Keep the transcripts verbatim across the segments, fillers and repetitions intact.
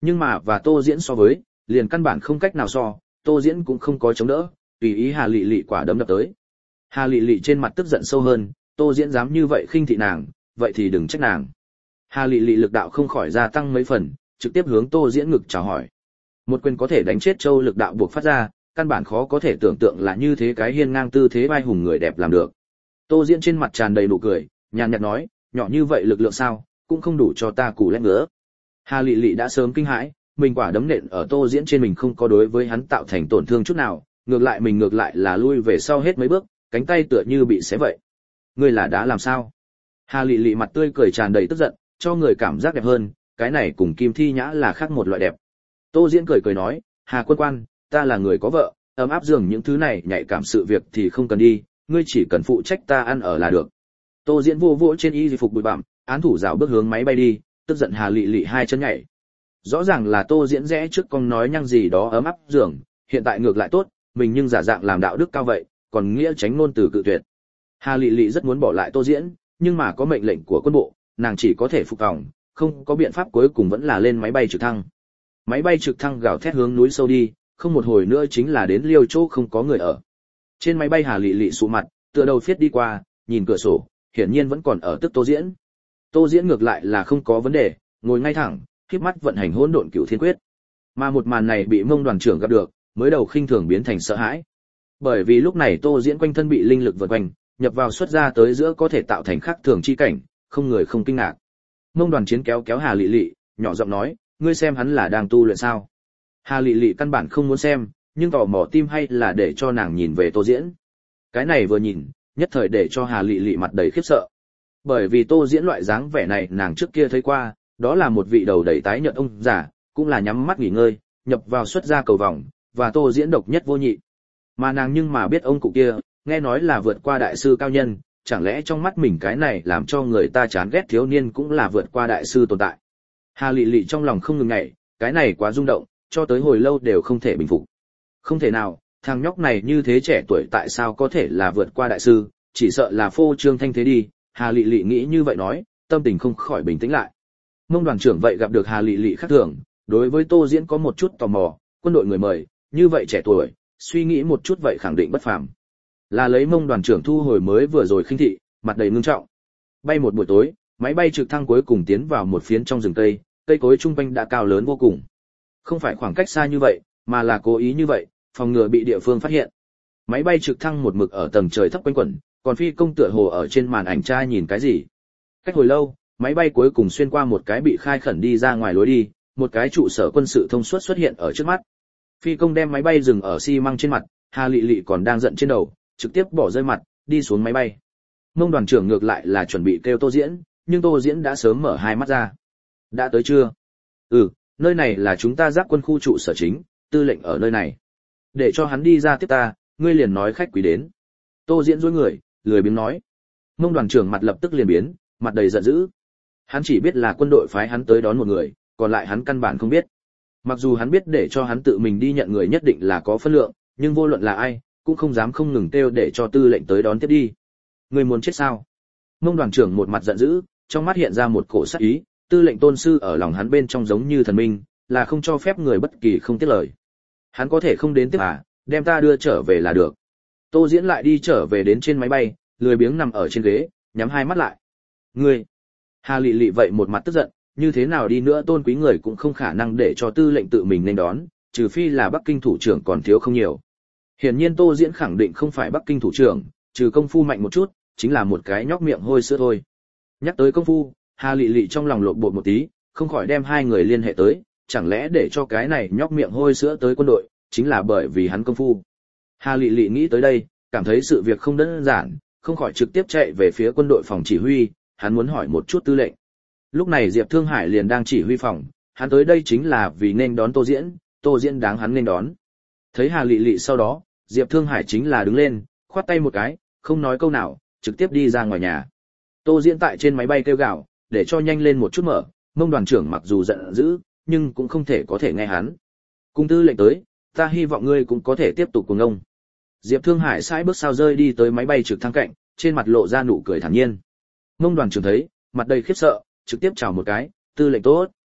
Nhưng mà và Tô Diễn so với, liền căn bản không cách nào so, Tô Diễn cũng không có chống đỡ, tùy ý Hà Lệ Lệ quả đấm đập tới. Hà Lệ Lệ trên mặt tức giận sâu hơn, Tô Diễn dám như vậy khinh thị nàng, vậy thì đừng trách nàng. Hà Lệ Lệ lực đạo không khỏi gia tăng mấy phần, trực tiếp hướng Tô Diễn ngực chào hỏi. Một quyền có thể đánh chết Châu lực đạo buộc phát ra, căn bản khó có thể tưởng tượng là như thế cái hiên ngang tư thế vai hùng người đẹp làm được. Tô Diễn trên mặt tràn đầy nụ cười, nhàn nhạt nói, nhỏ như vậy lực lượng sao, cũng không đủ cho ta cù lét ngứa. Hà Lệ Lệ đã sớm kinh hãi, mình quả đấm nện ở Tô Diễn trên mình không có đối với hắn tạo thành tổn thương chút nào, ngược lại mình ngược lại là lui về sau hết mấy bước, cánh tay tựa như bị xé vậy. Ngươi là đã làm sao? Hà Lệ Lệ mặt tươi cười tràn đầy tức giận, cho người cảm giác đẹp hơn, cái này cùng Kim Thi Nhã là khác một loại đẹp. Tô Diễn cười cười nói, Hà quân quan, ta là người có vợ, ấm áp giường những thứ này nhạy cảm sự việc thì không cần đi, ngươi chỉ cần phụ trách ta ăn ở là được. Tô Diễn vô vỗ trên y phục bụi bặm, án thủ rào bước hướng máy bay đi, tức giận Hà Lệ Lệ hai chân nhảy. Rõ ràng là Tô Diễn rẽ trước con nói nhăng gì đó ấm áp giường, hiện tại ngược lại tốt, mình nhưng giả dạng làm đạo đức cao vậy, còn nghĩa tránh ngôn từ cự tuyệt. Hà Lệ Lệ rất muốn bỏ lại Tô Diễn, nhưng mà có mệnh lệnh của quân bộ, nàng chỉ có thể phục tòng, không có biện pháp, cuối cùng vẫn là lên máy bay trực thăng. Máy bay trực thăng gào thét hướng núi sâu đi, không một hồi nữa chính là đến Liêu chỗ không có người ở. Trên máy bay Hà Lệ Lệ sụ mặt, tựa đầu phiết đi qua, nhìn cửa sổ, hiển nhiên vẫn còn ở tức Tô Diễn. Tô Diễn ngược lại là không có vấn đề, ngồi ngay thẳng, khép mắt vận hành hỗn độn cửu thiên quyết. Mà một màn này bị Mông đoàn trưởng gặp được, mới đầu khinh thường biến thành sợ hãi. Bởi vì lúc này Tô Diễn quanh thân bị linh lực vần quanh, nhập vào xuất ra tới giữa có thể tạo thành khác thường chi cảnh, không người không kinh ngạc. Mông đoàn chiến kéo kéo Hà Lệ Lệ, nhỏ giọng nói, ngươi xem hắn là đang tu luyện sao? Hà Lệ Lệ căn bản không muốn xem, nhưng tò mò tim hay là để cho nàng nhìn về Tô Diễn. Cái này vừa nhìn, nhất thời để cho Hà Lệ Lệ mặt đầy khiếp sợ. Bởi vì Tô Diễn loại dáng vẻ này nàng trước kia thấy qua, đó là một vị đầu đầy tái nhợt ông già, cũng là nhắm mắt nghỉ ngơi, nhập vào xuất ra cầu vòng, và Tô Diễn độc nhất vô nhị. Mà nàng nhưng mà biết ông cụ kia, nghe nói là vượt qua đại sư cao nhân, chẳng lẽ trong mắt mình cái này làm cho người ta chán ghét thiếu niên cũng là vượt qua đại sư tồn tại. Hà Lệ Lệ trong lòng không ngừng nhảy, cái này quá rung động, cho tới hồi lâu đều không thể bình phục. Không thể nào, thằng nhóc này như thế trẻ tuổi tại sao có thể là vượt qua đại sư, chỉ sợ là phô trương thanh thế đi. Hà Lệ Lệ nghĩ như vậy nói, tâm tình không khỏi bình tĩnh lại. Mông đoàn trưởng vậy gặp được Hà Lệ Lệ khác thường, đối với Tô Diễn có một chút tò mò, quân đội người mời, như vậy trẻ tuổi, suy nghĩ một chút vậy khẳng định bất phàm. Là lấy Mông đoàn trưởng thu hồi mới vừa rồi khinh thị, mặt đầy ngưng trọng. Bay một buổi tối, máy bay trực thăng cuối cùng tiến vào một phiến trong rừng cây, cây cối trung quanh đã cao lớn vô cùng. Không phải khoảng cách xa như vậy, mà là cố ý như vậy, phòng ngừa bị địa phương phát hiện. Máy bay trực thăng một mực ở tầng trời thấp quanh quẩn, còn phi công tựa hồ ở trên màn ảnh tra nhìn cái gì. Cách hồi lâu, máy bay cuối cùng xuyên qua một cái bị khai khẩn đi ra ngoài lối đi, một cái trụ sở quân sự thông suốt xuất hiện ở trước mắt. Phi công đem máy bay dừng ở xi măng trên mặt, Hà Lệ Lệ còn đang giận trên đầu, trực tiếp bỏ rơi mặt, đi xuống máy bay. Mông đoàn trưởng ngược lại là chuẩn bị kêu Tô Diễn, nhưng Tô Diễn đã sớm mở hai mắt ra. Đã tới chưa? Ừ, nơi này là chúng ta giáp quân khu trụ sở chính, tư lệnh ở nơi này. Để cho hắn đi ra tiếp ta, ngươi liền nói khách quý đến. Tô Diễn duỗi người, lười biếng nói. Mông đoàn trưởng mặt lập tức liền biến, mặt đầy giận dữ. Hắn chỉ biết là quân đội phái hắn tới đón một người, còn lại hắn căn bản không biết. Mặc dù hắn biết để cho hắn tự mình đi nhận người nhất định là có phân lượng, nhưng vô luận là ai, cũng không dám không ngừng kêu để cho tư lệnh tới đón tiếp đi. Ngươi muốn chết sao? Mông đoàn trưởng một mặt giận dữ, trong mắt hiện ra một cổ sát ý, tư lệnh tôn sư ở lòng hắn bên trong giống như thần minh, là không cho phép người bất kỳ không tiếc lời. Hắn có thể không đến tiếp à, đem ta đưa trở về là được. Tô Diễn lại đi trở về đến trên máy bay, lười biếng nằm ở trên ghế, nhắm hai mắt lại. Ngươi! Hà Lệ Lệ vậy một mặt tức giận, như thế nào đi nữa tôn quý người cũng không khả năng để cho tư lệnh tự mình nên đón, trừ phi là Bắc Kinh thủ trưởng còn thiếu không nhiều. Hiển nhiên Tô Diễn khẳng định không phải Bắc Kinh thủ trưởng, trừ công phu mạnh một chút, chính là một cái nhóc miệng hôi sữa thôi. Nhắc tới công phu, Hà Lệ Lệ trong lòng lộn bột một tí, không khỏi đem hai người liên hệ tới, chẳng lẽ để cho cái này nhóc miệng hôi sữa tới quân đội, chính là bởi vì hắn công phu. Hà Lệ Lệ nghĩ tới đây, cảm thấy sự việc không đơn giản, không khỏi trực tiếp chạy về phía quân đội phòng chỉ huy, hắn muốn hỏi một chút tư lệnh. Lúc này Diệp Thương Hải liền đang chỉ huy phòng, hắn tới đây chính là vì nên đón Tô Diễn, Tô Diễn đáng hắn nên đón. Thấy Hà Lệ Lệ sau đó, Diệp Thương Hải chính là đứng lên, khoát tay một cái, không nói câu nào, trực tiếp đi ra ngoài nhà. Tô Diễn tại trên máy bay kêu gào, để cho nhanh lên một chút mở, Mông đoàn trưởng mặc dù giận dữ, nhưng cũng không thể có thể nghe hắn. Cung tư lệnh tới, ta hy vọng ngươi cũng có thể tiếp tục cùng ông. Diệp Thương Hải sải bước sao rơi đi tới máy bay trực thăng cạnh, trên mặt lộ ra nụ cười thản nhiên. Mông đoàn trưởng thấy, mặt đầy khiếp sợ, trực tiếp chào một cái, tư lệnh tốt.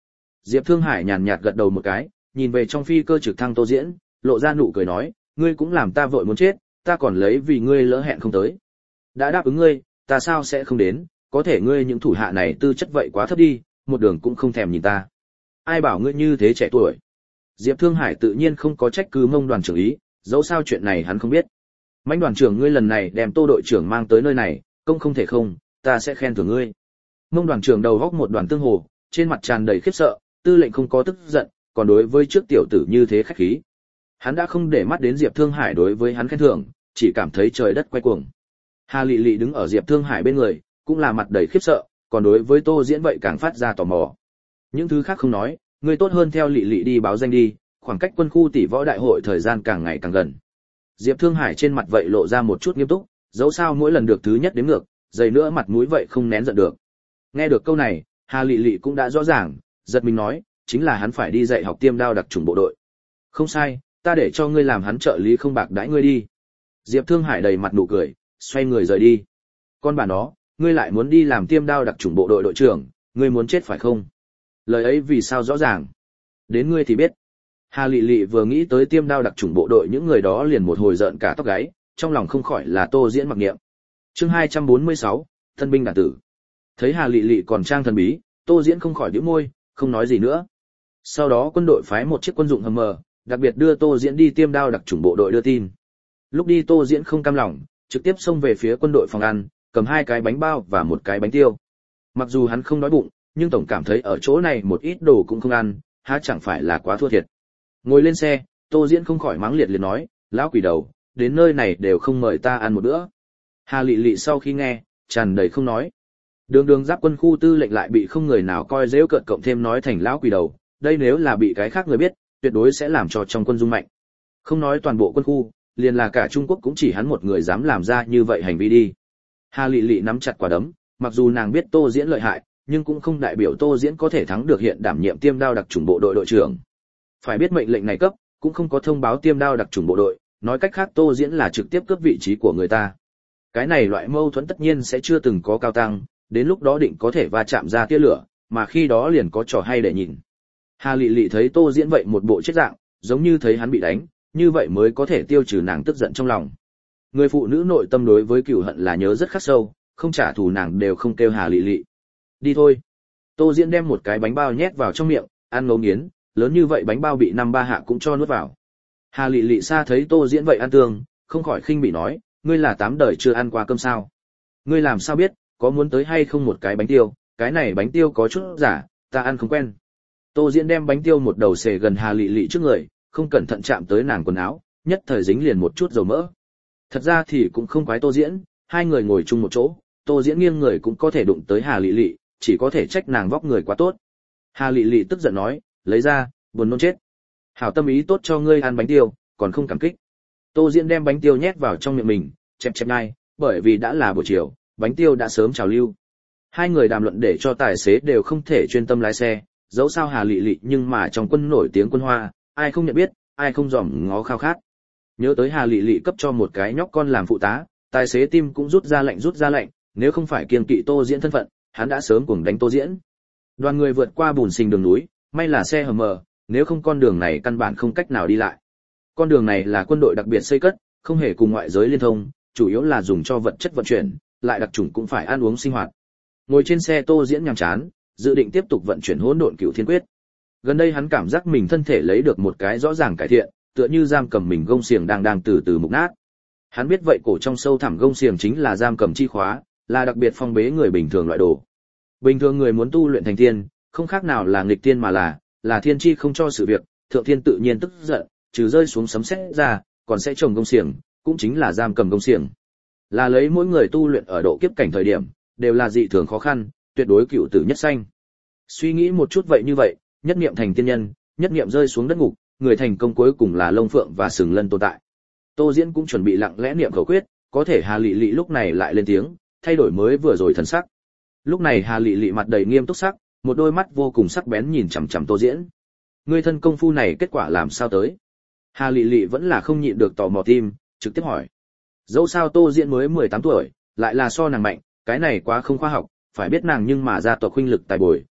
Diệp Thương Hải nhàn nhạt gật đầu một cái, nhìn về trong phi cơ trực thăng Tô Diễn, lộ ra nụ cười nói, ngươi cũng làm ta vội muốn chết, ta còn lấy vì ngươi lỡ hẹn không tới. Đã đáp ứng ngươi, ta sao sẽ không đến, có thể ngươi những thủ hạ này tư chất vậy quá thấp đi, một đường cũng không thèm nhìn ta. Ai bảo ngươi như thế trẻ tuổi. Diệp Thương Hải tự nhiên không có trách cứ Mông đoàn trưởng ý, dẫu sao chuyện này hắn không biết. Mãnh đoàn trưởng ngươi lần này đem Tô đội trưởng mang tới nơi này, công không thể không, ta sẽ khen thưởng ngươi. Mông đoàn trưởng đầu góc một đoàn tương hồ, trên mặt tràn đầy khiếp sợ, tư lệnh không có tức giận, còn đối với trước tiểu tử như thế khách khí. Hắn đã không để mắt đến Diệp Thương Hải đối với hắn khen thưởng, chỉ cảm thấy trời đất quay cuồng. Hà Lệ Lệ đứng ở Diệp Thương Hải bên người, cũng là mặt đầy khiếp sợ, còn đối với Tô Diễn vậy càng phát ra tò mò. Những thứ khác không nói, ngươi tốt hơn theo Lệ Lệ đi báo danh đi, khoảng cách quân khu tỷ võ đại hội thời gian càng ngày càng gần. Diệp Thương Hải trên mặt vậy lộ ra một chút nghiêm túc, dẫu sao mỗi lần được thứ nhất đến ngược, dày nữa mặt mũi vậy không nén giận được. Nghe được câu này, Hà Lệ Lệ cũng đã rõ ràng, giật mình nói, chính là hắn phải đi dạy học tiêm đao đặc chủng bộ đội. Không sai, ta để cho ngươi làm hắn trợ lý không bạc đãi ngươi đi. Diệp Thương Hải đầy mặt nụ cười, xoay người rời đi. Con bà nó, ngươi lại muốn đi làm tiêm đao đặc chủng bộ đội đội trưởng, ngươi muốn chết phải không? Lời ấy vì sao rõ ràng? Đến ngươi thì biết. Hà Lệ Lệ vừa nghĩ tới tiêm đao đặc chủng bộ đội những người đó liền một hồi giận cả tóc gáy, trong lòng không khỏi là Tô Diễn mặc niệm. Chương hai trăm bốn mươi sáu, thân binh đàn tử. Thấy Hà Lệ Lệ còn trang thần bí, Tô Diễn không khỏi nhíu môi, không nói gì nữa. Sau đó quân đội phái một chiếc quân dụng hầm mờ, đặc biệt đưa Tô Diễn đi tiêm đao đặc chủng bộ đội đưa tin. Lúc đi Tô Diễn không cam lòng, trực tiếp xông về phía quân đội phòng ăn, cầm hai cái bánh bao và một cái bánh tiêu. Mặc dù hắn không đói bụng, nhưng tổng cảm thấy ở chỗ này một ít đồ cũng không ăn, há chẳng phải là quá thua thiệt. Ngồi lên xe, Tô Diễn không khỏi mắng liệt liệt nói, lão quỷ đầu, đến nơi này đều không mời ta ăn một bữa. Hà Lệ Lệ sau khi nghe, tràn đầy không nói. Đường đường giáp quân khu tư lệnh lại bị không người nào coi giễu cợt cộng thêm nói thành lão quỷ đầu, đây nếu là bị cái khác người biết, tuyệt đối sẽ làm cho trong quân rung mạnh. Không nói toàn bộ quân khu, liền là cả Trung Quốc cũng chỉ hắn một người dám làm ra như vậy hành vi đi. Hà Lệ Lệ nắm chặt quả đấm, mặc dù nàng biết Tô Diễn lợi hại, nhưng cũng không đại biểu Tô Diễn có thể thắng được hiện đảm nhiệm tiêm đao đặc chủng bộ đội đội trưởng. Phải biết mệnh lệnh này cấp, cũng không có thông báo tiêm đao đặc chủng bộ đội, nói cách khác Tô Diễn là trực tiếp cướp vị trí của người ta. Cái này loại mâu thuẫn tất nhiên sẽ chưa từng có cao tăng, đến lúc đó định có thể va chạm ra tia lửa, mà khi đó liền có trò hay để nhìn. Hà Lệ Lệ thấy Tô Diễn vậy một bộ chết dạng, giống như thấy hắn bị đánh, như vậy mới có thể tiêu trừ nàng tức giận trong lòng. Người phụ nữ nội tâm đối với cừu hận là nhớ rất khắc sâu, không trả thù nàng đều không kêu Hà Lệ Lệ. Đi thôi. Tô Diễn đem một cái bánh bao nhét vào trong miệng, ăn ngấu nghiến, lớn như vậy bánh bao bị năm ba hạ cũng cho nuốt vào. Hà Lệ Lệ xa thấy Tô Diễn vậy ăn tương, không khỏi khinh bỉ nói, ngươi là tám đời chưa ăn qua cơm sao? Ngươi làm sao biết, có muốn tới hay không một cái bánh tiêu, cái này bánh tiêu có chút giả, ta ăn không quen. Tô Diễn đem bánh tiêu một đầu xề gần Hà Lệ Lệ trước người, không cẩn thận chạm tới nàng quần áo, nhất thời dính liền một chút dầu mỡ. Thật ra thì cũng không quái Tô Diễn, hai người ngồi chung một chỗ, Tô Diễn nghiêng người cũng có thể đụng tới Hà Lệ Lệ, chỉ có thể trách nàng vóc người quá tốt. Hà Lệ Lệ tức giận nói, lấy ra, buồn nôn chết. Hảo tâm ý tốt cho ngươi ăn bánh tiêu, còn không cảm kích. Tô Diễn đem bánh tiêu nhét vào trong miệng mình, chẹp chẹp ngay, bởi vì đã là buổi chiều, bánh tiêu đã sớm trào lưu. Hai người đàm luận để cho tài xế đều không thể chuyên tâm lái xe, dẫu sao Hà Lệ Lệ nhưng mà trong quân nổi tiếng quân hoa, ai không nhận biết, ai không dòm ngó khao khát. Nhớ tới Hà Lệ Lệ cấp cho một cái nhóc con làm phụ tá, tài xế tim cũng rút ra lệnh rút ra lệnh, nếu không phải kiêng kỵ Tô Diễn thân phận, hắn đã sớm cuồng đánh Tô Diễn. Đoàn người vượt qua bùn xình đường núi, may là xe hờ mờ, nếu không con đường này căn bản không cách nào đi lại. Con đường này là quân đội đặc biệt xây cất, không hề cùng ngoại giới liên thông, chủ yếu là dùng cho vật chất vận chuyển, lại đặc chủng cũng phải ăn uống sinh hoạt. Ngồi trên xe Tô Diễn nhàm chán, dự định tiếp tục vận chuyển hỗn độn cửu thiên quyết. Gần đây hắn cảm giác mình thân thể lấy được một cái rõ ràng cải thiện, tựa như giam cầm mình gông xiềng đang đang từ từ mục nát. Hắn biết vậy cổ trong sâu thẳm gông xiềng chính là giam cầm chi khóa, là đặc biệt phong bế người bình thường loại đồ. Bình thường người muốn tu luyện thành tiên, không khác nào là nghịch tiên mà là, là thiên chi không cho sự việc, thượng thiên tự nhiên tức giận, trừ rơi xuống sấm sét ra, còn sẽ trồng gông xiềng, cũng chính là giam cầm gông xiềng. Là lấy mỗi người tu luyện ở độ kiếp cảnh thời điểm, đều là dị thường khó khăn, tuyệt đối cựu tử nhất sanh. Suy nghĩ một chút vậy như vậy, nhất niệm thành tiên nhân, nhất niệm rơi xuống đất ngục, người thành công cuối cùng là lông phượng và sừng lân tồn tại. Tô Diễn cũng chuẩn bị lặng lẽ niệm khẩu quyết, có thể Hà Lệ Lệ lúc này lại lên tiếng, thay đổi mới vừa rồi thần sắc. Lúc này Hà Lệ Lệ mặt đầy nghiêm túc sắc, một đôi mắt vô cùng sắc bén nhìn chằm chằm Tô Diễn. Ngươi thân công phu này kết quả làm sao tới? Hà Lệ Lệ vẫn là không nhịn được tò mò tim, trực tiếp hỏi. Dẫu sao Tô Diễn mới mười tám tuổi, lại là so nàng mạnh, cái này quá không khoa học, phải biết nàng nhưng mà gia tộc huynh lực tài bồi,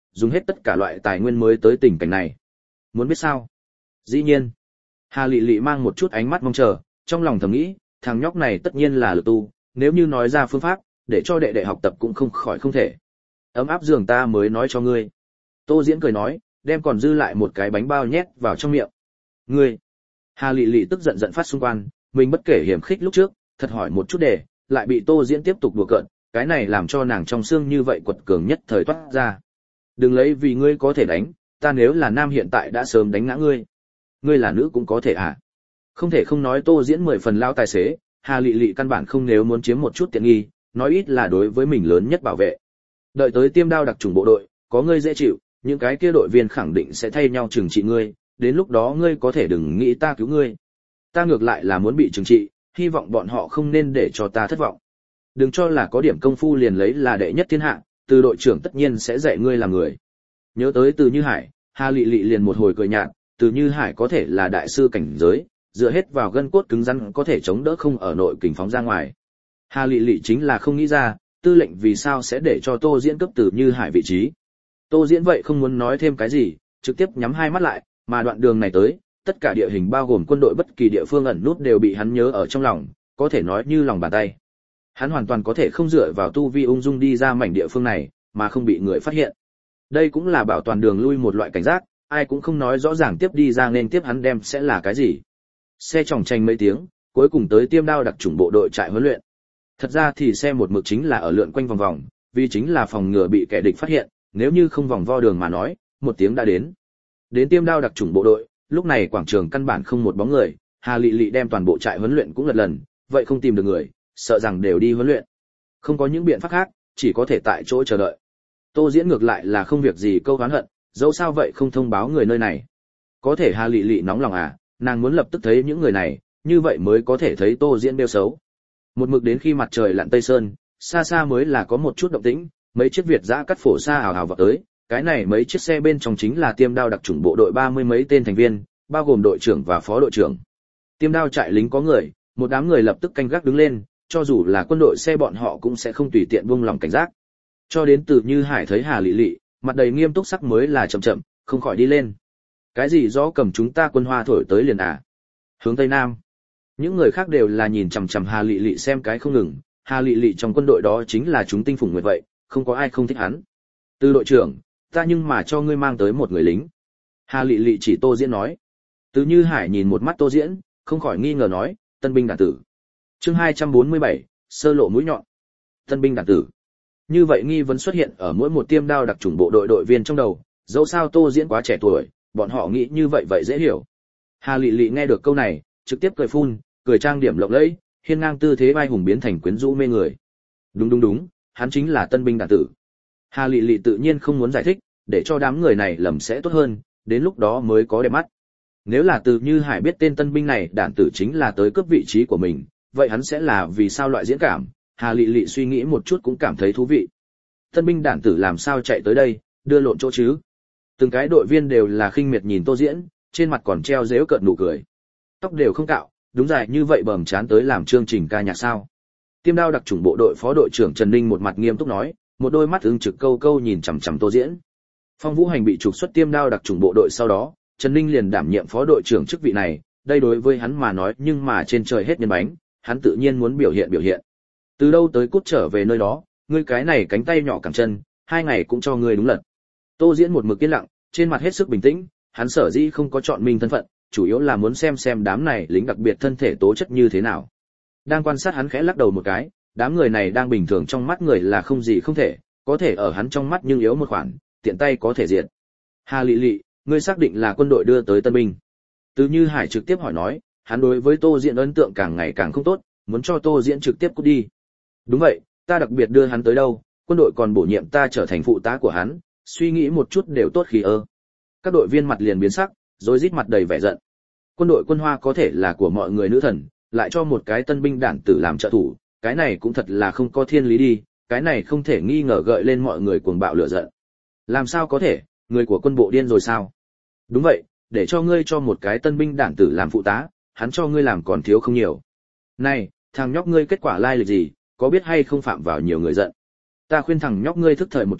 dùng hết tất cả loại tài nguyên mới tới tình cảnh này. Muốn biết sao? Dĩ nhiên. Hà Lị Lị mang một chút ánh mắt mong chờ, trong lòng thầm nghĩ, thằng nhóc này tất nhiên là lực tu, nếu như nói ra phương pháp, để cho đệ đệ học tập cũng không khỏi không thể. Ấm áp giường ta mới nói cho ngươi. Tô Diễn cười nói, đem còn dư lại một cái bánh bao nhét vào trong miệng. Ngươi. Hà Lị Lị tức giận giận phát xung quanh, mình bất kể hiểm khích lúc trước, thật hỏi một chút để, lại bị Tô Diễn tiếp tục đùa cợt, cái này làm cho nàng trong xương như vậy quật cường nhất thời toát ra. Đừng lấy vì ngươi có thể đánh, ta nếu là nam hiện tại đã sớm đánh ngã ngươi. Ngươi là nữ cũng có thể à? Không thể không nói Tô Diễn mười phần lao tài xế, Hà Lị Lị căn bản không nếu muốn chiếm một chút tiện nghi, nói ít là đối với mình lớn nhất bảo vệ. Đợi tới tiêm đao đặc chủng bộ đội, có ngươi dễ chịu, những cái kia đội viên khẳng định sẽ thay nhau trừng trị ngươi, đến lúc đó ngươi có thể đừng nghĩ ta cứu ngươi. Ta ngược lại là muốn bị trừng trị, hy vọng bọn họ không nên để cho ta thất vọng. Đừng cho là có điểm công phu liền lấy là đệ nhất thiên hạ, từ đội trưởng tất nhiên sẽ dạy ngươi làm người. Nhớ tới Từ Như Hải, Hà Lị Lị liền một hồi cười nhạt, Từ Như Hải có thể là đại sư cảnh giới, dựa hết vào gân cốt cứng rắn có thể chống đỡ không ở nội kình phóng ra ngoài. Hà Lị Lị chính là không nghĩ ra, tư lệnh vì sao sẽ để cho Tô Diễn cấp Từ Như Hải vị trí. Tô Diễn vậy không muốn nói thêm cái gì, trực tiếp nhắm hai mắt lại, mà đoạn đường này tới, tất cả địa hình bao gồm quân đội bất kỳ địa phương ẩn nút đều bị hắn nhớ ở trong lòng, có thể nói như lòng bàn tay. Hắn hoàn toàn có thể không dựa vào tu vi ung dung đi ra mảnh địa phương này, mà không bị người phát hiện. Đây cũng là bảo toàn đường lui một loại cảnh giác, ai cũng không nói rõ ràng tiếp đi ra nên tiếp hắn đem sẽ là cái gì. Xe chòng tranh mấy tiếng, cuối cùng tới tiêm đao đặc chủng bộ đội trại huấn luyện. Thật ra thì xe một mực chính là ở lượn quanh vòng vòng, vì chính là phòng ngừa bị kẻ địch phát hiện, nếu như không vòng vo đường mà nói, một tiếng đã đến. Đến tiêm đao đặc chủng bộ đội, lúc này quảng trường căn bản không một bóng người, Hà Lị Lị đem toàn bộ trại huấn luyện cũng lật lần, vậy không tìm được người, sợ rằng đều đi huấn luyện. Không có những biện pháp khác, chỉ có thể tại chỗ chờ đợi. Tô Diễn ngược lại là không việc gì câu oán hận, dẫu sao vậy không thông báo người nơi này. Có thể Hà Lị Lị nóng lòng à, nàng muốn lập tức thấy những người này, như vậy mới có thể thấy Tô Diễn bêu xấu. Một mực đến khi mặt trời lặn tây sơn, xa xa mới là có một chút động tĩnh, mấy chiếc Việt dã cắt phổ xa ảo ảo vào tới, cái này mấy chiếc xe bên trong chính là tiêm đao đặc chủng bộ đội ba mươi mấy tên thành viên, bao gồm đội trưởng và phó đội trưởng. Tiêm đao trại lính có người, một đám người lập tức canh gác đứng lên, cho dù là quân đội xe bọn họ cũng sẽ không tùy tiện buông lòng cảnh giác. Cho đến Từ Như Hải thấy Hà Lị Lị, mặt đầy nghiêm túc sắc mới là chậm chậm, không khỏi đi lên. Cái gì gió cầm chúng ta quân hoa thổi tới liền à? Hướng tây nam. Những người khác đều là nhìn chằm chằm Hà Lị Lị xem cái không ngừng, Hà Lị Lị trong quân đội đó chính là chúng tinh phùng nguyệt vậy, không có ai không thích hắn. Từ đội trưởng, ta nhưng mà cho ngươi mang tới một người lính. Hà Lị Lị chỉ Tô Diễn nói. Từ Như Hải nhìn một mắt Tô Diễn, không khỏi nghi ngờ nói, tân binh đản tử. Chương hai trăm bốn mươi bảy, sơ lộ mũi nhọn. Tân binh đản tử. Như vậy nghi vấn xuất hiện ở mỗi một tiêm đao đặc chủng bộ đội đội viên trong đầu, dẫu sao Tô Diễn quá trẻ tuổi, bọn họ nghĩ như vậy vậy dễ hiểu. Hà Lị Lị nghe được câu này, trực tiếp cười phun, cười trang điểm lộng lẫy, hiên ngang tư thế vai hùng biến thành quyến rũ mê người. Đúng đúng đúng, hắn chính là tân binh đản tử. Hà Lị Lị tự nhiên không muốn giải thích, để cho đám người này lầm sẽ tốt hơn, đến lúc đó mới có đẹp mắt. Nếu là Từ Như Hải biết tên tân binh này đản tử chính là tới cướp vị trí của mình, vậy hắn sẽ là vì sao loại diễn cảm? Hà Lị Lị suy nghĩ một chút cũng cảm thấy thú vị. Tân binh đản tử làm sao chạy tới đây, đưa lộn chỗ chứ? Từng cái đội viên đều là khinh miệt nhìn Tô Diễn, trên mặt còn treo giễu cợt nụ cười. Tóc đều không cạo, đúng dài như vậy bầm chán tới làm chương trình ca nhạc sao? Tiêm đao đặc chủng bộ đội phó đội trưởng Trần Ninh một mặt nghiêm túc nói, một đôi mắt ứng trực câu câu nhìn chằm chằm Tô Diễn. Phong Vũ Hành bị trục xuất tiêm đao đặc chủng bộ đội sau đó, Trần Ninh liền đảm nhiệm phó đội trưởng chức vị này, đây đối với hắn mà nói nhưng mà trên trời hết nhân bánh, hắn tự nhiên muốn biểu hiện biểu hiện. Từ đâu tới cút trở về nơi đó, ngươi cái này cánh tay nhỏ cẳng chân, hai ngày cũng cho ngươi đúng lật. Tô Diễn một mực yên lặng, trên mặt hết sức bình tĩnh, hắn sở dĩ không có chọn mình thân phận, chủ yếu là muốn xem xem đám này lính đặc biệt thân thể tố chất như thế nào. Đang quan sát hắn khẽ lắc đầu một cái, đám người này đang bình thường trong mắt người là không gì không thể, có thể ở hắn trong mắt nhưng yếu một khoản, tiện tay có thể diệt. Hà Lị Lị, ngươi xác định là quân đội đưa tới tân binh? Từ Như Hải trực tiếp hỏi nói, hắn đối với Tô Diễn ấn tượng càng ngày càng không tốt, muốn cho Tô Diễn trực tiếp cút đi. Đúng vậy, ta đặc biệt đưa hắn tới đâu, quân đội còn bổ nhiệm ta trở thành phụ tá của hắn, suy nghĩ một chút đều tốt khí ơ. Các đội viên mặt liền biến sắc, rồi rít mặt đầy vẻ giận. Quân đội quân hoa có thể là của mọi người nữ thần, lại cho một cái tân binh đản tử làm trợ thủ, cái này cũng thật là không có thiên lý đi, cái này không thể nghi ngờ gợi lên mọi người cuồng bạo lửa giận. Làm sao có thể, người của quân bộ điên rồi sao? Đúng vậy, để cho ngươi cho một cái tân binh đản tử làm phụ tá, hắn cho ngươi làm còn thiếu không nhiều. Này, thằng nhóc ngươi kết quả lai lịch gì, có biết hay không phạm vào nhiều người giận. Ta khuyên thằng nhóc ngươi thức thời một chút,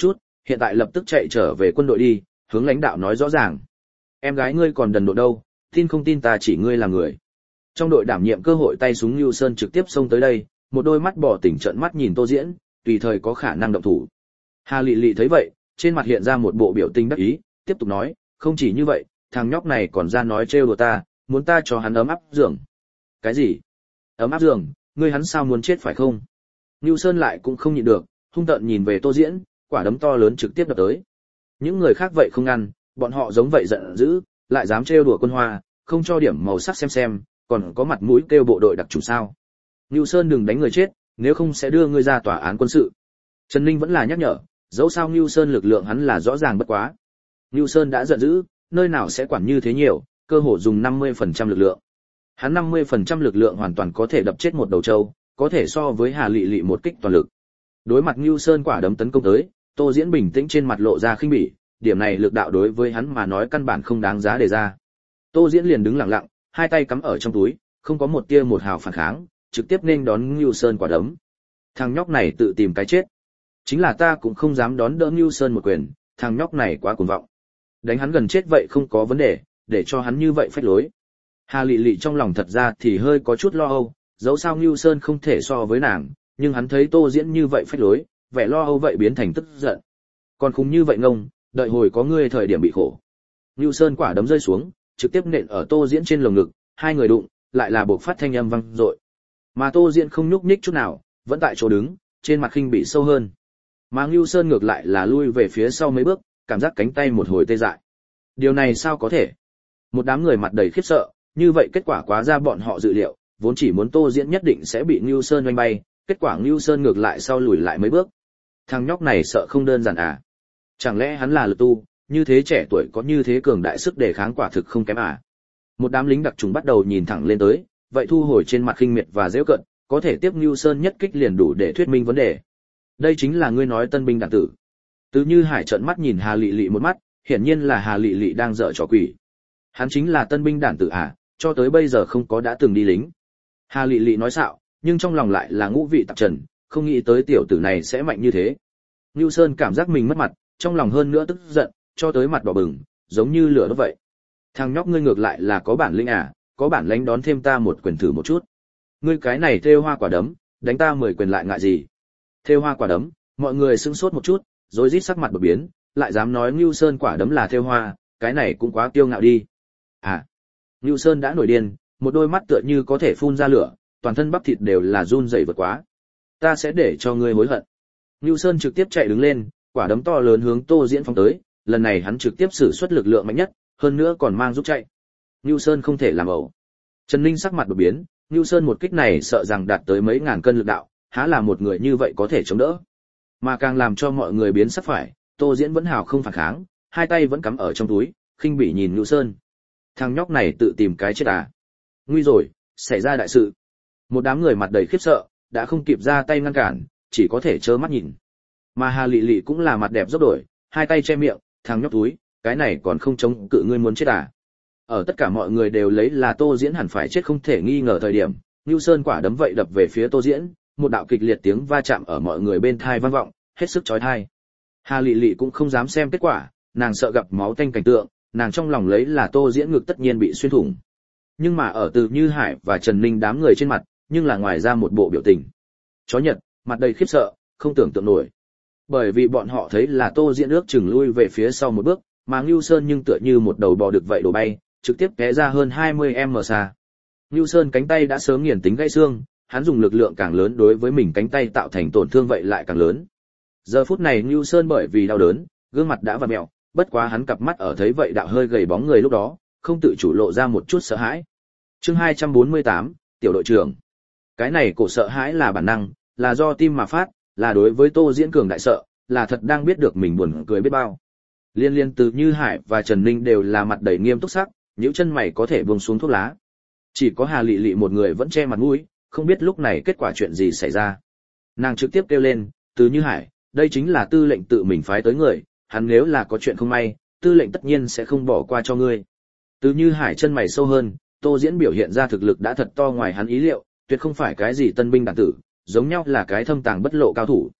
hiện tại lập tức chạy trở về quân đội đi, hướng lãnh đạo nói rõ ràng. Em gái ngươi còn đần độ đâu, tin không tin ta chỉ ngươi là người. Trong đội đảm nhiệm cơ hội tay súng Nưu Sơn trực tiếp xông tới đây, một đôi mắt bỏ tỉnh trợn mắt nhìn Tô Diễn, tùy thời có khả năng động thủ. Hà Lệ Lệ thấy vậy, trên mặt hiện ra một bộ biểu tình đắc ý, tiếp tục nói, không chỉ như vậy, thằng nhóc này còn ra nói trêu đùa ta, muốn ta cho hắn ấm áp giường. Cái gì? Ấm áp giường, ngươi hắn sao muốn chết phải không? Nưu Sơn lại cũng không nhịn được, hung tợn nhìn về Tô Diễn, quả đấm to lớn trực tiếp đập tới. Những người khác vậy không ngăn, bọn họ giống vậy giận dữ, lại dám trêu đùa Quân Hoa, không cho điểm màu sắc xem xem, còn có mặt mũi kêu bộ đội đặc chủng sao? Nưu Sơn đừng đánh người chết, nếu không sẽ đưa ngươi ra tòa án quân sự. Trần Ninh vẫn là nhắc nhở, dẫu sao Nưu Sơn lực lượng hắn là rõ ràng bất quá. Nưu Sơn đã giận dữ, nơi nào sẽ quản như thế nhiều, cơ hồ dùng năm mươi phần trăm lực lượng. Hắn năm mươi phần trăm lực lượng hoàn toàn có thể đập chết một đầu trâu, có thể so với Hà Lệ Lệ một kích toàn lực. Đối mặt Nưu Sơn quả đấm tấn công tới, Tô Diễn bình tĩnh trên mặt lộ ra khinh bỉ, điểm này lực đạo đối với hắn mà nói căn bản không đáng giá đề ra. Tô Diễn liền đứng lặng lặng, hai tay cắm ở trong túi, không có một tia một hào phản kháng, trực tiếp nên đón Nưu Sơn quả đấm. Thằng nhóc này tự tìm cái chết. Chính là ta cũng không dám đón đỡ Nưu Sơn một quyền, thằng nhóc này quá cuồng vọng. Đánh hắn gần chết vậy không có vấn đề, để cho hắn như vậy phách lối. Hà Lệ Lệ trong lòng thật ra thì hơi có chút lo âu, dẫu sao Nưu Sơn không thể so với nàng, nhưng hắn thấy Tô Diễn như vậy phách lối, vẻ lo âu vậy biến thành tức giận. Còn khùng như vậy ngông, đợi hồi có ngươi thời điểm bị khổ. Nưu Sơn quả đấm rơi xuống, trực tiếp nện ở Tô Diễn trên lồng ngực, hai người đụng, lại là bộc phát thanh âm vang dội. Mà Tô Diễn không nhúc nhích chút nào, vẫn tại chỗ đứng, trên mặt khinh bị sâu hơn. Mà Nưu Sơn ngược lại là lui về phía sau mấy bước, cảm giác cánh tay một hồi tê dại. Điều này sao có thể? Một đám người mặt đầy khiếp sợ, như vậy kết quả quá ra bọn họ dự liệu, vốn chỉ muốn Tô Diễn nhất định sẽ bị Nưu Sơn oanh bay, kết quả Nưu Sơn ngược lại sau lùi lại mấy bước. Thằng nhóc này sợ không đơn giản à? Chẳng lẽ hắn là lực tu, như thế trẻ tuổi có như thế cường đại sức đề kháng quả thực không kém à? Một đám lính đặc trùng bắt đầu nhìn thẳng lên tới, vậy thu hồi trên mặt khinh miệt và giễu cợt, có thể tiếp Nưu Sơn nhất kích liền đủ để thuyết minh vấn đề. Đây chính là ngươi nói tân binh đạn tử. Từ Như Hải trợn mắt nhìn Hà Lệ Lệ một mắt, hiển nhiên là Hà Lệ Lệ đang dở trò quỷ. Hắn chính là tân binh đạn tử à, cho tới bây giờ không có đã từng đi lính. Hà Lệ Lệ nói xạo, nhưng trong lòng lại là ngũ vị tạp trần, không nghĩ tới tiểu tử này sẽ mạnh như thế. Nưu Sơn cảm giác mình mất mặt, trong lòng hơn nữa tức giận, cho tới mặt đỏ bừng, giống như lửa đốt vậy. Thằng nhóc ngươi ngược lại là có bản lĩnh à, có bản lĩnh đón thêm ta một quyền thử một chút. Ngươi cái này thêu hoa quả đấm, đánh ta mười quyền lại ngại gì? Thêu hoa quả đấm, mọi người sững sốt một chút, rồi rít sắc mặt đột biến, lại dám nói Nưu Sơn quả đấm là thêu hoa, cái này cũng quá kiêu ngạo đi. À, Nưu Sơn đã nổi điên, một đôi mắt tựa như có thể phun ra lửa, toàn thân bắp thịt đều là run rẩy vượt quá. Ta sẽ để cho ngươi hối hận. Nưu Sơn trực tiếp chạy đứng lên, quả đấm to lớn hướng Tô Diễn phóng tới, lần này hắn trực tiếp sử xuất lực lượng mạnh nhất, hơn nữa còn mang giúp chạy. Nưu Sơn không thể làm ẩu. Trần Ninh sắc mặt đột biến, Nưu Sơn một kích này sợ rằng đạt tới mấy ngàn cân lực đạo, há là một người như vậy có thể chống đỡ. Mà càng làm cho mọi người biến sắc phải, Tô Diễn vẫn hào không phản kháng, hai tay vẫn cắm ở trong túi, khinh bỉ nhìn Nưu Sơn. Thằng nhóc này tự tìm cái chết à? Nguy rồi, xảy ra đại sự. Một đám người mặt đầy khiếp sợ, đã không kịp ra tay ngăn cản, chỉ có thể trơ mắt nhìn. Mà Hà Lệ Lệ cũng là mặt đẹp dốc đổi, hai tay che miệng, thằng nhóc túi, cái này còn không chống cự ngươi muốn chết à? Ở tất cả mọi người đều lấy là Tô Diễn hẳn phải chết không thể nghi ngờ thời điểm, Nưu Sơn quả đấm vậy đập về phía Tô Diễn, một đạo kịch liệt tiếng va chạm ở mọi người bên tai vang vọng, hết sức chói tai. Hà Lệ Lệ cũng không dám xem kết quả, nàng sợ gặp máu tanh cảnh tượng, nàng trong lòng lấy là Tô Diễn ngực tất nhiên bị xuyên thủng. Nhưng mà ở Từ Như Hải và Trần Ninh đám người trên mặt, nhưng là ngoài ra một bộ biểu tình. Chó Nhật, mặt đầy khiếp sợ, không tưởng tượng nổi. Bởi vì bọn họ thấy là Tô Diễn ước chừng lui về phía sau một bước, mà Nưu Sơn nhưng tựa như một đầu bò đực vậy đổ bay, trực tiếp té ra hơn hai mươi mét xa. Nưu Sơn cánh tay đã sớm nghiền tính gãy xương, hắn dùng lực lượng càng lớn đối với mình cánh tay tạo thành tổn thương vậy lại càng lớn. Giờ phút này Nưu Sơn bởi vì đau đớn, gương mặt đã vặn mèo, bất quá hắn cặp mắt ở thấy vậy đạo hơi gầy bóng người lúc đó, không tự chủ lộ ra một chút sợ hãi. Chương hai trăm bốn mươi tám, tiểu đội trưởng. Cái này cổ sợ hãi là bản năng, là do tim mà phát, là đối với Tô Diễn cường đại sợ, là thật đang biết được mình buồn cười biết bao. Liên liên Từ Như Hải và Trần Ninh đều là mặt đầy nghiêm túc sắc, những chân mày có thể buông xuống thuốc lá. Chỉ có Hà Lệ Lệ một người vẫn che mặt mũi, không biết lúc này kết quả chuyện gì xảy ra. Nàng trực tiếp kêu lên, Từ Như Hải, đây chính là tư lệnh tự mình phái tới người, hắn nếu là có chuyện không may, tư lệnh tất nhiên sẽ không bỏ qua cho ngươi. Từ Như Hải chân mày sâu hơn, Tô Diễn biểu hiện ra thực lực đã thật to ngoài hắn ý liệu, tuyệt không phải cái gì tân binh đạn tử, giống nhau là cái thâm tàng bất lộ cao thủ.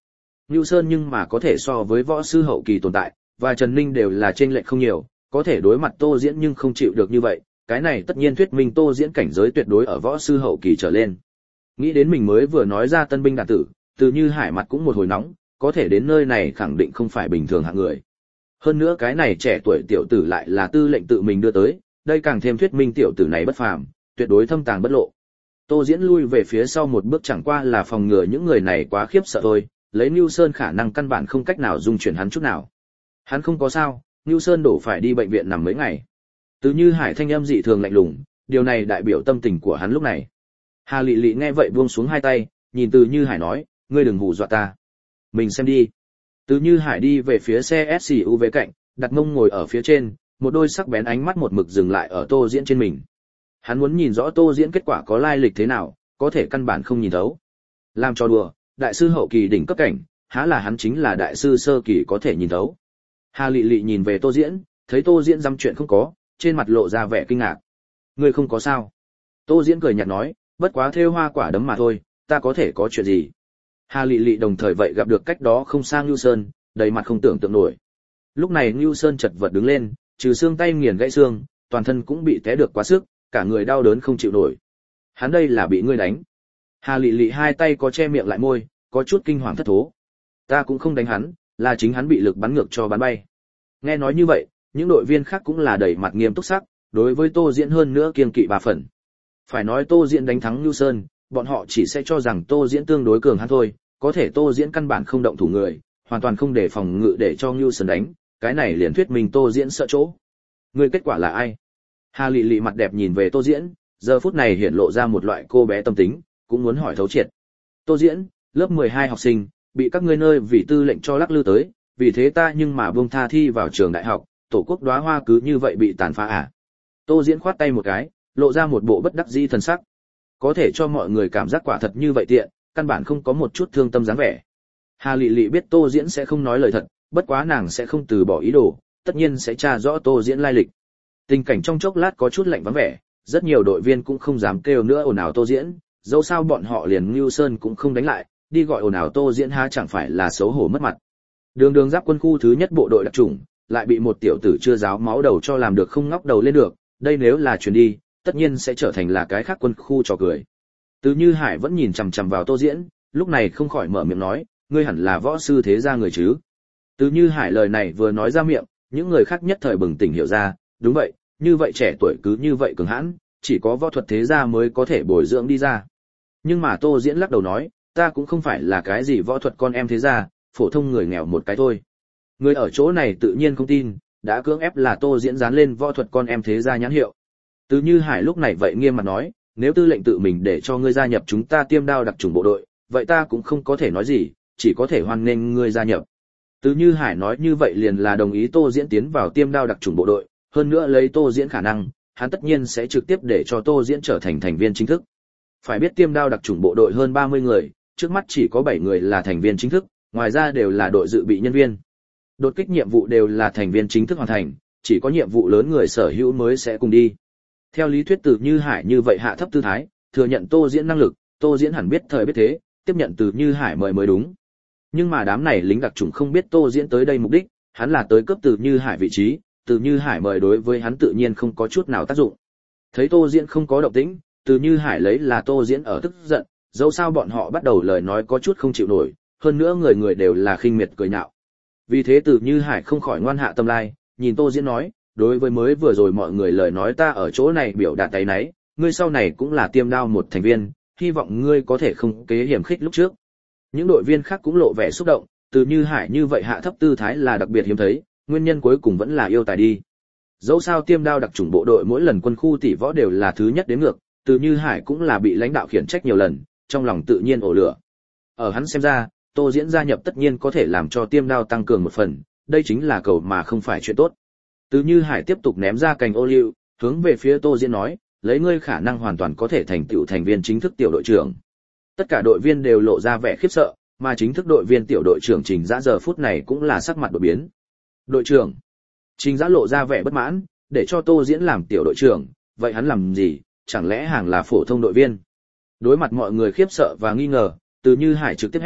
Nưu Sơn nhưng mà có thể so với võ sư hậu kỳ tồn tại, và Trần Ninh đều là chênh lệch không nhiều, có thể đối mặt Tô Diễn nhưng không chịu được như vậy, cái này tất nhiên thuyết minh Tô Diễn cảnh giới tuyệt đối ở võ sư hậu kỳ trở lên. Nghĩ đến mình mới vừa nói ra tân binh đạn tử, Từ Như Hải mặt cũng một hồi nóng, có thể đến nơi này khẳng định không phải bình thường hạng người. Hơn nữa cái này trẻ tuổi tiểu tử lại là tư lệnh tự mình đưa tới, đây càng thêm thuyết minh tiểu tử này bất phàm, tuyệt đối thâm tàng bất lộ. Tô Diễn lui về phía sau một bước chẳng qua là phòng ngừa những người này quá khiếp sợ thôi, lấy Nưu Sơn khả năng căn bản không cách nào dung chuyển hắn chút nào. Hắn không có sao, Nưu Sơn đổ phải đi bệnh viện nằm mấy ngày. Từ Như Hải thanh âm dị thường lạnh lùng, điều này đại biểu tâm tình của hắn lúc này. Hà Lệ Lệ nghe vậy buông xuống hai tay, nhìn Từ Như Hải nói, ngươi đừng hù dọa ta. Mình xem đi. Từ Như Hải đi về phía xe ét u vê cạnh, đặt mông ngồi ở phía trên, một đôi sắc bén ánh mắt một mực dừng lại ở Tô Diễn trên mình. Hắn muốn nhìn rõ Tô Diễn kết quả có lai lịch thế nào, có thể căn bản không nhìn thấu. Làm cho đùa, đại sư hậu kỳ đỉnh cấp cảnh, há là hắn chính là đại sư sơ kỳ có thể nhìn thấu. Hà Lệ Lệ nhìn về Tô Diễn, thấy Tô Diễn dăm chuyện không có, trên mặt lộ ra vẻ kinh ngạc. Ngươi không có sao? Tô Diễn cười nhạt nói, bất quá thêu hoa quả đấm mà thôi, ta có thể có chuyện gì? Hà Lệ Lệ đồng thời vậy gặp được cách đó không xa Nưu Sơn, đầy mặt không tưởng tượng nổi. Lúc này Nưu Sơn chật vật đứng lên, trừ xương tay nghiền gãy xương, toàn thân cũng bị té được quá sức, cả người đau đớn không chịu nổi. Hắn đây là bị ngươi đánh. Hà Lệ Lệ hai tay có che miệng lại môi, có chút kinh hoàng thất thố. Ta cũng không đánh hắn, là chính hắn bị lực bắn ngược cho bắn bay. Nghe nói như vậy, những đội viên khác cũng là đầy mặt nghiêm túc sắc, đối với Tô Diễn hơn nữa kiêng kỵ ba phần. Phải nói Tô Diễn đánh thắng Nưu Sơn, bọn họ chỉ sẽ cho rằng Tô Diễn tương đối cường hắn thôi, có thể Tô Diễn căn bản không động thủ người, hoàn toàn không để phòng ngự để cho Nưu Sơn đánh, cái này liền thuyết minh Tô Diễn sợ chỗ. Người kết quả là ai? Hà Lệ Lệ mặt đẹp nhìn về Tô Diễn, giờ phút này hiện lộ ra một loại cô bé tâm tính, cũng muốn hỏi thấu triệt. Tô Diễn, lớp mười hai học sinh, bị các ngươi nơi vì tư lệnh cho lắc lư tới, vì thế ta nhưng mà buông tha thi vào trường đại học, tổ quốc đóa hoa cứ như vậy bị tàn phá à? Tô Diễn khoát tay một cái, lộ ra một bộ bất đắc dĩ thần sắc. Có thể cho mọi người cảm giác quả thật như vậy tiện, căn bản không có một chút thương tâm dáng vẻ. Hà Lệ Lệ biết Tô Diễn sẽ không nói lời thật, bất quá nàng sẽ không từ bỏ ý đồ, tất nhiên sẽ tra rõ Tô Diễn lai lịch. Tình cảnh trong chốc lát có chút lạnh vắng vẻ, rất nhiều đội viên cũng không dám kêu nữa ồn ào Tô Diễn, dẫu sao bọn họ liền Nưu Sơn cũng không đánh lại, đi gọi ồn ào Tô Diễn há chẳng phải là xấu hổ mất mặt. Đường Đường giáp quân khu thứ nhất bộ đội đặc chủng, lại bị một tiểu tử chưa giáo máu đầu cho làm được không ngóc đầu lên được, đây nếu là chuyển đi, tất nhiên sẽ trở thành là cái khác quân khu trò cười. Từ Như Hải vẫn nhìn chằm chằm vào Tô Diễn, lúc này không khỏi mở miệng nói, ngươi hẳn là võ sư thế gia người chứ? Từ Như Hải lời này vừa nói ra miệng, những người khác nhất thời bừng tỉnh hiểu ra, đúng vậy, như vậy trẻ tuổi cứ như vậy cường hãn, chỉ có võ thuật thế gia mới có thể bồi dưỡng đi ra. Nhưng mà Tô Diễn lắc đầu nói, ta cũng không phải là cái gì võ thuật con em thế gia, phổ thông người nghèo một cái thôi. Người ở chỗ này tự nhiên không tin, đã cưỡng ép là Tô Diễn dán lên võ thuật con em thế gia nhãn hiệu. Từ Như Hải lúc này vậy nghiêm mặt nói, nếu tư lệnh tự mình để cho ngươi gia nhập chúng ta Tiêm Đao đặc chủng bộ đội, vậy ta cũng không có thể nói gì, chỉ có thể hoan nghênh ngươi gia nhập. Từ Như Hải nói như vậy liền là đồng ý Tô Diễn tiến vào Tiêm Đao đặc chủng bộ đội, hơn nữa lấy Tô Diễn khả năng, hắn tất nhiên sẽ trực tiếp để cho Tô Diễn trở thành thành viên chính thức. Phải biết Tiêm Đao đặc chủng bộ đội hơn ba mươi người, trước mắt chỉ có bảy người là thành viên chính thức, ngoài ra đều là đội dự bị nhân viên. Đột kích nhiệm vụ đều là thành viên chính thức hoàn thành, chỉ có nhiệm vụ lớn người sở hữu mới sẽ cùng đi. Theo lý thuyết Từ Như Hải như vậy hạ thấp tư thái, thừa nhận Tô Diễn năng lực, Tô Diễn hẳn biết thời biết thế, tiếp nhận Từ Như Hải mời mới đúng. Nhưng mà đám này lính đặc chủng không biết Tô Diễn tới đây mục đích, hắn là tới cấp Từ Như Hải vị trí, Từ Như Hải mời đối với hắn tự nhiên không có chút nào tác dụng. Thấy Tô Diễn không có động tĩnh, Từ Như Hải lấy là Tô Diễn ở tức giận, dẫu sao bọn họ bắt đầu lời nói có chút không chịu nổi, hơn nữa người người đều là khinh miệt cười nhạo. Vì thế Từ Như Hải không khỏi ngoan hạ tâm lai, nhìn Tô Diễn nói, đối với mới vừa rồi mọi người lời nói ta ở chỗ này biểu đạt tay nấy, ngươi sau này cũng là Tiêm Đao một thành viên, hy vọng ngươi có thể không kế hiểm khích lúc trước. Những đội viên khác cũng lộ vẻ xúc động, Từ Như Hải như vậy hạ thấp tư thái là đặc biệt hiếm thấy, nguyên nhân cuối cùng vẫn là yêu tài đi. Dẫu sao Tiêm Đao đặc chủng bộ đội mỗi lần quân khu tỷ võ đều là thứ nhất đến ngược, Từ Như Hải cũng là bị lãnh đạo khiển trách nhiều lần, trong lòng tự nhiên ổ lửa. Ở hắn xem ra, Tô Diễn gia nhập tất nhiên có thể làm cho Tiêm Đao tăng cường một phần, đây chính là cầu mà không phải chuyện tốt. Từ Như Hải tiếp tục ném ra cành ô liu, hướng về phía Tô Diễn nói, lấy ngươi khả năng hoàn toàn có thể thành tựu thành viên chính thức tiểu đội trưởng. Tất cả đội viên đều lộ ra vẻ khiếp sợ, mà chính thức đội viên tiểu đội trưởng Trình Dã giờ phút này cũng là sắc mặt đổi biến. Đội trưởng. Trình Dã lộ ra vẻ bất mãn, để cho Tô Diễn làm tiểu đội trưởng, vậy hắn làm gì, chẳng lẽ hàng là phổ thông đội viên? Đối mặt mọi người khiếp sợ và nghi ngờ, Từ Như Hải trực tiếp hét,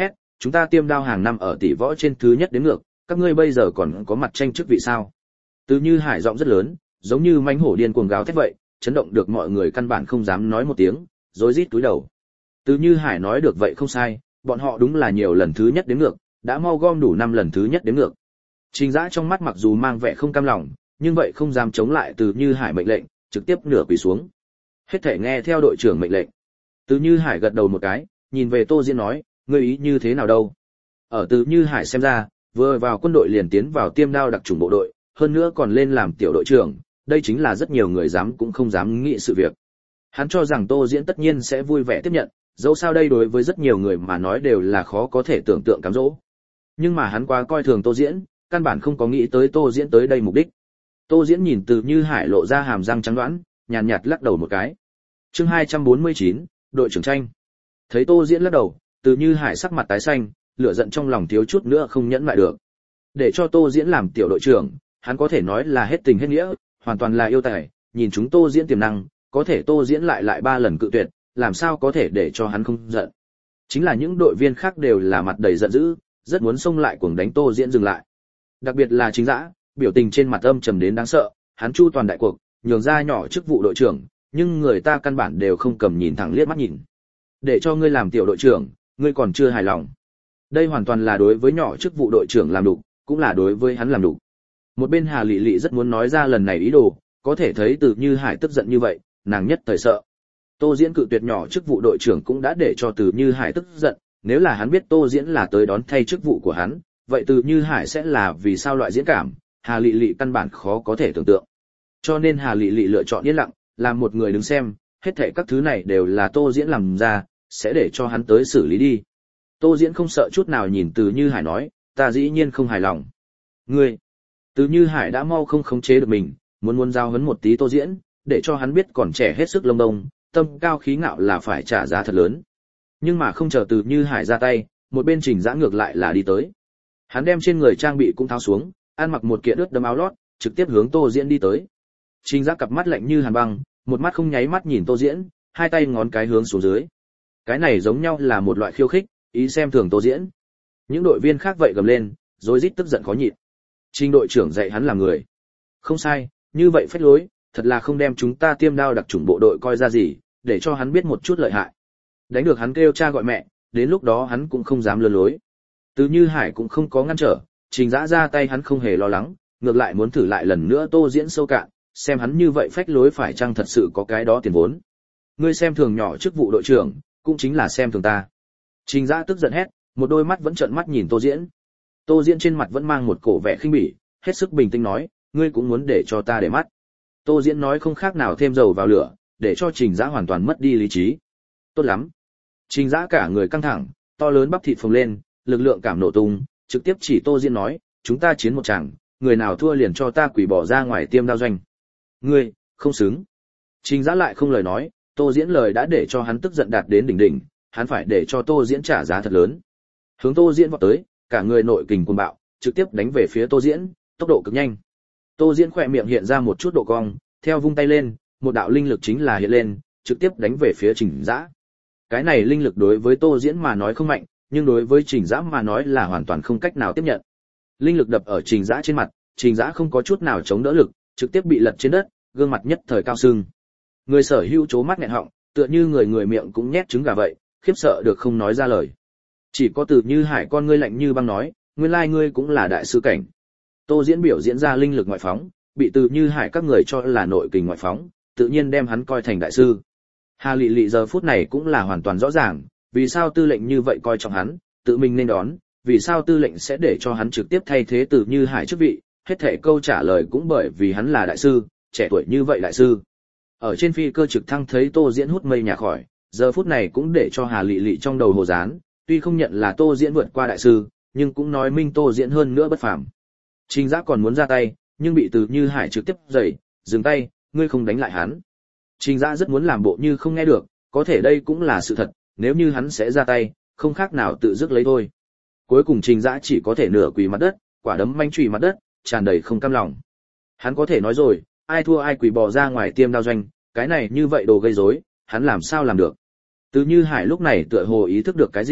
chúng ta Tiêm Đao hàng năm ở tỷ võ trên thứ nhất đến ngược, các ngươi bây giờ còn có mặt tranh chức vị sao? Từ Như Hải giọng rất lớn, giống như mãnh hổ điên cuồng gào thét vậy, chấn động được mọi người căn bản không dám nói một tiếng, rối rít cúi đầu. Từ Như Hải nói được vậy không sai, bọn họ đúng là nhiều lần thứ nhất đến ngược, đã mau gom đủ năm lần thứ nhất đến ngược. Trình Dã trong mắt mặc dù mang vẻ không cam lòng, nhưng vậy không dám chống lại Từ Như Hải mệnh lệnh, trực tiếp nửa quỳ xuống. Hết thể nghe theo đội trưởng mệnh lệnh. Từ Như Hải gật đầu một cái, nhìn về Tô Diễn nói, ngươi ý như thế nào đâu? Ở Từ Như Hải xem ra, vừa vào quân đội liền tiến vào Tiêm Đao đặc chủng bộ đội, hơn nữa còn lên làm tiểu đội trưởng, đây chính là rất nhiều người dám cũng không dám nghĩ sự việc. Hắn cho rằng Tô Diễn tất nhiên sẽ vui vẻ tiếp nhận, dẫu sao đây đối với rất nhiều người mà nói đều là khó có thể tưởng tượng cám dỗ. Nhưng mà hắn quá coi thường Tô Diễn, căn bản không có nghĩ tới Tô Diễn tới đây mục đích. Tô Diễn nhìn Từ Như Hải lộ ra hàm răng trắng đoán, nhàn nhạt lắc đầu một cái. Chương hai trăm bốn mươi chín, đội trưởng tranh. Thấy Tô Diễn lắc đầu, Từ Như Hải sắc mặt tái xanh, lửa giận trong lòng thiếu chút nữa không nhẫn lại được. Để cho Tô Diễn làm tiểu đội trưởng, hắn có thể nói là hết tình hết nghĩa, hoàn toàn là yêu tài, nhìn chúng Tô Diễn tiềm năng, có thể Tô Diễn lại lại ba lần cự tuyệt, làm sao có thể để cho hắn không giận. Chính là những đội viên khác đều là mặt đầy giận dữ, rất muốn xông lại cuồng đánh Tô Diễn dừng lại. Đặc biệt là Chính Dã, biểu tình trên mặt âm trầm đến đáng sợ, hắn chu toàn đại cuộc, nhường ra nhỏ chức vụ đội trưởng, nhưng người ta căn bản đều không cầm nhìn thẳng liếc mắt nhìn. Để cho ngươi làm tiểu đội trưởng, ngươi còn chưa hài lòng. Đây hoàn toàn là đối với nhỏ chức vụ đội trưởng làm đủ, cũng là đối với hắn làm đủ. Một bên Hà Lệ Lệ rất muốn nói ra lần này ý đồ, có thể thấy Từ Như Hải tức giận như vậy, nàng nhất thời sợ. Tô Diễn cự tuyệt nhỏ chức vụ đội trưởng cũng đã để cho Từ Như Hải tức giận, nếu là hắn biết Tô Diễn là tới đón thay chức vụ của hắn, vậy Từ Như Hải sẽ là vì sao loại diễn cảm, Hà Lệ Lệ căn bản khó có thể tưởng tượng. Cho nên Hà Lệ Lệ lựa chọn yên lặng, làm một người đứng xem, hết thảy các thứ này đều là Tô Diễn làm ra, sẽ để cho hắn tới xử lý đi. Tô Diễn không sợ chút nào nhìn Từ Như Hải nói, ta dĩ nhiên không hài lòng. Ngươi, Từ Như Hải đã mau không khống chế được mình, muốn muốn giao huấn một tí Tô Diễn, để cho hắn biết còn trẻ hết sức lông bông, tâm cao khí ngạo là phải trả giá thật lớn. Nhưng mà không chờ Từ Như Hải ra tay, một bên Trình Dã ngược lại là đi tới. Hắn đem trên người trang bị cũng tháo xuống, ăn mặc một kiện ướt đẫm áo lót, trực tiếp hướng Tô Diễn đi tới. Trình Dã cặp mắt lạnh như hàn băng, một mắt không nháy mắt nhìn Tô Diễn, hai tay ngón cái hướng xuống dưới. Cái này giống nhau là một loại khiêu khích, ý xem thường Tô Diễn. Những đội viên khác vậy gầm lên, rối rít tức giận khó nhịn. Trình đội trưởng dạy hắn làm người. Không sai, như vậy phách lối, thật là không đem chúng ta Tiêm Đao đặc chủng bộ đội coi ra gì, để cho hắn biết một chút lợi hại. Đánh được hắn kêu cha gọi mẹ, đến lúc đó hắn cũng không dám lừa lối. Từ Như Hải cũng không có ngăn trở, Trình Dã ra tay hắn không hề lo lắng, ngược lại muốn thử lại lần nữa Tô Diễn sâu cạn, xem hắn như vậy phách lối phải chăng thật sự có cái đó tiền vốn. Ngươi xem thường nhỏ chức vụ đội trưởng, cũng chính là xem thường ta. Trình Dã tức giận hét, một đôi mắt vẫn trợn mắt nhìn Tô Diễn. Tô Diễn trên mặt vẫn mang một cổ vẻ khinh bỉ, hết sức bình tĩnh nói, ngươi cũng muốn để cho ta để mắt. Tô Diễn nói không khác nào thêm dầu vào lửa, để cho Trình Dã hoàn toàn mất đi lý trí. Tốt lắm. Trình Dã cả người căng thẳng, to lớn bắp thịt phồng lên, lực lượng cảm nổ tung, trực tiếp chỉ Tô Diễn nói, chúng ta chiến một tràng, người nào thua liền cho ta quỷ bỏ ra ngoài Tiêm Đao doanh. Ngươi, không xứng. Trình Dã lại không lời nói, Tô Diễn lời đã để cho hắn tức giận đạt đến đỉnh đỉnh, hắn phải để cho Tô Diễn trả giá thật lớn. Hướng Tô Diễn vọt tới, cả người nội kình cuồng bạo, trực tiếp đánh về phía Tô Diễn, tốc độ cực nhanh. Tô Diễn khỏe miệng hiện ra một chút độ cong, theo vung tay lên, một đạo linh lực chính là hiện lên, trực tiếp đánh về phía Trình Dã. Cái này linh lực đối với Tô Diễn mà nói không mạnh, nhưng đối với Trình Dã mà nói là hoàn toàn không cách nào tiếp nhận. Linh lực đập ở Trình Dã trên mặt, Trình Dã không có chút nào chống đỡ lực, trực tiếp bị lật trên đất, gương mặt nhất thời cao sưng. Người sở hữu chố mắt nghẹn họng, tựa như người người miệng cũng nhét trứng gà vậy, khiếp sợ được không nói ra lời. Chỉ có Từ Như Hải con ngươi lạnh như băng nói, nguyên lai ngươi cũng là đại sư cảnh. Tô Diễn biểu diễn ra linh lực ngoại phóng, bị Từ Như Hải các người cho là nội kình ngoại phóng, tự nhiên đem hắn coi thành đại sư. Hà Lệ Lệ giờ phút này cũng là hoàn toàn rõ ràng, vì sao tư lệnh như vậy coi trọng hắn, tự mình nên đón, vì sao tư lệnh sẽ để cho hắn trực tiếp thay thế Từ Như Hải chức vị, hết thảy câu trả lời cũng bởi vì hắn là đại sư, trẻ tuổi như vậy đại sư. Ở trên phi cơ trực thăng thấy Tô Diễn hút mây nhà khỏi, giờ phút này cũng để cho Hà Lệ Lệ trong đầu hồ dán, tuy không nhận là Tô Diễn vượt qua đại sư, nhưng cũng nói minh Tô Diễn hơn nữa bất phàm. Trình Dã còn muốn ra tay, nhưng bị Từ Như Hải trực tiếp giày, dừng tay, ngươi không đánh lại hắn. Trình Dã rất muốn làm bộ như không nghe được, có thể đây cũng là sự thật, nếu như hắn sẽ ra tay, không khác nào tự dứt lấy thôi. Cuối cùng Trình Dã chỉ có thể nửa quỳ mặt đất, quả đấm manh chùy mặt đất, tràn đầy không cam lòng. Hắn có thể nói rồi, ai thua ai quỳ bò ra ngoài Tiêm Đao doanh, cái này như vậy đồ gây rối, hắn làm sao làm được. Từ Như Hải lúc này tựa hồ ý thức được cái gì,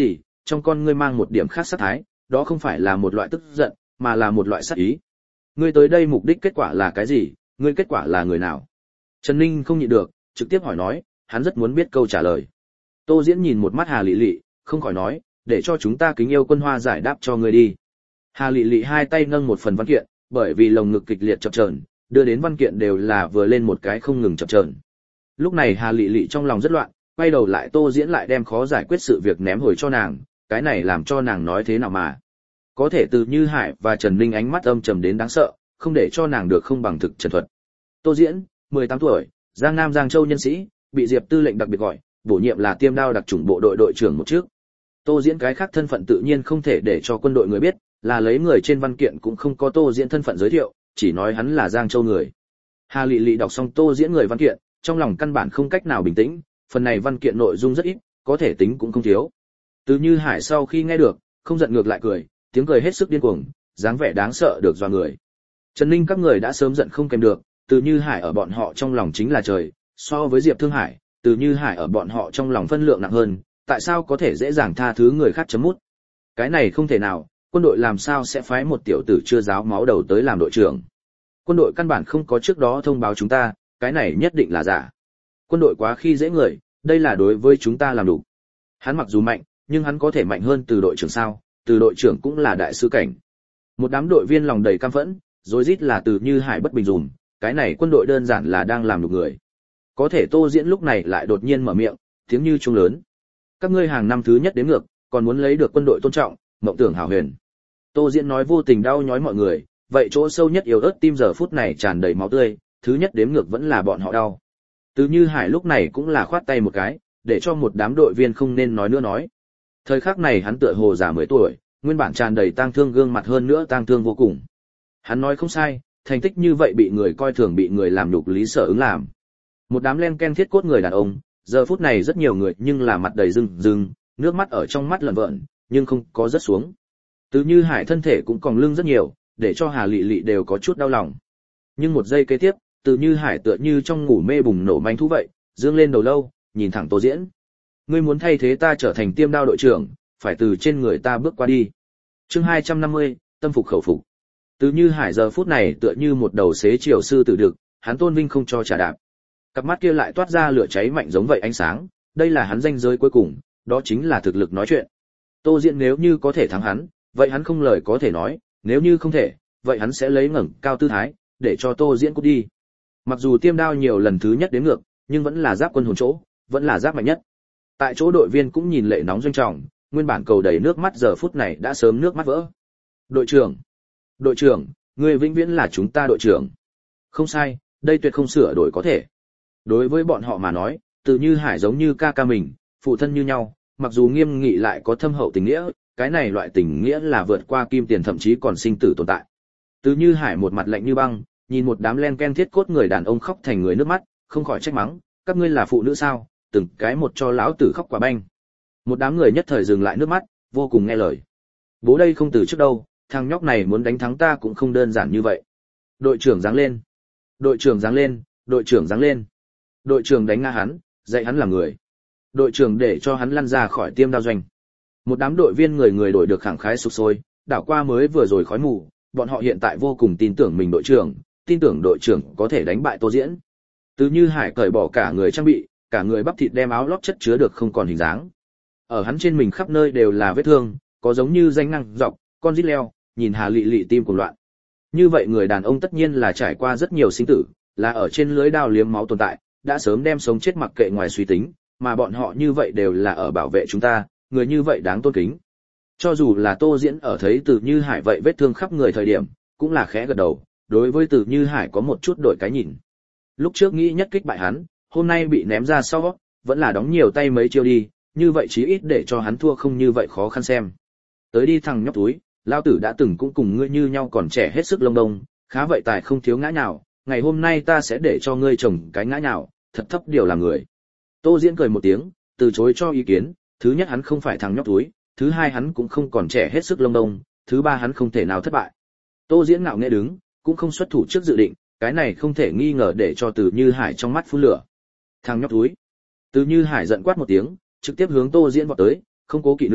trong con ngươi mang một điểm khác sát thái, đó không phải là một loại tức giận, mà là một loại sát ý. Ngươi tới đây mục đích kết quả là cái gì, ngươi kết quả là người nào? Trần Ninh không nhịn được, trực tiếp hỏi nói, hắn rất muốn biết câu trả lời. Tô Diễn nhìn một mắt Hà Lị Lị, không khỏi nói, để cho chúng ta kính yêu quân hoa giải đáp cho ngươi đi. Hà Lị Lị hai tay nâng một phần văn kiện, bởi vì lồng ngực kịch liệt chập chờn, đưa đến văn kiện đều là vừa lên một cái không ngừng chập chờn. Lúc này Hà Lị Lị trong lòng rất loạn, quay đầu lại Tô Diễn lại đem khó giải quyết sự việc ném hồi cho nàng, cái này làm cho nàng nói thế nào mà. Có thể từ Như Hải và Trần Ninh ánh mắt âm trầm đến đáng sợ, không để cho nàng được không bằng thực trần thuật. Tô Diễn, mười tám tuổi, Giang Nam Giang Châu nhân sĩ, bị Diệp Tư lệnh đặc biệt gọi, bổ nhiệm là Tiêm Đao đặc chủng bộ đội đội trưởng một trước. Tô Diễn cái khác thân phận tự nhiên không thể để cho quân đội người biết, là lấy người trên văn kiện cũng không có Tô Diễn thân phận giới thiệu, chỉ nói hắn là Giang Châu người. Hà Lị Lị đọc xong Tô Diễn người văn kiện, trong lòng căn bản không cách nào bình tĩnh, phần này văn kiện nội dung rất ít, có thể tính cũng không thiếu. Từ Như Hải sau khi nghe được, không giận ngược lại cười, tiếng cười hết sức điên cuồng, dáng vẻ đáng sợ được dọa người. Trần Ninh các người đã sớm giận không kèm được, Từ Như Hải ở bọn họ trong lòng chính là trời, so với Diệp Thương Hải, Từ Như Hải ở bọn họ trong lòng phân lượng nặng hơn, tại sao có thể dễ dàng tha thứ người khác chấm mút? Cái này không thể nào, quân đội làm sao sẽ phái một tiểu tử chưa ráo máu đầu tới làm đội trưởng? Quân đội căn bản không có trước đó thông báo chúng ta, cái này nhất định là giả. Quân đội quá khi dễ người, đây là đối với chúng ta làm đủ. Hắn mặc dù mạnh, nhưng hắn có thể mạnh hơn Từ đội trưởng sao? Từ đội trưởng cũng là đại sứ cảnh. Một đám đội viên lòng đầy căm phẫn, rối rít là Từ Như Hải bất bình dùm, cái này quân đội đơn giản là đang làm nhục người. Có thể Tô Diễn lúc này lại đột nhiên mở miệng, tiếng như chuông lớn. Các ngươi hàng năm thứ nhất đến ngược, còn muốn lấy được quân đội tôn trọng, mộng tưởng hào huyền. Tô Diễn nói vô tình đau nhói mọi người, vậy chỗ sâu nhất yếu ớt tim giờ phút này tràn đầy máu tươi, thứ nhất đếm ngược vẫn là bọn họ đau. Từ Như Hải lúc này cũng là khoát tay một cái, để cho một đám đội viên không nên nói nữa nói. Thời khắc này hắn tựa hồ già mười tuổi, nguyên bản tràn đầy tang thương gương mặt hơn nữa tang thương vô cùng. Hắn nói không sai, thành tích như vậy bị người coi thường bị người làm nhục lý sở ứng làm. Một đám len ken thiết cốt người đàn ông, giờ phút này rất nhiều người nhưng là mặt đầy rưng rưng, nước mắt ở trong mắt lẩn vợn, nhưng không có rớt xuống. Từ Như Hải thân thể cũng còng lưng rất nhiều, để cho Hà Lị Lị đều có chút đau lòng. Nhưng một giây kế tiếp, Từ Như Hải tựa như trong ngủ mê bùng nổ manh thú vậy, dương lên đầu lâu, nhìn thẳng Tô Diễn. Ngươi muốn thay thế ta trở thành Tiêm Đao đội trưởng, phải từ trên người ta bước qua đi. Chương hai trăm năm mươi, tâm phục khẩu phục. Từ Như Hải giờ phút này tựa như một đầu xế chiều sư tử đực, hắn tôn vinh không cho trả đạp. Cặp mắt kia lại toát ra lửa cháy mạnh giống vậy ánh sáng, đây là hắn ranh giới cuối cùng, đó chính là thực lực nói chuyện. Tô Diễn nếu như có thể thắng hắn, vậy hắn không lời có thể nói, nếu như không thể, vậy hắn sẽ lấy ngẩng cao tư thái, để cho Tô Diễn cút đi. Mặc dù Tiêm Đao nhiều lần thứ nhất đến ngược, nhưng vẫn là giáp quân hồn chỗ, vẫn là giáp mạnh nhất. Tại chỗ đội viên cũng nhìn lệ nóng doanh trọng, nguyên bản cầu đầy nước mắt giờ phút này đã sớm nước mắt vỡ. Đội trưởng, đội trưởng, người vĩnh viễn là chúng ta đội trưởng. Không sai, đây tuyệt không sửa đổi có thể. Đối với bọn họ mà nói, Từ Như Hải giống như ca ca mình, phụ thân như nhau, mặc dù nghiêm nghị lại có thâm hậu tình nghĩa, cái này loại tình nghĩa là vượt qua kim tiền thậm chí còn sinh tử tồn tại. Từ Như Hải một mặt lạnh như băng, nhìn một đám len ken thiết cốt người đàn ông khóc thành người nước mắt, không khỏi trách mắng, các ngươi là phụ nữ sao, từng cái một cho lão tử khóc quả banh. Một đám người nhất thời dừng lại nước mắt, vô cùng nghe lời. Bố đây không từ trước đâu, thằng nhóc này muốn đánh thắng ta cũng không đơn giản như vậy. Đội trưởng giáng lên, đội trưởng giáng lên, đội trưởng giáng lên. Đội trưởng đánh ngã hắn, dạy hắn làm người. Đội trưởng để cho hắn lăn ra khỏi Tiêm Đao doanh. Một đám đội viên người người đội được khẳng khái sục sôi, đảo qua mới vừa rồi khói mù, bọn họ hiện tại vô cùng tin tưởng mình đội trưởng, tin tưởng đội trưởng có thể đánh bại Tô Diễn. Từ Như Hải cởi bỏ cả người trang bị, cả người bắp thịt đem áo lót chất chứa được không còn hình dáng. Ở hắn trên mình khắp nơi đều là vết thương, có giống như danh năng dọc, con rít leo, nhìn Hà Lị Lị tim cuồng loạn. Như vậy người đàn ông tất nhiên là trải qua rất nhiều sinh tử, là ở trên lưới đao liếm máu tồn tại, đã sớm đem sống chết mặc kệ ngoài suy tính, mà bọn họ như vậy đều là ở bảo vệ chúng ta, người như vậy đáng tôn kính. Cho dù là Tô Diễn ở thấy Từ Như Hải vậy vết thương khắp người thời điểm, cũng là khẽ gật đầu, đối với Từ Như Hải có một chút đổi cái nhìn. Lúc trước nghĩ nhất kích bại hắn, hôm nay bị ném ra sau, vẫn là đóng nhiều tay mấy chiêu đi, như vậy chí ít để cho hắn thua không như vậy khó khăn xem. Tới đi thằng nhóc túi, lao tử đã từng cũng cùng ngươi như nhau còn trẻ hết sức lông đông, khá vậy tài không thiếu ngã nhào, ngày hôm nay ta sẽ để cho ngươi trồng cái ngã nhào, thật thấp điều là người. Tô Diễn cười một tiếng, từ chối cho ý kiến, thứ nhất hắn không phải thằng nhóc túi, thứ hai hắn cũng không còn trẻ hết sức lông đông, thứ ba hắn không thể nào thất bại. Tô Diễn ngạo nghễ đứng, cũng không xuất thủ trước dự định, cái này không thể nghi ngờ để cho Từ Như Hải trong mắt phun lửa. Thằng nhóc túi. Từ Như Hải giận quát một tiếng, trực tiếp hướng Tô Diễn vọt tới, không cố kỵ nữa,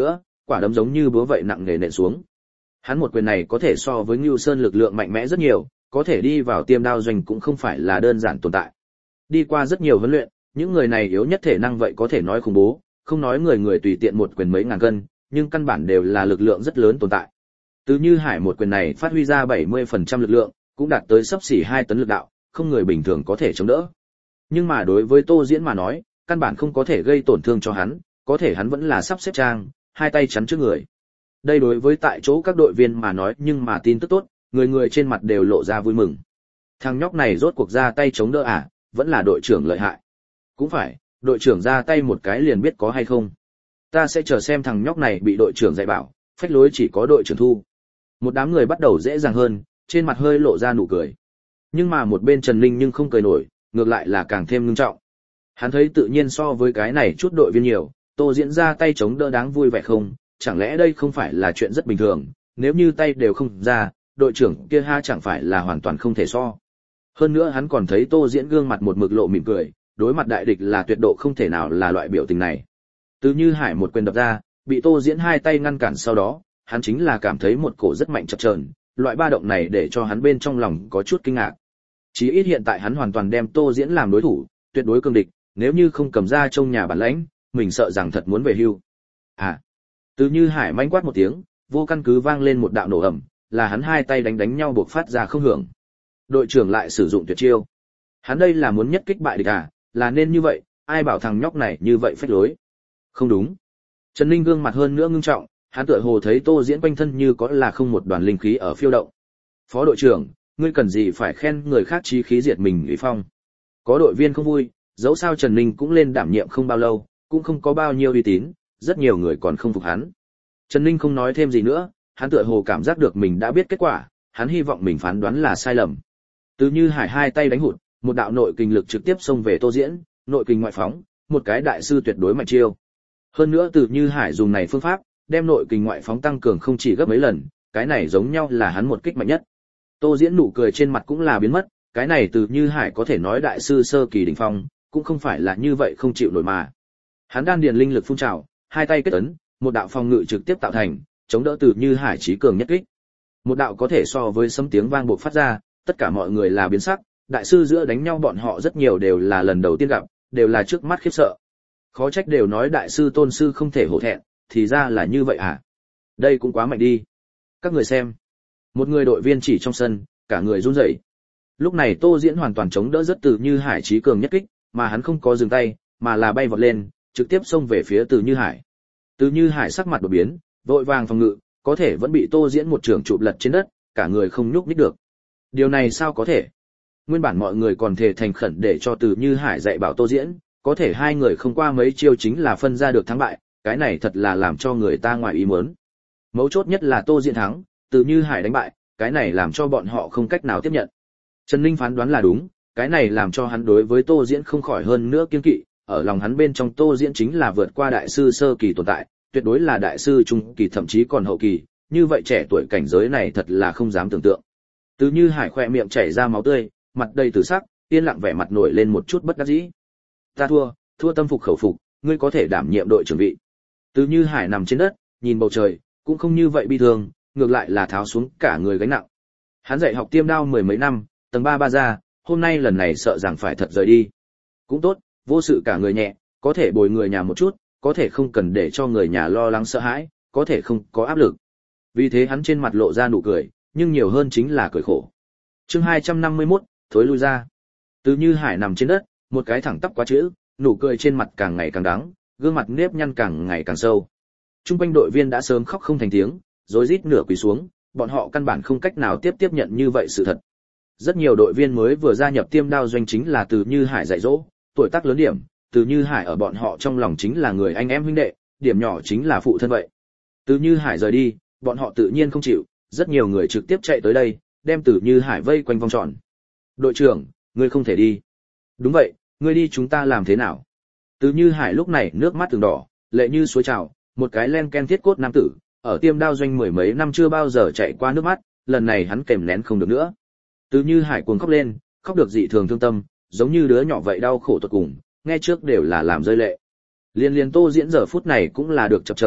quả đấm giống như búa vậy nặng nề nện xuống. Hắn một quyền này có thể so với Ngưu Sơn lực lượng mạnh mẽ rất nhiều, có thể đi vào Tiêm Đao Doanh cũng không phải là đơn giản tồn tại. Đi qua rất nhiều huấn luyện, những người này yếu nhất thể năng vậy có thể nói khủng bố, không nói người người tùy tiện một quyền mấy ngàn cân, nhưng căn bản đều là lực lượng rất lớn tồn tại. Từ Như Hải một quyền này phát huy ra bảy mươi phần trăm lực lượng, cũng đạt tới xấp xỉ hai tấn lực đạo, không người bình thường có thể chống đỡ. Nhưng mà đối với Tô Diễn mà nói, căn bản không có thể gây tổn thương cho hắn, có thể hắn vẫn là sắp xếp trang, hai tay chắn trước người. Đây đối với tại chỗ các đội viên mà nói, nhưng mà tin tức tốt, người người trên mặt đều lộ ra vui mừng. Thằng nhóc này rốt cuộc ra tay chống đỡ à, vẫn là đội trưởng lợi hại. Cũng phải, đội trưởng ra tay một cái liền biết có hay không. Ta sẽ chờ xem thằng nhóc này bị đội trưởng dạy bảo, phách lối chỉ có đội trưởng thu. Một đám người bắt đầu dễ dàng hơn, trên mặt hơi lộ ra nụ cười. Nhưng mà một bên Trần Ninh nhưng không cười nổi, ngược lại là càng thêm ngưng trọng. Hắn thấy tự nhiên so với cái này chút đội viên nhiều, Tô Diễn ra tay chống đỡ đáng vui vẻ không, chẳng lẽ đây không phải là chuyện rất bình thường, nếu như tay đều không ra, đội trưởng kia ha chẳng phải là hoàn toàn không thể so. Hơn nữa hắn còn thấy Tô Diễn gương mặt một mực lộ mỉm cười, đối mặt đại địch là tuyệt độ không thể nào là loại biểu tình này. Từ Như Hải một quyền đập ra, bị Tô Diễn hai tay ngăn cản sau đó, hắn chính là cảm thấy một cổ rất mạnh chập chờn, loại ba động này để cho hắn bên trong lòng có chút kinh ngạc. Chí ít hiện tại hắn hoàn toàn đem Tô Diễn làm đối thủ, tuyệt đối cương địch, nếu như không cầm ra trong nhà bản lãnh, mình sợ rằng thật muốn về hưu. À. Từ Như Hải manh quát một tiếng, vô căn cứ vang lên một đạo nổ ầm, là hắn hai tay đánh đánh nhau buộc phát ra không hưởng. Đội trưởng lại sử dụng tuyệt chiêu. Hắn đây là muốn nhất kích bại địch à, là nên như vậy, ai bảo thằng nhóc này như vậy phách lối. Không đúng. Trần Ninh gương mặt hơn nữa ngưng trọng, hắn tựa hồ thấy Tô Diễn quanh thân như có là không một đoàn linh khí ở phiêu động. Phó đội trưởng, ngươi cần gì phải khen người khác chí khí diệt mình uy phong. Có đội viên không vui, dẫu sao Trần Ninh cũng lên đảm nhiệm không bao lâu, cũng không có bao nhiêu uy tín, rất nhiều người còn không phục hắn. Trần Ninh không nói thêm gì nữa, hắn tựa hồ cảm giác được mình đã biết kết quả, hắn hy vọng mình phán đoán là sai lầm. Từ Như Hải hai tay đánh hụt, một đạo nội kình lực trực tiếp xông về Tô Diễn, nội kình ngoại phóng, một cái đại sư tuyệt đối mạnh chiêu. Hơn nữa Từ Như Hải dùng này phương pháp, đem nội kình ngoại phóng tăng cường không chỉ gấp mấy lần, cái này giống nhau là hắn một kích mạnh nhất. Tô Diễn nụ cười trên mặt cũng là biến mất, cái này Từ Như Hải có thể nói đại sư sơ kỳ đỉnh phong, cũng không phải là như vậy không chịu nổi mà. Hắn đan điền linh lực phun trào, hai tay kết ấn, một đạo phòng ngự trực tiếp tạo thành, chống đỡ Từ Như Hải chí cường nhất kích. Một đạo có thể so với sấm tiếng vang bộc phát ra, tất cả mọi người là biến sắc, đại sư giữa đánh nhau bọn họ rất nhiều đều là lần đầu tiên gặp, đều là trước mắt khiếp sợ. Khó trách đều nói đại sư tôn sư không thể hổ thẹn, thì ra là như vậy à? Đây cũng quá mạnh đi. Các người xem. Một người đội viên chỉ trong sân, cả người run rẩy. Lúc này Tô Diễn hoàn toàn chống đỡ rất Từ Như Hải chí cường nhất kích, mà hắn không có dừng tay, mà là bay vọt lên, trực tiếp xông về phía Từ Như Hải. Từ Như Hải sắc mặt đột biến, vội vàng phòng ngự, có thể vẫn bị Tô Diễn một trường chụp lật trên đất, cả người không nhúc nhích được. Điều này sao có thể? Nguyên bản mọi người còn thề thành khẩn để cho Từ Như Hải dạy bảo Tô Diễn, có thể hai người không qua mấy chiêu chính là phân ra được thắng bại, cái này thật là làm cho người ta ngoài ý muốn. Mấu chốt nhất là Tô Diễn thắng, Từ Như Hải đánh bại, cái này làm cho bọn họ không cách nào tiếp nhận. Trần Ninh phán đoán là đúng, cái này làm cho hắn đối với Tô Diễn không khỏi hơn nữa kiêng kỵ, ở lòng hắn bên trong Tô Diễn chính là vượt qua đại sư sơ kỳ tồn tại, tuyệt đối là đại sư trung kỳ thậm chí còn hậu kỳ, như vậy trẻ tuổi cảnh giới này thật là không dám tưởng tượng. Từ Như Hải khỏe miệng chảy ra máu tươi, mặt đầy tử sắc, yên lặng vẻ mặt nổi lên một chút bất đắc dĩ. Ta thua, thua tâm phục khẩu phục, ngươi có thể đảm nhiệm đội trưởng vị. Từ Như Hải nằm trên đất, nhìn bầu trời, cũng không như vậy bi thương, ngược lại là tháo xuống cả người gánh nặng. Hắn dạy học tiêm đao mười mấy năm, tầng ba ba ra, hôm nay lần này sợ rằng phải thật rời đi. Cũng tốt, vô sự cả người nhẹ, có thể bồi người nhà một chút, có thể không cần để cho người nhà lo lắng sợ hãi, có thể không có áp lực. Vì thế hắn trên mặt lộ ra nụ cười, nhưng nhiều hơn chính là cười khổ. Chương hai trăm năm mươi mốt, thối lui ra. Từ Như Hải nằm trên đất, một cái thẳng tắp quá chữ, nụ cười trên mặt càng ngày càng đắng, gương mặt nếp nhăn càng ngày càng sâu. Trung quanh đội viên đã sớm khóc không thành tiếng, rối rít nửa quỳ xuống, bọn họ căn bản không cách nào tiếp tiếp nhận như vậy sự thật. Rất nhiều đội viên mới vừa gia nhập tiêm đao doanh chính là Từ Như Hải dạy dỗ, tuổi tác lớn điểm, Từ Như Hải ở bọn họ trong lòng chính là người anh em huynh đệ, điểm nhỏ chính là phụ thân vậy. Từ Như Hải rời đi, bọn họ tự nhiên không chịu, rất nhiều người trực tiếp chạy tới đây, đem Từ Như Hải vây quanh vòng tròn. Đội trưởng, ngươi không thể đi. Đúng vậy, ngươi đi chúng ta làm thế nào? Từ Như Hải lúc này nước mắt từng đỏ, lệ như suối trào, một cái len ken thiết cốt nam tử, ở tiêm đao doanh mười mấy năm chưa bao giờ chạy qua nước mắt, lần này hắn kềm nén không được nữa. Từ Như Hải cuồng khóc lên, khóc được dị thường thương tâm, giống như đứa nhỏ vậy đau khổ tột cùng, nghe trước đều là làm rơi lệ. Liên liên Tô Diễn giờ phút này cũng là được chập chờn,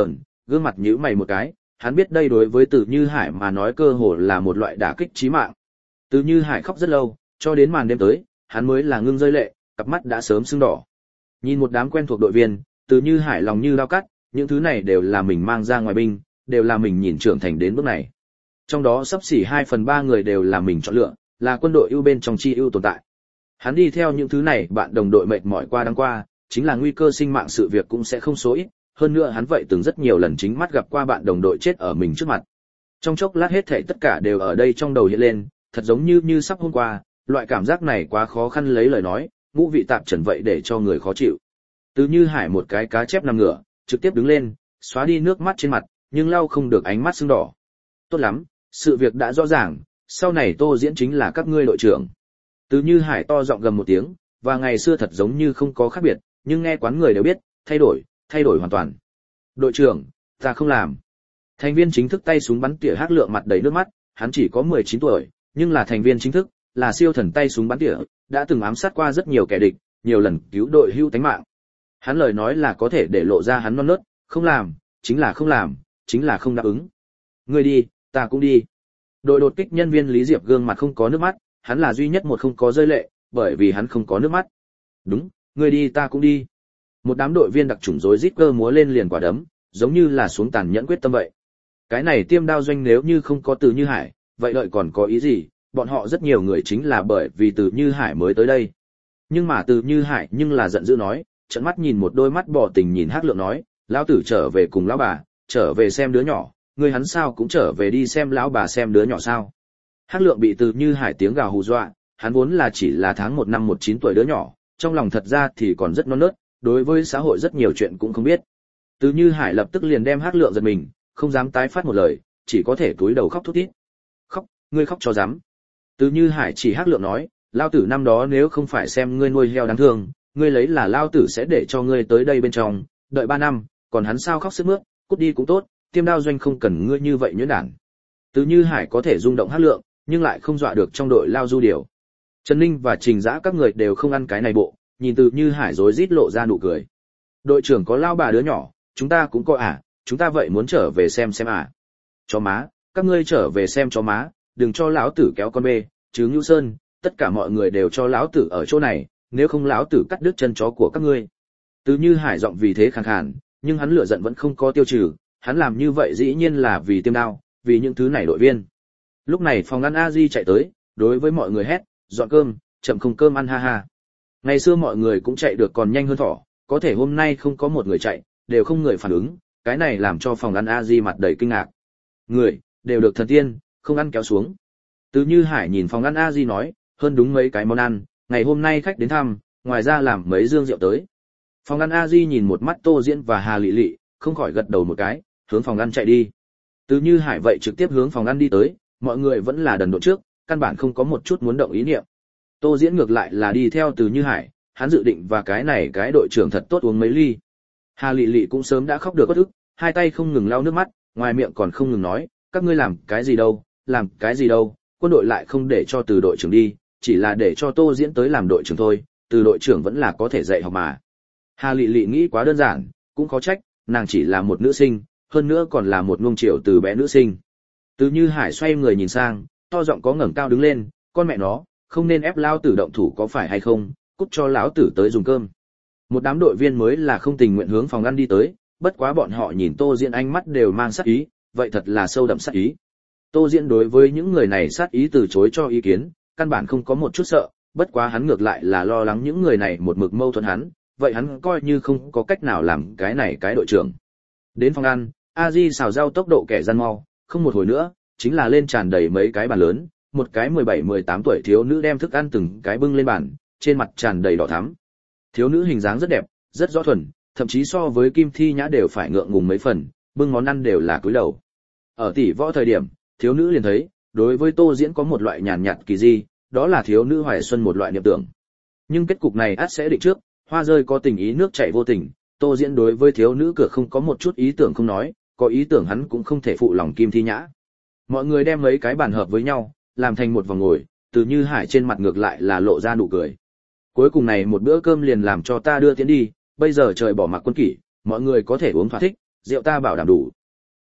gương mặt nhíu mày một cái, hắn biết đây đối với Từ Như Hải mà nói cơ hồ là một loại đả kích chí mạng. Từ Như Hải khóc rất lâu, cho đến màn đêm tới, hắn mới là ngưng rơi lệ, cặp mắt đã sớm sưng đỏ. Nhìn một đám quen thuộc đội viên, Từ Như Hải lòng như dao cắt, những thứ này đều là mình mang ra ngoài binh, đều là mình nhìn trưởng thành đến bước này. Trong đó sắp xỉ hai phần ba người đều là mình chọn lựa, là quân đội ưu bên trong chi ưu tồn tại. Hắn đi theo những thứ này, bạn đồng đội mệt mỏi qua đăng qua, chính là nguy cơ sinh mạng sự việc cũng sẽ không số ít, hơn nữa hắn vậy từng rất nhiều lần chính mắt gặp qua bạn đồng đội chết ở mình trước mặt. Trong chốc lát hết thảy tất cả đều ở đây trong đầu hiện lên, thật giống như như sắp hôm qua, loại cảm giác này quá khó khăn lấy lời nói, ngũ vị tạp trần vậy để cho người khó chịu. Từ Như Hải một cái cá chép nằm ngửa, trực tiếp đứng lên, xóa đi nước mắt trên mặt, nhưng lau không được ánh mắt sưng đỏ. Tốt lắm, sự việc đã rõ ràng, sau này Tô Diễn chính là các ngươi đội trưởng. Từ Như Hải to giọng gầm một tiếng, và ngày xưa thật giống như không có khác biệt, nhưng nghe quán người đều biết, thay đổi, thay đổi hoàn toàn. Đội trưởng, ta không làm. Thành viên chính thức tay súng bắn tỉa Hắc Lượng mặt đầy nước mắt, hắn chỉ có mười chín tuổi, nhưng là thành viên chính thức, là siêu thần tay súng bắn tỉa, đã từng ám sát qua rất nhiều kẻ địch, nhiều lần cứu đội hưu tánh mạng. Hắn lời nói là có thể để lộ ra hắn non nớt, không làm, chính là không làm, chính là không đáp ứng. Ngươi đi, ta cũng đi. Đội đột kích nhân viên Lý Diệp gương mặt không có nước mắt, hắn là duy nhất một không có rơi lệ, bởi vì hắn không có nước mắt. Đúng, ngươi đi ta cũng đi. Một đám đội viên đặc chủng rối rít cơ múa lên liền quả đấm, giống như là xuống tàn nhẫn quyết tâm vậy. Cái này tiêm đao doanh nếu như không có Từ Như Hải, vậy đợi còn có ý gì, bọn họ rất nhiều người chính là bởi vì Từ Như Hải mới tới đây. Nhưng mà Từ Như Hải nhưng là giận dữ nói, trợn mắt nhìn một đôi mắt bỏ tình nhìn Hắc Lượng nói, lão tử trở về cùng lão bà, trở về xem đứa nhỏ, ngươi hắn sao cũng trở về đi xem lão bà xem đứa nhỏ sao. Hắc Lượng bị Từ Như Hải tiếng gào hù dọa, hắn vốn là chỉ là tháng một năm một chín tuổi đứa nhỏ, trong lòng thật ra thì còn rất non nớt, đối với xã hội rất nhiều chuyện cũng không biết. Từ Như Hải lập tức liền đem Hắc Lượng giật mình, không dám tái phát một lời, chỉ có thể cúi đầu khóc thút thít. Khóc, ngươi khóc cho dám. Từ Như Hải chỉ Hắc Lượng nói, lao tử năm đó nếu không phải xem ngươi nuôi heo đáng thương, ngươi lấy là lao tử sẽ để cho ngươi tới đây bên trong, đợi ba năm, còn hắn sao khóc sướt mướt, cút đi cũng tốt, tiêm đao doanh không cần ngươi như vậy nhuyễn đản. Từ Như Hải có thể rung động Hắc Lượng, nhưng lại không dọa được trong đội lao du điều. Trần Ninh và Trình Dã các người đều không ăn cái này bộ, nhìn Từ Như Hải rối rít lộ ra nụ cười. Đội trưởng có lao bà đứa nhỏ, chúng ta cũng có à, chúng ta vậy muốn trở về xem xem à. Chó má, các ngươi trở về xem chó má, đừng cho lão tử kéo con bê, chứ Ngưu Sơn, tất cả mọi người đều cho lão tử ở chỗ này, nếu không lão tử cắt đứt chân chó của các ngươi. Từ Như Hải giọng vì thế khàn khàn, nhưng hắn lửa giận vẫn không có tiêu trừ, hắn làm như vậy dĩ nhiên là vì tiêm đao, vì những thứ này đội viên. Lúc này phòng ăn A Di chạy tới, đối với mọi người hét, dọn cơm, chậm không cơm ăn ha ha. Ngày xưa mọi người cũng chạy được còn nhanh hơn thỏ, có thể hôm nay không có một người chạy, đều không người phản ứng, cái này làm cho phòng ăn A Di mặt đầy kinh ngạc. Người, đều được thần tiên, không ăn kéo xuống. Từ Như Hải nhìn phòng ăn A Di nói, hơn đúng mấy cái món ăn, ngày hôm nay khách đến thăm, ngoài ra làm mấy dương rượu tới. Phòng ăn A Di nhìn một mắt Tô Diễn và Hà Lị Lị, không khỏi gật đầu một cái, hướng phòng ăn chạy đi. Từ Như Hải vậy trực tiếp hướng phòng ăn đi tới, mọi người vẫn là đần độn trước, căn bản không có một chút muốn động ý niệm. Tô Diễn ngược lại là đi theo Từ Như Hải, hắn dự định và cái này cái đội trưởng thật tốt uống mấy ly. Hà Lị Lị cũng sớm đã khóc được bất ức, hai tay không ngừng lau nước mắt, ngoài miệng còn không ngừng nói, các ngươi làm cái gì đâu, làm cái gì đâu, quân đội lại không để cho Từ đội trưởng đi, chỉ là để cho Tô Diễn tới làm đội trưởng thôi, Từ đội trưởng vẫn là có thể dạy học mà. Hà Lị Lị nghĩ quá đơn giản, cũng khó trách, nàng chỉ là một nữ sinh, hơn nữa còn là một nuông chiều từ bé nữ sinh. Từ Như Hải xoay người nhìn sang, to giọng có ngẩng cao đứng lên, con mẹ nó, không nên ép lão tử động thủ có phải hay không, cút cho lão tử tới dùng cơm. Một đám đội viên mới là không tình nguyện hướng phòng ăn đi tới, bất quá bọn họ nhìn Tô Diễn ánh mắt đều mang sát ý, vậy thật là sâu đậm sát ý. Tô Diễn đối với những người này sát ý từ chối cho ý kiến, căn bản không có một chút sợ, bất quá hắn ngược lại là lo lắng những người này một mực mâu thuẫn hắn, vậy hắn coi như không có cách nào làm cái này cái đội trưởng. Đến phòng ăn, A Di xào rau tốc độ kẻ gian mau, không một hồi nữa, chính là lên tràn đầy mấy cái bàn lớn, một cái mười bảy mười tám tuổi thiếu nữ đem thức ăn từng cái bưng lên bàn, trên mặt tràn đầy đỏ thắm. Thiếu nữ hình dáng rất đẹp, rất rõ thuần, thậm chí so với Kim Thi Nhã đều phải ngượng ngùng mấy phần, bưng món ăn đều là cúi đầu. Ở tỷ võ thời điểm, thiếu nữ liền thấy, đối với Tô Diễn có một loại nhàn nhạt kỳ di, đó là thiếu nữ hoài xuân một loại niệm tưởng. Nhưng kết cục này ắt sẽ định trước, hoa rơi có tình ý nước chảy vô tình, Tô Diễn đối với thiếu nữ cửa không có một chút ý tưởng không nói, có ý tưởng hắn cũng không thể phụ lòng Kim Thi Nhã. Mọi người đem mấy cái bàn hợp với nhau, làm thành một vòng ngồi, Từ Như Hải trên mặt ngược lại là lộ ra nụ cười. Cuối cùng này một bữa cơm liền làm cho ta đưa tiến đi, bây giờ trời bỏ mặc quân kỷ, mọi người có thể uống thỏa thích, rượu ta bảo đảm đủ,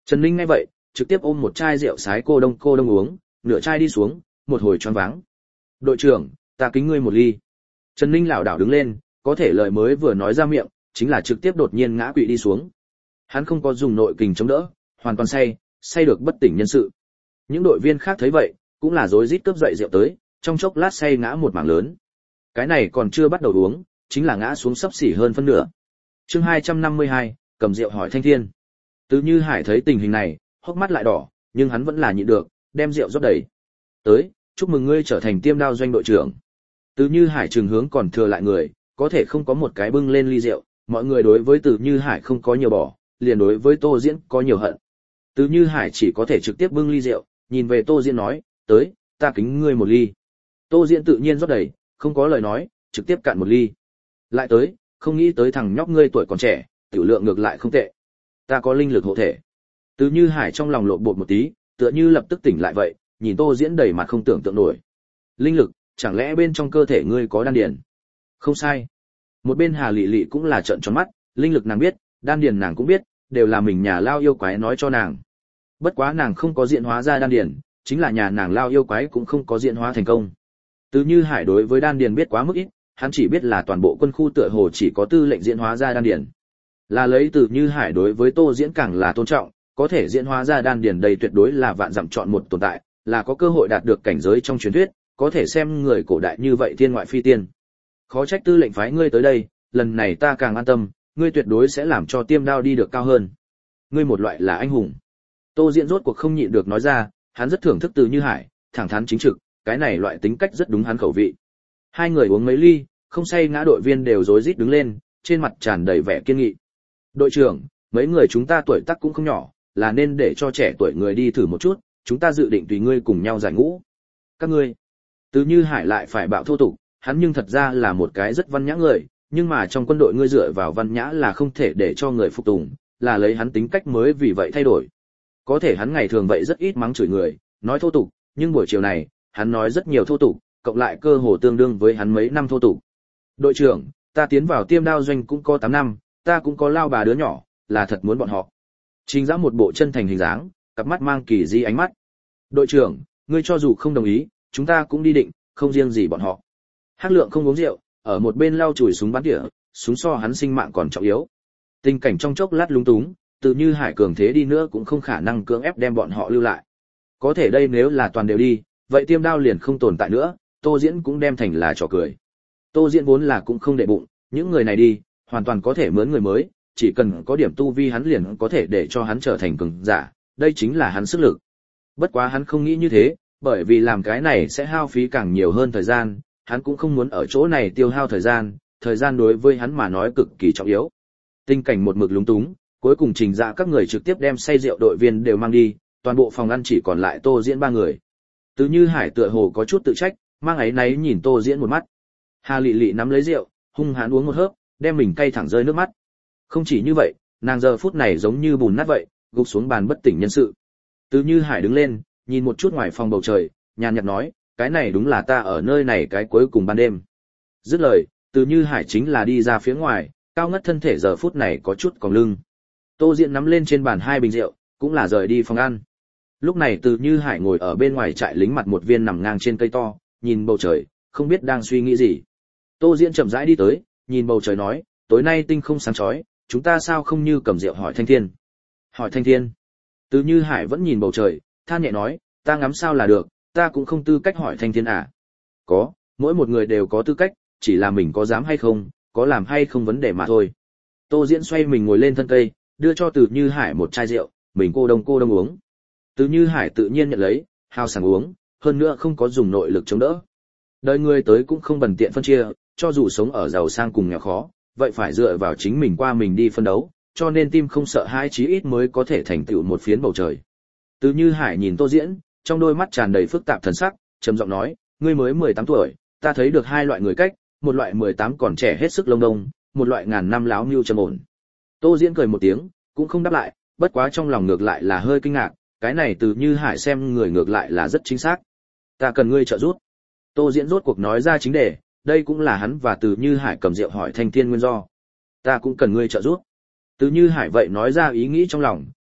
Trần Ninh nghe vậy, trực tiếp ôm một chai rượu sái cô đông cô đông uống, nửa chai đi xuống, một hồi choáng váng. Đội trưởng, ta kính ngươi một ly. Trần Ninh lảo đảo đứng lên, có thể lời mới vừa nói ra miệng, chính là trực tiếp đột nhiên ngã quỵ đi xuống. Hắn không có dùng nội kình chống đỡ, hoàn toàn say, say được bất tỉnh nhân sự. Những đội viên khác thấy vậy, cũng là rối rít cướp dậy rượu tới, trong chốc lát say ngã một mảng lớn. Cái này còn chưa bắt đầu uống, chính là ngã xuống sấp xỉ hơn phân nửa. Chương hai trăm năm mươi hai, cầm rượu hỏi Thanh Thiên. Từ Như Hải thấy tình hình này, hốc mắt lại đỏ, nhưng hắn vẫn là nhịn được, đem rượu rót đầy. Tới, chúc mừng ngươi trở thành Tiêm Đao doanh đội trưởng. Từ Như Hải trường hướng còn thừa lại người, có thể không có một cái bưng lên ly rượu, mọi người đối với Từ Như Hải không có nhiều bỏ, liền đối với Tô Diễn có nhiều hận. Từ Như Hải chỉ có thể trực tiếp bưng ly rượu, nhìn về Tô Diễn nói, tới, ta kính ngươi một ly. Tô Diễn tự nhiên rót đầy, không có lời nói, trực tiếp cạn một ly. Lại tới, không nghĩ tới thằng nhóc ngươi tuổi còn trẻ, tiểu lượng ngược lại không tệ. Ta có linh lực hộ thể. Từ Như Hải trong lòng lộn bột một tí, tựa như lập tức tỉnh lại vậy, nhìn Tô Diễn đầy mặt không tưởng tượng nổi. Linh lực, chẳng lẽ bên trong cơ thể ngươi có đan điền? Không sai. Một bên Hà Lệ Lệ cũng là trợn tròn mắt, linh lực nàng biết, đan điền nàng cũng biết, đều là mình nhà lao yêu quái nói cho nàng. Bất quá nàng không có diễn hóa ra đan điền, chính là nhà nàng lao yêu quái cũng không có diễn hóa thành công. Từ Như Hải đối với đan điền biết quá mức ít, hắn chỉ biết là toàn bộ quân khu tựa hồ chỉ có tư lệnh diễn hóa ra đan điền. Là lấy Từ Như Hải đối với Tô Diễn càng là tôn trọng, có thể diễn hóa ra đan điền đây tuyệt đối là vạn dặm chọn một tồn tại, là có cơ hội đạt được cảnh giới trong truyền thuyết, có thể xem người cổ đại như vậy thiên ngoại phi tiên. Khó trách tư lệnh phái ngươi tới đây, lần này ta càng an tâm, ngươi tuyệt đối sẽ làm cho Tiêm Đao đi được cao hơn. Ngươi một loại là anh hùng. Tô Diễn rốt cuộc không nhịn được nói ra, hắn rất thưởng thức Từ Như Hải, thẳng thắn chính trực, cái này loại tính cách rất đúng hắn khẩu vị. Hai người uống mấy ly, không say ngã đội viên đều rối rít đứng lên, trên mặt tràn đầy vẻ kiên nghị. Đội trưởng, mấy người chúng ta tuổi tác cũng không nhỏ, là nên để cho trẻ tuổi người đi thử một chút, chúng ta dự định tùy ngươi cùng nhau giải ngũ. Các ngươi. Từ Như Hải lại phải bạo thô tục, hắn nhưng thật ra là một cái rất văn nhã người, nhưng mà trong quân đội ngươi dựa vào văn nhã là không thể để cho người phục tùng, là lấy hắn tính cách mới vì vậy thay đổi. Có thể hắn ngày thường vậy rất ít mắng chửi người, nói thô tục, nhưng buổi chiều này, hắn nói rất nhiều thô tục, cộng lại cơ hồ tương đương với hắn mấy năm thô tục. Đội trưởng, ta tiến vào Tiêm Đao doanh cũng có tám năm, ta cũng có lao bà đứa nhỏ, là thật muốn bọn họ. Trình Dã một bộ chân thành hình dáng, cặp mắt mang kỳ di ánh mắt. Đội trưởng, ngươi cho dù không đồng ý, chúng ta cũng đi định, không riêng gì bọn họ. Hắc Lượng không uống rượu, ở một bên lau chùi súng bắn tỉa, súng so hắn sinh mạng còn trọng yếu. Tình cảnh trong chốc lát lúng túng, Từ Như Hải cường thế đi nữa cũng không khả năng cưỡng ép đem bọn họ lưu lại. Có thể đây nếu là toàn đều đi, vậy Tiêm Đao liền không tồn tại nữa, Tô Diễn cũng đem thành là trò cười. Tô Diễn vốn là cũng không để bụng, những người này đi, hoàn toàn có thể mướn người mới, chỉ cần có điểm tu vi hắn liền có thể để cho hắn trở thành cường giả, đây chính là hắn sức lực. Bất quá hắn không nghĩ như thế, bởi vì làm cái này sẽ hao phí càng nhiều hơn thời gian, hắn cũng không muốn ở chỗ này tiêu hao thời gian, thời gian đối với hắn mà nói cực kỳ trọng yếu. Tình cảnh một mực lúng túng, cuối cùng Trình Dã các người trực tiếp đem say rượu đội viên đều mang đi, toàn bộ phòng ăn chỉ còn lại Tô Diễn ba người. Từ Như Hải tựa hồ có chút tự trách, mang áy náy nhìn Tô Diễn một mắt. Hà Lệ Lệ nắm lấy rượu, hung hãn uống một hớp, đem mình cay thẳng rơi nước mắt. Không chỉ như vậy, nàng giờ phút này giống như bùn nát vậy, gục xuống bàn bất tỉnh nhân sự. Từ Như Hải đứng lên, nhìn một chút ngoài phòng bầu trời, nhàn nhạt nói, cái này đúng là ta ở nơi này cái cuối cùng ban đêm. Dứt lời, Từ Như Hải chính là đi ra phía ngoài, cao ngất thân thể giờ phút này có chút còng lưng. Tô Diễn nắm lên trên bàn hai bình rượu, cũng là rời đi phòng ăn. Lúc này Từ Như Hải ngồi ở bên ngoài trại lính mặt một viên nằm ngang trên cây to, nhìn bầu trời, không biết đang suy nghĩ gì. Tô Diễn chậm rãi đi tới, nhìn bầu trời nói, tối nay tinh không sáng chói, chúng ta sao không như cầm rượu hỏi Thanh Thiên. Hỏi Thanh Thiên. Từ Như Hải vẫn nhìn bầu trời, than nhẹ nói, ta ngắm sao là được, ta cũng không tư cách hỏi Thanh Thiên à. Có, mỗi một người đều có tư cách, chỉ là mình có dám hay không, có làm hay không vấn đề mà thôi. Tô Diễn xoay mình ngồi lên thân cây, đưa cho Từ Như Hải một chai rượu, mình cô đông cô đông uống. Từ Như Hải tự nhiên nhận lấy, hào sảng uống, hơn nữa không có dùng nội lực chống đỡ. Đời người tới cũng không bần tiện phân chia, cho dù sống ở giàu sang cùng nghèo khó, vậy phải dựa vào chính mình qua mình đi phân đấu, cho nên tim không sợ hãi chí ít mới có thể thành tựu một phiến bầu trời. Từ Như Hải nhìn Tô Diễn, trong đôi mắt tràn đầy phức tạp thần sắc, trầm giọng nói, ngươi mới mười tám tuổi, ta thấy được hai loại người cách, một loại mười tám còn trẻ hết sức lông đông, một loại ngàn năm láo mưu trầm ổn. Tô Diễn cười một tiếng, cũng không đáp lại, bất quá trong lòng ngược lại là hơi kinh ngạc, cái này Từ Như Hải xem người ngược lại là rất chính xác. Ta cần ngươi trợ giúp. Tô Diễn rốt cuộc nói ra chính đề, đây cũng là hắn và Từ Như Hải cầm rượu hỏi Thanh Thiên nguyên do. Ta cũng cần ngươi trợ giúp. Từ Như Hải vậy nói ra ý nghĩ trong lòng,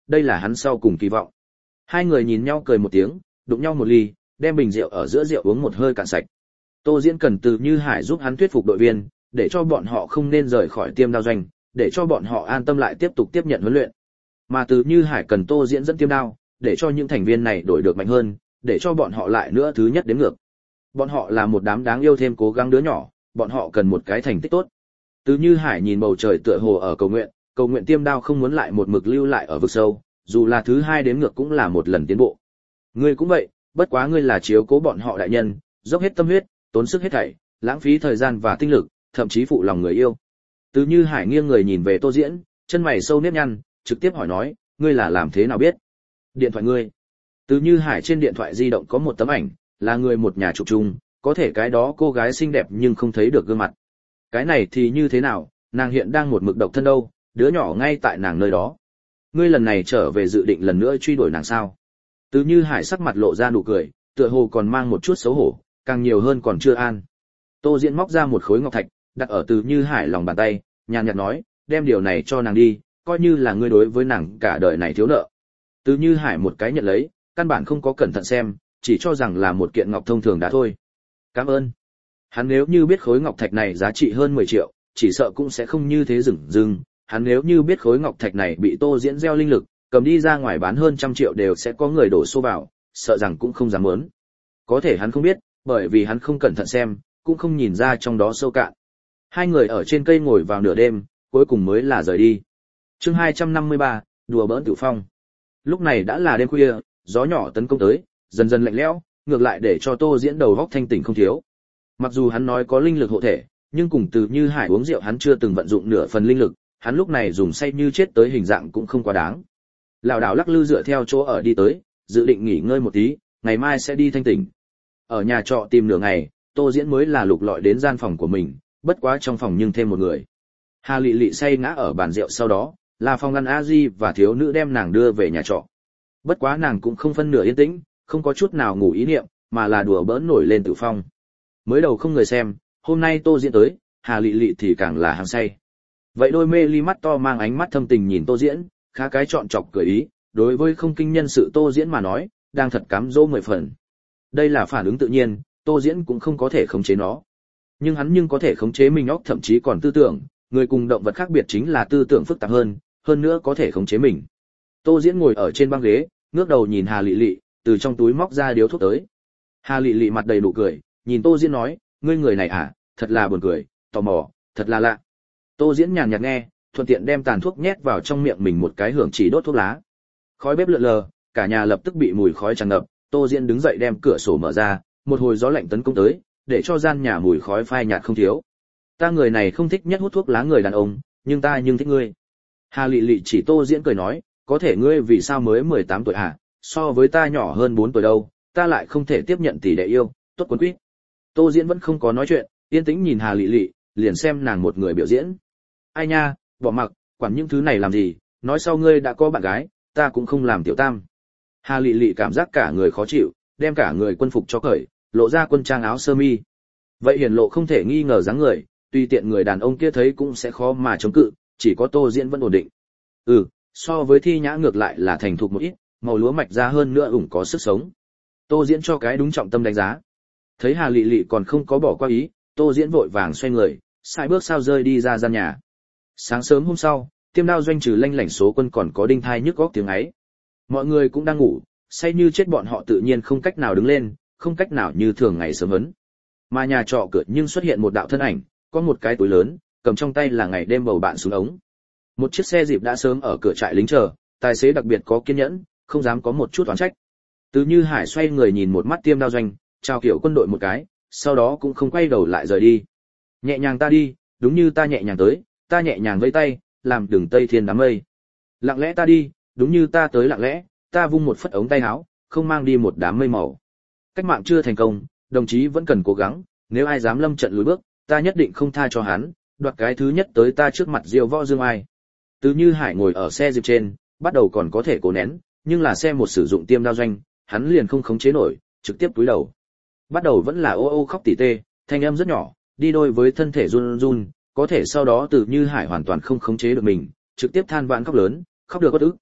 đây là hắn sau cùng kỳ vọng. Hai người nhìn nhau cười một tiếng, đụng nhau một ly, đem bình rượu ở giữa rượu uống một hơi cạn sạch. Tô Diễn cần Từ Như Hải giúp hắn thuyết phục đội viên, để cho bọn họ không nên rời khỏi Tiêm Đao doanh, để cho bọn họ an tâm lại tiếp tục tiếp nhận huấn luyện. Mà Từ Như Hải cần Tô Diễn dẫn Tiêm Đao, để cho những thành viên này đổi được mạnh hơn, để cho bọn họ lại nữa thứ nhất đến ngược. Bọn họ là một đám đáng yêu thêm cố gắng đứa nhỏ, bọn họ cần một cái thành tích tốt. Từ Như Hải nhìn bầu trời tựa hồ ở cầu nguyện, cầu nguyện Tiêm Đao không muốn lại một mực lưu lại ở vực sâu, dù là thứ hai đến ngược cũng là một lần tiến bộ. Ngươi cũng vậy, bất quá ngươi là chiếu cố bọn họ đại nhân, dốc hết tâm huyết, tốn sức hết thảy, lãng phí thời gian và tinh lực, thậm chí phụ lòng người yêu. Từ Như Hải nghiêng người nhìn về Tô Diễn, chân mày sâu nếp nhăn, trực tiếp hỏi nói, ngươi là làm thế nào biết? Điện thoại ngươi. Từ Như Hải trên điện thoại di động có một tấm ảnh, là người một nhà chụp chung, có thể cái đó cô gái xinh đẹp nhưng không thấy được gương mặt. Cái này thì như thế nào, nàng hiện đang một mực độc thân đâu, đứa nhỏ ngay tại nàng nơi đó. Ngươi lần này trở về dự định lần nữa truy đuổi nàng sao? Từ Như Hải sắc mặt lộ ra nụ cười, tựa hồ còn mang một chút xấu hổ, càng nhiều hơn còn chưa an. Tô Diễn móc ra một khối ngọc thạch, đặt ở Từ Như Hải lòng bàn tay, nhàn nhạt nói, đem điều này cho nàng đi, coi như là ngươi đối với nàng cả đời này thiếu nợ. Từ Như Hải một cái nhận lấy, căn bản không có cẩn thận xem, chỉ cho rằng là một kiện ngọc thông thường đã thôi. Cảm ơn. Hắn nếu như biết khối ngọc thạch này giá trị hơn mười triệu, chỉ sợ cũng sẽ không như thế dửng dưng. Hắn nếu như biết khối ngọc thạch này bị Tô Diễn gieo linh lực, cầm đi ra ngoài bán hơn trăm triệu đều sẽ có người đổ xô vào, sợ rằng cũng không dám muốn. Có thể hắn không biết, bởi vì hắn không cẩn thận xem, cũng không nhìn ra trong đó sâu cạn. Hai người ở trên cây ngồi vào nửa đêm, cuối cùng mới là rời đi. Chương hai trăm năm mươi ba, đùa bỡn Tiểu Phong. Lúc này đã là đêm khuya, gió nhỏ tấn công tới, dần dần lạnh lẽo, ngược lại để cho Tô Diễn đầu óc thanh tỉnh không thiếu. Mặc dù hắn nói có linh lực hộ thể, nhưng cùng Từ Như Hải uống rượu hắn chưa từng vận dụng nửa phần linh lực, hắn lúc này dùng say như chết tới hình dạng cũng không quá đáng. Lảo đảo lắc lư dựa theo chỗ ở đi tới, dự định nghỉ ngơi một tí, ngày mai sẽ đi thanh tỉnh. Ở nhà trọ tìm nửa ngày, Tô Diễn mới là lục lọi đến gian phòng của mình, bất quá trong phòng nhưng thêm một người. Hà Lệ Lệ say ngã ở bàn rượu sau đó, là Phong Ngăn A Di và thiếu nữ đem nàng đưa về nhà trọ. Bất quá nàng cũng không phân nửa yên tĩnh, không có chút nào ngủ ý niệm, mà là đùa bỡn nổi lên Tử Phong. Mới đầu không người xem, hôm nay Tô Diễn tới, Hà Lệ Lệ thì càng là hăng say. Vậy đôi mê ly mắt to mang ánh mắt thâm tình nhìn Tô Diễn, khá cái chọn chọc cười ý, đối với không kinh nhân sự Tô Diễn mà nói, đang thật cám dỗ mười phần. Đây là phản ứng tự nhiên, Tô Diễn cũng không có thể khống chế nó. Nhưng hắn nhưng có thể khống chế mình óc, thậm chí còn tư tưởng, người cùng động vật khác biệt chính là tư tưởng phức tạp hơn, hơn nữa có thể khống chế mình. Tô Diễn ngồi ở trên băng ghế, ngước đầu nhìn Hà Lệ Lệ, từ trong túi móc ra điếu thuốc tới. Hà Lệ Lệ mặt đầy nụ cười, nhìn Tô Diễn nói, ngươi người này à, thật là buồn cười, tò mò, thật là lạ. Tô Diễn nhàn nhạt nghe, thuận tiện đem tàn thuốc nhét vào trong miệng mình một cái hưởng chỉ đốt thuốc lá. Khói bếp lượn lờ, cả nhà lập tức bị mùi khói tràn ngập. Tô Diễn đứng dậy đem cửa sổ mở ra, một hồi gió lạnh tấn công tới, để cho gian nhà mùi khói phai nhạt không thiếu. Ta người này không thích nhất hút thuốc lá người đàn ông, nhưng ta nhưng thích ngươi. Hà Lệ Lệ chỉ Tô Diễn cười nói, có thể ngươi vì sao mới mười tám tuổi à, so với ta nhỏ hơn bốn tuổi đâu, ta lại không thể tiếp nhận tỷ đệ yêu, tốt quấn quýt. Tô Diễn vẫn không có nói chuyện, yên tĩnh nhìn Hà Lệ Lệ, liền xem nàng một người biểu diễn. Ai nha, bỏ mặc, quản những thứ này làm gì, nói sau ngươi đã có bạn gái, ta cũng không làm tiểu tam. Hà Lệ Lệ cảm giác cả người khó chịu, đem cả người quân phục cho cởi, lộ ra quân trang áo sơ mi. Vậy hiển lộ không thể nghi ngờ dáng người, tùy tiện người đàn ông kia thấy cũng sẽ khó mà chống cự, chỉ có Tô Diễn vẫn ổn định. Ừ, so với Thi Nhã ngược lại là thành thục một ít, màu lúa mạch ra hơn nữa ủng có sức sống. Tô Diễn cho cái đúng trọng tâm đánh giá. Thấy Hà Lệ Lệ còn không có bỏ qua ý, Tô Diễn vội vàng xoay người, sai bước sao rơi đi ra gian nhà. Sáng sớm hôm sau, Tiêm Đao doanh trừ lanh lảnh số quân còn có đinh thai nhức góc tiếng ấy. Mọi người cũng đang ngủ, say như chết, bọn họ tự nhiên không cách nào đứng lên, không cách nào như thường ngày sớm vấn. Mà nhà trọ cửa nhưng xuất hiện một đạo thân ảnh, có một cái túi lớn, cầm trong tay là ngày đêm bầu bạn xuống ống. Một chiếc xe dịp đã sớm ở cửa trại lính chờ, tài xế đặc biệt có kiên nhẫn, không dám có một chút oán trách. Từ Như Hải xoay người nhìn một mắt Tiêm Đao doanh, chào kiểu quân đội một cái, sau đó cũng không quay đầu lại rời đi. Nhẹ nhàng ta đi, đúng như ta nhẹ nhàng tới, ta nhẹ nhàng vẫy tay, làm đường tây thiên đám mây. Lặng lẽ ta đi, đúng như ta tới lặng lẽ, ta vung một phất ống tay áo, không mang đi một đám mây màu. Cách mạng chưa thành công, đồng chí vẫn cần cố gắng, nếu ai dám lâm trận lùi bước, ta nhất định không tha cho hắn, đoạt cái thứ nhất tới ta trước mặt diêu võ dương ai. Từ Như Hải ngồi ở xe dịp trên, bắt đầu còn có thể cố nén, nhưng là xe một sử dụng Tiêm Đao doanh, hắn liền không khống chế nổi, trực tiếp túi đầu. Bắt đầu vẫn là ô ô khóc tỉ tê, thanh âm rất nhỏ, đi đôi với thân thể run run, có thể sau đó Từ Như Hải hoàn toàn không khống chế được mình, trực tiếp than vãn khóc lớn, khóc được bất ức.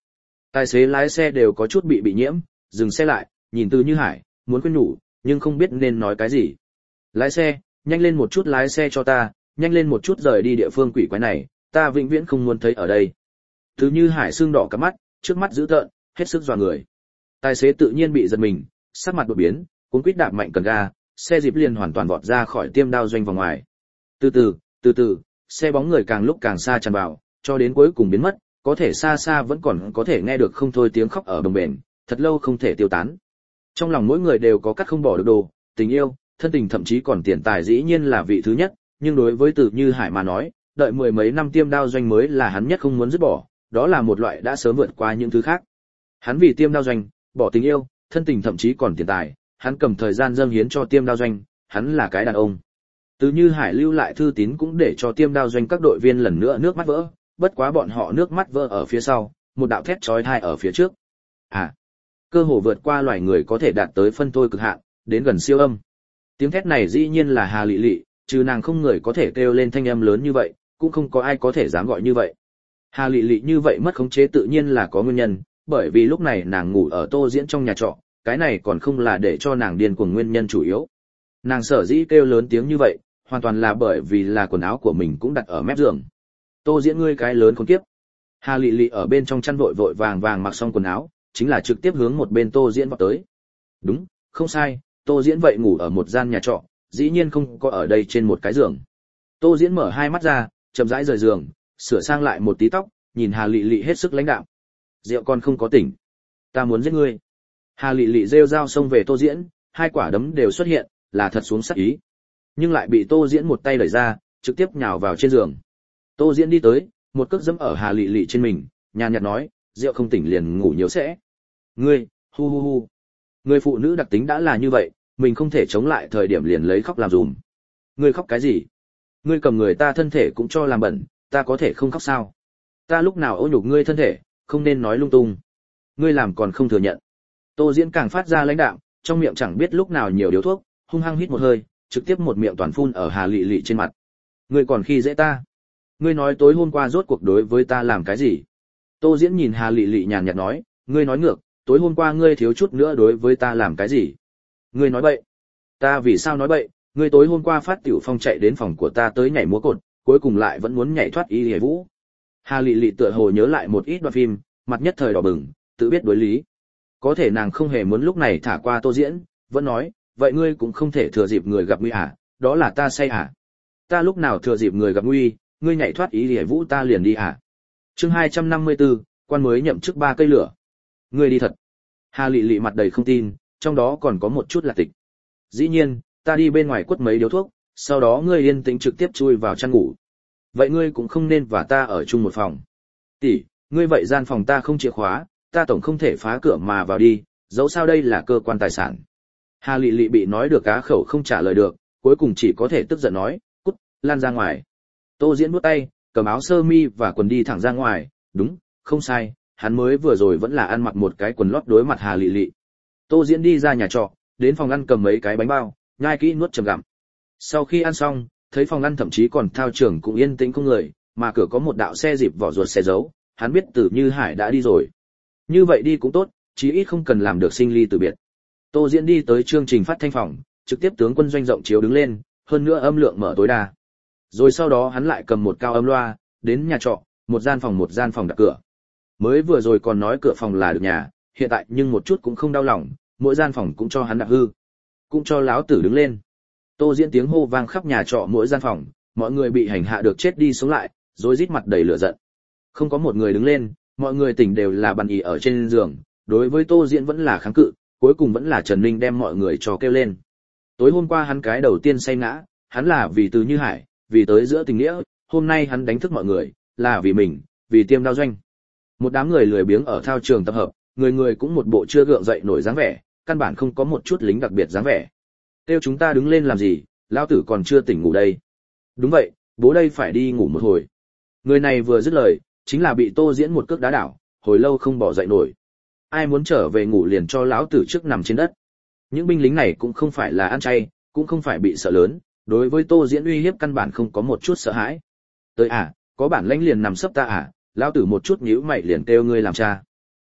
Tài xế lái xe đều có chút bị bị nhiễm, dừng xe lại, nhìn Từ Như Hải, muốn khuyên nhủ, nhưng không biết nên nói cái gì. Lái xe, nhanh lên một chút lái xe cho ta, nhanh lên một chút rời đi địa phương quỷ quái này, ta vĩnh viễn không muốn thấy ở đây. Từ Như Hải sưng đỏ cả mắt, trước mắt dữ tợn, hết sức dọa người. Tài xế tự nhiên bị giật mình, sắc mặt đột biến, cuống quýt đạp mạnh cần ga, xe dịp liền hoàn toàn vọt ra khỏi tiêm đao doanh vào ngoài. Từ từ, từ từ, xe bóng người càng lúc càng xa tràn vào, cho đến cuối cùng biến mất, có thể xa xa vẫn còn có thể nghe được không thôi tiếng khóc ở đồng bền, thật lâu không thể tiêu tán. Trong lòng mỗi người đều có cắt không bỏ được đồ, tình yêu, thân tình thậm chí còn tiền tài dĩ nhiên là vị thứ nhất, nhưng đối với Từ Như Hải mà nói, đợi mười mấy năm tiêm đao doanh mới là hắn nhất không muốn dứt bỏ, đó là một loại đã sớm vượt qua những thứ khác. Hắn vì tiêm đao doanh, bỏ tình yêu, thân tình thậm chí còn tiền tài, hắn cầm thời gian dâng hiến cho tiêm đao doanh, hắn là cái đàn ông. Từ Như Hải lưu lại thư tín cũng để cho tiêm đao doanh các đội viên lần nữa nước mắt vỡ, bất quá bọn họ nước mắt vỡ ở phía sau, một đạo thét chói tai ở phía trước. À, cơ hồ vượt qua loài người có thể đạt tới phân tôi cực hạn, đến gần siêu âm. Tiếng thét này dĩ nhiên là Hà Lệ Lệ, trừ nàng không người có thể kêu lên thanh âm lớn như vậy, cũng không có ai có thể dám gọi như vậy. Hà Lệ Lệ như vậy mất khống chế tự nhiên là có nguyên nhân, bởi vì lúc này nàng ngủ ở Tô Diễn trong nhà trọ, cái này còn không là để cho nàng điên cuồng nguyên nhân chủ yếu. Nàng sở dĩ kêu lớn tiếng như vậy, hoàn toàn là bởi vì là quần áo của mình cũng đặt ở mép giường. Tô Diễn ngươi cái lớn khốn kiếp. Hà Lệ Lệ ở bên trong chăn vội vội vàng vàng mặc xong quần áo, chính là trực tiếp hướng một bên Tô Diễn vọt tới. Đúng, không sai, Tô Diễn vậy ngủ ở một gian nhà trọ, dĩ nhiên không có ở đây trên một cái giường. Tô Diễn mở hai mắt ra, chậm rãi rời giường, sửa sang lại một tí tóc, nhìn Hà Lệ Lệ hết sức lãnh đạm. Rượu con không có tỉnh, ta muốn giết ngươi. Hà Lệ Lệ rêu rao xông về Tô Diễn, hai quả đấm đều xuất hiện, là thật xuống sát ý. Nhưng lại bị Tô Diễn một tay đẩy ra, trực tiếp nhào vào trên giường. Tô Diễn đi tới, một cước giẫm ở Hà Lệ Lệ trên mình, nhàn nhạt nói, rượu không tỉnh liền ngủ nhiều sẽ. Ngươi, hu hu hu. Người phụ nữ đặc tính đã là như vậy, mình không thể chống lại thời điểm liền lấy khóc làm dùm. Ngươi khóc cái gì? Ngươi cầm người ta thân thể cũng cho làm bẩn, ta có thể không khóc sao? Ta lúc nào ô nhục ngươi thân thể, không nên nói lung tung. Ngươi làm còn không thừa nhận. Tô Diễn càng phát ra lãnh đạm, trong miệng chẳng biết lúc nào nhiều điếu thuốc, hung hăng hít một hơi, trực tiếp một miệng toàn phun ở Hà Lệ Lệ trên mặt. Ngươi còn khi dễ ta? Ngươi nói tối hôm qua rốt cuộc đối với ta làm cái gì? Tô Diễn nhìn Hà Lệ Lệ nhàn nhạt nói, ngươi nói ngược, tối hôm qua ngươi thiếu chút nữa đối với ta làm cái gì? Ngươi nói bậy. Ta vì sao nói bậy? Ngươi tối hôm qua phát tiểu phong chạy đến phòng của ta tới nhảy múa cột, cuối cùng lại vẫn muốn nhảy thoát y hề vũ. Hà Lệ Lệ tựa hồ nhớ lại một ít đoạn phim, mặt nhất thời đỏ bừng, tự biết đối lý. Có thể nàng không hề muốn lúc này thả qua Tô Diễn, vẫn nói, vậy ngươi cũng không thể thừa dịp người gặp nguy à, đó là ta say à. Ta lúc nào thừa dịp người gặp nguy, ngươi nhảy thoát ý hề vũ ta liền đi à. Chương hai trăm năm mươi tư, quan mới nhậm chức ba cây lửa. Ngươi đi thật. Hà Lệ Lệ mặt đầy không tin, trong đó còn có một chút là tịch. Dĩ nhiên, ta đi bên ngoài quất mấy điếu thuốc, sau đó ngươi yên tĩnh trực tiếp chui vào chăn ngủ. Vậy ngươi cũng không nên và ta ở chung một phòng. Tỷ, ngươi vậy gian phòng ta không chìa khóa, ta tổng không thể phá cửa mà vào đi, dẫu sao đây là cơ quan tài sản. Hà Lệ Lệ bị nói được cá khẩu không trả lời được, cuối cùng chỉ có thể tức giận nói, cút, lan ra ngoài. Tô Diễn buốt tay, cầm áo sơ mi và quần đi thẳng ra ngoài, đúng, không sai, hắn mới vừa rồi vẫn là ăn mặc một cái quần lót đối mặt Hà Lệ Lệ. Tô Diễn đi ra nhà trọ, đến phòng ăn cầm mấy cái bánh bao, nhai kỹ nuốt chậm gặm. Sau khi ăn xong, thấy phòng ăn thậm chí còn thao trường cũng yên tĩnh không người, mà cửa có một đạo xe dịp vỏ ruột xe giấu, hắn biết Từ Như Hải đã đi rồi. Như vậy đi cũng tốt, chí ít không cần làm được sinh ly từ biệt. Tô Diễn đi tới chương trình phát thanh phòng, trực tiếp tướng quân doanh rộng chiếu đứng lên, hơn nữa âm lượng mở tối đa. Rồi sau đó hắn lại cầm một cao âm loa, đến nhà trọ, một gian phòng một gian phòng đặt cửa. Mới vừa rồi còn nói cửa phòng là được nhà, hiện tại nhưng một chút cũng không đau lòng, mỗi gian phòng cũng cho hắn đạp hư, cũng cho lão tử đứng lên. Tô Diễn tiếng hô vang khắp nhà trọ mỗi gian phòng, mọi người bị hành hạ được chết đi sống lại, rối rít mặt đầy lửa giận. Không có một người đứng lên, mọi người tỉnh đều là bằn ỉ ở trên giường, đối với Tô Diễn vẫn là kháng cự, cuối cùng vẫn là Trần Ninh đem mọi người cho kêu lên. Tối hôm qua hắn cái đầu tiên say ngã, hắn là vì Từ Như Hải, vì tới giữa tình nghĩa, hôm nay hắn đánh thức mọi người, là vì mình, vì tiêm đao doanh. Một đám người lười biếng ở thao trường tập hợp, người người cũng một bộ chưa gượng dậy nổi dáng vẻ, căn bản không có một chút lính đặc biệt dáng vẻ. Kêu chúng ta đứng lên làm gì, lão tử còn chưa tỉnh ngủ đây. Đúng vậy, bố đây phải đi ngủ một hồi. Người này vừa dứt lời, chính là bị Tô Diễn một cước đá đảo, hồi lâu không bỏ dậy nổi. Ai muốn trở về ngủ liền cho lão tử trước nằm trên đất. Những binh lính này cũng không phải là ăn chay, cũng không phải bị sợ lớn, đối với Tô Diễn uy hiếp căn bản không có một chút sợ hãi. Tới à, có bản lãnh liền nằm sấp ta à, lão tử một chút nhíu mày liền kêu ngươi làm cha.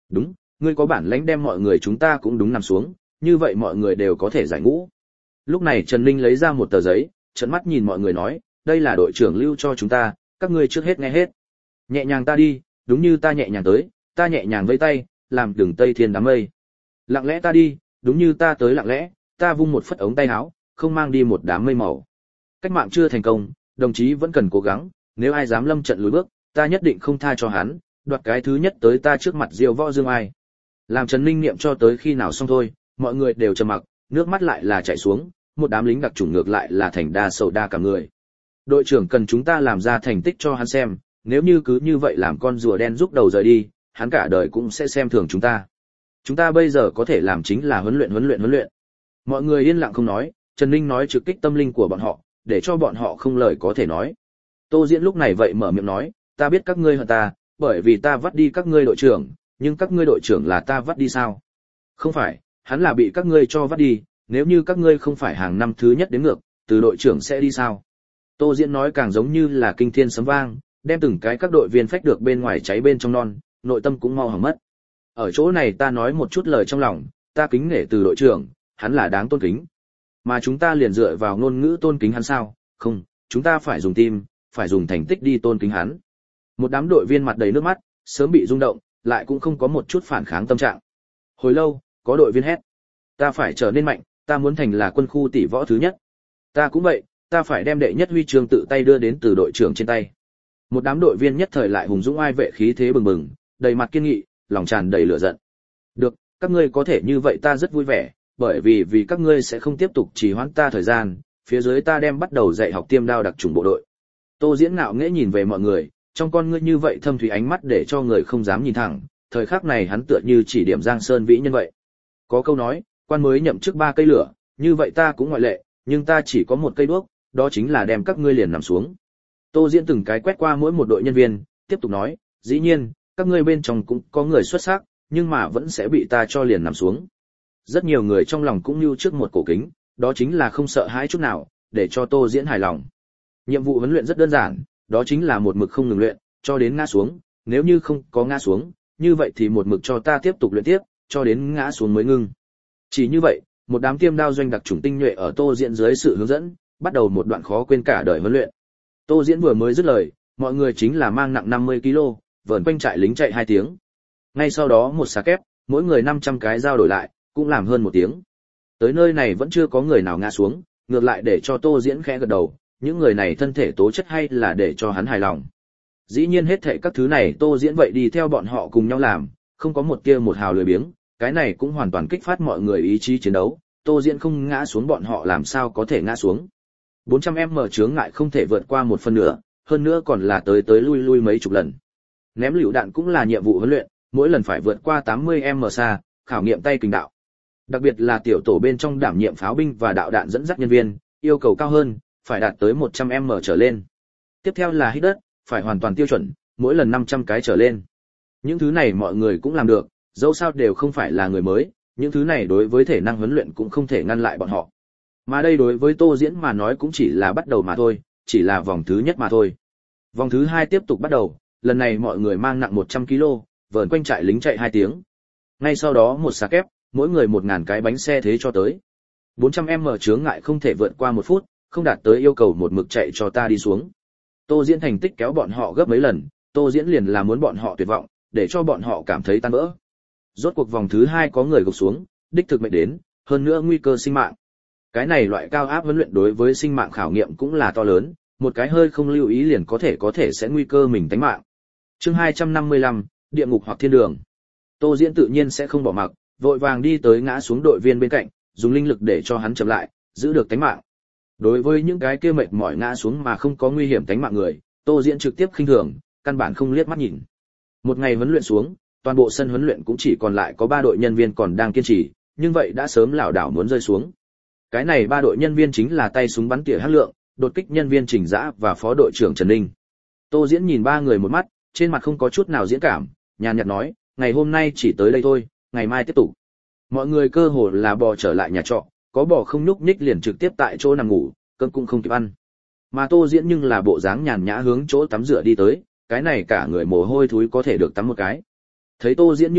Đúng, ngươi có bản lãnh đem mọi người chúng ta cũng đúng nằm xuống, như vậy mọi người đều có thể giải ngũ. Lúc này Trần Ninh lấy ra một tờ giấy, trợn mắt nhìn mọi người nói, đây là đội trưởng lưu cho chúng ta, các ngươi trước hết nghe hết. Nhẹ nhàng ta đi, đúng như ta nhẹ nhàng tới, ta nhẹ nhàng vẫy tay, làm đường tây thiên đám mây. Lặng lẽ ta đi, đúng như ta tới lặng lẽ, ta vung một phất ống tay áo, không mang đi một đám mây màu. Cách mạng chưa thành công, đồng chí vẫn cần cố gắng, nếu ai dám lâm trận lùi bước, ta nhất định không tha cho hắn, đoạt cái thứ nhất tới ta trước mặt diêu võ dương ai. Làm Trần Ninh niệm cho tới khi nào xong thôi, mọi người đều trầm mặc, nước mắt lại là chảy xuống, một đám lính đặc chủng ngược lại là thành đa sầu đa cả người. Đội trưởng cần chúng ta làm ra thành tích cho hắn xem, nếu như cứ như vậy làm con rùa đen rút đầu rời đi, hắn cả đời cũng sẽ xem thường chúng ta. Chúng ta bây giờ có thể làm chính là huấn luyện huấn luyện huấn luyện. Mọi người yên lặng không nói, Trần Ninh nói trực kích tâm linh của bọn họ, để cho bọn họ không lời có thể nói. Tô Diễn lúc này vậy mở miệng nói, ta biết các ngươi hận ta, bởi vì ta vắt đi các ngươi đội trưởng, nhưng các ngươi đội trưởng là ta vắt đi sao? Không phải, hắn là bị các ngươi cho vắt đi, nếu như các ngươi không phải hàng năm thứ nhất đến ngược, từ đội trưởng sẽ đi sao? Tô Diễn nói càng giống như là kinh thiên sấm vang, đem từng cái các đội viên phách được bên ngoài cháy bên trong non, nội tâm cũng mau hỏng mất. Ở chỗ này ta nói một chút lời trong lòng, ta kính nể từ đội trưởng, hắn là đáng tôn kính. Mà chúng ta liền dựa vào ngôn ngữ tôn kính hắn sao? Không, chúng ta phải dùng tim, phải dùng thành tích đi tôn kính hắn. Một đám đội viên mặt đầy nước mắt, sớm bị rung động, lại cũng không có một chút phản kháng tâm trạng. Hồi lâu, có đội viên hét, ta phải trở nên mạnh, ta muốn thành là quân khu tỷ võ thứ nhất. Ta cũng vậy, ta phải đem đệ nhất huy chương tự tay đưa đến từ đội trưởng trên tay. Một đám đội viên nhất thời lại hùng dũng ai vệ khí thế bừng bừng, đầy mặt kiên nghị, lòng tràn đầy lửa giận. Được, các ngươi có thể như vậy ta rất vui vẻ, bởi vì vì các ngươi sẽ không tiếp tục trì hoãn ta thời gian, phía dưới ta đem bắt đầu dạy học tiêm đao đặc chủng bộ đội. Tô Diễn ngạo nghễ nhìn về mọi người, trong con ngươi như vậy thâm thúy ánh mắt để cho người không dám nhìn thẳng, thời khắc này hắn tựa như chỉ điểm Giang Sơn vĩ nhân vậy. Có câu nói, quan mới nhậm chức ba cây lửa, như vậy ta cũng ngoại lệ, nhưng ta chỉ có một cây đuốc, đó chính là đem các ngươi liền nằm xuống. Tô Diễn từng cái quét qua mỗi một đội nhân viên, tiếp tục nói, dĩ nhiên, các ngươi bên trong cũng có người xuất sắc, nhưng mà vẫn sẽ bị ta cho liền nằm xuống. Rất nhiều người trong lòng cũng như trước một cổ kính, đó chính là không sợ hãi chút nào, để cho Tô Diễn hài lòng. Nhiệm vụ huấn luyện rất đơn giản, đó chính là một mực không ngừng luyện, cho đến ngã xuống, nếu như không có ngã xuống, như vậy thì một mực cho ta tiếp tục luyện tiếp, cho đến ngã xuống mới ngưng. Chỉ như vậy, một đám tiêm đao doanh đặc chủng tinh nhuệ ở Tô Diễn dưới sự hướng dẫn, bắt đầu một đoạn khó quên cả đời huấn luyện. Tô Diễn vừa mới dứt lời, mọi người chính là mang nặng năm mươi ki lô, vờn quanh trại lính chạy hai tiếng. Ngay sau đó một xà kép, mỗi người năm trăm cái dao đổi lại, cũng làm hơn một tiếng. Tới nơi này vẫn chưa có người nào ngã xuống, ngược lại để cho Tô Diễn khẽ gật đầu, những người này thân thể tố chất hay là để cho hắn hài lòng. Dĩ nhiên hết thảy các thứ này Tô Diễn vậy đi theo bọn họ cùng nhau làm, không có một tia một hào lười biếng, cái này cũng hoàn toàn kích phát mọi người ý chí chiến đấu, Tô Diễn không ngã xuống bọn họ làm sao có thể ngã xuống. bốn trăm mét chướng ngại không thể vượt qua một phần nửa, hơn nữa còn là tới tới lui lui mấy chục lần. Ném lựu đạn cũng là nhiệm vụ huấn luyện, mỗi lần phải vượt qua tám mươi mét xa, khảo nghiệm tay kình đạo. Đặc biệt là tiểu tổ bên trong đảm nhiệm pháo binh và đạo đạn dẫn dắt nhân viên, yêu cầu cao hơn, phải đạt tới một trăm mét trở lên. Tiếp theo là hít đất, phải hoàn toàn tiêu chuẩn, mỗi lần năm trăm cái trở lên. Những thứ này mọi người cũng làm được, dẫu sao đều không phải là người mới, những thứ này đối với thể năng huấn luyện cũng không thể ngăn lại bọn họ. Mà đây đối với Tô Diễn mà nói cũng chỉ là bắt đầu mà thôi, chỉ là vòng thứ nhất mà thôi. Vòng thứ hai tiếp tục bắt đầu, lần này mọi người mang nặng một trăm ki lô, vờn quanh trại lính chạy hai tiếng. Ngay sau đó một xà kép, mỗi người một nghìn cái bánh xe thế cho tới. bốn trăm mét chướng ngại không thể vượt qua một phút, không đạt tới yêu cầu một mực chạy cho ta đi xuống. Tô Diễn thành tích kéo bọn họ gấp mấy lần, Tô Diễn liền là muốn bọn họ tuyệt vọng, để cho bọn họ cảm thấy tan vỡ. Rốt cuộc vòng thứ hai có người gục xuống, đích thực mệnh đến, hơn nữa nguy cơ sinh mạng. Cái này loại cao áp huấn luyện đối với sinh mạng khảo nghiệm cũng là to lớn, một cái hơi không lưu ý liền có thể có thể sẽ nguy cơ mình tánh mạng. Chương hai trăm năm mươi lăm, địa ngục hoặc thiên đường. Tô Diễn tự nhiên sẽ không bỏ mặc, vội vàng đi tới ngã xuống đội viên bên cạnh, dùng linh lực để cho hắn chậm lại, giữ được tánh mạng. Đối với những cái kia mệt mỏi ngã xuống mà không có nguy hiểm tánh mạng người, Tô Diễn trực tiếp khinh thường, căn bản không liếc mắt nhìn. Một ngày huấn luyện xuống, toàn bộ sân huấn luyện cũng chỉ còn lại có ba đội nhân viên còn đang kiên trì, nhưng vậy đã sớm lảo đảo muốn rơi xuống. Cái này ba đội nhân viên chính là tay súng bắn tỉa Hắc Lượng, đột kích nhân viên Trình Dã và phó đội trưởng Trần Ninh. Tô Diễn nhìn ba người một mắt, trên mặt không có chút nào diễn cảm, nhàn nhạt nói, ngày hôm nay chỉ tới đây thôi, ngày mai tiếp tục. Mọi người cơ hồ là bò trở lại nhà trọ, có bò không nhúc nhích liền trực tiếp tại chỗ nằm ngủ, cơm cũng không kịp ăn. Mà Tô Diễn nhưng là bộ dáng nhàn nhã hướng chỗ tắm rửa đi tới, cái này cả người mồ hôi thúi có thể được tắm một cái. Thấy Tô Diễn như vậy,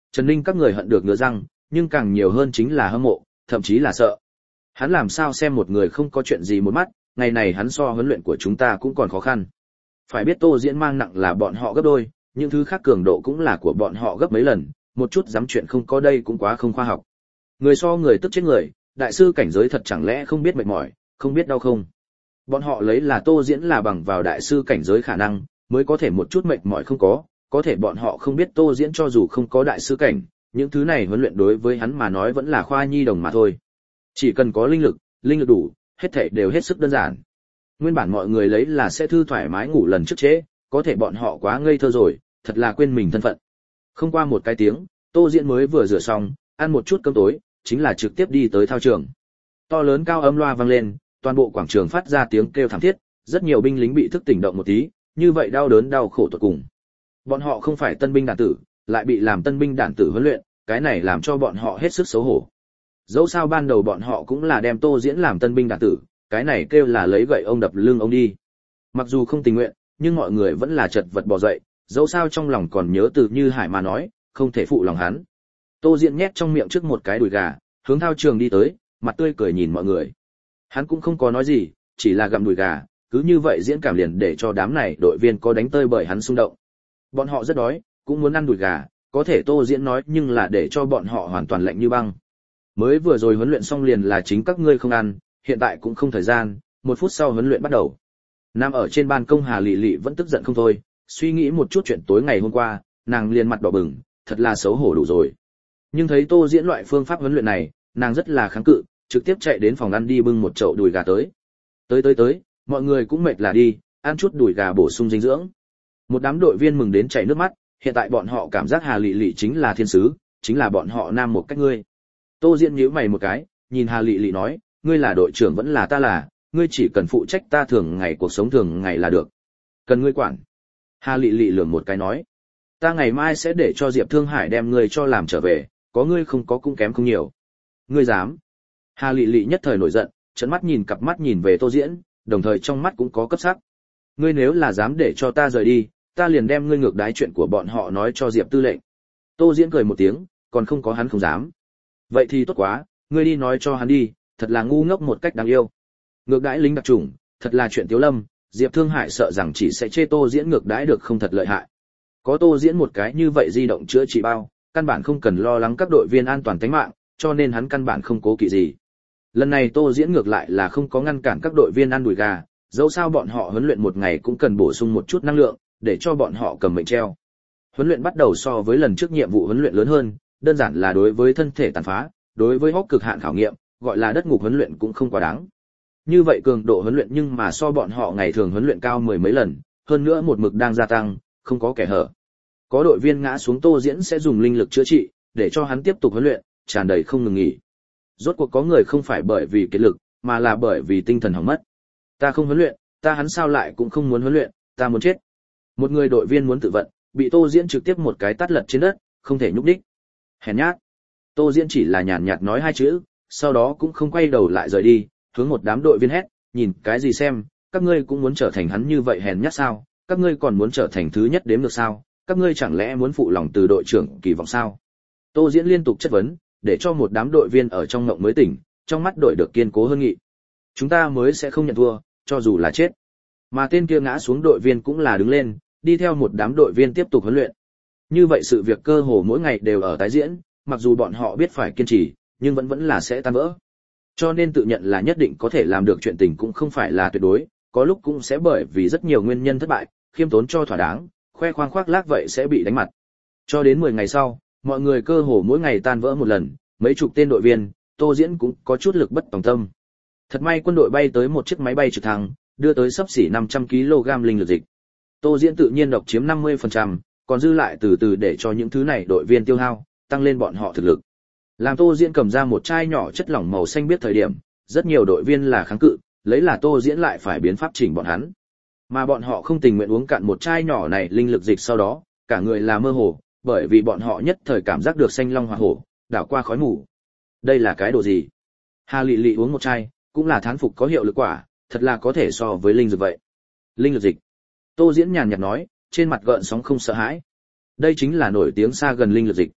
Trần Ninh các người hận được ngứa răng, nhưng càng nhiều hơn chính là hâm mộ, thậm chí là sợ. Hắn làm sao xem một người không có chuyện gì một mắt, ngày này hắn so huấn luyện của chúng ta cũng còn khó khăn. Phải biết Tô Diễn mang nặng là bọn họ gấp đôi, những thứ khác cường độ cũng là của bọn họ gấp mấy lần, một chút dám chuyện không có đây cũng quá không khoa học. Người so người tức chết người, đại sư cảnh giới thật chẳng lẽ không biết mệt mỏi, không biết đau không? Bọn họ lấy là Tô Diễn là bằng vào đại sư cảnh giới khả năng, mới có thể một chút mệt mỏi không có, có thể bọn họ không biết Tô Diễn cho dù không có đại sư cảnh, những thứ này huấn luyện đối với hắn mà nói vẫn là khoa nhi đồng mà thôi. Chỉ cần có linh lực, linh lực đủ, hết thảy đều hết sức đơn giản. Nguyên bản mọi người lấy là sẽ thư thoải mái ngủ lần trước chế, có thể bọn họ quá ngây thơ rồi, thật là quên mình thân phận. Không qua một cái tiếng, Tô Diễn mới vừa rửa xong, ăn một chút cơm tối, chính là trực tiếp đi tới thao trường. To lớn cao âm loa vang lên, toàn bộ quảng trường phát ra tiếng kêu thảm thiết, rất nhiều binh lính bị thức tỉnh động một tí, như vậy đau đớn đau khổ tột cùng. Bọn họ không phải tân binh đản tử, lại bị làm tân binh đản tử huấn luyện, cái này làm cho bọn họ hết sức xấu hổ. Dẫu sao ban đầu bọn họ cũng là đem Tô Diễn làm tân binh đản tử, cái này kêu là lấy gậy ông đập lưng ông đi. Mặc dù không tình nguyện, nhưng mọi người vẫn là chật vật bò dậy, dẫu sao trong lòng còn nhớ từ Như Hải mà nói, không thể phụ lòng hắn. Tô Diễn nhét trong miệng trước một cái đùi gà, hướng thao trường đi tới, mặt tươi cười nhìn mọi người. Hắn cũng không có nói gì, chỉ là gặm đùi gà, cứ như vậy diễn cảm liền để cho đám này đội viên có đánh tơi bởi hắn xung động. Bọn họ rất đói, cũng muốn ăn đùi gà, có thể Tô Diễn nói nhưng là để cho bọn họ hoàn toàn lạnh như băng. Mới vừa rồi huấn luyện xong liền là chính các ngươi không ăn, hiện tại cũng không thời gian, một phút sau huấn luyện bắt đầu. Nằm ở trên ban công Hà Lệ Lệ vẫn tức giận không thôi, suy nghĩ một chút chuyện tối ngày hôm qua, nàng liền mặt đỏ bừng, thật là xấu hổ đủ rồi. Nhưng thấy Tô Diễn loại phương pháp huấn luyện này, nàng rất là kháng cự, trực tiếp chạy đến phòng ăn đi bưng một chậu đùi gà tới. Tới tới tới, mọi người cũng mệt là đi, ăn chút đùi gà bổ sung dinh dưỡng. Một đám đội viên mừng đến chảy nước mắt, hiện tại bọn họ cảm giác Hà Lệ Lệ chính là thiên sứ, chính là bọn họ nam một cách ngươi. Tô Diễn nhíu mày một cái, nhìn Hà Lệ Lệ nói, ngươi là đội trưởng vẫn là ta là, ngươi chỉ cần phụ trách ta thường ngày cuộc sống thường ngày là được. Cần ngươi quản. Hà Lệ Lệ lườm một cái nói, ta ngày mai sẽ để cho Diệp Thương Hải đem ngươi cho làm trở về, có ngươi không có cũng kém không nhiều. Ngươi dám? Hà Lệ Lệ nhất thời nổi giận, trợn mắt nhìn cặp mắt nhìn về Tô Diễn, đồng thời trong mắt cũng có cấp sắc. Ngươi nếu là dám để cho ta rời đi, ta liền đem ngươi ngược đái chuyện của bọn họ nói cho Diệp Tư lệnh. Tô Diễn cười một tiếng, còn không có hắn không dám. Vậy thì tốt quá, ngươi đi nói cho hắn đi, thật là ngu ngốc một cách đáng yêu. Ngược đãi lính đặc chủng, thật là chuyện Tiếu Lâm, Diệp Thương Hải sợ rằng chỉ sẽ chê Tô Diễn ngược đãi được không thật lợi hại. Có Tô Diễn một cái như vậy di động chữa trị bao, căn bản không cần lo lắng các đội viên an toàn tính mạng, cho nên hắn căn bản không cố kỵ gì. Lần này Tô Diễn ngược lại là không có ngăn cản các đội viên ăn đùi gà, dẫu sao bọn họ huấn luyện một ngày cũng cần bổ sung một chút năng lượng, để cho bọn họ cầm mệnh treo. Huấn luyện bắt đầu so với lần trước nhiệm vụ huấn luyện lớn hơn, đơn giản là đối với thân thể tàn phá, đối với hốc cực hạn khảo nghiệm, gọi là đất ngục huấn luyện cũng không quá đáng. Như vậy cường độ huấn luyện nhưng mà so bọn họ ngày thường huấn luyện cao mười mấy lần, hơn nữa một mực đang gia tăng, không có kẻ hở. Có đội viên ngã xuống Tô Diễn sẽ dùng linh lực chữa trị, để cho hắn tiếp tục huấn luyện, tràn đầy không ngừng nghỉ. Rốt cuộc có người không phải bởi vì kiệt lực, mà là bởi vì tinh thần hỏng mất. Ta không huấn luyện, ta hắn sao lại cũng không muốn huấn luyện, ta muốn chết. Một người đội viên muốn tự vận, bị Tô Diễn trực tiếp một cái tát lật trên đất, không thể nhúc đích. Hèn nhát. Tô Diễn chỉ là nhàn nhạt nói hai chữ, sau đó cũng không quay đầu lại rời đi, hướng một đám đội viên hét, nhìn cái gì xem, các ngươi cũng muốn trở thành hắn như vậy hèn nhát sao, các ngươi còn muốn trở thành thứ nhất đếm được sao, các ngươi chẳng lẽ muốn phụ lòng từ đội trưởng kỳ vọng sao? Tô Diễn liên tục chất vấn, để cho một đám đội viên ở trong ngộng mới tỉnh, trong mắt đội được kiên cố hơn nghị. Chúng ta mới sẽ không nhận thua, cho dù là chết. Mà tên kia ngã xuống đội viên cũng là đứng lên, đi theo một đám đội viên tiếp tục huấn luyện. Như vậy sự việc cơ hồ mỗi ngày đều ở tái diễn, mặc dù bọn họ biết phải kiên trì, nhưng vẫn vẫn là sẽ tan vỡ. Cho nên tự nhận là nhất định có thể làm được chuyện tình cũng không phải là tuyệt đối, có lúc cũng sẽ bởi vì rất nhiều nguyên nhân thất bại, khiêm tốn cho thỏa đáng, khoe khoang khoác lác vậy sẽ bị đánh mặt. Cho đến mười ngày sau, mọi người cơ hồ mỗi ngày tan vỡ một lần, mấy chục tên đội viên, Tô Diễn cũng có chút lực bất tòng tâm. Thật may quân đội bay tới một chiếc máy bay trực thăng, đưa tới xấp xỉ năm trăm ki lô gam linh lực dịch. Tô Diễn tự nhiên độc chiếm năm mươi phần trăm, còn dư lại từ từ để cho những thứ này đội viên tiêu hao, tăng lên bọn họ thực lực. Làm Tô Diễn cầm ra một chai nhỏ chất lỏng màu xanh biết thời điểm, rất nhiều đội viên là kháng cự, lấy là Tô Diễn lại phải biến pháp chỉnh bọn hắn. Mà bọn họ không tình nguyện uống cạn một chai nhỏ này linh lực dịch sau đó, cả người là mơ hồ, bởi vì bọn họ nhất thời cảm giác được xanh long hỏa hổ, đảo qua khói mù. Đây là cái đồ gì? Hà Lệ Lệ uống một chai, cũng là thán phục có hiệu lực quả, thật là có thể so với linh dược vậy. Linh lực dịch. Tô Diễn nhàn nhạt nói, trên mặt gợn sóng không sợ hãi. Đây chính là nổi tiếng xa gần linh lực dịch.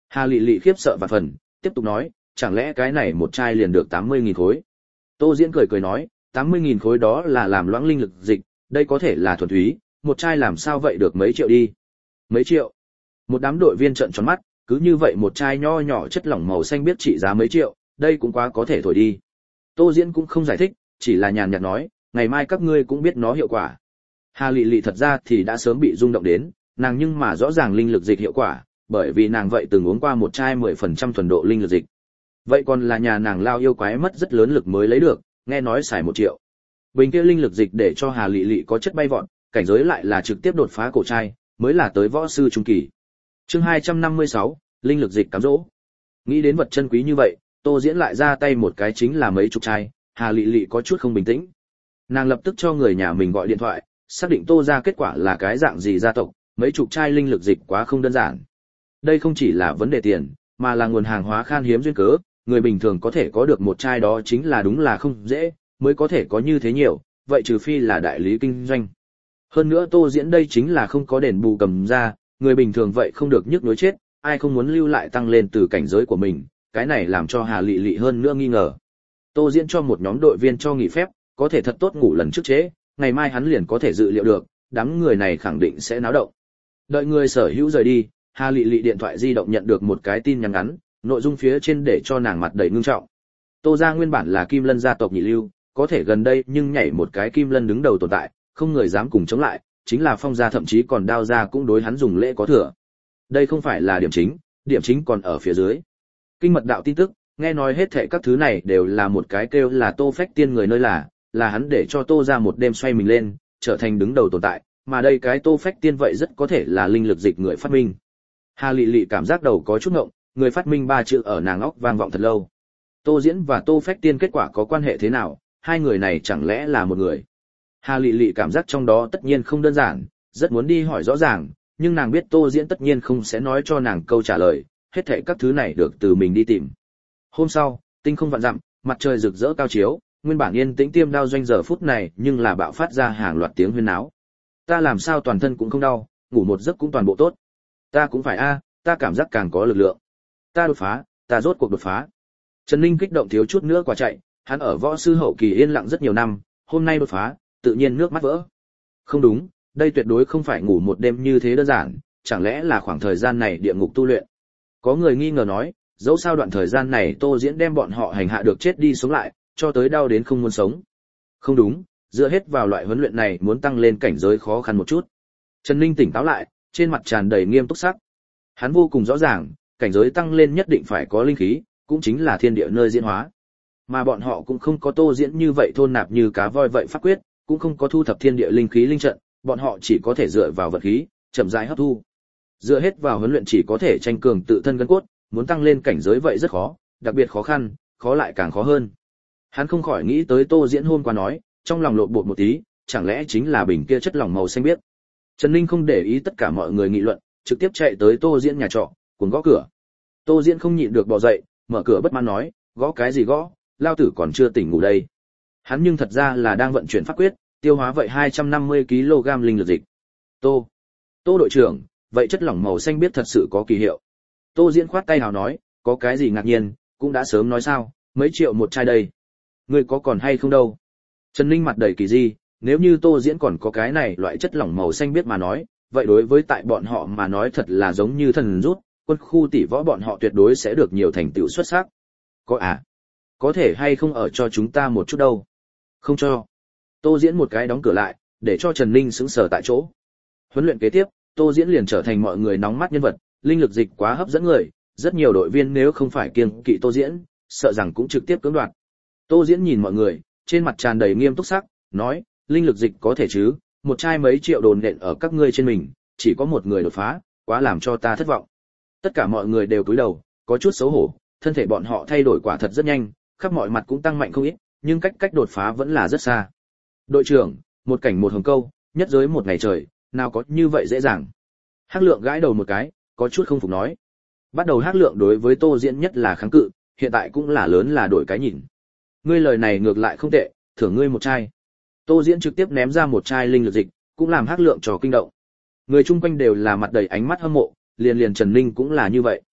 Hà Lệ Lệ khiếp sợ vạn phần, tiếp tục nói, chẳng lẽ cái này một chai liền được tám mươi nghìn khối? Tô Diễn cười cười nói, tám mươi nghìn khối đó là làm loãng linh lực dịch, đây có thể là thuần túy, một chai làm sao vậy được mấy triệu đi? Mấy triệu? Một đám đội viên trợn tròn mắt, cứ như vậy một chai nho nhỏ chất lỏng màu xanh biết trị giá mấy triệu, đây cũng quá có thể thổi đi. Tô Diễn cũng không giải thích, chỉ là nhàn nhạt nói, ngày mai các ngươi cũng biết nó hiệu quả. Hà Lệ Lệ thật ra thì đã sớm bị rung động đến, nàng nhưng mà rõ ràng linh lực dịch hiệu quả, bởi vì nàng vậy từng uống qua một chai mười phần trăm thuần độ linh lực dịch. Vậy còn là nhà nàng lao yêu quái mất rất lớn lực mới lấy được, nghe nói xài một triệu. Bình kia linh lực dịch để cho Hà Lệ Lệ có chất bay vọt, cảnh giới lại là trực tiếp đột phá cổ trai, mới là tới võ sư trung kỳ. Chương hai trăm năm mươi sáu, linh lực dịch cám dỗ. Nghĩ đến vật chân quý như vậy, Tô Diễn lại ra tay một cái chính là mấy chục chai, Hà Lệ Lệ có chút không bình tĩnh. Nàng lập tức cho người nhà mình gọi điện thoại, xác định Tô gia kết quả là cái dạng gì gia tộc, mấy chục chai linh lực dịch quá không đơn giản. Đây không chỉ là vấn đề tiền, mà là nguồn hàng hóa khan hiếm duyên cớ, người bình thường có thể có được một chai đó chính là đúng là không dễ, mới có thể có như thế nhiều, vậy trừ phi là đại lý kinh doanh. Hơn nữa Tô Diễn đây chính là không có đền bù cầm ra, người bình thường vậy không được nhức nhối chết, ai không muốn lưu lại tăng lên từ cảnh giới của mình, cái này làm cho Hà Lệ Lệ hơn nữa nghi ngờ. Tô Diễn cho một nhóm đội viên cho nghỉ phép, có thể thật tốt ngủ lần trước chế, ngày mai hắn liền có thể dự liệu được, đám người này khẳng định sẽ náo động. Đợi người sở hữu rời đi, Hà Lệ Lệ điện thoại di động nhận được một cái tin nhắn ngắn, nội dung phía trên để cho nàng mặt đầy ngưng trọng. Tô gia nguyên bản là Kim Lân gia tộc nhị lưu, có thể gần đây nhưng nhảy một cái Kim Lân đứng đầu tồn tại, không người dám cùng chống lại, chính là Phong gia thậm chí còn Đao gia cũng đối hắn dùng lễ có thừa. Đây không phải là điểm chính, điểm chính còn ở phía dưới. Kinh mật đạo tin tức, nghe nói hết thảy các thứ này đều là một cái kêu là Tô Phách Tiên người nơi là, là hắn để cho Tô gia một đêm xoay mình lên, trở thành đứng đầu tồn tại, mà đây cái Tô Phách Tiên vậy rất có thể là linh lực dịch người phát minh. Hà Lệ Lệ cảm giác đầu có chút ngộng, người phát minh ba chữ ở nàng óc vang vọng thật lâu. Tô Diễn và Tô Phách Tiên kết quả có quan hệ thế nào, hai người này chẳng lẽ là một người? Hà Lệ Lệ cảm giác trong đó tất nhiên không đơn giản, rất muốn đi hỏi rõ ràng, nhưng nàng biết Tô Diễn tất nhiên không sẽ nói cho nàng câu trả lời, hết thảy các thứ này được từ mình đi tìm. Hôm sau, tinh không vạn dặm, mặt trời rực rỡ cao chiếu, nguyên bản yên tĩnh tiêm đao doanh giờ phút này nhưng là bạo phát ra hàng loạt tiếng huyên náo. Ta làm sao toàn thân cũng không đau, ngủ một giấc cũng toàn bộ tốt. Ta cũng phải a, ta cảm giác càng có lực lượng. Ta đột phá, ta rốt cuộc đột phá. Trần Ninh kích động thiếu chút nữa quả chạy, hắn ở võ sư hậu kỳ yên lặng rất nhiều năm, hôm nay đột phá, tự nhiên nước mắt vỡ. Không đúng, đây tuyệt đối không phải ngủ một đêm như thế đơn giản, chẳng lẽ là khoảng thời gian này địa ngục tu luyện. Có người nghi ngờ nói, dẫu sao đoạn thời gian này Tô Diễn đem bọn họ hành hạ được chết đi sống lại, cho tới đau đến không muốn sống. Không đúng, dựa hết vào loại huấn luyện này muốn tăng lên cảnh giới khó khăn một chút. Trần Ninh tỉnh táo lại, trên mặt tràn đầy nghiêm túc sắc. Hắn vô cùng rõ ràng, cảnh giới tăng lên nhất định phải có linh khí, cũng chính là thiên địa nơi diễn hóa. Mà bọn họ cũng không có Tô Diễn như vậy thôn nạp như cá voi vậy pháp quyết, cũng không có thu thập thiên địa linh khí linh trận, bọn họ chỉ có thể dựa vào vật khí, chậm rãi hấp thu. Dựa hết vào huấn luyện chỉ có thể tranh cường tự thân gân cốt, muốn tăng lên cảnh giới vậy rất khó, đặc biệt khó khăn, khó lại càng khó hơn. Hắn không khỏi nghĩ tới Tô Diễn hôm qua nói, trong lòng lộn bột một tí, chẳng lẽ chính là bình kia chất lỏng màu xanh biếc. Trần Ninh không để ý tất cả mọi người nghị luận, trực tiếp chạy tới Tô Diễn nhà trọ, cuồng gõ cửa. Tô Diễn không nhịn được bò dậy, mở cửa bất mãn nói, gõ cái gì gõ, lao tử còn chưa tỉnh ngủ đây. Hắn nhưng thật ra là đang vận chuyển pháp quyết, tiêu hóa vậy hai trăm năm mươi ki lô gam linh lực dịch. Tô, Tô đội trưởng, vậy chất lỏng màu xanh biếc thật sự có kỳ hiệu. Tô Diễn khoát tay hào nói, có cái gì ngạc nhiên, cũng đã sớm nói sao, mấy triệu một chai đây. Ngươi có còn hay không đâu. Trần Ninh mặt đầy kỳ di, nếu như Tô Diễn còn có cái này loại chất lỏng màu xanh biếc mà nói, vậy đối với tại bọn họ mà nói thật là giống như thần rút, quân khu tỷ võ bọn họ tuyệt đối sẽ được nhiều thành tựu xuất sắc. Có à? Có thể hay không ở cho chúng ta một chút đâu? Không cho. Tô Diễn một cái đóng cửa lại, để cho Trần Ninh sững sờ tại chỗ. Huấn luyện kế tiếp, Tô Diễn liền trở thành mọi người nóng mắt nhân vật, linh lực dịch quá hấp dẫn người, rất nhiều đội viên nếu không phải kiêng kỵ Tô Diễn, sợ rằng cũng trực tiếp cưỡng đoạt. Tô Diễn nhìn mọi người, trên mặt tràn đầy nghiêm túc sắc, nói, linh lực dịch có thể chứ, một chai mấy triệu đồn nện ở các ngươi trên mình, chỉ có một người đột phá, quá làm cho ta thất vọng. Tất cả mọi người đều cúi đầu, có chút xấu hổ, thân thể bọn họ thay đổi quả thật rất nhanh, khắp mọi mặt cũng tăng mạnh không ít, nhưng cách cách đột phá vẫn là rất xa. Đội trưởng, một cảnh một hồng câu, nhất giới một ngày trời, nào có như vậy dễ dàng. Hắc Lượng gãi đầu một cái, có chút không phục nói. Bắt đầu Hắc Lượng đối với Tô Diễn nhất là kháng cự, hiện tại cũng là lớn là đổi cái nhìn. Ngươi lời này ngược lại không tệ, thưởng ngươi một chai. Tô Diễn trực tiếp ném ra một chai linh lực dịch, cũng làm Hắc Lượng trò kinh động. Người chung quanh đều là mặt đầy ánh mắt hâm mộ, liền liền Trần Ninh cũng là như vậy.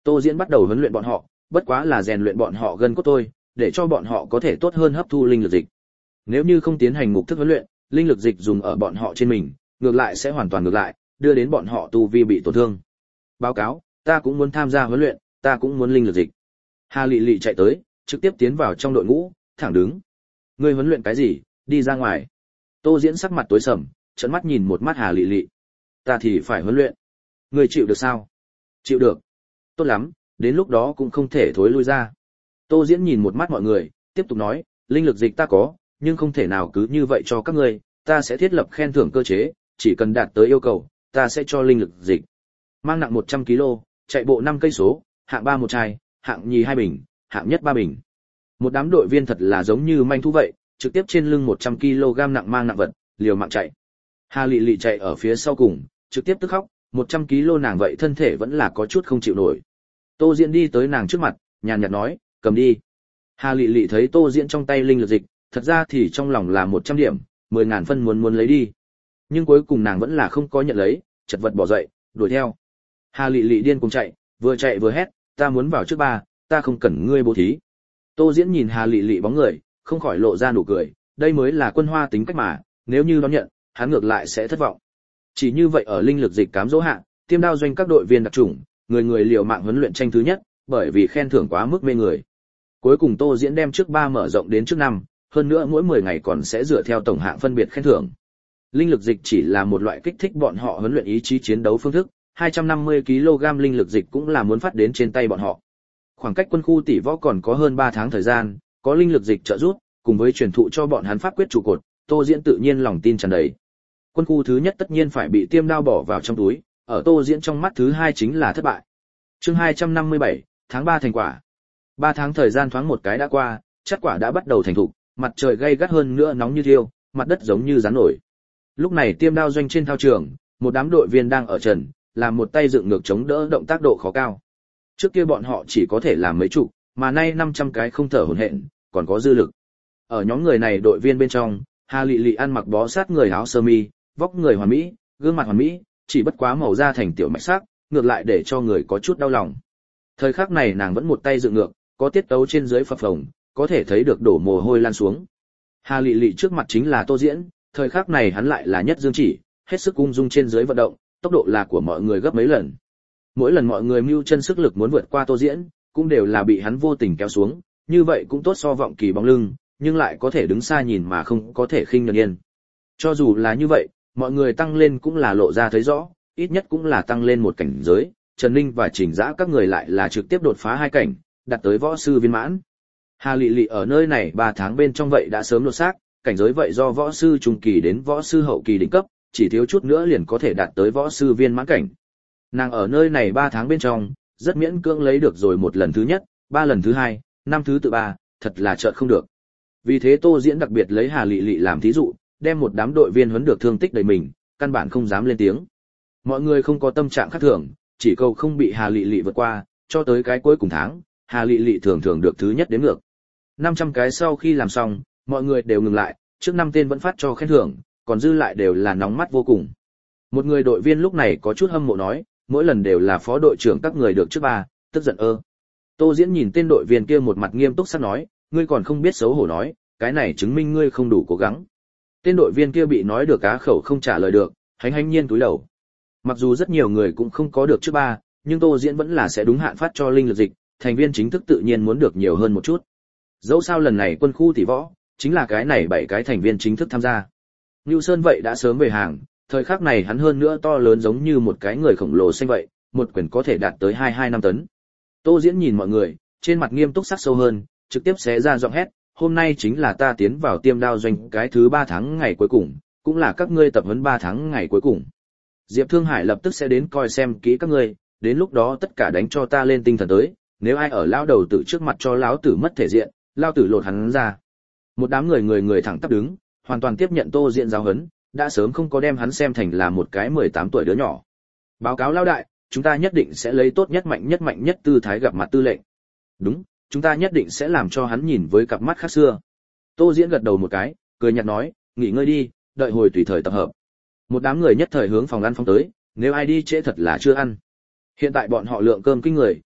Tô Diễn bắt đầu huấn luyện bọn họ, bất quá là rèn luyện bọn họ gân cốt thôi, để cho bọn họ có thể tốt hơn hấp thu linh lực dịch. Nếu như không tiến hành ngục thức huấn luyện, linh lực dịch dùng ở bọn họ trên mình, ngược lại sẽ hoàn toàn ngược lại, đưa đến bọn họ tu vi bị tổn thương. Báo cáo, ta cũng muốn tham gia huấn luyện, ta cũng muốn linh lực dịch. Hà Lệ Lệ chạy tới, trực tiếp tiến vào trong đội ngũ, thẳng đứng. Ngươi huấn luyện cái gì, đi ra ngoài. Tô Diễn sắc mặt tối sầm, trợn mắt nhìn một mắt Hà Lệ Lệ. Ta thì phải huấn luyện. Ngươi chịu được sao? Chịu được. Tốt lắm, đến lúc đó cũng không thể thối lui ra. Tô Diễn nhìn một mắt mọi người, tiếp tục nói, linh lực dịch ta có, nhưng không thể nào cứ như vậy cho các ngươi, ta sẽ thiết lập khen thưởng cơ chế, chỉ cần đạt tới yêu cầu, ta sẽ cho linh lực dịch. Mang nặng một trăm ki lô, chạy bộ năm cây số, hạng ba một chai, hạng nhì hai bình, hạng nhất ba bình. Một đám đội viên thật là giống như manh thú vậy, trực tiếp trên lưng một trăm ki lô gam nặng mang nặng vật, liều mạng chạy. Hà Lệ Lệ chạy ở phía sau cùng, trực tiếp tức khóc, một trăm ki lô nàng vậy thân thể vẫn là có chút không chịu nổi. Tô Diễn đi tới nàng trước mặt, nhàn nhạt nói, cầm đi. Hà Lệ Lệ thấy Tô Diễn trong tay linh lực dịch, thật ra thì trong lòng là một trăm điểm, mười ngàn phân muốn muốn lấy đi. Nhưng cuối cùng nàng vẫn là không có nhận lấy, chật vật bỏ dậy, đuổi theo. Hà Lệ Lệ điên cuồng chạy, vừa chạy vừa hét, ta muốn vào trước ba, ta không cần ngươi bố thí. Tô Diễn nhìn Hà Lệ Lệ bóng người, không khỏi lộ ra nụ cười, đây mới là quân hoa tính cách mà, nếu như đón nhận, hắn ngược lại sẽ thất vọng. Chỉ như vậy ở linh lực dịch cám dỗ hạ, Tiêm Đao doanh các đội viên đặc chủng, người người liều mạng huấn luyện tranh thứ nhất, bởi vì khen thưởng quá mức mê người. Cuối cùng Tô Diễn đem trước ba mở rộng đến trước năm, hơn nữa mỗi mười ngày còn sẽ dựa theo tổng hạng phân biệt khen thưởng. Linh lực dịch chỉ là một loại kích thích bọn họ huấn luyện ý chí chiến đấu phương thức, hai trăm năm mươi ki lô gam linh lực dịch cũng là muốn phát đến trên tay bọn họ. Khoảng cách quân khu tỷ võ còn có hơn ba tháng thời gian, có linh lực dịch trợ giúp, cùng với truyền thụ cho bọn hắn pháp quyết trụ cột, Tô Diễn tự nhiên lòng tin tràn đầy. Quân khu thứ nhất tất nhiên phải bị Tiêm Đao bỏ vào trong túi, ở Tô Diễn trong mắt thứ hai chính là thất bại. Chương hai trăm năm mươi bảy, tháng ba thành quả. ba tháng thời gian thoáng một cái đã qua, chất quả đã bắt đầu thành thục, mặt trời gay gắt hơn nữa nóng như thiêu, mặt đất giống như rắn nổi. Lúc này Tiêm Đao doanh trên thao trường, một đám đội viên đang ở trần, làm một tay dựng ngược chống đỡ động tác độ khó cao. Trước kia bọn họ chỉ có thể làm mấy chục, mà nay năm trăm cái không thở hổn hển, còn có dư lực. Ở nhóm người này đội viên bên trong, Hà Lệ Lệ ăn mặc bó sát người áo sơ mi, vóc người hoàn mỹ, gương mặt hoàn mỹ, chỉ bất quá màu da thành tiểu mạch sắc, ngược lại để cho người có chút đau lòng. Thời khắc này nàng vẫn một tay dựng ngược, có tiết tấu trên dưới phập phồng, có thể thấy được đổ mồ hôi lan xuống. Hà Lệ Lệ trước mặt chính là Tô Diễn, thời khắc này hắn lại là nhất dương chỉ, hết sức ung dung trên dưới vận động, tốc độ là của mọi người gấp mấy lần. Mỗi lần mọi người mưu chân sức lực muốn vượt qua Tô Diễn, cũng đều là bị hắn vô tình kéo xuống, như vậy cũng tốt so vọng kỳ bóng lưng, nhưng lại có thể đứng xa nhìn mà không có thể khinh nhẫn yên. Cho dù là như vậy, mọi người tăng lên cũng là lộ ra thấy rõ, ít nhất cũng là tăng lên một cảnh giới, Trần Ninh và Trình Dã các người lại là trực tiếp đột phá hai cảnh, đạt tới võ sư viên mãn. Hà Lệ Lệ ở nơi này ba tháng bên trong vậy đã sớm lột xác, cảnh giới vậy do võ sư trung kỳ đến võ sư hậu kỳ đỉnh cấp, chỉ thiếu chút nữa liền có thể đạt tới võ sư viên mãn cảnh. Nàng ở nơi này ba tháng bên trong, rất miễn cưỡng lấy được rồi một lần thứ nhất, ba lần thứ hai, năm thứ tự ba, thật là chợt không được. Vì thế Tô Diễn đặc biệt lấy Hà Lệ Lệ làm thí dụ, đem một đám đội viên huấn được thương tích đầy mình, căn bản không dám lên tiếng. Mọi người không có tâm trạng khác thường, chỉ cầu không bị Hà Lệ Lệ vượt qua, cho tới cái cuối cùng tháng, Hà Lệ Lệ thường thường được thứ nhất đến ngược. năm trăm cái sau khi làm xong, mọi người đều ngừng lại, trước năm tên vẫn phát cho khen thưởng, còn dư lại đều là nóng mắt vô cùng. Một người đội viên lúc này có chút hâm mộ nói, mỗi lần đều là phó đội trưởng các người được trước ba, tức giận ơ. Tô Diễn nhìn tên đội viên kia một mặt nghiêm túc sắc nói, ngươi còn không biết xấu hổ nói, cái này chứng minh ngươi không đủ cố gắng. Tên đội viên kia bị nói được cá khẩu không trả lời được, hánh hánh nhiên túi đầu. Mặc dù rất nhiều người cũng không có được trước ba, nhưng Tô Diễn vẫn là sẽ đúng hạn phát cho linh lực dịch, thành viên chính thức tự nhiên muốn được nhiều hơn một chút. Dẫu sao lần này quân khu tỷ võ, chính là cái này bảy cái thành viên chính thức tham gia. Nưu Sơn vậy đã sớm về hàng, thời khắc này hắn hơn nữa to lớn giống như một cái người khổng lồ xanh vậy, một quyển có thể đạt tới hai mươi hai năm tấn. Tô Diễn nhìn mọi người, trên mặt nghiêm túc sắc sâu hơn, trực tiếp xé ra giọng hét, hôm nay chính là ta tiến vào Tiêm Đao doanh cái thứ ba tháng ngày cuối cùng, cũng là các ngươi tập huấn ba tháng ngày cuối cùng. Diệp Thương Hải lập tức sẽ đến coi xem kỹ các ngươi, đến lúc đó tất cả đánh cho ta lên tinh thần tới, nếu ai ở lão đầu tử trước mặt cho lão tử mất thể diện, lão tử lột hắn ra. Một đám người người người thẳng tắp đứng, hoàn toàn tiếp nhận Tô Diễn giáo huấn, đã sớm không có đem hắn xem thành là một cái mười tám tuổi đứa nhỏ. Báo cáo lão đại, chúng ta nhất định sẽ lấy tốt nhất mạnh nhất mạnh nhất tư thái gặp mặt tư lệnh. Đúng, chúng ta nhất định sẽ làm cho hắn nhìn với cặp mắt khác xưa. Tô Diễn gật đầu một cái, cười nhạt nói, nghỉ ngơi đi, đợi hồi tùy thời tập hợp. Một đám người nhất thời hướng phòng ăn phóng tới, nếu ai đi trễ thật là chưa ăn. Hiện tại bọn họ lượng cơm kinh người,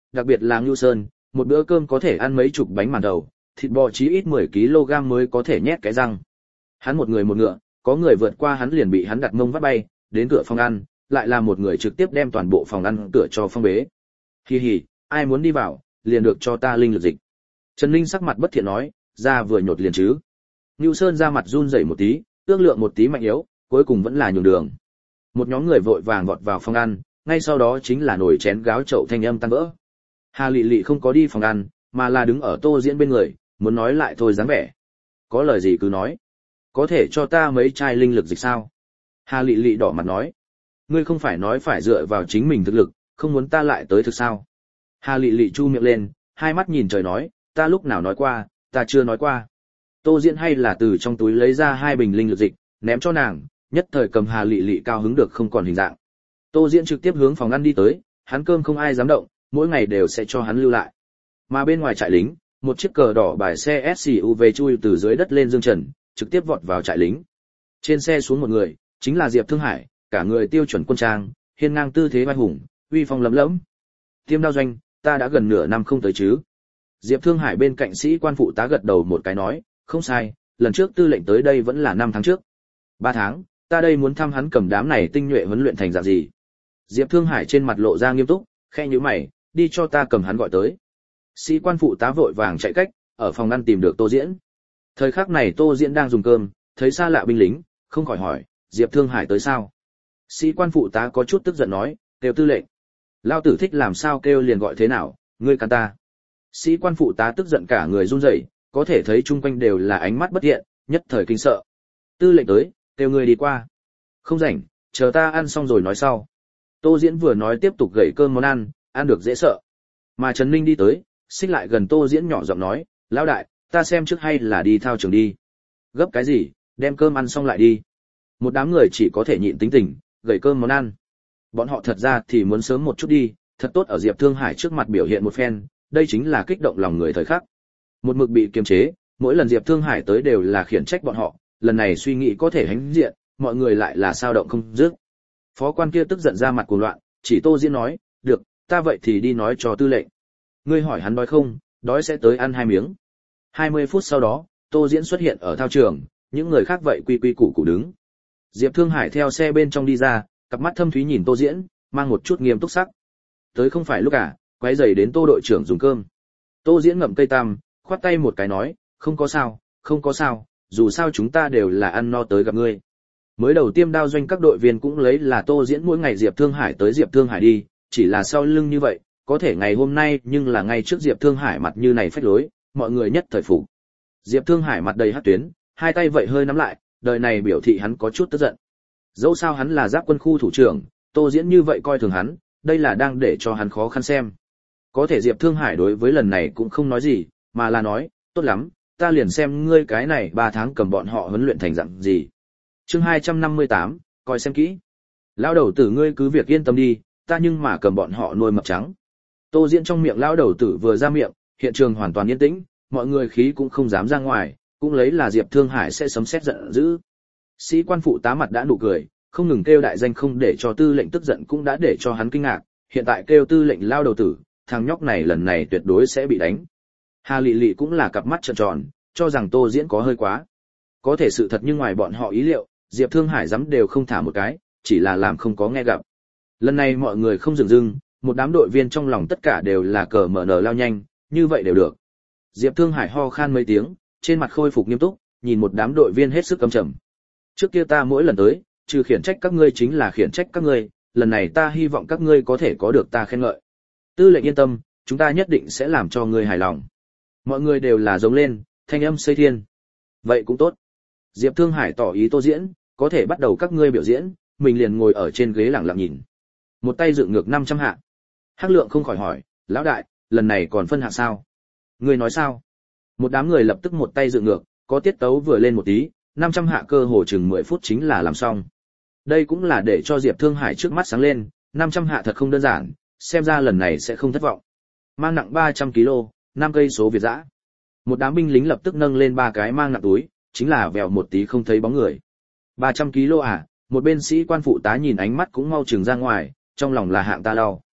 đặc biệt là Ngưu Sơn, một bữa cơm có thể ăn mấy chục bánh màn đầu, thịt bò chí ít mười ki lô gam mới có thể nhét cái răng. Hắn một người một ngựa, có người vượt qua hắn liền bị hắn đặt mông vắt bay, đến cửa phòng ăn, lại là một người trực tiếp đem toàn bộ phòng ăn cửa cho phong bế. Hi hi, ai muốn đi vào, liền được cho ta linh lực dịch. Trần Ninh sắc mặt bất thiện nói, ra vừa nhột liền chứ. Ngưu Sơn ra mặt run rẩy một tí, ước lượng một tí mạnh yếu, cuối cùng vẫn là nhường đường. Một nhóm người vội vàng vọt vào phòng ăn, ngay sau đó chính là nồi chén gáo chậu thanh âm tan vỡ. Hà Lệ Lệ không có đi phòng ăn, mà là đứng ở Tô Diễn bên người, muốn nói lại thôi dáng vẻ. Có lời gì cứ nói. Có thể cho ta mấy chai linh lực dịch sao? Hà Lệ Lệ đỏ mặt nói. Ngươi không phải nói phải dựa vào chính mình thực lực, không muốn ta lại tới thực sao? Hà Lệ Lệ chu miệng lên, hai mắt nhìn trời nói, ta lúc nào nói qua, ta chưa nói qua. Tô Diễn hay là từ trong túi lấy ra hai bình linh lực dịch, ném cho nàng, nhất thời cầm Hà Lệ Lệ cao hứng được không còn hình dạng. Tô Diễn trực tiếp hướng phòng ăn đi tới, hắn cơm không ai dám động, mỗi ngày đều sẽ cho hắn lưu lại. Mà bên ngoài trại lính, một chiếc cờ đỏ bài xe ét u vê chui từ dưới đất lên dương trần, trực tiếp vọt vào trại lính. Trên xe xuống một người, chính là Diệp Thương Hải, cả người tiêu chuẩn quân trang, hiên ngang tư thế vai hùng, uy phong lấm lẫm. Tiêm Đao Doanh, ta đã gần nửa năm không tới chứ? Diệp Thương Hải bên cạnh sĩ quan phụ tá gật đầu một cái nói, không sai, lần trước tư lệnh tới đây vẫn là năm tháng trước. Ba tháng, ta đây muốn thăm hắn cầm đám này tinh nhuệ huấn luyện thành dạng gì. Diệp Thương Hải trên mặt lộ ra nghiêm túc, khẽ nhíu mày, đi cho ta cầm hắn gọi tới. Sĩ quan phụ tá vội vàng chạy cách, ở phòng ăn tìm được Tô Diễn. Thời khắc này Tô Diễn đang dùng cơm, thấy xa lạ binh lính, không khỏi hỏi, Diệp Thương Hải tới sao? Sĩ quan phụ tá có chút tức giận nói, kêu tư lệnh. Lao tử thích làm sao kêu liền gọi thế nào, ngươi can ta. Sĩ quan phụ tá tức giận cả người run rẩy, có thể thấy chung quanh đều là ánh mắt bất thiện, nhất thời kinh sợ. Tư lệnh tới, kêu ngươi đi qua. Không rảnh, chờ ta ăn xong rồi nói sau. Tô Diễn vừa nói tiếp tục gẩy cơm món ăn, ăn được dễ sợ. Mà Trần Ninh đi tới, xích lại gần Tô Diễn nhỏ giọng nói, lão đại, ta xem trước hay là đi thao trường đi. Gấp cái gì, đem cơm ăn xong lại đi. Một đám người chỉ có thể nhịn tính tình, gẩy cơm món ăn. Bọn họ thật ra thì muốn sớm một chút đi, thật tốt ở Diệp Thương Hải trước mặt biểu hiện một phen, đây chính là kích động lòng người thời khắc. Một mực bị kiềm chế, mỗi lần Diệp Thương Hải tới đều là khiển trách bọn họ, lần này suy nghĩ có thể hãnh diện, mọi người lại là sao động không dứt. Phó quan kia tức giận ra mặt cuồng loạn, chỉ Tô Diễn nói, được, ta vậy thì đi nói cho tư lệnh. Ngươi hỏi hắn đói không, đói sẽ tới ăn hai miếng. hai mươi phút sau đó, Tô Diễn xuất hiện ở thao trường, những người khác vậy quy quy củ củ đứng. Diệp Thương Hải theo xe bên trong đi ra, cặp mắt thâm thúy nhìn Tô Diễn, mang một chút nghiêm túc sắc. Tới không phải lúc à, quấy rầy đến Tô đội trưởng dùng cơm. Tô Diễn ngậm cây tăm, khoát tay một cái nói, không có sao, không có sao, dù sao chúng ta đều là ăn no tới gặp ngươi. Mới đầu Tiêm Đao Doanh các đội viên cũng lấy là Tô Diễn mỗi ngày Diệp Thương Hải tới Diệp Thương Hải đi, chỉ là sau lưng như vậy, có thể ngày hôm nay nhưng là ngay trước Diệp Thương Hải mặt như này phách lối, mọi người nhất thời phục. Diệp Thương Hải mặt đầy hắc tuyến, hai tay vậy hơi nắm lại, đời này biểu thị hắn có chút tức giận. Dẫu sao hắn là Giáp quân khu thủ trưởng, Tô Diễn như vậy coi thường hắn, đây là đang để cho hắn khó khăn xem. Có thể Diệp Thương Hải đối với lần này cũng không nói gì, mà là nói, tốt lắm, ta liền xem ngươi cái này ba tháng cầm bọn họ huấn luyện thành dạng gì. Chương hai trăm năm mươi tám, coi xem kỹ. Lão đầu tử ngươi cứ việc yên tâm đi, ta nhưng mà cầm bọn họ nuôi mập trắng. Tô Diễn trong miệng lão đầu tử vừa ra miệng, hiện trường hoàn toàn yên tĩnh, mọi người khí cũng không dám ra ngoài, cũng lấy là Diệp Thương Hải sẽ sấm sét giận dữ. Sĩ quan phụ tá mặt đã nụ cười, không ngừng kêu đại danh không để cho tư lệnh tức giận cũng đã để cho hắn kinh ngạc, hiện tại kêu tư lệnh lao đầu tử, thằng nhóc này lần này tuyệt đối sẽ bị đánh. Hà Lệ Lệ cũng là cặp mắt trợn tròn, cho rằng Tô Diễn có hơi quá. Có thể sự thật nhưng ngoài bọn họ ý liệu, Diệp Thương Hải dám đều không thả một cái, chỉ là làm không có nghe gặp. Lần này mọi người không dừng dưng, một đám đội viên trong lòng tất cả đều là cờ mở nở lao nhanh, như vậy đều được. Diệp Thương Hải ho khan mấy tiếng, trên mặt khôi phục nghiêm túc, nhìn một đám đội viên hết sức căm trầm. Trước kia ta mỗi lần tới, trừ khiển trách các ngươi chính là khiển trách các ngươi, lần này ta hy vọng các ngươi có thể có được ta khen ngợi. Tư lệnh yên tâm, chúng ta nhất định sẽ làm cho ngươi hài lòng. Mọi người đều là giống lên, thanh âm xây thiên. Vậy cũng tốt. Diệp Thương Hải tỏ ý Tô Diễn, có thể bắt đầu các ngươi biểu diễn, mình liền ngồi ở trên ghế lặng lặng nhìn. Một tay dựng ngược năm trăm hạ. Hắc Lượng không khỏi hỏi, lão đại, lần này còn phân hạ sao? Ngươi nói sao? Một đám người lập tức một tay dựng ngược, có tiết tấu vừa lên một tí, năm trăm hạ cơ hồ chừng mười phút chính là làm xong. Đây cũng là để cho Diệp Thương Hải trước mắt sáng lên, năm trăm hạ thật không đơn giản, xem ra lần này sẽ không thất vọng. Mang nặng ba trăm ki lô, năm cây số Việt dã. Một đám binh lính lập tức nâng lên ba cái mang nặng túi, chính là vèo một tí không thấy bóng người. ba trăm ki lô à, một bên sĩ quan phụ tá nhìn ánh mắt cũng mau chừng ra ngoài, trong lòng là hạng ta đau.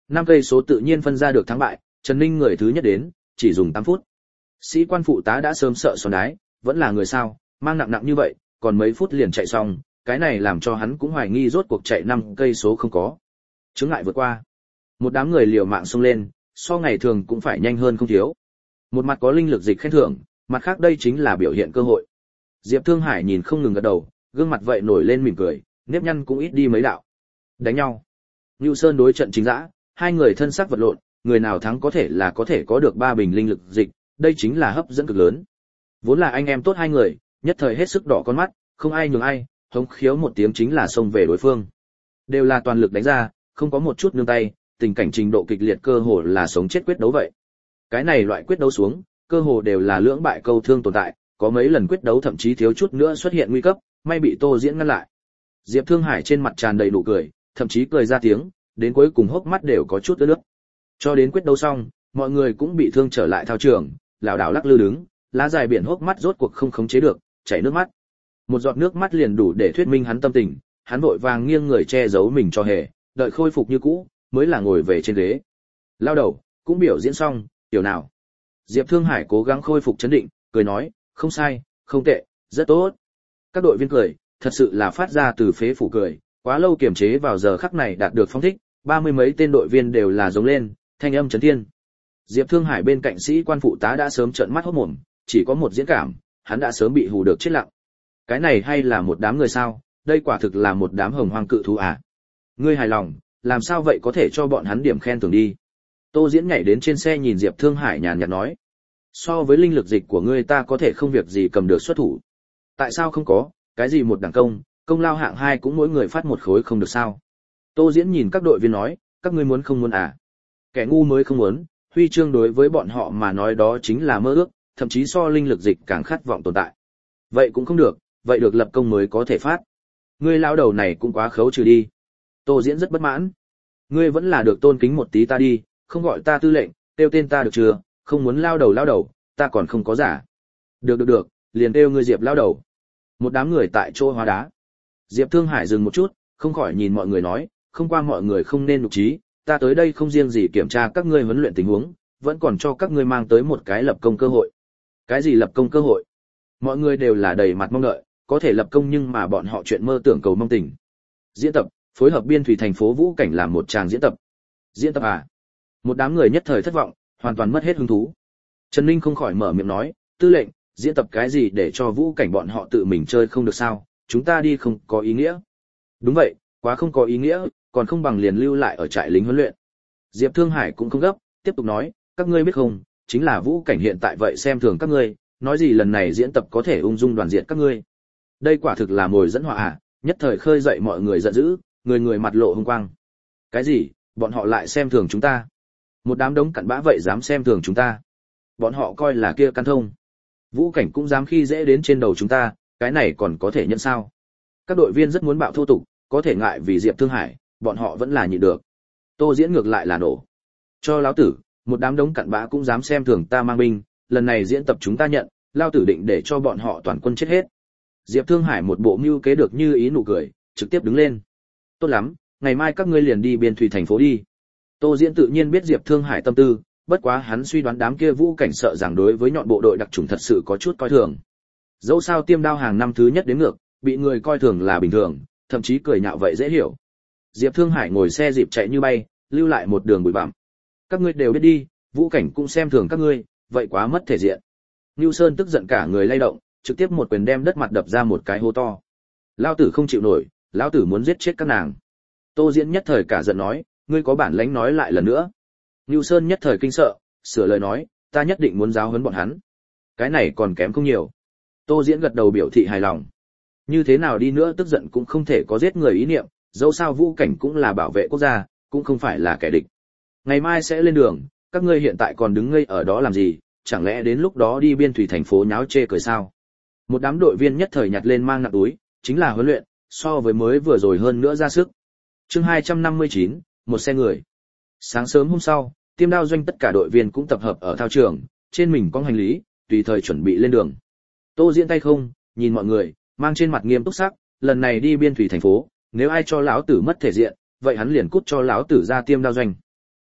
Năm cây số tự nhiên phân ra được thắng bại, Trần Ninh người thứ nhất đến, chỉ dùng tám phút. Sĩ quan phụ tá đã sớm sợ xoắn đái, vẫn là người sao, mang nặng nặng như vậy, còn mấy phút liền chạy xong, cái này làm cho hắn cũng hoài nghi rốt cuộc chạy năm cây số không có. Chướng ngại vượt qua. Một đám người liều mạng xông lên, so ngày thường cũng phải nhanh hơn không thiếu. Một mặt có linh lực dịch khen thưởng, mặt khác đây chính là biểu hiện cơ hội. Diệp Thương Hải nhìn không ngừng gật đầu, gương mặt vậy nổi lên mỉm cười, nếp nhăn cũng ít đi mấy đạo. Đánh nhau. Nưu Sơn đối trận chính dã, hai người thân sắc vật lộn, người nào thắng có thể là có thể có được ba bình linh lực dịch, đây chính là hấp dẫn cực lớn. Vốn là anh em tốt hai người, nhất thời hết sức đỏ con mắt, không ai nhường ai, hống khiếu một tiếng chính là xông về đối phương. Đều là toàn lực đánh ra, không có một chút nương tay, tình cảnh trình độ kịch liệt cơ hồ là sống chết quyết đấu vậy. Cái này loại quyết đấu xuống, cơ hồ đều là lưỡng bại câu thương tồn tại, có mấy lần quyết đấu thậm chí thiếu chút nữa xuất hiện nguy cấp, may bị Tô Diễn ngăn lại. Diệp Thương Hải trên mặt tràn đầy nụ cười, thậm chí cười ra tiếng, đến cuối cùng hốc mắt đều có chút ướt nước. Cho đến quyết đấu xong, mọi người cũng bị thương trở lại thao trường, lảo đảo lắc lư đứng, lá dài biển hốc mắt rốt cuộc không khống chế được, chảy nước mắt. Một giọt nước mắt liền đủ để thuyết minh hắn tâm tình, hắn vội vàng nghiêng người che giấu mình cho hề, đợi khôi phục như cũ, mới là ngồi về trên ghế. Lao đầu, cũng biểu diễn xong, tiểu nào. Diệp Thương Hải cố gắng khôi phục chấn định, cười nói, không sai, không tệ, rất tốt. Các đội viên cười, thật sự là phát ra từ phế phủ cười, quá lâu kiềm chế vào giờ khắc này đạt được phong thích, ba mươi mấy tên đội viên đều là giống lên, thanh âm chấn thiên. Diệp Thương Hải bên cạnh sĩ quan phụ tá đã sớm trợn mắt hốt mồm, chỉ có một diễn cảm, hắn đã sớm bị hù được chết lặng. Cái này hay là một đám người sao, đây quả thực là một đám hồng hoang cự thú à. Ngươi hài lòng, làm sao vậy có thể cho bọn hắn điểm khen thưởng đi. Tô Diễn nhảy đến trên xe nhìn Diệp Thương Hải nhàn nhạt nói. So với linh lực dịch của ngươi ta có thể không việc gì cầm được xuất thủ. Tại sao không có, cái gì một đẳng công, công lao hạng hai cũng mỗi người phát một khối không được sao. Tô Diễn nhìn các đội viên nói, các ngươi muốn không muốn à. Kẻ ngu mới không muốn, huy chương đối với bọn họ mà nói đó chính là mơ ước, thậm chí so linh lực dịch càng khát vọng tồn tại. Vậy cũng không được, vậy được lập công mới có thể phát. Ngươi lao đầu này cũng quá khấu trừ đi. Tô Diễn rất bất mãn. Ngươi vẫn là được tôn kính một tí ta đi, không gọi ta tư lệnh, kêu tên ta được chưa, không muốn lao đầu lao đầu, ta còn không có giả. Được được được, liền kêu ngươi Diệp lao đầu. Một đám người tại chỗ hóa đá. Diệp Thương Hải dừng một chút, không khỏi nhìn mọi người nói, không qua mọi người không nên nục trí, ta tới đây không riêng gì kiểm tra các ngươi huấn luyện tình huống, vẫn còn cho các ngươi mang tới một cái lập công cơ hội. Cái gì lập công cơ hội? Mọi người đều là đầy mặt mong đợi, có thể lập công nhưng mà bọn họ chuyện mơ tưởng cầu mong tình. Diễn tập, phối hợp biên thủy thành phố Vũ Cảnh làm một tràng diễn tập. Diễn tập à? Một đám người nhất thời thất vọng, hoàn toàn mất hết hứng thú. Trần Ninh không khỏi mở miệng nói, tư lệnh, diễn tập cái gì để cho Vũ Cảnh bọn họ tự mình chơi không được sao, chúng ta đi không có ý nghĩa. Đúng vậy, quá không có ý nghĩa, còn không bằng liền lưu lại ở trại lính huấn luyện. Diệp Thương Hải cũng không gấp, tiếp tục nói, các ngươi biết không, chính là Vũ Cảnh hiện tại vậy xem thường các ngươi, nói gì lần này diễn tập có thể ung dung đoàn diệt các ngươi. Đây quả thực là mồi dẫn họa à, nhất thời khơi dậy mọi người giận dữ, người người mặt lộ hung quang. Cái gì, bọn họ lại xem thường chúng ta? Một đám đống cặn bã vậy dám xem thường chúng ta? Bọn họ coi là kia căn thông. Vũ Cảnh cũng dám khi dễ đến trên đầu chúng ta, cái này còn có thể nhận sao? Các đội viên rất muốn bạo thô tục, có thể ngại vì Diệp Thương Hải, bọn họ vẫn là nhịn được. Tô Diễn ngược lại là nổ. Cho lão tử, một đám đống cặn bã cũng dám xem thường ta mang binh, lần này diễn tập chúng ta nhận, lao tử định để cho bọn họ toàn quân chết hết. Diệp Thương Hải một bộ mưu kế được như ý nụ cười, trực tiếp đứng lên. Tốt lắm, ngày mai các ngươi liền đi biên thủy thành phố đi. Tô Diễn tự nhiên biết Diệp Thương Hải tâm tư, bất quá hắn suy đoán đám kia Vũ Cảnh sợ rằng đối với nhọn bộ đội đặc chủng thật sự có chút coi thường. Dẫu sao tiêm đao hàng năm thứ nhất đến ngược, bị người coi thường là bình thường, thậm chí cười nhạo vậy dễ hiểu. Diệp Thương Hải ngồi xe dịp chạy như bay, lưu lại một đường bụi bặm. Các ngươi đều biết đi, Vũ Cảnh cũng xem thường các ngươi, vậy quá mất thể diện. Nưu Sơn tức giận cả người lay động, trực tiếp một quyền đem đất mặt đập ra một cái hố to. Lão tử không chịu nổi, lão tử muốn giết chết các nàng. Tô Diễn nhất thời cả giận nói, ngươi có bản lĩnh nói lại lần nữa. Nưu Sơn nhất thời kinh sợ, sửa lời nói, ta nhất định muốn giáo huấn bọn hắn. Cái này còn kém không nhiều. Tô Diễn gật đầu biểu thị hài lòng. Như thế nào đi nữa tức giận cũng không thể có giết người ý niệm, dẫu sao Vũ Cảnh cũng là bảo vệ quốc gia, cũng không phải là kẻ địch. Ngày mai sẽ lên đường, các ngươi hiện tại còn đứng ngây ở đó làm gì, chẳng lẽ đến lúc đó đi biên thủy thành phố nháo chê cười sao? Một đám đội viên nhất thời nhặt lên mang nặng túi, chính là huấn luyện, so với mới vừa rồi hơn nữa ra sức. Chương hai trăm năm mươi chín, một xe người. Sáng sớm hôm sau, Tiêm Đao doanh tất cả đội viên cũng tập hợp ở thao trường, trên mình có hành lý, tùy thời chuẩn bị lên đường. Tô Diễn tay không, nhìn mọi người, mang trên mặt nghiêm túc sắc, lần này đi biên thủy thành phố, nếu ai cho lão tử mất thể diện, vậy hắn liền cút cho lão tử ra Tiêm Đao doanh.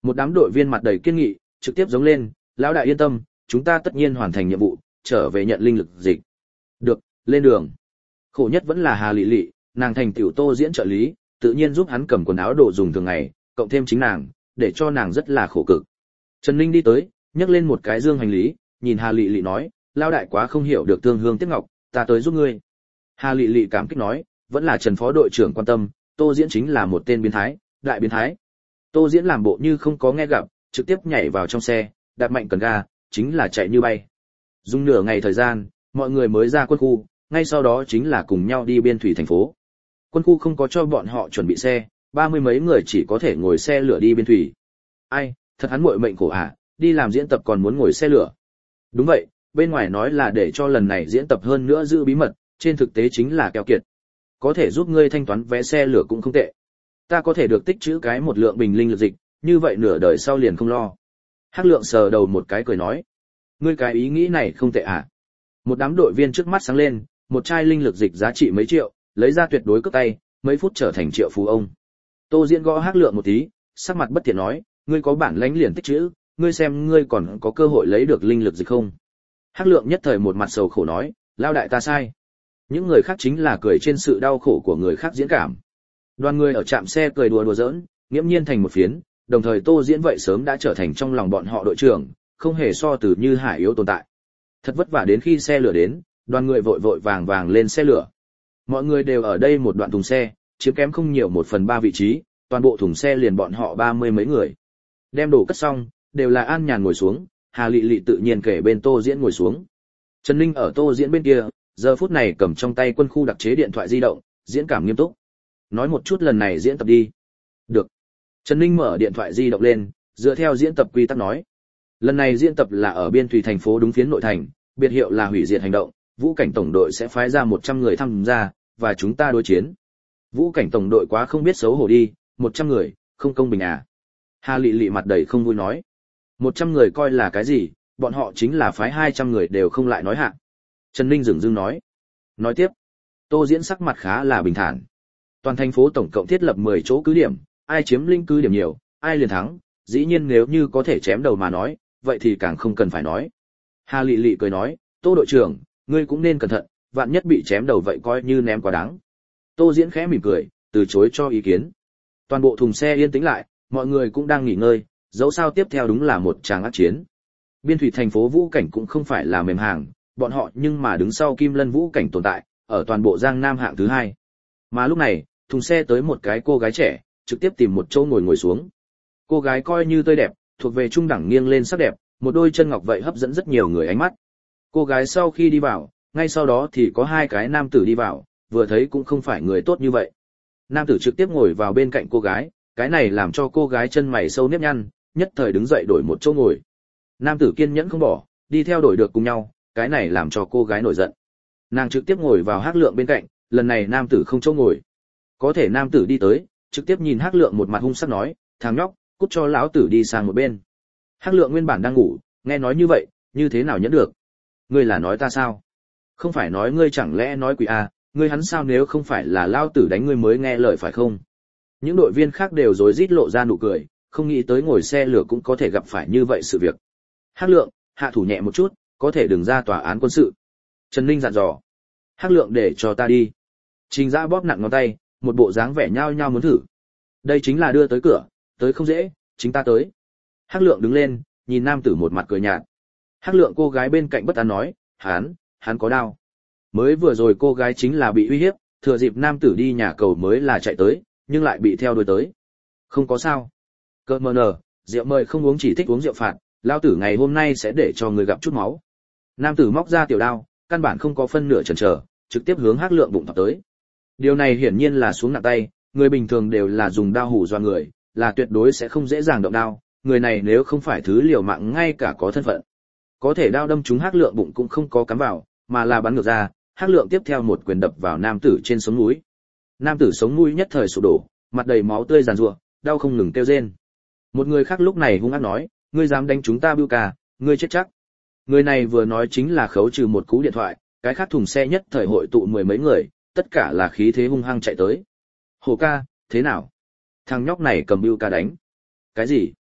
Một đám đội viên mặt đầy kiên nghị, trực tiếp giống lên, lão đại yên tâm, chúng ta tất nhiên hoàn thành nhiệm vụ, trở về nhận linh lực dịch. Được, lên đường. Khổ nhất vẫn là Hà Lệ Lệ, nàng thành tiểu Tô Diễn trợ lý, tự nhiên giúp hắn cầm quần áo đồ dùng thường ngày, cộng thêm chính nàng, để cho nàng rất là khổ cực. Trần Ninh đi tới, nhấc lên một cái dương hành lý, nhìn Hà Lệ Lệ nói, lão đại quá không hiểu được tương hương tiếc ngọc, ta tới giúp ngươi. Hà Lệ Lệ cảm kích nói, vẫn là Trần phó đội trưởng quan tâm, Tô Diễn chính là một tên biến thái, đại biến thái. Tô Diễn làm bộ như không có nghe gặp, trực tiếp nhảy vào trong xe, đạp mạnh cần ga, chính là chạy như bay. Dùng nửa ngày thời gian, mọi người mới ra quân khu, ngay sau đó chính là cùng nhau đi biên thủy thành phố. Quân khu không có cho bọn họ chuẩn bị xe, ba mươi mấy người chỉ có thể ngồi xe lửa đi biên thủy. Ai, thật hắn muội mệnh khổ à, đi làm diễn tập còn muốn ngồi xe lửa. Đúng vậy, bên ngoài nói là để cho lần này diễn tập hơn nữa giữ bí mật, trên thực tế chính là keo kiệt. Có thể giúp ngươi thanh toán vé xe lửa cũng không tệ. Ta có thể được tích trữ cái một lượng bình linh lực dịch, như vậy nửa đời sau liền không lo. Hắc Lượng sờ đầu một cái cười nói, ngươi cái ý nghĩ này không tệ à? Một đám đội viên trước mắt sáng lên, một chai linh lực dịch giá trị mấy triệu, lấy ra tuyệt đối cướp tay, mấy phút trở thành triệu phú ông. Tô Diễn gõ Hắc Lượng một tí, sắc mặt bất thiện nói, ngươi có bản lãnh liền tích trữ, ngươi xem ngươi còn có cơ hội lấy được linh lực dịch không? Hắc Lượng nhất thời một mặt sầu khổ nói, lao đại ta sai. Những người khác chính là cười trên sự đau khổ của người khác diễn cảm. Đoàn người ở trạm xe cười đùa đùa giỡn, nghiễm nhiên thành một phiến, đồng thời Tô Diễn vậy sớm đã trở thành trong lòng bọn họ đội trưởng, không hề so từ Như Hải yếu tồn tại. Thật vất vả đến khi xe lửa đến, đoàn người vội vội vàng vàng lên xe lửa. Mọi người đều ở đây một đoạn thùng xe, chiếm kém không nhiều một phần ba vị trí, toàn bộ thùng xe liền bọn họ ba mươi mấy người. Đem đồ cất xong, đều là an nhàn ngồi xuống, Hà Lệ Lệ tự nhiên kể bên Tô Diễn ngồi xuống. Trần Ninh ở Tô Diễn bên kia, giờ phút này cầm trong tay quân khu đặc chế điện thoại di động, diễn cảm nghiêm túc. Nói một chút lần này diễn tập đi. Được. Trần Ninh mở điện thoại di động lên, dựa theo diễn tập quy tắc nói. Lần này diễn tập là ở biên thủy thành phố đúng phiến nội thành, biệt hiệu là hủy diệt hành động, Vũ cảnh tổng đội sẽ phái ra một trăm người tham gia, và chúng ta đối chiến. Vũ cảnh tổng đội quá không biết xấu hổ đi, một trăm người, không công bình à. Hà Lệ Lệ mặt đầy không vui nói. một trăm người coi là cái gì, bọn họ chính là phái hai trăm người đều không lại nói hạ. Trần Ninh dửng dưng nói. Nói tiếp. Tô Diễn sắc mặt khá là bình thản. Toàn thành phố tổng cộng thiết lập mười chỗ cứ điểm, ai chiếm linh cứ điểm nhiều, ai liền thắng, dĩ nhiên nếu như có thể chém đầu mà nói, vậy thì càng không cần phải nói. Hà Lệ Lệ cười nói, Tô đội trưởng, ngươi cũng nên cẩn thận, vạn nhất bị chém đầu vậy coi như ném quá đáng. Tô Diễn khẽ mỉm cười, từ chối cho ý kiến. Toàn bộ thùng xe yên tĩnh lại, mọi người cũng đang nghỉ ngơi, dẫu sao tiếp theo đúng là một tràng ác chiến. Biên thủy thành phố Vũ cảnh cũng không phải là mềm hàng, bọn họ nhưng mà đứng sau Kim Lân Vũ cảnh tồn tại, ở toàn bộ Giang Nam hạng thứ hai. Mà lúc này, thùng xe tới một cái cô gái trẻ, trực tiếp tìm một chỗ ngồi ngồi xuống. Cô gái coi như tươi đẹp, thuộc về trung đẳng nghiêng lên sắc đẹp, một đôi chân ngọc vậy hấp dẫn rất nhiều người ánh mắt. Cô gái sau khi đi vào, ngay sau đó thì có hai cái nam tử đi vào, vừa thấy cũng không phải người tốt như vậy. Nam tử trực tiếp ngồi vào bên cạnh cô gái, cái này làm cho cô gái chân mày sâu nếp nhăn, nhất thời đứng dậy đổi một chỗ ngồi. Nam tử kiên nhẫn không bỏ, đi theo đổi được cùng nhau, cái này làm cho cô gái nổi giận. Nàng trực tiếp ngồi vào Hắc Lượng bên cạnh, lần này nam tử không chỗ ngồi. Có thể nam tử đi tới, trực tiếp nhìn Hắc Lượng một mặt hung sắc nói, thằng nhóc, cút cho lão tử đi sang một bên. Hắc Lượng nguyên bản đang ngủ, nghe nói như vậy, như thế nào nhẫn được? Ngươi là nói ta sao? Không phải nói ngươi chẳng lẽ nói quỷ à, ngươi hắn sao nếu không phải là lão tử đánh ngươi mới nghe lời phải không? Những đội viên khác đều rối rít lộ ra nụ cười, không nghĩ tới ngồi xe lửa cũng có thể gặp phải như vậy sự việc. Hắc Lượng, hạ thủ nhẹ một chút, có thể đừng ra tòa án quân sự. Trần Ninh dặn dò. Hắc Lượng để cho ta đi. Trình Dã bóp nặng ngón tay, một bộ dáng vẻ nhao nhao muốn thử. Đây chính là đưa tới cửa, tới không dễ, chính ta tới. Hắc Lượng đứng lên, nhìn nam tử một mặt cười nhạt. Hắc Lượng cô gái bên cạnh bất an nói, hắn, hắn có đao. Mới vừa rồi cô gái chính là bị uy hiếp, thừa dịp nam tử đi nhà cầu mới là chạy tới, nhưng lại bị theo đuổi tới. Không có sao. Cơ mờ nở, rượu mời không uống chỉ thích uống rượu phạt, lao tử ngày hôm nay sẽ để cho người gặp chút máu. Nam tử móc ra tiểu đao, căn bản không có phân nửa chần chờ, trực tiếp hướng Hắc Lượng bụng thọc tới. Điều này hiển nhiên là xuống nặng tay, người bình thường đều là dùng đao hù dọa người, là tuyệt đối sẽ không dễ dàng động đao, người này nếu không phải thứ liều mạng ngay cả có thân phận. Có thể đao đâm trúng Hắc Lượng bụng cũng không có cắm vào, mà là bắn ngược ra, Hắc Lượng tiếp theo một quyền đập vào nam tử trên sống mũi. Nam tử sống mũi nhất thời sụp đổ, mặt đầy máu tươi giàn giụa, đau không ngừng kêu rên. Một người khác lúc này hung ác nói, ngươi dám đánh chúng ta Bưu Ca, ngươi chết chắc. Người này vừa nói chính là khấu trừ một cú điện thoại, cái khác thùng xe nhất thời hội tụ mười mấy người, tất cả là khí thế hung hăng chạy tới. Hồ ca, thế nào? Thằng nhóc này cầm Bưu Ca đánh. Cái gì?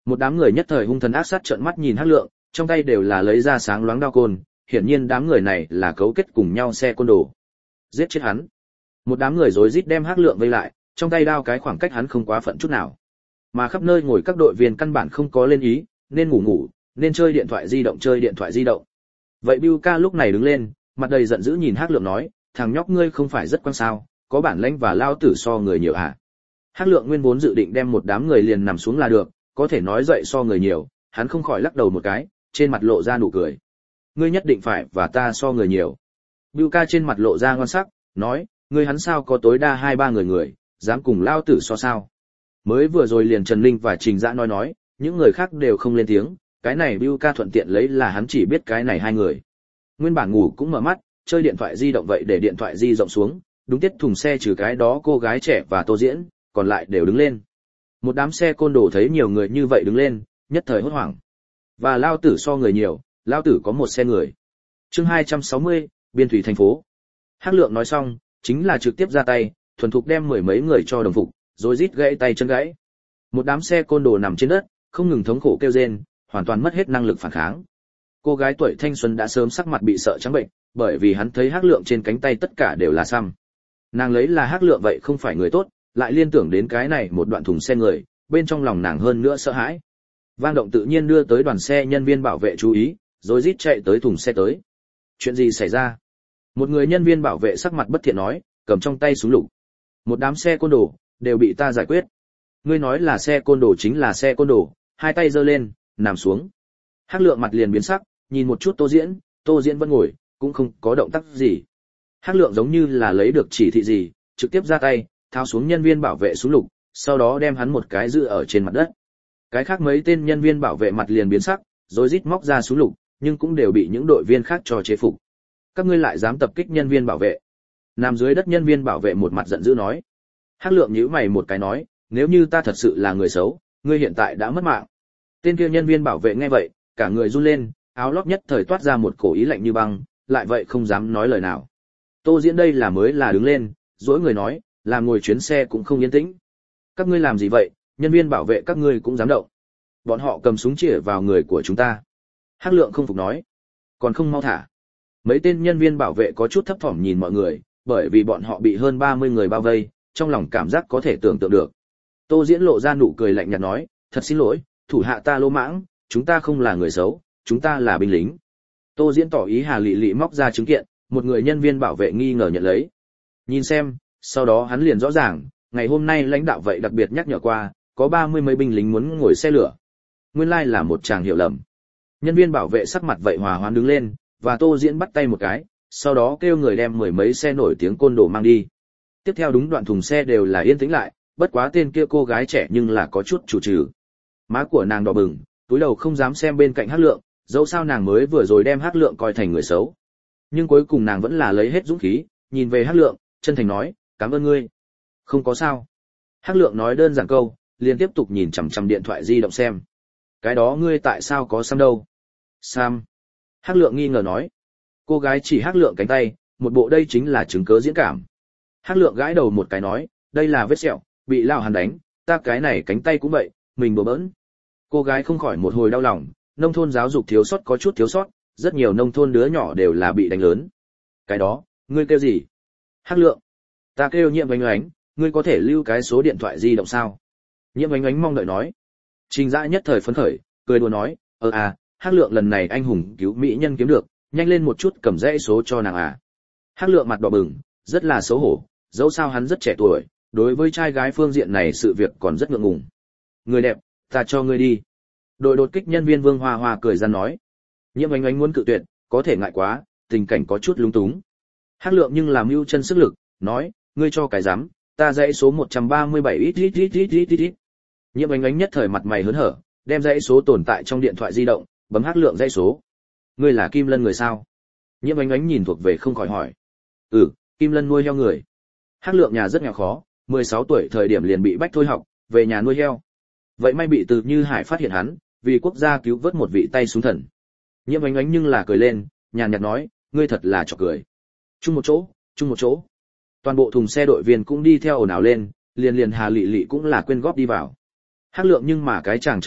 Một đám người nhất thời hung thần ác sát trợn mắt nhìn Hắc Lượng, trong tay đều là lấy ra sáng loáng đao côn, hiển nhiên đám người này là cấu kết cùng nhau xe côn đồ. Giết chết hắn. Một đám người rối rít đem Hắc Lượng vây lại, trong tay đao cái khoảng cách hắn không quá phận chút nào. Mà khắp nơi ngồi các đội viên căn bản không có lên ý, nên ngủ ngủ, nên chơi điện thoại di động chơi điện thoại di động. Vậy Bưu Ca lúc này đứng lên, mặt đầy giận dữ nhìn Hắc Lượng nói, thằng nhóc ngươi không phải rất quan sao, có bản lĩnh và lao tử so người nhiều à? Hắc Lượng nguyên vốn dự định đem một đám người liền nằm xuống là được, có thể nói dậy so người nhiều, hắn không khỏi lắc đầu một cái, trên mặt lộ ra nụ cười. Ngươi nhất định phải và ta so người nhiều. Bưu Ca trên mặt lộ ra ngon sắc, nói, ngươi hắn sao có tối đa hai ba người người, dám cùng lao tử so sao? Mới vừa rồi liền Trần Linh và Trình Dã nói nói, những người khác đều không lên tiếng, cái này Bưu Ca thuận tiện lấy là hắn chỉ biết cái này hai người. Nguyên bản ngủ cũng mở mắt, chơi điện thoại di động vậy để điện thoại di rộng xuống, đúng tiết thùng xe trừ cái đó cô gái trẻ và Tô Diễn, còn lại đều đứng lên. Một đám xe côn đồ thấy nhiều người như vậy đứng lên, nhất thời hốt hoảng. Và lao tử so người nhiều, lao tử có một xe người. Chương hai trăm sáu mươi, biên thủy thành phố. Hắc Lượng nói xong, chính là trực tiếp ra tay, thuần thục đem mười mấy người cho đồng phục, rồi rít gãy tay chân gãy. Một đám xe côn đồ nằm trên đất, không ngừng thống khổ kêu rên, hoàn toàn mất hết năng lực phản kháng. Cô gái tuổi thanh xuân đã sớm sắc mặt bị sợ trắng bệnh, bởi vì hắn thấy Hắc Lượng trên cánh tay tất cả đều là xăm. Nàng lấy là Hắc Lượng vậy không phải người tốt, lại liên tưởng đến cái này một đoạn thùng xe người, bên trong lòng nàng hơn nữa sợ hãi. Vang động tự nhiên đưa tới đoàn xe nhân viên bảo vệ chú ý, rồi rít chạy tới thùng xe tới. Chuyện gì xảy ra? Một người nhân viên bảo vệ sắc mặt bất thiện nói, cầm trong tay súng lục. Một đám xe côn đồ, đều bị ta giải quyết. Ngươi nói là xe côn đồ chính là xe côn đồ, hai tay giơ lên, nằm xuống. Hắc Lượng mặt liền biến sắc, nhìn một chút Tô Diễn, Tô Diễn vẫn ngồi, cũng không có động tác gì. Hắc Lượng giống như là lấy được chỉ thị gì, trực tiếp ra tay, tháo xuống nhân viên bảo vệ súng lục, sau đó đem hắn một cái giữ ở trên mặt đất. Cái khác mấy tên nhân viên bảo vệ mặt liền biến sắc, rồi rít móc ra súng lục, nhưng cũng đều bị những đội viên khác cho chế phục. Các ngươi lại dám tập kích nhân viên bảo vệ? Nằm dưới đất nhân viên bảo vệ một mặt giận dữ nói. Hắc Lượng nhíu mày một cái nói, nếu như ta thật sự là người xấu, ngươi hiện tại đã mất mạng. Tên kia nhân viên bảo vệ nghe vậy, cả người run lên, áo lót nhất thời toát ra một cổ ý lạnh như băng, lại vậy không dám nói lời nào. Tô Diễn đây là mới là đứng lên, dỗi người nói, làm ngồi chuyến xe cũng không yên tĩnh. Các ngươi làm gì vậy, nhân viên bảo vệ các ngươi cũng dám động. Bọn họ cầm súng chĩa vào người của chúng ta. Hắc Lượng không phục nói, còn không mau thả. Mấy tên nhân viên bảo vệ có chút thấp thỏm nhìn mọi người, bởi vì bọn họ bị hơn ba mươi người bao vây, trong lòng cảm giác có thể tưởng tượng được. Tô Diễn lộ ra nụ cười lạnh nhạt nói, thật xin lỗi, thủ hạ ta lỗ mãng, chúng ta không là người xấu, chúng ta là binh lính. Tô Diễn tỏ ý Hà Lệ Lệ móc ra chứng kiện, một người nhân viên bảo vệ nghi ngờ nhận lấy. Nhìn xem, sau đó hắn liền rõ ràng, ngày hôm nay lãnh đạo vậy đặc biệt nhắc nhở qua, có ba mươi mấy binh lính muốn ngồi xe lửa. Nguyên lai là một chàng hiểu lầm. Nhân viên bảo vệ sắc mặt vậy hòa hoãn đứng lên, và Tô Diễn bắt tay một cái, sau đó kêu người đem mười mấy xe nổi tiếng côn đồ mang đi. Tiếp theo đúng đoạn thùng xe đều là yên tĩnh lại, bất quá tên kia cô gái trẻ nhưng là có chút chủ trừ. Má của nàng đỏ bừng, túi đầu không dám xem bên cạnh Hắc Lượng, dẫu sao nàng mới vừa rồi đem Hắc Lượng coi thành người xấu. Nhưng cuối cùng nàng vẫn là lấy hết dũng khí, nhìn về Hắc Lượng, chân thành nói, cảm ơn ngươi. Không có sao. Hắc Lượng nói đơn giản câu, liền tiếp tục nhìn chằm chằm điện thoại di động xem. Cái đó ngươi tại sao có Sam đâu? Sam. Hắc Lượng nghi ngờ nói. Cô gái chỉ Hắc Lượng cánh tay, một bộ đây chính là chứng cớ diễn cảm. Hắc Lượng gãi đầu một cái nói, đây là vết sẹo, bị lão Hàn đánh, ta cái này cánh tay cũng vậy, mình bừa bỡn. Cô gái không khỏi một hồi đau lòng, nông thôn giáo dục thiếu sót có chút thiếu sót, rất nhiều nông thôn đứa nhỏ đều là bị đánh lớn. Cái đó, ngươi kêu gì? Hắc Lượng. Ta kêu Nhiệm Oánh Oánh, ngươi có thể lưu cái số điện thoại di động sao? Nhiệm Oánh Oánh mong đợi nói. Trình Dã nhất thời phấn khởi, cười đùa nói, ờ à, Hắc Lượng lần này anh hùng cứu mỹ nhân kiếm được, nhanh lên một chút cầm dãy số cho nàng à. Hắc Lượng mặt đỏ bừng, rất là xấu hổ, dẫu sao hắn rất trẻ tuổi, đối với trai gái phương diện này sự việc còn rất ngượng ngùng. Người đẹp, ta cho ngươi đi. Đội đột kích nhân viên Vương Hoa Hoa cười ra nói. Nhiệm Oánh Oánh muốn cự tuyệt, có thể ngại quá, tình cảnh có chút lung túng. Hắc Lượng nhưng làm mưu chân sức lực, nói, ngươi cho cái dám, ta dãy số một trăm ba mươi bảy ít ít ít ít ít ít ít. Nhiệm Oánh Oánh nhất thời mặt mày hớn hở, đem dãy số tồn tại trong điện thoại di động, bấm Hắc Lượng dãy số. Ngươi là Kim Lân người sao? Nhiệm Oánh Oánh nhìn thuộc về không khỏi hỏi. Ừ, Kim Lân nuôi heo người. Hắc Lượng nhà rất nghèo khó, mười sáu tuổi thời điểm liền bị bách thôi học, về nhà nuôi heo. Vậy may bị Từ Như Hải phát hiện hắn, vì quốc gia cứu vớt một vị tay súng thần. Nhiệm Oánh Oánh nhưng là cười lên, nhàn nhạt nói, ngươi thật là trò cười. Chung một chỗ, chung một chỗ. Toàn bộ thùng xe đội viên cũng đi theo ồn ào lên, liền liền Hà Lệ Lệ cũng là quyên góp đi vào. Hắc Lượng nhưng mà cái chàng trai tốt,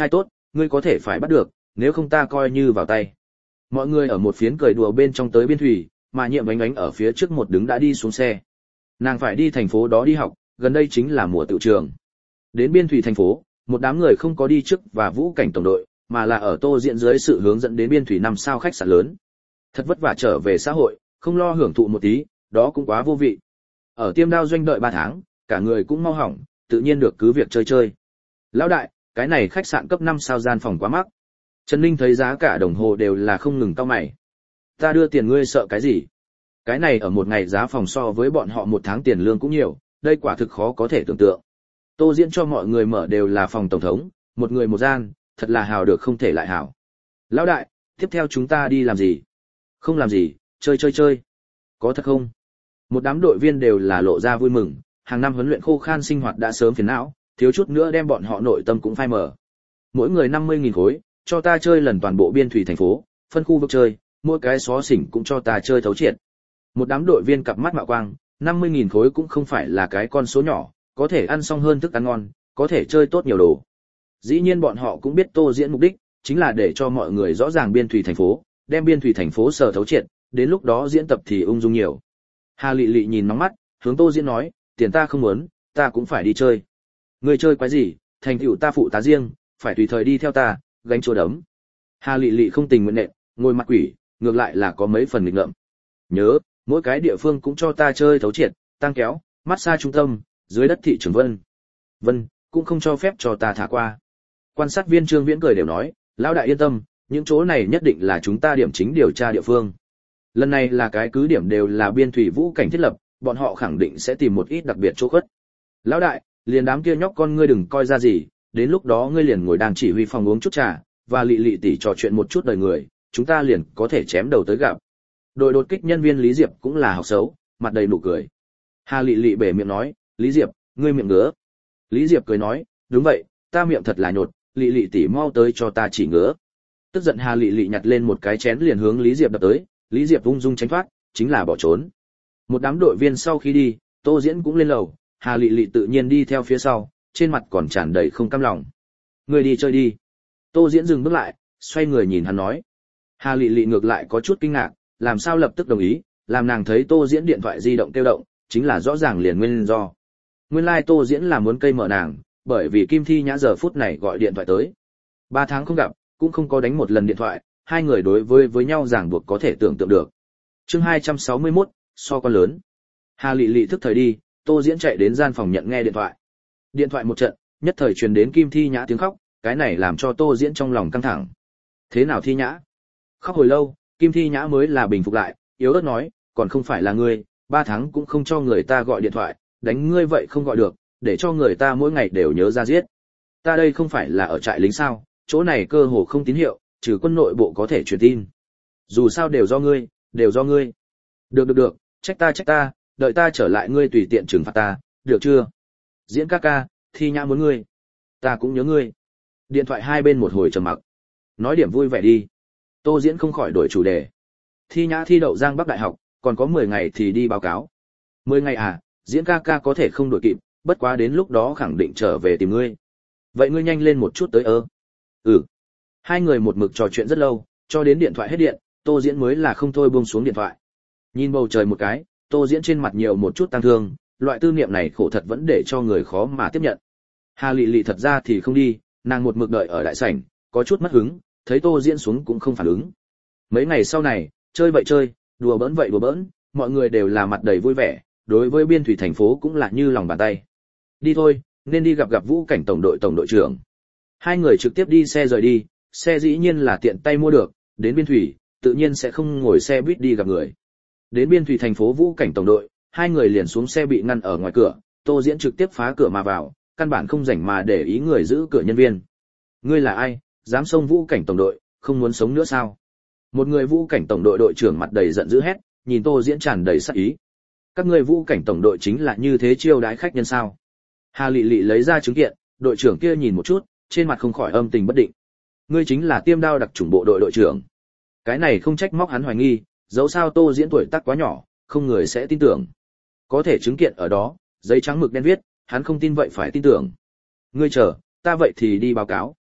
ngươi có thể phải bắt được, nếu không ta coi như vào tay. Mọi người ở một phiến cười đùa bên trong tới biên thủy, mà Nhiệm Ánh Ánh ở phía trước một đứng đã đi xuống xe. Nàng phải đi thành phố đó đi học, gần đây chính là mùa tựu trường. Đến biên thủy thành phố, một đám người không có đi trước và vũ cảnh tổng đội, mà là ở Tô Diễn dưới sự hướng dẫn đến biên thủy năm sao khách sạn lớn. Thật vất vả trở về xã hội, không lo hưởng thụ một tí, đó cũng quá vô vị. Ở Tiêm Đao doanh đợi ba tháng, cả người cũng mau hỏng, tự nhiên được cứ việc chơi chơi. Lão đại, cái này khách sạn cấp năm sao gian phòng quá mắc. Trần Ninh thấy giá cả đồng hồ đều là không ngừng cau mày. Ta đưa tiền ngươi sợ cái gì? Cái này ở một ngày giá phòng so với bọn họ một tháng tiền lương cũng nhiều, đây quả thực khó có thể tưởng tượng. Tô Diễn cho mọi người mở đều là phòng tổng thống, một người một gian, thật là hào được không thể lại hào. Lão đại, tiếp theo chúng ta đi làm gì? Không làm gì, chơi chơi chơi. Có thật không? Một đám đội viên đều là lộ ra vui mừng, hàng năm huấn luyện khô khan sinh hoạt đã sớm phiền não, thiếu chút nữa đem bọn họ nội tâm cũng phai mở. Mỗi người năm mươi nghìn khối, cho ta chơi lần toàn bộ biên thủy thành phố, phân khu vực chơi, mỗi cái xó xỉnh cũng cho ta chơi thấu triệt. Một đám đội viên cặp mắt mạo quang, năm mươi nghìn khối cũng không phải là cái con số nhỏ, có thể ăn xong hơn thức ăn ngon, có thể chơi tốt nhiều đồ. Dĩ nhiên bọn họ cũng biết Tô Diễn mục đích, chính là để cho mọi người rõ ràng biên thủy thành phố, đem biên thủy thành phố sở thấu triệt, đến lúc đó diễn tập thì ung dung nhiều. Hà Lệ Lệ nhìn nóng mắt, hướng Tô Diễn nói, tiền ta không muốn, ta cũng phải đi chơi. Người chơi quái gì, thành tựu ta phụ tá riêng, phải tùy thời đi theo ta, gánh chỗ đấm. Hà Lệ Lệ không tình nguyện nện, ngồi mặt quỷ, ngược lại là có mấy phần nghịch ngợm. Nhớ, mỗi cái địa phương cũng cho ta chơi thấu triệt, tăng kéo, massage trung tâm, dưới đất thị trường Vân. Vân, cũng không cho phép cho ta thả qua. Quan sát viên Trương Viễn cười đều nói, lão đại yên tâm, những chỗ này nhất định là chúng ta điểm chính điều tra địa phương. Lần này là cái cứ điểm đều là biên thủy vũ cảnh thiết lập, bọn họ khẳng định sẽ tìm một ít đặc biệt chỗ khuất. Lão đại, liền đám kia nhóc con ngươi đừng coi ra gì, đến lúc đó ngươi liền ngồi đang chỉ huy phòng uống chút trà, và Lệ Lệ tỷ trò chuyện một chút đời người, chúng ta liền có thể chém đầu tới gặp. Đội đột kích nhân viên Lý Diệp cũng là học xấu, mặt đầy nụ cười. Hà Lệ Lệ bể miệng nói, Lý Diệp, ngươi miệng ngứa. Lý Diệp cười nói, đúng vậy, ta miệng thật là nhột, Lệ Lệ tỷ mau tới cho ta chỉ ngứa. Tức giận Hà Lệ Lệ nhặt lên một cái chén liền hướng Lý Diệp đập tới, Lý Diệp ung dung tránh thoát, chính là bỏ trốn. Một đám đội viên sau khi đi, Tô Diễn cũng lên lầu, Hà Lệ Lệ tự nhiên đi theo phía sau, trên mặt còn tràn đầy không cam lòng. Ngươi đi chơi đi. Tô Diễn dừng bước lại, xoay người nhìn hắn nói. Hà Lệ Lệ ngược lại có chút kinh ngạc, làm sao lập tức đồng ý, làm nàng thấy Tô Diễn điện thoại di động kêu động, chính là rõ ràng liền nguyên do. Nguyên lai like Tô Diễn là muốn cây mở nàng, bởi vì Kim Thi Nhã giờ phút này gọi điện thoại tới. Ba tháng không gặp, cũng không có đánh một lần điện thoại, hai người đối với với nhau ràng buộc có thể tưởng tượng được. Chương hai trăm sáu mươi mốt, so con lớn. Hà Lệ Lệ thức thời đi, Tô Diễn chạy đến gian phòng nhận nghe điện thoại. Điện thoại một trận, nhất thời truyền đến Kim Thi Nhã tiếng khóc, cái này làm cho Tô Diễn trong lòng căng thẳng. Thế nào Thi Nhã? Khóc hồi lâu, Kim Thi Nhã mới là bình phục lại, yếu ớt nói, còn không phải là ngươi, ba tháng cũng không cho người ta gọi điện thoại, đánh ngươi vậy không gọi được, để cho người ta mỗi ngày đều nhớ ra giết. Ta đây không phải là ở trại lính sao, chỗ này cơ hồ không tín hiệu, trừ quân nội bộ có thể truyền tin. Dù sao đều do ngươi, đều do ngươi. Được được được, trách ta trách ta, đợi ta trở lại ngươi tùy tiện trừng phạt ta, được chưa? Diễn ca ca, Thi Nhã muốn ngươi. Ta cũng nhớ ngươi. Điện thoại hai bên một hồi trầm mặc. Nói điểm vui vẻ đi. Tô Diễn không khỏi đổi chủ đề. Thi Nhã thi đậu Giang Bắc Đại học, còn có mười ngày thì đi báo cáo. mười ngày à, Diễn ca ca có thể không đổi kịp, bất quá đến lúc đó khẳng định trở về tìm ngươi. Vậy ngươi nhanh lên một chút tới ơ. Ừ. Hai người một mực trò chuyện rất lâu, cho đến điện thoại hết điện, Tô Diễn mới là không thôi buông xuống điện thoại. Nhìn bầu trời một cái, Tô Diễn trên mặt nhiều một chút tăng thương, loại tư niệm này khổ thật vẫn để cho người khó mà tiếp nhận. Hà Lệ Lệ thật ra thì không đi, nàng một mực đợi ở đại sảnh, có chút mất hứng, thấy Tô Diễn xuống cũng không phản ứng. Mấy ngày sau này, chơi vậy chơi, đùa bỡn vậy đùa bỡn, mọi người đều là mặt đầy vui vẻ, đối với biên thủy thành phố cũng là như lòng bàn tay. Đi thôi, nên đi gặp gặp Vũ cảnh tổng đội tổng đội trưởng. Hai người trực tiếp đi xe rời đi, xe dĩ nhiên là tiện tay mua được, đến biên thủy, tự nhiên sẽ không ngồi xe buýt đi gặp người. Đến biên thủy thành phố Vũ cảnh tổng đội, hai người liền xuống xe bị ngăn ở ngoài cửa, Tô Diễn trực tiếp phá cửa mà vào, căn bản không rảnh mà để ý người giữ cửa nhân viên. Ngươi là ai, dám xông Vũ cảnh tổng đội, không muốn sống nữa sao? Một người Vũ cảnh tổng đội đội trưởng mặt đầy giận dữ hét, nhìn Tô Diễn tràn đầy sát ý. Các ngươi Vũ cảnh tổng đội chính là như thế chiêu đãi khách nhân sao? Hà Lệ Lệ lấy ra chứng kiện, đội trưởng kia nhìn một chút, trên mặt không khỏi âm tình bất định. Ngươi chính là Tiêm Đao đặc chủng bộ đội đội trưởng. Cái này không trách móc hắn hoài nghi, dẫu sao Tô Diễn tuổi tác quá nhỏ, không người sẽ tin tưởng. Có thể chứng kiện ở đó, giấy trắng mực đen viết, hắn không tin vậy phải tin tưởng. Ngươi chờ, ta vậy thì đi báo cáo.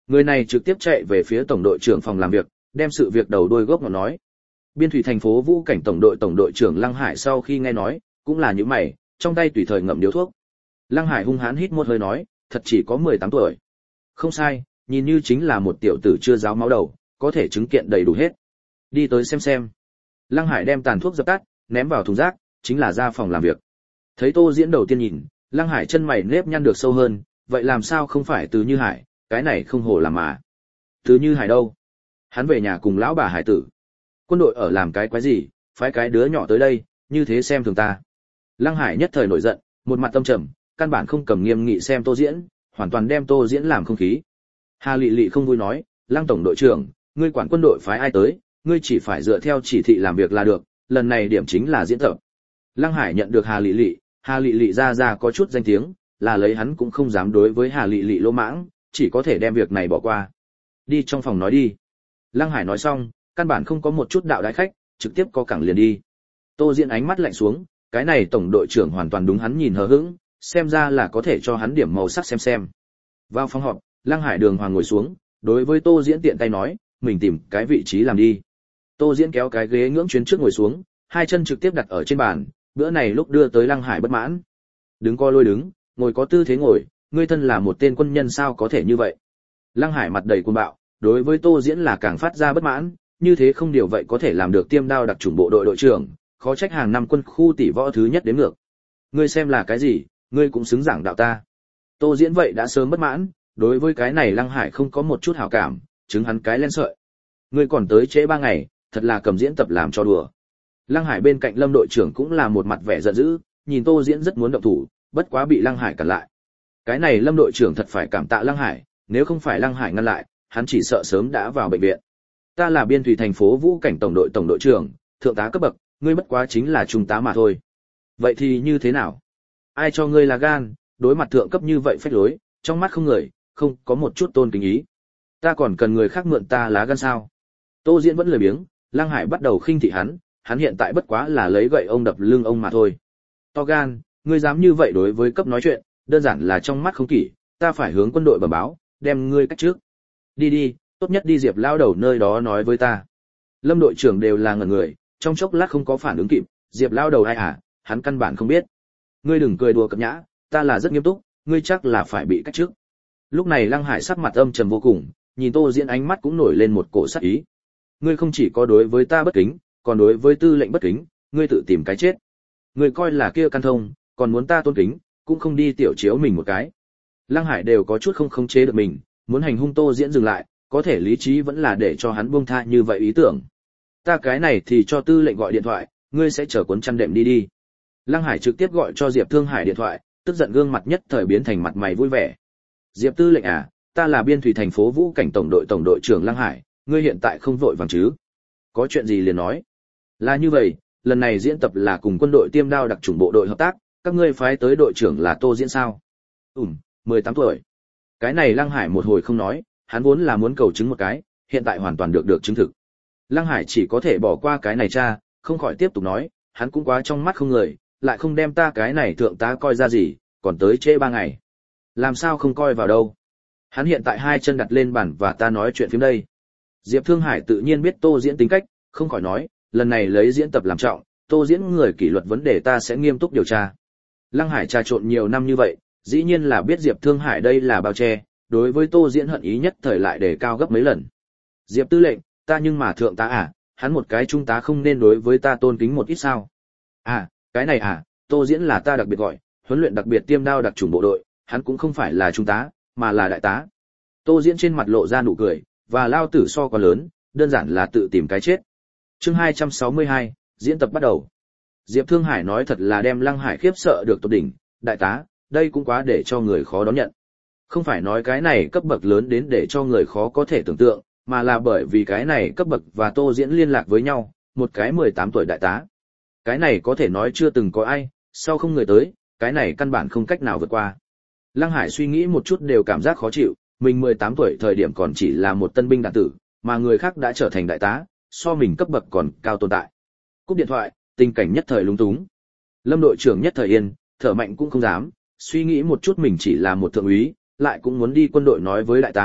Người này trực tiếp chạy về phía tổng đội trưởng phòng làm việc, đem sự việc đầu đuôi gốc ngọn nói. Biên thủy thành phố Vũ cảnh tổng đội tổng đội trưởng Lăng Hải sau khi nghe nói, cũng là những mày, trong tay tùy thời ngậm điếu thuốc. Lăng Hải hung hãn hít một hơi nói, thật chỉ có mười tám tuổi. Không sai, nhìn như chính là một tiểu tử chưa giáo máu đầu, có thể chứng kiện đầy đủ hết. Đi tới xem xem. Lăng Hải đem tàn thuốc dập tắt, ném vào thùng rác, chính là ra phòng làm việc. Thấy Tô Diễn đầu tiên nhìn, Lăng Hải chân mày nếp nhăn được sâu hơn, vậy làm sao không phải Từ Như Hải, cái này không hổ làm mà. Từ Như Hải đâu? Hắn về nhà cùng lão bà Hải tử. Quân đội ở làm cái quái gì, phái cái đứa nhỏ tới đây, như thế xem thường ta. Lăng Hải nhất thời nổi giận, một mặt tâm trầm, căn bản không cầm nghiêm nghị xem Tô Diễn, hoàn toàn đem Tô Diễn làm không khí. Hà Lệ Lệ không vui nói, Lăng tổng đội trưởng, ngươi quản quân đội phái ai tới, ngươi chỉ phải dựa theo chỉ thị làm việc là được, lần này điểm chính là diễn tập. Lăng Hải nhận được Hà Lệ Lệ, Hà Lệ Lệ ra ra có chút danh tiếng, là lấy hắn cũng không dám đối với Hà Lệ Lệ lỗ mãng, chỉ có thể đem việc này bỏ qua. Đi trong phòng nói đi. Lăng Hải nói xong, căn bản không có một chút đạo đái khách, trực tiếp có cẳng liền đi. Tô Diễn ánh mắt lạnh xuống, cái này tổng đội trưởng hoàn toàn đúng hắn nhìn hờ hững, xem ra là có thể cho hắn điểm màu sắc xem xem. Vào phòng họp, Lăng Hải đường hoàng ngồi xuống, đối với Tô Diễn tiện tay nói, mình tìm cái vị trí làm đi. Tô Diễn kéo cái ghế ngưỡng chuyến trước ngồi xuống, hai chân trực tiếp đặt ở trên bàn, bữa này lúc đưa tới Lăng Hải bất mãn. Đứng co lôi đứng, ngồi có tư thế ngồi, ngươi thân là một tên quân nhân sao có thể như vậy? Lăng Hải mặt đầy cuồng bạo, đối với Tô Diễn là càng phát ra bất mãn, như thế không điều vậy có thể làm được Tiêm Đao đặc chủng bộ đội đội trưởng, khó trách hàng năm quân khu tỷ võ thứ nhất đến ngược. Ngươi xem là cái gì, ngươi cũng xứng giảng đạo ta. Tô Diễn vậy đã sớm bất mãn, đối với cái này Lăng Hải không có một chút hảo cảm, chứng hắn cái lên sợi. Ngươi còn tới trễ ba ngày, thật là cầm diễn tập làm cho đùa. Lăng Hải bên cạnh Lâm đội trưởng cũng là một mặt vẻ giận dữ, nhìn Tô Diễn rất muốn động thủ, bất quá bị Lăng Hải cản lại. Cái này Lâm đội trưởng thật phải cảm tạ Lăng Hải, nếu không phải Lăng Hải ngăn lại, hắn chỉ sợ sớm đã vào bệnh viện. Ta là biên thủy thành phố Vũ cảnh tổng đội tổng đội trưởng, thượng tá cấp bậc, ngươi bất quá chính là trung tá mà thôi. Vậy thì như thế nào? Ai cho ngươi là gan, đối mặt thượng cấp như vậy phách lối, trong mắt không người, không có một chút tôn kính ý. Ta còn cần người khác mượn ta lá gan sao? Tô Diễn vẫn lười biếng, Lăng Hải bắt đầu khinh thị hắn, hắn hiện tại bất quá là lấy gậy ông đập lưng ông mà thôi. To gan, ngươi dám như vậy đối với cấp nói chuyện, đơn giản là trong mắt không kỷ, ta phải hướng quân đội bẩm báo, đem ngươi cách trước. Đi đi, tốt nhất đi Diệp lao đầu nơi đó nói với ta. Lâm đội trưởng đều là ngẩn người, trong chốc lát không có phản ứng kịp, Diệp lao đầu ai à, hắn căn bản không biết. Ngươi đừng cười đùa cập nhã, ta là rất nghiêm túc, ngươi chắc là phải bị cách trước. Lúc này Lăng Hải sắc mặt âm trầm vô cùng, nhìn Tô Diễn ánh mắt cũng nổi lên một cổ sát ý. Ngươi không chỉ có đối với ta bất kính, còn đối với tư lệnh bất kính, ngươi tự tìm cái chết. Ngươi coi là kia căn thông, còn muốn ta tôn kính, cũng không đi tiểu chiếu mình một cái. Lăng Hải đều có chút không khống chế được mình, muốn hành hung Tô Diễn dừng lại, có thể lý trí vẫn là để cho hắn buông tha như vậy ý tưởng. Ta cái này thì cho tư lệnh gọi điện thoại, ngươi sẽ chở cuốn chăn đệm đi đi. Lăng Hải trực tiếp gọi cho Diệp Thương Hải điện thoại, tức giận gương mặt nhất thời biến thành mặt mày vui vẻ. Diệp tư lệnh à, ta là biên thủy thành phố Vũ cảnh tổng đội tổng đội trưởng Lăng Hải, ngươi hiện tại không vội vàng chứ? Có chuyện gì liền nói. Là như vậy, lần này diễn tập là cùng quân đội Tiêm Đao đặc chủng bộ đội hợp tác, các ngươi phái tới đội trưởng là Tô Diễn sao? Ừm, mười tám tuổi. Cái này Lăng Hải một hồi không nói, hắn vốn là muốn cầu chứng một cái, hiện tại hoàn toàn được được chứng thực. Lăng Hải chỉ có thể bỏ qua cái này cha, không khỏi tiếp tục nói, hắn cũng quá trong mắt không người, lại không đem ta cái này thượng tá coi ra gì, còn tới trễ ba ngày. Làm sao không coi vào đâu? Hắn hiện tại hai chân đặt lên bàn và ta nói chuyện phím đây. Diệp Thương Hải tự nhiên biết Tô Diễn tính cách, không khỏi nói, lần này lấy diễn tập làm trọng, Tô Diễn người kỷ luật vấn đề ta sẽ nghiêm túc điều tra. Lăng Hải trà trộn nhiều năm như vậy, dĩ nhiên là biết Diệp Thương Hải đây là bao che, đối với Tô Diễn hận ý nhất thời lại đề cao gấp mấy lần. Diệp tư lệnh, ta nhưng mà thượng tá à, hắn một cái trung tá không nên đối với ta tôn kính một ít sao? À, cái này à, Tô Diễn là ta đặc biệt gọi, huấn luyện đặc biệt Tiêm Đao đặc chủng bộ đội, hắn cũng không phải là trung tá, mà là đại tá. Tô Diễn trên mặt lộ ra nụ cười, và lao tử so quá lớn, đơn giản là tự tìm cái chết. Chương hai trăm sáu mươi hai, diễn tập bắt đầu. Diệp Thương Hải nói thật là đem Lăng Hải khiếp sợ được tột đỉnh, đại tá, đây cũng quá để cho người khó đón nhận. Không phải nói cái này cấp bậc lớn đến để cho người khó có thể tưởng tượng, mà là bởi vì cái này cấp bậc và Tô Diễn liên lạc với nhau, một cái mười tám tuổi đại tá. Cái này có thể nói chưa từng có ai, sau không người tới, cái này căn bản không cách nào vượt qua. Lăng Hải suy nghĩ một chút đều cảm giác khó chịu, mình mười tám tuổi thời điểm còn chỉ là một tân binh đạn tử, mà người khác đã trở thành đại tá, so mình cấp bậc còn cao tồn tại. Cúp điện thoại, tình cảnh nhất thời lúng túng. Lâm đội trưởng nhất thời yên, thở mạnh cũng không dám, suy nghĩ một chút mình chỉ là một thượng úy, lại cũng muốn đi quân đội nói với đại tá,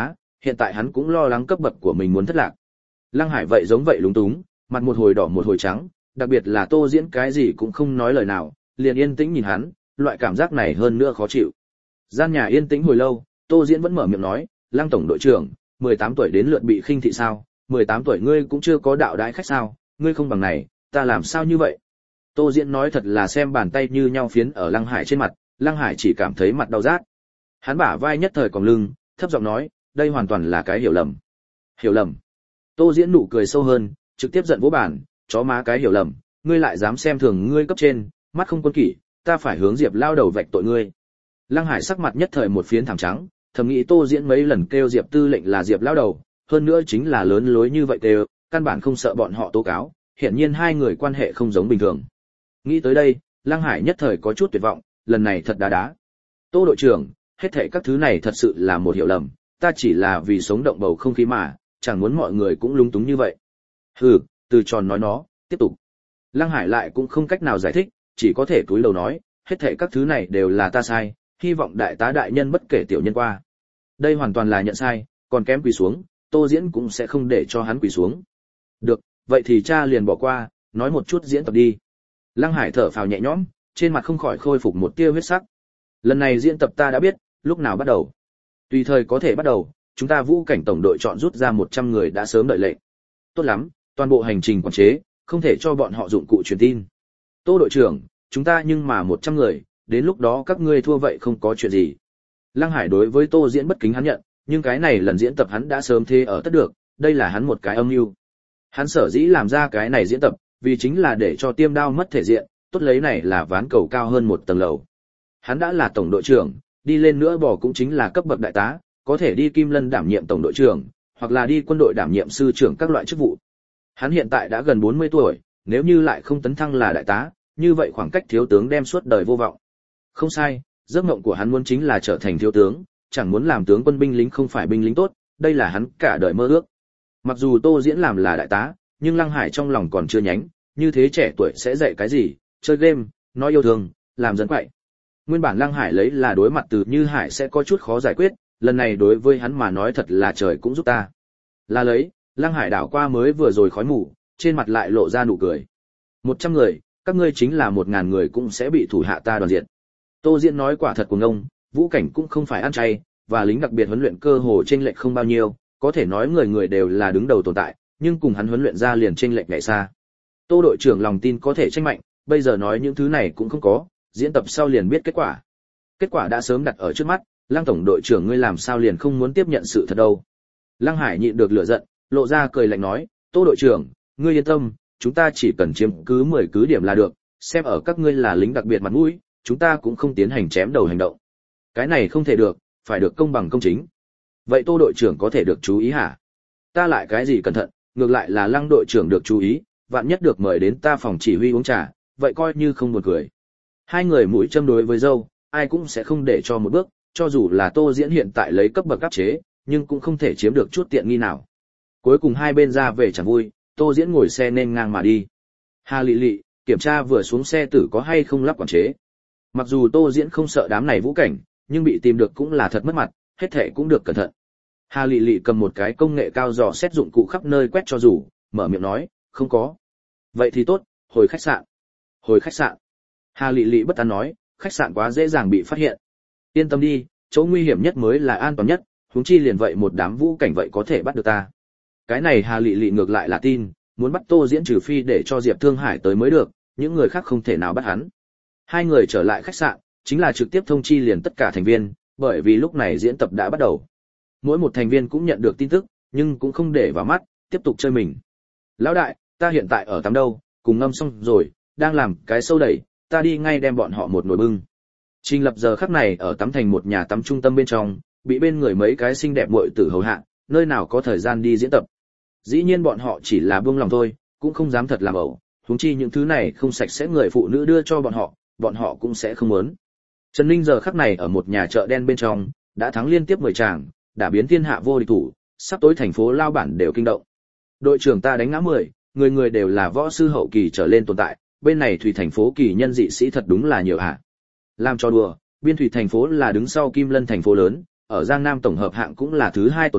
hiện tại hắn cũng lo lắng cấp bậc của mình muốn thất lạc. Lăng Hải vậy giống vậy lúng túng, mặt một hồi đỏ một hồi trắng, đặc biệt là Tô Diễn cái gì cũng không nói lời nào, liền yên tĩnh nhìn hắn, loại cảm giác này hơn nữa khó chịu. Gian nhà yên tĩnh hồi lâu, Tô Diễn vẫn mở miệng nói, Lăng tổng đội trưởng, mười tám tuổi đến lượt bị khinh thị sao, mười tám tuổi ngươi cũng chưa có đạo đãi khách sao, ngươi không bằng này, ta làm sao như vậy? Tô Diễn nói thật là xem bàn tay như nhau phiến ở Lăng Hải trên mặt, Lăng Hải chỉ cảm thấy mặt đau rát. Hắn bả vai nhất thời còng lưng, thấp giọng nói, đây hoàn toàn là cái hiểu lầm. Hiểu lầm? Tô Diễn nụ cười sâu hơn, trực tiếp giận vỗ bàn, chó má cái hiểu lầm, ngươi lại dám xem thường ngươi cấp trên, mắt không quân kỷ, ta phải hướng Diệp lao đầu vạch tội ngươi. Lăng Hải sắc mặt nhất thời một phiến thảm trắng, thầm nghĩ Tô Diễn mấy lần kêu Diệp tư lệnh là Diệp lao đầu, hơn nữa chính là lớn lối như vậy kêu, căn bản không sợ bọn họ tố cáo, hiển nhiên hai người quan hệ không giống bình thường. Nghĩ tới đây, Lăng Hải nhất thời có chút tuyệt vọng, lần này thật đá đá. Tô đội trưởng, hết thảy các thứ này thật sự là một hiểu lầm, ta chỉ là vì sống động bầu không khí mà, chẳng muốn mọi người cũng lung túng như vậy. Hừ, từ tròn nói nó, tiếp tục. Lăng Hải lại cũng không cách nào giải thích, chỉ có thể cúi đầu nói, hết thảy các thứ này đều là ta sai, hy vọng đại tá đại nhân bất kể tiểu nhân qua. Đây hoàn toàn là nhận sai, còn kém quỳ xuống, Tô Diễn cũng sẽ không để cho hắn quỳ xuống. Được, vậy thì cha liền bỏ qua, nói một chút diễn tập đi. Lăng Hải thở phào nhẹ nhõm, trên mặt không khỏi khôi phục một tia huyết sắc. Lần này diễn tập ta đã biết, lúc nào bắt đầu? Tùy thời có thể bắt đầu, chúng ta Vũ Cảnh tổng đội chọn rút ra một trăm người đã sớm đợi lệnh. Tốt lắm, toàn bộ hành trình quản chế, không thể cho bọn họ dụng cụ truyền tin. Tô đội trưởng, chúng ta nhưng mà một trăm người, đến lúc đó các ngươi thua vậy không có chuyện gì. Lăng Hải đối với Tô Diễn bất kính hắn nhận, nhưng cái này lần diễn tập hắn đã sớm thế ở tất được, đây là hắn một cái âm mưu. Hắn sở dĩ làm ra cái này diễn tập, vì chính là để cho Tiêm Đao mất thể diện, tốt lấy này là ván cầu cao hơn một tầng lầu. Hắn đã là tổng đội trưởng, đi lên nữa bỏ cũng chính là cấp bậc đại tá, có thể đi Kim Lân đảm nhiệm tổng đội trưởng, hoặc là đi quân đội đảm nhiệm sư trưởng các loại chức vụ. Hắn hiện tại đã gần bốn mươi tuổi, nếu như lại không tấn thăng là đại tá, như vậy khoảng cách thiếu tướng đem suốt đời vô vọng. Không sai, giấc mộng của hắn muốn chính là trở thành thiếu tướng, chẳng muốn làm tướng quân binh lính không phải binh lính tốt, đây là hắn cả đời mơ ước. Mặc dù Tô Diễn làm là đại tá, nhưng Lăng Hải trong lòng còn chưa nhánh, như thế trẻ tuổi sẽ dạy cái gì, chơi game, nói yêu thương, làm dân quậy. Nguyên bản Lăng Hải lấy là đối mặt từ Như Hải sẽ có chút khó giải quyết, lần này đối với hắn mà nói thật là trời cũng giúp ta. Là lấy, Lăng Hải đảo qua mới vừa rồi khói mù, trên mặt lại lộ ra nụ cười. Một trăm người, các ngươi chính là một ngàn người cũng sẽ bị thủ hạ ta đoàn diệt. Tô Diễn nói quả thật của ngông, Vũ Cảnh cũng không phải ăn chay, và lính đặc biệt huấn luyện cơ hồ chênh lệch không bao nhiêu, có thể nói người người đều là đứng đầu tồn tại, nhưng cùng hắn huấn luyện ra liền chênh lệch nhảy xa. Tô đội trưởng lòng tin có thể tranh mạnh, bây giờ nói những thứ này cũng không có, diễn tập sau liền biết kết quả. Kết quả đã sớm đặt ở trước mắt, Lăng tổng đội trưởng ngươi làm sao liền không muốn tiếp nhận sự thật đâu. Lăng Hải nhịn được lửa giận, lộ ra cười lạnh nói, Tô đội trưởng, ngươi yên tâm, chúng ta chỉ cần chiếm cứ mười cứ điểm là được, xem ở các ngươi là lính đặc biệt mặt mũi, chúng ta cũng không tiến hành chém đầu hành động. Cái này không thể được, phải được công bằng công chính. Vậy Tô đội trưởng có thể được chú ý hả? Ta lại cái gì cẩn thận, ngược lại là Lăng đội trưởng được chú ý, vạn nhất được mời đến ta phòng chỉ huy uống trà, vậy coi như không buồn cười. Hai người mũi châm đối với dâu, ai cũng sẽ không để cho một bước, cho dù là Tô Diễn hiện tại lấy cấp bậc áp chế, nhưng cũng không thể chiếm được chút tiện nghi nào. Cuối cùng hai bên ra về chẳng vui, Tô Diễn ngồi xe nên ngang mà đi. Hà Lị Lị kiểm tra vừa xuống xe tử có hay không lắp quản chế. Mặc dù Tô Diễn không sợ đám này Vũ Cảnh, nhưng bị tìm được cũng là thật mất mặt, hết thảy cũng được cẩn thận. Hà Lị Lị cầm một cái công nghệ cao dò xét dụng cụ khắp nơi quét cho dù, mở miệng nói, không có. Vậy thì tốt, hồi khách sạn. Hồi khách sạn. Hà Lị Lị bất an nói, khách sạn quá dễ dàng bị phát hiện. Yên tâm đi, chỗ nguy hiểm nhất mới là an toàn nhất, huống chi liền vậy một đám Vũ Cảnh vậy có thể bắt được ta. Cái này Hà Lị Lị ngược lại là tin, muốn bắt Tô Diễn trừ phi để cho Diệp Thương Hải tới mới được, những người khác không thể nào bắt hắn. Hai người trở lại khách sạn, chính là trực tiếp thông chi liền tất cả thành viên, bởi vì lúc này diễn tập đã bắt đầu. Mỗi một thành viên cũng nhận được tin tức, nhưng cũng không để vào mắt, tiếp tục chơi mình. Lão đại, ta hiện tại ở tắm đâu, cùng ngâm xong rồi, đang làm cái sâu đẩy, ta đi ngay đem bọn họ một nồi bưng. Trình Lập giờ khắc này ở tắm thành một nhà tắm trung tâm bên trong, bị bên người mấy cái xinh đẹp muội tử hầu hạ, nơi nào có thời gian đi diễn tập. Dĩ nhiên bọn họ chỉ là buông lòng thôi, cũng không dám thật làm ẩu, huống chi những thứ này không sạch sẽ người phụ nữ đưa cho bọn họ, bọn họ cũng sẽ không muốn. Trần Ninh giờ khắc này ở một nhà chợ đen bên trong, đã thắng liên tiếp mười tràng, đã biến thiên hạ vô địch thủ, sắp tối thành phố Lao Bản đều kinh động. Đội trưởng ta đánh ngã mười, người người đều là võ sư hậu kỳ trở lên tồn tại, bên này thủy thành phố kỳ nhân dị sĩ thật đúng là nhiều hả. Làm cho đùa, biên thủy thành phố là đứng sau Kim Lân thành phố lớn, ở Giang Nam tổng hợp hạng cũng là thứ hai tồn tại,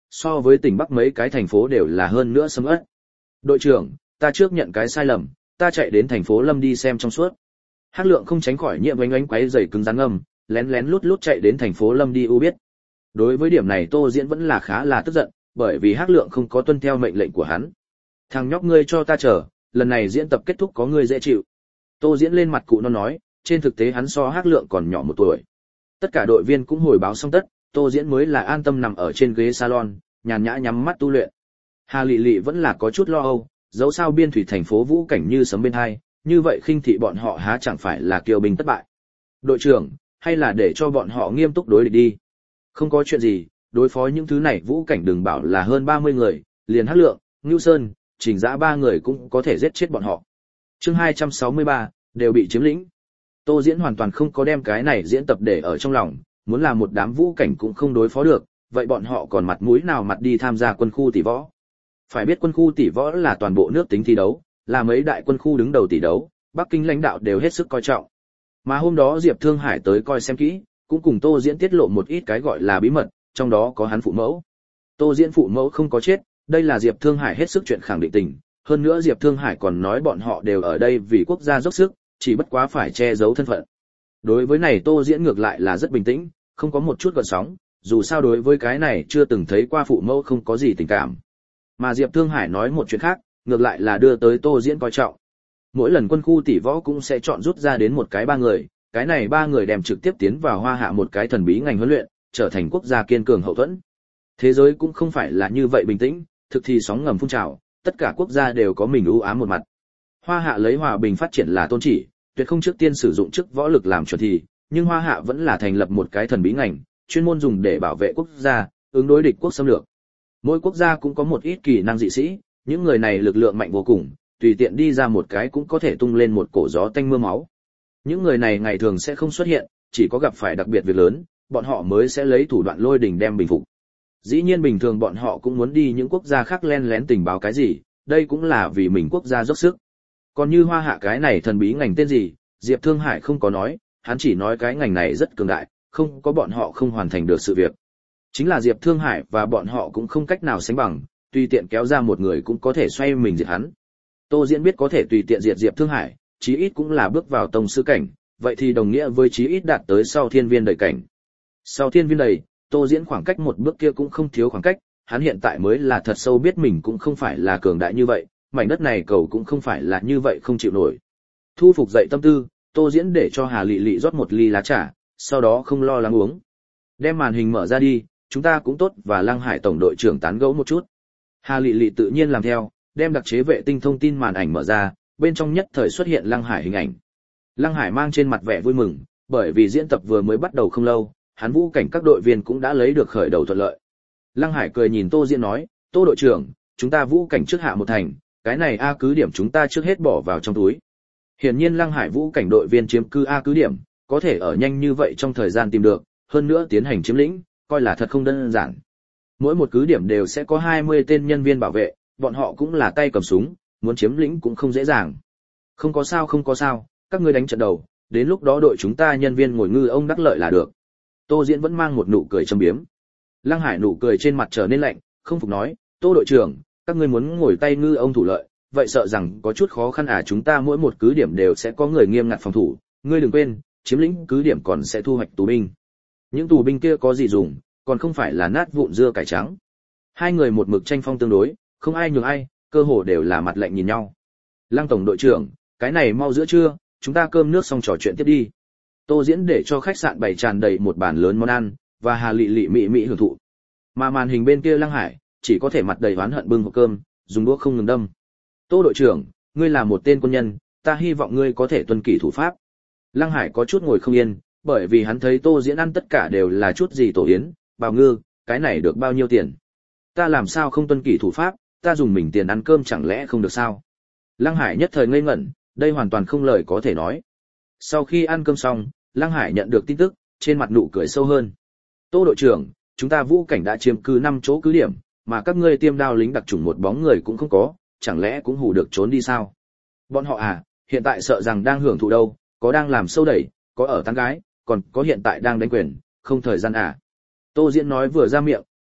so với tỉnh Bắc mấy cái thành phố đều là hơn nữa sầm uất. Đội trưởng, ta trước nhận cái sai lầm, ta chạy đến thành phố Lâm đi xem trong suốt. Hắc Lượng không tránh khỏi nhiệm oánh oánh quấy giày cứng rắn ngầm, lén lén lút lút chạy đến thành phố Lâm đi u biết. Đối với điểm này Tô Diễn vẫn là khá là tức giận, bởi vì Hắc Lượng không có tuân theo mệnh lệnh của hắn. Thằng nhóc ngươi cho ta chờ, lần này diễn tập kết thúc có ngươi dễ chịu. Tô Diễn lên mặt cụ nó nói, trên thực tế hắn so Hắc Lượng còn nhỏ một tuổi. Tất cả đội viên cũng hồi báo xong tất, Tô Diễn mới là an tâm nằm ở trên ghế salon, nhàn nhã nhắm mắt tu luyện. Hà Lệ Lệ vẫn là có chút lo âu, dẫu sao biên thủy thành phố vũ cảnh như sấm bên hai, như vậy khinh thị bọn họ há chẳng phải là kiêu binh thất bại. Đội trưởng, hay là để cho bọn họ nghiêm túc đối địch đi. Không có chuyện gì, đối phó những thứ này vũ cảnh đừng bảo là hơn ba mươi người, liền Hắc Lượng, Ngưu Sơn, Trình Dã ba người cũng có thể giết chết bọn họ. Chương hai trăm sáu mươi ba, đều bị chiếm lĩnh. Tô Diễn hoàn toàn không có đem cái này diễn tập để ở trong lòng, muốn là một đám vũ cảnh cũng không đối phó được, vậy bọn họ còn mặt mũi nào mặt đi tham gia quân khu tỷ võ. Phải biết quân khu tỷ võ là toàn bộ nước tính thi đấu, là mấy đại quân khu đứng đầu tỷ đấu, Bắc Kinh lãnh đạo đều hết sức coi trọng. Mà hôm đó Diệp Thương Hải tới coi xem kỹ, cũng cùng Tô Diễn tiết lộ một ít cái gọi là bí mật, trong đó có hắn phụ mẫu. Tô Diễn phụ mẫu không có chết, đây là Diệp Thương Hải hết sức chuyện khẳng định tình, hơn nữa Diệp Thương Hải còn nói bọn họ đều ở đây vì quốc gia dốc sức, chỉ bất quá phải che giấu thân phận. Đối với này Tô Diễn ngược lại là rất bình tĩnh, không có một chút gợn sóng, dù sao đối với cái này chưa từng thấy qua phụ mẫu không có gì tình cảm. Mà Diệp Thương Hải nói một chuyện khác, ngược lại là đưa tới Tô Diễn coi trọng. Mỗi lần quân khu tỷ võ cũng sẽ chọn rút ra đến một cái ba người, cái này ba người đem trực tiếp tiến vào Hoa Hạ một cái thần bí ngành huấn luyện, trở thành quốc gia kiên cường hậu thuẫn. Thế giới cũng không phải là như vậy bình tĩnh, thực thì sóng ngầm phun trào, tất cả quốc gia đều có mình ưu ám một mặt. Hoa Hạ lấy hòa bình phát triển là tôn chỉ, tuyệt không trước tiên sử dụng chức võ lực làm chuẩn thì, nhưng Hoa Hạ vẫn là thành lập một cái thần bí ngành, chuyên môn dùng để bảo vệ quốc gia, ứng đối địch quốc xâm lược. Mỗi quốc gia cũng có một ít kỳ năng dị sĩ, những người này lực lượng mạnh vô cùng, tùy tiện đi ra một cái cũng có thể tung lên một cổ gió tanh mưa máu. Những người này ngày thường sẽ không xuất hiện, chỉ có gặp phải đặc biệt việc lớn, bọn họ mới sẽ lấy thủ đoạn lôi đình đem bình phục. Dĩ nhiên bình thường bọn họ cũng muốn đi những quốc gia khác len lén tình báo cái gì, đây cũng là vì mình quốc gia dốc sức. Còn như Hoa Hạ cái này thần bí ngành tên gì, Diệp Thương Hải không có nói, hắn chỉ nói cái ngành này rất cường đại, không có bọn họ không hoàn thành được sự việc. Chính là Diệp Thương Hải và bọn họ cũng không cách nào sánh bằng, tùy tiện kéo ra một người cũng có thể xoay mình diệt hắn. Tô Diễn biết có thể tùy tiện diệt Diệp Thương Hải, chí ít cũng là bước vào tông sư cảnh, vậy thì đồng nghĩa với chí ít đạt tới sau thiên viên đầy cảnh. Sau thiên viên đầy, Tô Diễn khoảng cách một bước kia cũng không thiếu khoảng cách, hắn hiện tại mới là thật sâu biết mình cũng không phải là cường đại như vậy, mảnh đất này cầu cũng không phải là như vậy không chịu nổi. Thu phục dậy tâm tư, Tô Diễn để cho Hà Lệ Lệ rót một ly lá trà, sau đó không lo lắng uống. Đem màn hình mở ra đi, chúng ta cũng tốt và Lăng Hải tổng đội trưởng tán gẫu một chút. Hà Lệ Lệ tự nhiên làm theo, đem đặc chế vệ tinh thông tin màn ảnh mở ra, bên trong nhất thời xuất hiện Lăng Hải hình ảnh. Lăng Hải mang trên mặt vẻ vui mừng, bởi vì diễn tập vừa mới bắt đầu không lâu, hắn vũ cảnh các đội viên cũng đã lấy được khởi đầu thuận lợi. Lăng Hải cười nhìn Tô Diễn nói, Tô đội trưởng, chúng ta vũ cảnh trước hạ một thành, cái này A cứ điểm chúng ta trước hết bỏ vào trong túi. Hiển nhiên Lăng Hải vũ cảnh đội viên chiếm cứ A cứ điểm, có thể ở nhanh như vậy trong thời gian tìm được, hơn nữa tiến hành chiếm lĩnh, coi là thật không đơn giản. Mỗi một cứ điểm đều sẽ có hai mươi tên nhân viên bảo vệ, bọn họ cũng là tay cầm súng, muốn chiếm lĩnh cũng không dễ dàng. Không có sao không có sao, các ngươi đánh trận đầu, đến lúc đó đội chúng ta nhân viên ngồi ngư ông đắc lợi là được. Tô Diễn vẫn mang một nụ cười châm biếm. Lăng Hải nụ cười trên mặt trở nên lạnh, không phục nói, Tô đội trưởng, các ngươi muốn ngồi tay ngư ông thủ lợi, vậy sợ rằng có chút khó khăn à, chúng ta mỗi một cứ điểm đều sẽ có người nghiêm ngặt phòng thủ, ngươi đừng quên, chiếm lĩnh cứ điểm còn sẽ thu hoạch tù binh. Những tù binh kia có gì dùng, còn không phải là nát vụn dưa cải trắng. Hai người một mực tranh phong tương đối, không ai nhường ai, cơ hồ đều là mặt lạnh nhìn nhau. Lăng tổng đội trưởng, cái này mau giữa trưa, chúng ta cơm nước xong trò chuyện tiếp đi. Tô Diễn để cho khách sạn bày tràn đầy một bàn lớn món ăn, và Hà Lệ Lệ mị mị hưởng thụ. Mà màn hình bên kia Lăng Hải, chỉ có thể mặt đầy oán hận bưng hộp cơm, dùng đũa không ngừng đâm. Tô đội trưởng, ngươi là một tên quân nhân, ta hy vọng ngươi có thể tuân kỷ thủ pháp. Lăng Hải có chút ngồi không yên, bởi vì hắn thấy Tô Diễn ăn tất cả đều là chút gì tổ yến, bào ngư, cái này được bao nhiêu tiền? Ta làm sao không tuân kỷ thủ pháp, ta dùng mình tiền ăn cơm chẳng lẽ không được sao? Lăng Hải nhất thời ngây ngẩn, đây hoàn toàn không lời có thể nói. Sau khi ăn cơm xong, Lăng Hải nhận được tin tức, trên mặt nụ cười sâu hơn. Tô đội trưởng, chúng ta vũ cảnh đã chiếm cứ năm chỗ cứ điểm, mà các ngươi tiêm đao lính đặc chủng một bóng người cũng không có, chẳng lẽ cũng hù được trốn đi sao? Bọn họ à, hiện tại sợ rằng đang hưởng thụ đâu, có đang làm sâu đẩy, có ở tán gái, còn có hiện tại đang đánh quyền, không thời gian à. Tô Diễn nói vừa ra miệng,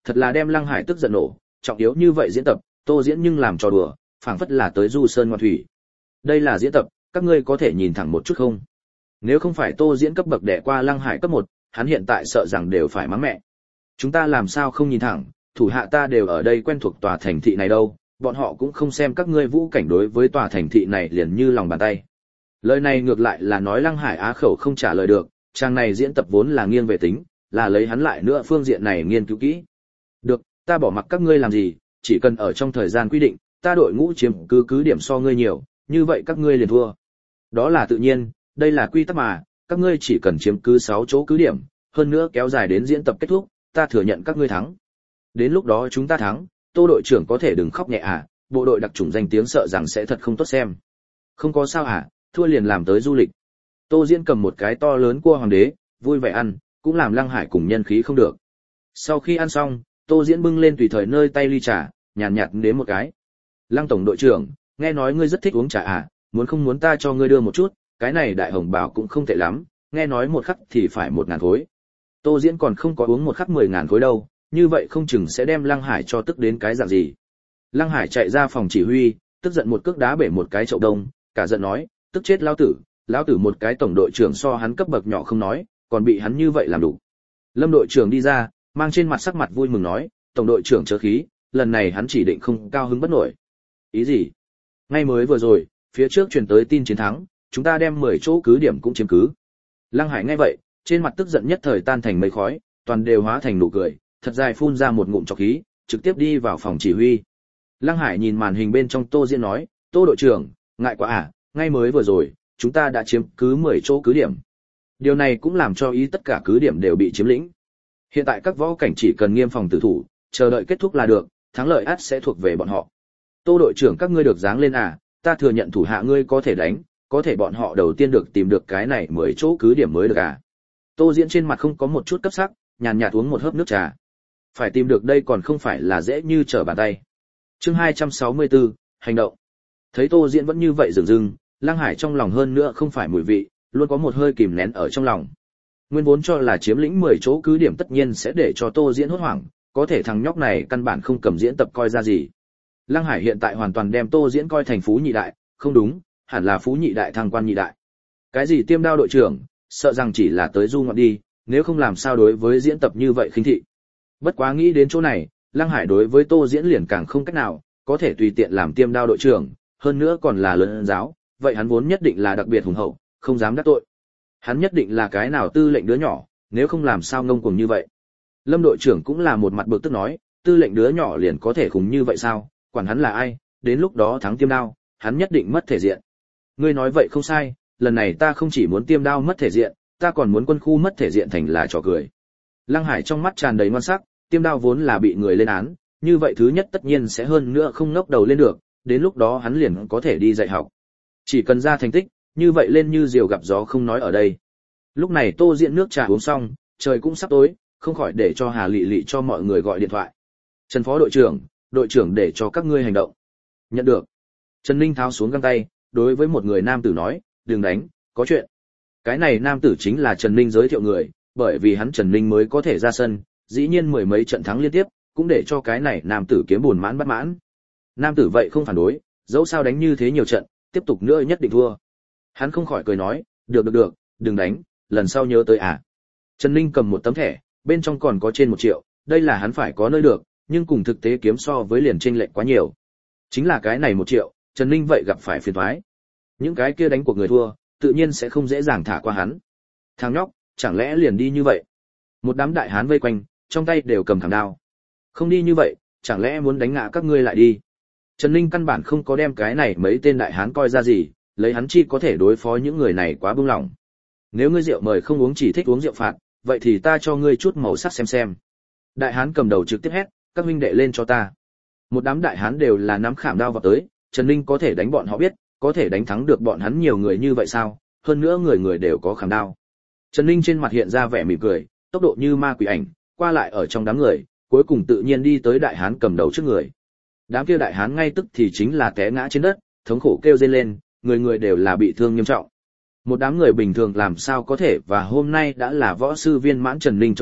thật là đem Lăng Hải tức giận nổ, trọng yếu như vậy diễn tập, Tô Diễn nhưng làm trò đùa, phảng phất là tới du sơn ngoạn thủy. Đây là diễn tập, các ngươi có thể nhìn thẳng một chút không? Nếu không phải Tô Diễn cấp bậc đẻ qua Lăng Hải cấp một, hắn hiện tại sợ rằng đều phải mắng mẹ. Chúng ta làm sao không nhìn thẳng, thủ hạ ta đều ở đây quen thuộc tòa thành thị này đâu, bọn họ cũng không xem các ngươi vũ cảnh đối với tòa thành thị này liền như lòng bàn tay. Lời này ngược lại là nói Lăng Hải á khẩu không trả lời được, trang này diễn tập vốn là nghiêng về tính, là lấy hắn lại nữa phương diện này nghiên cứu kỹ. Được, ta bỏ mặc các ngươi làm gì, chỉ cần ở trong thời gian quy định, ta đội ngũ chiếm cứ cứ điểm so ngươi nhiều, như vậy các ngươi liền thua. Đó là tự nhiên, đây là quy tắc mà, các ngươi chỉ cần chiếm cứ sáu chỗ cứ điểm, hơn nữa kéo dài đến diễn tập kết thúc, ta thừa nhận các ngươi thắng. Đến lúc đó chúng ta thắng, Tô đội trưởng có thể đừng khóc nhẹ à, bộ đội đặc chủng danh tiếng sợ rằng sẽ thật không tốt xem. Không có sao à, thua liền làm tới du lịch. Tô Diễn cầm một cái to lớn cua hoàng đế, vui vẻ ăn, cũng làm Lăng Hải cùng nhân khí không được. Sau khi ăn xong, Tô Diễn bưng lên tùy thời nơi tay ly trà, nhàn nhạt đến một cái. Lăng tổng đội trưởng, nghe nói ngươi rất thích uống trà à, muốn không muốn ta cho ngươi đưa một chút, cái này đại hồng bảo cũng không tệ lắm, nghe nói một khắc thì phải một ngàn khối. Tô Diễn còn không có uống một khắc mười ngàn khối đâu, như vậy không chừng sẽ đem Lăng Hải cho tức đến cái dạng gì. Lăng Hải chạy ra phòng chỉ huy, tức giận một cước đá bể một cái chậu đông, cả giận nói, tức chết lão tử, lão tử một cái tổng đội trưởng so hắn cấp bậc nhỏ không nói, còn bị hắn như vậy làm đủ. Lâm đội trưởng đi ra, mang trên mặt sắc mặt vui mừng nói, tổng đội trưởng chớ khí, lần này hắn chỉ định không cao hứng bất nổi. Ý gì? Ngay mới vừa rồi, phía trước truyền tới tin chiến thắng, chúng ta đem mười chỗ cứ điểm cũng chiếm cứ. Lăng Hải nghe vậy, trên mặt tức giận nhất thời tan thành mây khói, toàn đều hóa thành nụ cười, thật dài phun ra một ngụm trọc khí, trực tiếp đi vào phòng chỉ huy. Lăng Hải nhìn màn hình bên trong Tô Diễn nói, Tô đội trưởng, ngại quá à, ngay mới vừa rồi, chúng ta đã chiếm cứ mười chỗ cứ điểm. Điều này cũng làm cho ý tất cả cứ điểm đều bị chiếm lĩnh. Hiện tại các võ cảnh chỉ cần nghiêm phòng tử thủ, chờ đợi kết thúc là được, thắng lợi ắt sẽ thuộc về bọn họ. Tô đội trưởng các ngươi được dáng lên à, ta thừa nhận thủ hạ ngươi có thể đánh, có thể bọn họ đầu tiên được tìm được cái này mười chỗ cứ điểm mới được à. Tô Diễn trên mặt không có một chút cấp sắc, nhàn nhạt uống một hớp nước trà. Phải tìm được đây còn không phải là dễ như trở bàn tay. Chương hai trăm sáu mươi tư, hành động. Thấy Tô Diễn vẫn như vậy dửng dưng, Lăng Hải trong lòng hơn nữa không phải mùi vị, luôn có một hơi kìm nén ở trong lòng. Nguyên vốn cho là chiếm lĩnh mười chỗ cứ điểm tất nhiên sẽ để cho Tô Diễn hốt hoảng, có thể thằng nhóc này căn bản không cầm diễn tập coi ra gì. Lăng Hải hiện tại hoàn toàn đem Tô Diễn coi thành phú nhị đại, không đúng, hẳn là phú nhị đại thăng quan nhị đại. Cái gì Tiêm Đao đội trưởng, sợ rằng chỉ là tới du ngoạn đi, nếu không làm sao đối với diễn tập như vậy khinh thị. Bất quá nghĩ đến chỗ này, Lăng Hải đối với Tô Diễn liền càng không cách nào, có thể tùy tiện làm Tiêm Đao đội trưởng, hơn nữa còn là lớn giáo, vậy hắn vốn nhất định là đặc biệt hùng hậu, không dám đắc tội. Hắn nhất định là cái nào tư lệnh đứa nhỏ, nếu không làm sao ngông cuồng như vậy. Lâm đội trưởng cũng là một mặt bực tức nói, tư lệnh đứa nhỏ liền có thể khùng như vậy sao, quản hắn là ai, đến lúc đó thắng Tiêm Đao, hắn nhất định mất thể diện. Ngươi nói vậy không sai, lần này ta không chỉ muốn Tiêm Đao mất thể diện, ta còn muốn quân khu mất thể diện thành là trò cười. Lăng Hải trong mắt tràn đầy ngoan sắc, Tiêm Đao vốn là bị người lên án, như vậy thứ nhất tất nhiên sẽ hơn nữa không ngóc đầu lên được, đến lúc đó hắn liền có thể đi dạy học. Chỉ cần ra thành tích, như vậy lên như diều gặp gió không nói ở đây. Lúc này Tô Diễn nước trà uống xong, trời cũng sắp tối, không khỏi để cho Hà Lệ Lệ cho mọi người gọi điện thoại. Trần phó đội trưởng, đội trưởng để cho các ngươi hành động. Nhận được. Trần Ninh tháo xuống găng tay, đối với một người nam tử nói, đừng đánh, có chuyện. Cái này nam tử chính là Trần Ninh giới thiệu người, bởi vì hắn Trần Ninh mới có thể ra sân, dĩ nhiên mười mấy trận thắng liên tiếp, cũng để cho cái này nam tử kiếm buồn mãn bất mãn. Nam tử vậy không phản đối, dẫu sao đánh như thế nhiều trận, tiếp tục nữa nhất định thua. Hắn không khỏi cười nói, được được được, đừng đánh, lần sau nhớ tới à. Trần Ninh cầm một tấm thẻ, bên trong còn có trên một triệu, đây là hắn phải có nơi được, nhưng cùng thực tế kiếm so với liền chênh lệch quá nhiều. Chính là cái này một triệu, Trần Ninh vậy gặp phải phiền toái. Những cái kia đánh của người thua, tự nhiên sẽ không dễ dàng thả qua hắn. Thằng nhóc, chẳng lẽ liền đi như vậy? Một đám đại hán vây quanh, trong tay đều cầm thẳng đao. Không đi như vậy, chẳng lẽ muốn đánh ngã các ngươi lại đi? Trần Ninh căn bản không có đem cái này mấy tên đại hán coi ra gì, lấy hắn chi có thể đối phó những người này quá buông lỏng. Nếu ngươi rượu mời không uống chỉ thích uống rượu phạt, vậy thì ta cho ngươi chút màu sắc xem xem. Đại hán cầm đầu trực tiếp hét, các huynh đệ lên cho ta. Một đám đại hán đều là nắm khảm đao vào tới, Trần Ninh có thể đánh bọn họ biết, có thể đánh thắng được bọn hắn nhiều người như vậy sao, hơn nữa người người đều có khảm đao. Trần Ninh trên mặt hiện ra vẻ mỉm cười, tốc độ như ma quỷ ảnh, qua lại ở trong đám người, cuối cùng tự nhiên đi tới đại hán cầm đầu trước người. Đám kia đại hán ngay tức thì chính là té ngã trên đất, thống khổ kêu rên lên, người người đều là bị thương nghiêm trọng. Một đám người bình thường làm sao có thể và hôm nay đã là võ sư viên mãn Trần Ninh chống lại,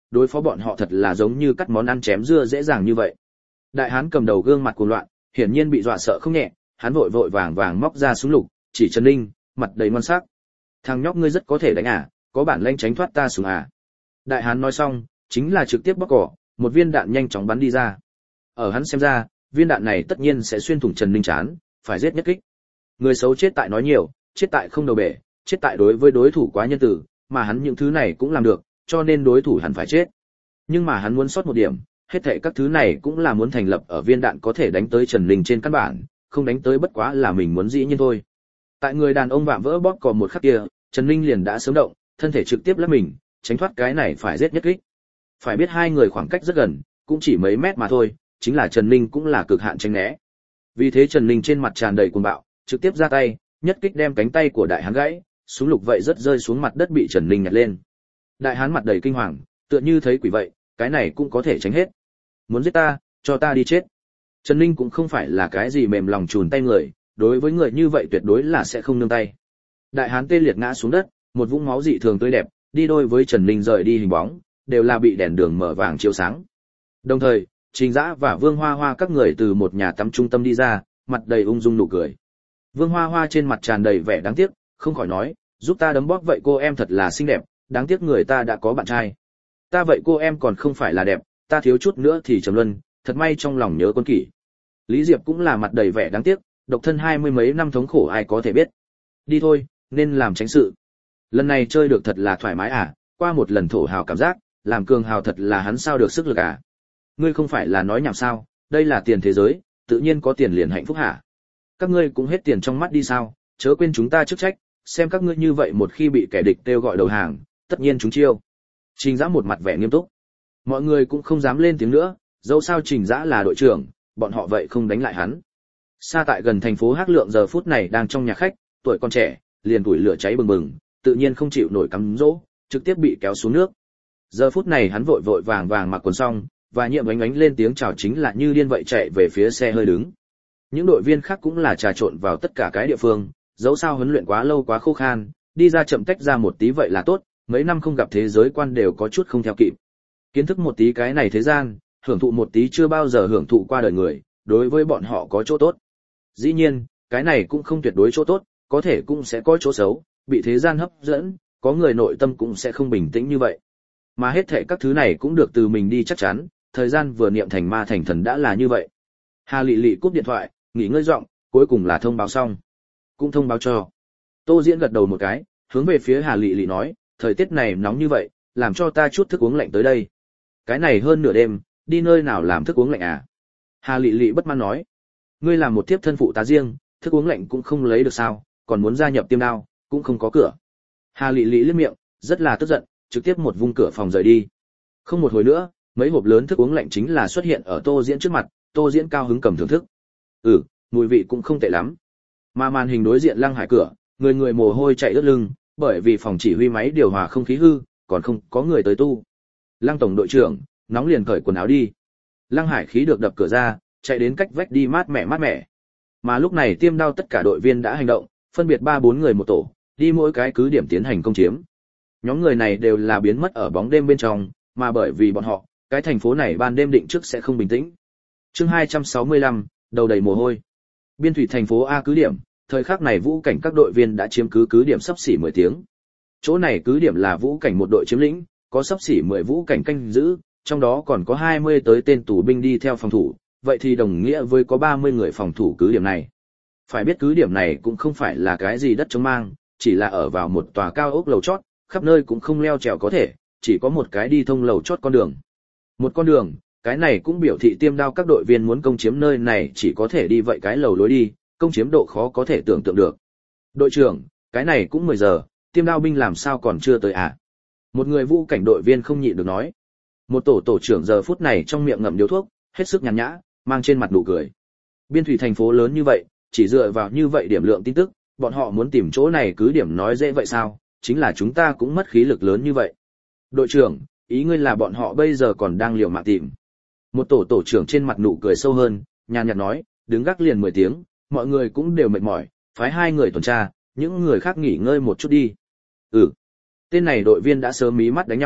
đối phó bọn họ thật là giống như cắt món ăn chém dưa dễ dàng như vậy. Đại hán cầm đầu gương mặt cuồng loạn, hiển nhiên bị dọa sợ không nhẹ, hắn vội vội vàng vàng móc ra súng lục, chỉ Trần Ninh, mặt đầy ngoan sắc. Thằng nhóc ngươi rất có thể đánh à, có bản lĩnh tránh thoát ta súng à. Đại hán nói xong, chính là trực tiếp bóc cỏ, một viên đạn nhanh chóng bắn đi ra. Ở hắn xem ra, viên đạn này tất nhiên sẽ xuyên thủng Trần Ninh trán, phải giết nhất kích. Người xấu chết tại nói nhiều, chết tại không đầu bể, chết tại đối với đối thủ quá nhân tử, mà hắn những thứ này cũng làm được, cho nên đối thủ hắn phải chết. Nhưng mà hắn muốn sót một điểm, hết thảy các thứ này cũng là muốn thành lập ở viên đạn có thể đánh tới Trần Ninh trên căn bản, không đánh tới bất quá là mình muốn dĩ nhiên thôi. Tại người đàn ông vạm vỡ bóp cò một khắc kia, Trần Ninh liền đã sớm động, thân thể trực tiếp lấp mình, tránh thoát cái này phải giết nhất kích. Phải biết hai người khoảng cách rất gần, cũng chỉ mấy mét mà thôi, chính là Trần Ninh cũng là cực hạn tránh né. Vì thế Trần Ninh trên mặt tràn đầy cuồng bạo, trực tiếp ra tay, nhất kích đem cánh tay của đại hán gãy, súng lục vậy rất rơi xuống mặt đất bị Trần Ninh nhặt lên. Đại hán mặt đầy kinh hoàng, tựa như thấy quỷ vậy, cái này cũng có thể tránh hết. Muốn giết ta, cho ta đi chết. Trần Ninh cũng không phải là cái gì mềm lòng chùn tay người, đối với người như vậy tuyệt đối là sẽ không nương tay. Đại hán tê liệt ngã xuống đất, một vũng máu dị thường tươi đẹp, đi đôi với Trần Ninh rời đi hình bóng, đều là bị đèn đường mở vàng chiếu sáng. Đồng thời, Trình Dã và Vương Hoa Hoa các người từ một nhà tắm trung tâm đi ra, mặt đầy ung dung nụ cười. Vương Hoa Hoa trên mặt tràn đầy vẻ đáng tiếc, không khỏi nói, giúp ta đấm bóp vậy cô em thật là xinh đẹp, đáng tiếc người ta đã có bạn trai. Ta vậy cô em còn không phải là đẹp, ta thiếu chút nữa thì trầm luân, thật may trong lòng nhớ quân kỷ. Lý Diệp cũng là mặt đầy vẻ đáng tiếc, độc thân hai mươi mấy năm thống khổ ai có thể biết. Đi thôi, nên làm tránh sự. Lần này chơi được thật là thoải mái à, qua một lần thổ hào cảm giác, làm cường hào thật là hắn sao được sức lực à. Ngươi không phải là nói nhảm sao, đây là tiền thế giới, tự nhiên có tiền liền hạnh phúc hả? Các ngươi cũng hết tiền trong mắt đi sao, chớ quên chúng ta chức trách, xem các ngươi như vậy một khi bị kẻ địch kêu gọi đầu hàng, tất nhiên chúng chiêu. Trình Dã một mặt vẻ nghiêm túc. Mọi người cũng không dám lên tiếng nữa, dẫu sao Trình Dã là đội trưởng, bọn họ vậy không đánh lại hắn. Xa tại gần thành phố Hắc Lượng giờ phút này đang trong nhà khách, tuổi còn trẻ, liền tuổi lửa cháy bừng bừng, tự nhiên không chịu nổi cắm dỗ, trực tiếp bị kéo xuống nước. Giờ phút này hắn vội vội vàng vàng mặc quần xong, và Nhiệm Ánh Ánh lên tiếng chào chính là như điên vậy chạy về phía xe hơi đứng. Những đội viên khác cũng là trà trộn vào tất cả cái địa phương, dẫu sao huấn luyện quá lâu quá khô khan, đi ra chậm tách ra một tí vậy là tốt, mấy năm không gặp thế giới quan đều có chút không theo kịp. Kiến thức một tí cái này thế gian, hưởng thụ một tí chưa bao giờ hưởng thụ qua đời người, đối với bọn họ có chỗ tốt. Dĩ nhiên, cái này cũng không tuyệt đối chỗ tốt, có thể cũng sẽ có chỗ xấu, bị thế gian hấp dẫn, có người nội tâm cũng sẽ không bình tĩnh như vậy. Mà hết thảy các thứ này cũng được từ mình đi chắc chắn, thời gian vừa niệm thành ma thành thần đã là như vậy. Hà Lệ Lệ cúp điện thoại, nghỉ ngơi giọng, cuối cùng là thông báo xong. Cũng thông báo cho. Tô Diễn gật đầu một cái, hướng về phía Hà Lệ Lệ nói, thời tiết này nóng như vậy, làm cho ta chút thức uống lạnh tới đây. Cái này hơn nửa đêm, đi nơi nào làm thức uống lạnh à? Hà Lệ Lệ bất mãn nói, ngươi làm một tiếp thân phụ tá riêng, thức uống lạnh cũng không lấy được sao, còn muốn gia nhập Tiêm Đao, cũng không có cửa. Hà Lệ Lệ liếc miệng, rất là tức giận, trực tiếp một vung cửa phòng rời đi. Không một hồi nữa, mấy hộp lớn thức uống lạnh chính là xuất hiện ở Tô Diễn trước mặt, Tô Diễn cao hứng cầm thưởng thức. Ừ, mùi vị cũng không tệ lắm. Mà màn hình đối diện Lăng Hải cửa, người người mồ hôi chạy ướt lưng, bởi vì phòng chỉ huy máy điều hòa không khí hư, còn không có người tới tu. Lăng tổng đội trưởng, nóng liền cởi quần áo đi. Lăng Hải khí được đập cửa ra, chạy đến cách vách đi mát mẻ mát mẻ. Mà lúc này Tiêm Đao tất cả đội viên đã hành động, phân biệt ba bốn người một tổ, đi mỗi cái cứ điểm tiến hành công chiếm. Nhóm người này đều là biến mất ở bóng đêm bên trong, mà bởi vì bọn họ, cái thành phố này ban đêm định trước sẽ không bình tĩnh. Chương hai trăm sáu mươi lăm, đầu đầy mồ hôi. Biên thủy thành phố A cứ điểm, thời khắc này vũ cảnh các đội viên đã chiếm cứ cứ điểm sắp xỉ mười tiếng. Chỗ này cứ điểm là vũ cảnh một đội chiếm lĩnh, có sắp xỉ mười vũ cảnh canh giữ, trong đó còn có hai mươi tới tên tù binh đi theo phòng thủ, vậy thì đồng nghĩa với có ba mươi người phòng thủ cứ điểm này. Phải biết cứ điểm này cũng không phải là cái gì đất trống mang, chỉ là ở vào một tòa cao ốc lầu chót, khắp nơi cũng không leo trèo có thể, chỉ có một cái đi thông lầu chót con đường. Một con đường, cái này cũng biểu thị Tiêm Đao các đội viên muốn công chiếm nơi này chỉ có thể đi vậy cái lầu lối đi, công chiếm độ khó có thể tưởng tượng được. Đội trưởng, cái này cũng mười giờ, Tiêm Đao binh làm sao còn chưa tới à? Một người vũ cảnh đội viên không nhịn được nói. Một tổ tổ trưởng giờ phút này trong miệng ngậm điếu thuốc, hết sức nhàn nhã, mang trên mặt nụ cười. Biên thủy thành phố lớn như vậy, chỉ dựa vào như vậy điểm lượng tin tức, bọn họ muốn tìm chỗ này cứ điểm nói dễ vậy sao? Chính là chúng ta cũng mất khí lực lớn như vậy. Đội trưởng, ý ngươi là bọn họ bây giờ còn đang liều mạng tìm. Một tổ tổ trưởng trên mặt nụ cười sâu hơn, nhàn nhạt nói, đứng gác liền mười tiếng, mọi người cũng đều mệt mỏi, phái hai người tuần tra, những người khác nghỉ ngơi một chút đi. Ừ. Tên này đội viên đã sớm mí mắt đánh nhau,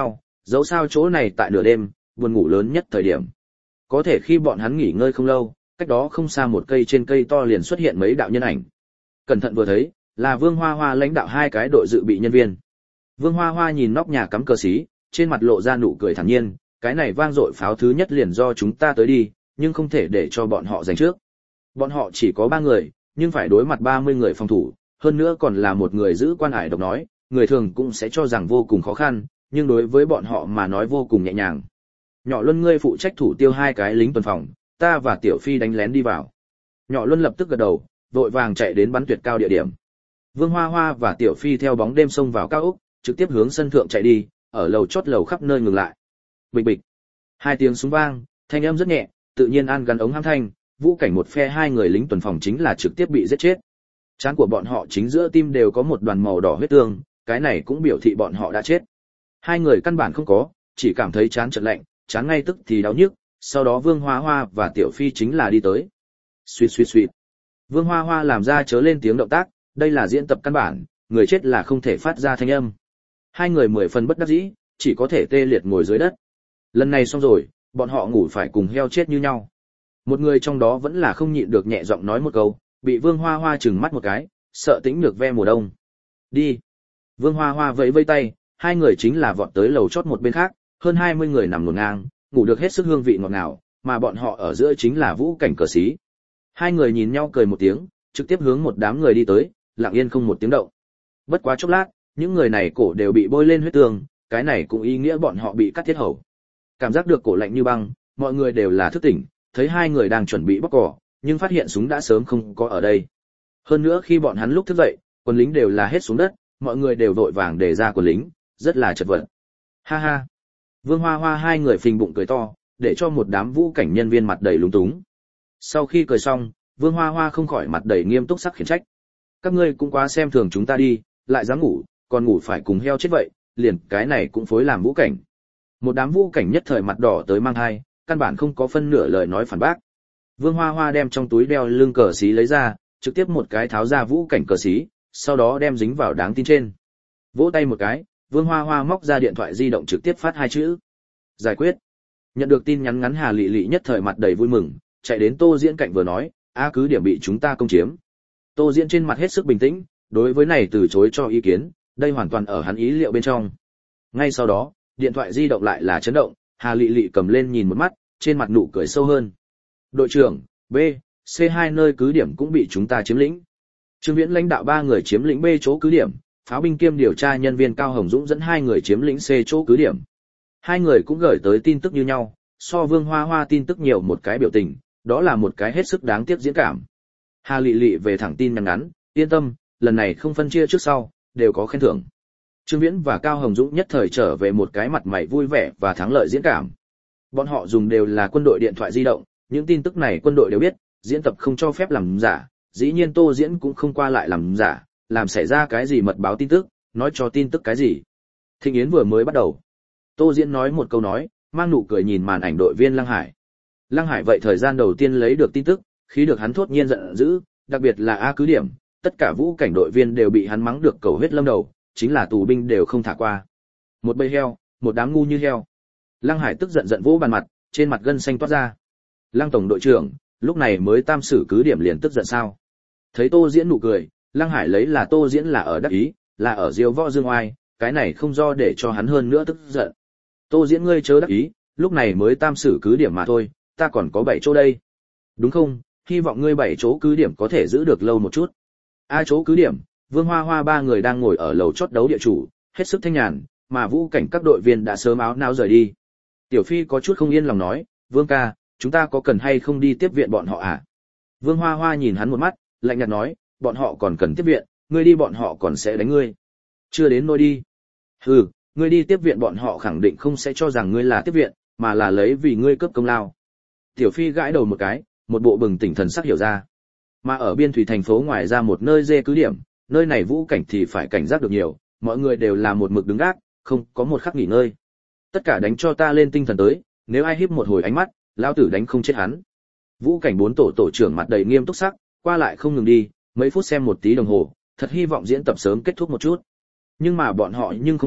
dẫu sao chỗ này tại nửa đêm, buồn ngủ lớn nhất thời điểm. Có thể khi bọn hắn nghỉ ngơi không lâu, cách đó không xa một cây trên cây to liền xuất hiện mấy đạo nhân ảnh. Cẩn thận vừa thấy, là Vương Hoa Hoa lãnh đạo hai cái đội dự bị nhân viên. Vương Hoa Hoa nhìn nóc nhà cắm cờ xí, trên mặt lộ ra nụ cười thản nhiên, cái này vang dội pháo thứ nhất liền do chúng ta tới đi, nhưng không thể để cho bọn họ giành trước. Bọn họ chỉ có ba người, nhưng phải đối mặt ba mươi người phòng thủ, hơn nữa còn là một người giữ quan ải độc nói, người thường cũng sẽ cho rằng vô cùng khó khăn, nhưng đối với bọn họ mà nói vô cùng nhẹ nhàng. Nhỏ Luân ngươi phụ trách thủ tiêu hai cái lính tuần phòng, ta và Tiểu Phi đánh lén đi vào. Nhỏ Luân lập tức gật đầu, vội vàng chạy đến bắn tuyệt cao địa điểm. Vương Hoa Hoa và Tiểu Phi theo bóng đêm xông vào cao ốc, trực tiếp hướng sân thượng chạy đi, ở lầu chót lầu khắp nơi ngừng lại. Bịch bịch. Hai tiếng súng vang, thanh âm rất nhẹ, tự nhiên an gắn ống hãm thanh, Vũ Cảnh một phe hai người lính tuần phòng chính là trực tiếp bị giết chết. Trán của bọn họ chính giữa tim đều có một đoàn màu đỏ huyết tương, cái này cũng biểu thị bọn họ đã chết. Hai người căn bản không có, chỉ cảm thấy chán chợt lạnh, chán ngay tức thì đau nhức, sau đó Vương Hoa Hoa và Tiểu Phi chính là đi tới. Suýt suýt suýt. Vương Hoa Hoa làm ra chớ lên tiếng động tác, đây là diễn tập căn bản, người chết là không thể phát ra thanh âm. Hai người mười phần bất đắc dĩ, chỉ có thể tê liệt ngồi dưới đất. Lần này xong rồi, bọn họ ngủ phải cùng heo chết như nhau. Một người trong đó vẫn là không nhịn được nhẹ giọng nói một câu, bị Vương Hoa Hoa trừng mắt một cái, sợ tĩnh được ve mùa đông. Đi. Vương Hoa Hoa vẫy vẫy tay, hai người chính là vọt tới lầu chót một bên khác, hơn hai mươi người nằm ngổn ngang, ngủ được hết sức hương vị ngọt ngào, mà bọn họ ở giữa chính là Vũ Cảnh cờ xí. Hai người nhìn nhau cười một tiếng, trực tiếp hướng một đám người đi tới, lặng yên không một tiếng động. Bất quá chốc lát, những người này cổ đều bị bôi lên huyết tương, cái này cũng ý nghĩa bọn họ bị cắt thiết hầu. Cảm giác được cổ lạnh như băng, mọi người đều là thức tỉnh, thấy hai người đang chuẩn bị bóc cỏ, nhưng phát hiện súng đã sớm không có ở đây. Hơn nữa khi bọn hắn lúc thức dậy, quân lính đều là hết xuống đất, mọi người đều vội vàng để ra quân lính, rất là chật vật. Ha ha. Vương Hoa Hoa hai người phình bụng cười to, để cho một đám Vũ Cảnh nhân viên mặt đầy lúng túng. Sau khi cười xong, Vương Hoa Hoa không khỏi mặt đầy nghiêm túc sắc khiển trách. Các ngươi cũng quá xem thường chúng ta đi, lại dám ngủ, còn ngủ phải cùng heo chết vậy, liền cái này cũng phối làm Vũ Cảnh. Một đám Vũ Cảnh nhất thời mặt đỏ tới mang hai, căn bản không có phân nửa lời nói phản bác. Vương Hoa Hoa đem trong túi đeo lưng cờ xí lấy ra, trực tiếp một cái tháo ra Vũ Cảnh cờ xí, sau đó đem dính vào đáng tin trên. Vỗ tay một cái, Vương Hoa Hoa móc ra điện thoại di động trực tiếp phát hai chữ: giải quyết. Nhận được tin nhắn ngắn, Hà Lệ Lệ nhất thời mặt đầy vui mừng, chạy đến Tô Diễn cạnh vừa nói: "A cứ điểm bị chúng ta công chiếm." Tô Diễn trên mặt hết sức bình tĩnh, đối với này từ chối cho ý kiến, đây hoàn toàn ở hắn ý liệu bên trong. Ngay sau đó, điện thoại di động lại là chấn động, Hà Lệ Lệ cầm lên nhìn một mắt, trên mặt nụ cười sâu hơn. "Đội trưởng, B, C hai nơi cứ điểm cũng bị chúng ta chiếm lĩnh." Trương Viễn lãnh đạo ba người chiếm lĩnh B chỗ cứ điểm, pháo binh kiêm điều tra nhân viên Cao Hồng Dũng dẫn hai người chiếm lĩnh C chỗ cứ điểm. Hai người cũng gửi tới tin tức như nhau, so Vương Hoa Hoa tin tức nhiều một cái biểu tình, đó là một cái hết sức đáng tiếc diễn cảm. Hà Lệ Lệ về thẳng tin nhắn ngắn: "Yên tâm, lần này không phân chia trước sau, đều có khen thưởng." Trương Viễn và Cao Hồng Dũng nhất thời trở về một cái mặt mày vui vẻ và thắng lợi diễn cảm. Bọn họ dùng đều là quân đội điện thoại di động, những tin tức này quân đội đều biết, diễn tập không cho phép làm giả, dĩ nhiên Tô Diễn cũng không qua lại làm giả, làm xảy ra cái gì mật báo tin tức, nói cho tin tức cái gì. Thịnh yến vừa mới bắt đầu. Tô Diễn nói một câu nói, mang nụ cười nhìn màn ảnh đội viên Lăng Hải. Lăng Hải vậy thời gian đầu tiên lấy được tin tức, khi được hắn thốt nhiên giận dữ, đặc biệt là A cứ điểm, tất cả Vũ Cảnh đội viên đều bị hắn mắng được cầu huyết lâm đầu, chính là tù binh đều không thả qua. Một bầy heo, một đám ngu như heo. Lăng Hải tức giận giận vỗ bàn mặt, trên mặt gân xanh toát ra. Lăng tổng đội trưởng, lúc này mới tam sử cứ điểm liền tức giận sao? Thấy Tô Diễn nụ cười, Lăng Hải lấy là Tô Diễn là ở đắc ý, là ở diêu võ dương oai, cái này không do để cho hắn hơn nữa tức giận. Tô Diễn ngươi chớ đắc ý, lúc này mới tam sử cứ điểm mà thôi, ta còn có bảy chỗ đây. Đúng không? Hy vọng ngươi bảy chỗ cứ điểm có thể giữ được lâu một chút. A chỗ cứ điểm, Vương Hoa Hoa ba người đang ngồi ở lầu chót đấu địa chủ, hết sức thanh nhàn, mà Vũ Cảnh các đội viên đã sớm áo nao rời đi. Tiểu Phi có chút không yên lòng nói: "Vương ca, chúng ta có cần hay không đi tiếp viện bọn họ à?" Vương Hoa Hoa nhìn hắn một mắt, lạnh nhạt nói: "Bọn họ còn cần tiếp viện, ngươi đi bọn họ còn sẽ đánh ngươi. Chưa đến nỗi đi." "Hừ, ngươi đi tiếp viện bọn họ khẳng định không sẽ cho rằng ngươi là tiếp viện, mà là lấy vì ngươi cướp công lao." Tiểu Phi gãi đầu một cái, một bộ bừng tỉnh thần sắc hiểu ra. Mà ở biên thủy thành phố ngoài ra một nơi dê cứ điểm, nơi này Vũ Cảnh thì phải cảnh giác được nhiều, mọi người đều là một mực đứng gác, không có một khắc nghỉ ngơi. "Tất cả đánh cho ta lên tinh thần tới, nếu ai híp một hồi ánh mắt, lão tử đánh không chết hắn." Vũ Cảnh bốn tổ tổ trưởng mặt đầy nghiêm túc sắc, qua lại không ngừng đi, mấy phút xem một tí đồng hồ, thật hy vọng diễn tập sớm kết thúc một chút. Nhưng mà bọn họ nhưng không biết,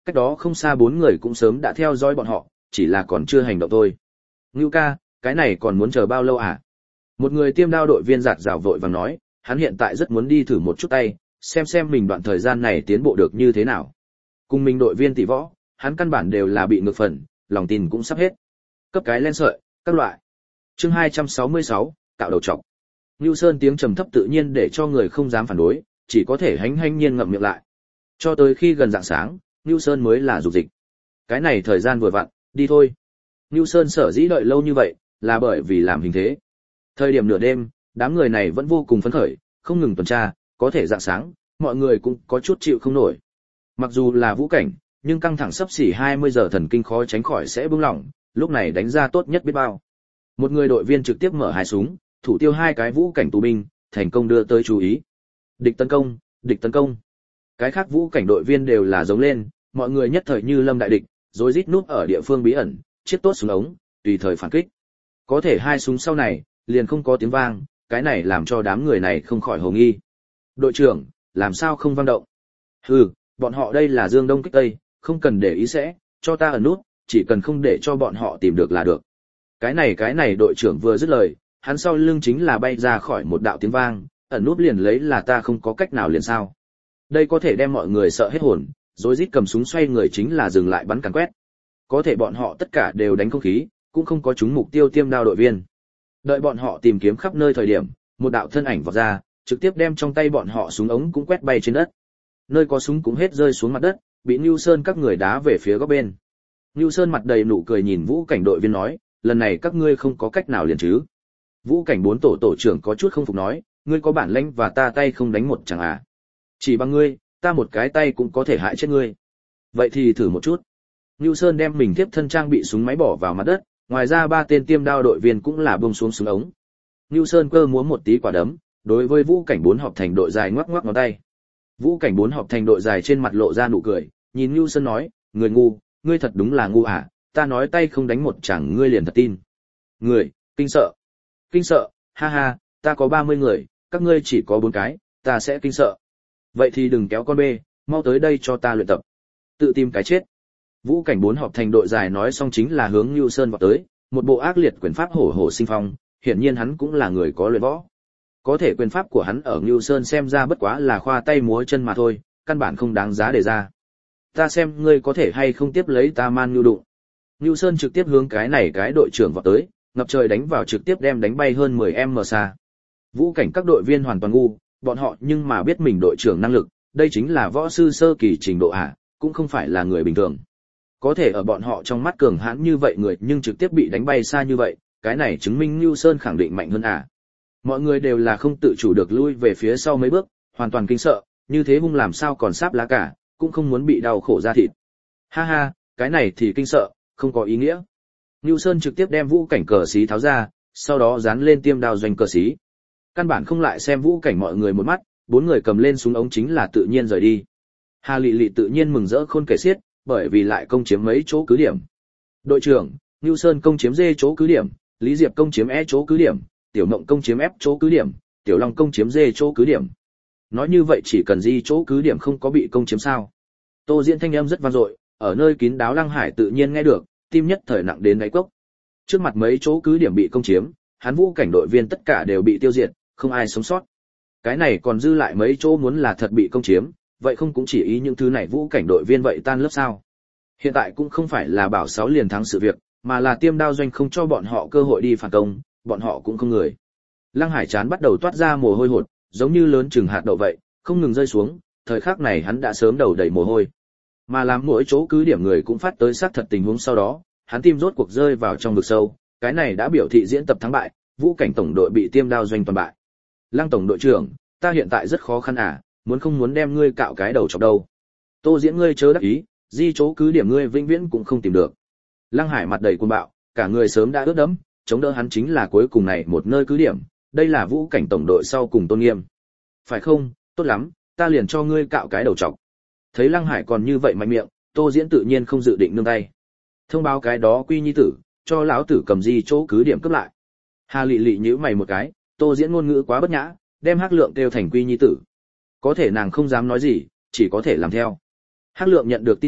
cách đó không xa bốn người cũng sớm đã theo dõi bọn họ, chỉ là còn chưa hành động thôi. Ngưu ca, cái này còn muốn chờ bao lâu à? Một người tiêm đao đội viên giạt rào vội vàng nói, hắn hiện tại rất muốn đi thử một chút tay, xem xem mình đoạn thời gian này tiến bộ được như thế nào. Cùng mình đội viên tỷ võ, hắn căn bản đều là bị ngược phần, lòng tin cũng sắp hết. Cấp cái len sợi, các loại. Chương hai trăm sáu mươi sáu, cạo đầu trọc. Nưu Sơn tiếng trầm thấp tự nhiên để cho người không dám phản đối, chỉ có thể hánh hánh nhiên ngậm miệng lại. Cho tới khi gần rạng sáng, Nưu Sơn mới là dục dịch. Cái này thời gian vừa vặn, đi thôi. Nưu Sơn sở dĩ đợi lâu như vậy, là bởi vì làm hình thế. Thời điểm nửa đêm, đám người này vẫn vô cùng phấn khởi, không ngừng tuần tra, có thể rạng sáng, mọi người cũng có chút chịu không nổi. Mặc dù là vũ cảnh, nhưng căng thẳng sắp xỉ hai mươi giờ thần kinh khó tránh khỏi sẽ bung lỏng, lúc này đánh ra tốt nhất biết bao. Một người đội viên trực tiếp mở hai súng, thủ tiêu hai cái vũ cảnh tù binh, thành công đưa tới chú ý. Địch tấn công, địch tấn công. Cái khác vũ cảnh đội viên đều là giống lên, mọi người nhất thời như lâm đại địch, rồi rít núp ở địa phương bí ẩn, chiết tốt súng ống, tùy thời phản kích. Có thể hai súng sau này, liền không có tiếng vang, cái này làm cho đám người này không khỏi hồ nghi. Đội trưởng, làm sao không vang động? Hừ, bọn họ đây là dương đông kích tây, không cần để ý sẽ, cho ta ẩn nút, chỉ cần không để cho bọn họ tìm được là được. Cái này cái này đội trưởng vừa dứt lời, hắn sau lưng chính là bay ra khỏi một đạo tiếng vang, ẩn nút liền lấy là ta không có cách nào liền sao. Đây có thể đem mọi người sợ hết hồn, rồi rít cầm súng xoay người chính là dừng lại bắn càn quét. Có thể bọn họ tất cả đều đánh không khí, cũng không có trúng mục tiêu tiêm đao đội viên. Đợi bọn họ tìm kiếm khắp nơi thời điểm, một đạo thân ảnh vọt ra, trực tiếp đem trong tay bọn họ súng ống cũng quét bay trên đất. Nơi có súng cũng hết rơi xuống mặt đất, bị Nưu Sơn các người đá về phía góc bên. Nưu Sơn mặt đầy nụ cười nhìn vũ cảnh đội viên nói, lần này các ngươi không có cách nào liền chứ? Vũ cảnh bốn tổ tổ trưởng có chút không phục nói, ngươi có bản lĩnh và ta tay không đánh một chẳng à? Chỉ bằng ngươi, ta một cái tay cũng có thể hại chết ngươi. Vậy thì thử một chút. Nưu Sơn đem mình tiếp thân trang bị súng máy bỏ vào mặt đất, ngoài ra ba tên tiêm đao đội viên cũng là buông xuống súng ống. Nưu Sơn cơ múa một tí quả đấm, đối với vũ cảnh bốn họp thành đội dài ngoắc ngoắc ngón tay. Vũ cảnh bốn họp thành đội dài trên mặt lộ ra nụ cười, nhìn Nưu Sơn nói, người ngu, ngươi thật đúng là ngu à, ta nói tay không đánh một chẳng ngươi liền thật tin. Người, kinh sợ. Kinh sợ, ha ha, ta có ba mươi người, các ngươi chỉ có bốn cái, ta sẽ kinh sợ. Vậy thì đừng kéo con bê, mau tới đây cho ta luyện tập. Tự tìm cái chết. Vũ cảnh bốn họp thành đội dài nói xong chính là hướng Nưu Sơn vọt tới, một bộ ác liệt quyền pháp hổ hổ sinh phong, hiển nhiên hắn cũng là người có luyện võ. Có thể quyền pháp của hắn ở Nưu Sơn xem ra bất quá là khoa tay múa chân mà thôi, căn bản không đáng giá để ra. Ta xem ngươi có thể hay không tiếp lấy ta man nưu đụng. Nưu Sơn trực tiếp hướng cái này cái đội trưởng vọt tới, ngập trời đánh vào trực tiếp đem đánh bay hơn mười mét xa. Vũ cảnh các đội viên hoàn toàn ngu, bọn họ nhưng mà biết mình đội trưởng năng lực, đây chính là võ sư sơ kỳ trình độ hạ, cũng không phải là người bình thường. Có thể ở bọn họ trong mắt cường hãn như vậy người nhưng trực tiếp bị đánh bay xa như vậy, cái này chứng minh Nưu Sơn khẳng định mạnh hơn à. Mọi người đều là không tự chủ được lui về phía sau mấy bước, hoàn toàn kinh sợ, như thế hung làm sao còn sáp lá cả, cũng không muốn bị đau khổ ra thịt. Ha ha, cái này thì kinh sợ, không có ý nghĩa. Nưu Sơn trực tiếp đem vũ cảnh cờ xí tháo ra, sau đó dán lên tiêm đao doanh cờ xí. Căn bản không lại xem vũ cảnh mọi người một mắt, bốn người cầm lên súng ống chính là tự nhiên rời đi. Hà Lệ Lệ tự nhiên mừng rỡ khôn kể xiết, bởi vì lại công chiếm mấy chỗ cứ điểm. Đội trưởng, Nưu Sơn công chiếm D chỗ cứ điểm, Lý Diệp công chiếm E chỗ cứ điểm, Tiểu Mộng công chiếm F chỗ cứ điểm, Tiểu Long công chiếm D chỗ cứ điểm. Nói như vậy chỉ cần di chỗ cứ điểm không có bị công chiếm sao? Tô Diễn thanh âm rất vang dội, ở nơi kín đáo Lăng Hải tự nhiên nghe được, tim nhất thời nặng đến đáy cốc. Trước mặt mấy chỗ cứ điểm bị công chiếm, hắn vũ cảnh đội viên tất cả đều bị tiêu diệt, không ai sống sót. Cái này còn dư lại mấy chỗ muốn là thật bị công chiếm, vậy không cũng chỉ ý những thứ này vũ cảnh đội viên vậy tan lớp sao? Hiện tại cũng không phải là bảo sáu liền thắng sự việc, mà là tiêm đao doanh không cho bọn họ cơ hội đi phản công, bọn họ cũng không người. Lăng Hải chán bắt đầu toát ra mồ hôi hột, giống như lớn chừng hạt đậu vậy, không ngừng rơi xuống, thời khắc này hắn đã sớm đầu đầy mồ hôi. Mà làm mỗi chỗ cứ điểm người cũng phát tới xác thật tình huống sau đó, hắn tim rốt cuộc rơi vào trong vực sâu, cái này đã biểu thị diễn tập thắng bại, vũ cảnh tổng đội bị tiêm đao doanh toàn bại. Lăng tổng đội trưởng, ta hiện tại rất khó khăn à, muốn không muốn đem ngươi cạo cái đầu chọc đâu. Tô Diễn ngươi chớ đắc ý, di chỗ cứ điểm ngươi vĩnh viễn cũng không tìm được. Lăng Hải mặt đầy cuồng bạo, cả người sớm đã ướt đẫm, chống đỡ hắn chính là cuối cùng này một nơi cứ điểm, đây là vũ cảnh tổng đội sau cùng tôn nghiêm. Phải không, tốt lắm, ta liền cho ngươi cạo cái đầu chọc. Thấy Lăng Hải còn như vậy mạnh miệng, Tô Diễn tự nhiên không dự định nương tay. Thông báo cái đó Quy Nhi tử, cho lão tử cầm di chỗ cứ điểm cướp lại. Hà Lệ Lệ nhíu mày một cái, Tô Diễn ngôn ngữ quá bất nhã, đem Hắc Lượng kêu thành Quy Nhi tử. Có thể nàng không dám nói gì, chỉ có thể làm theo. Hắc Lượng nhận được tin tức,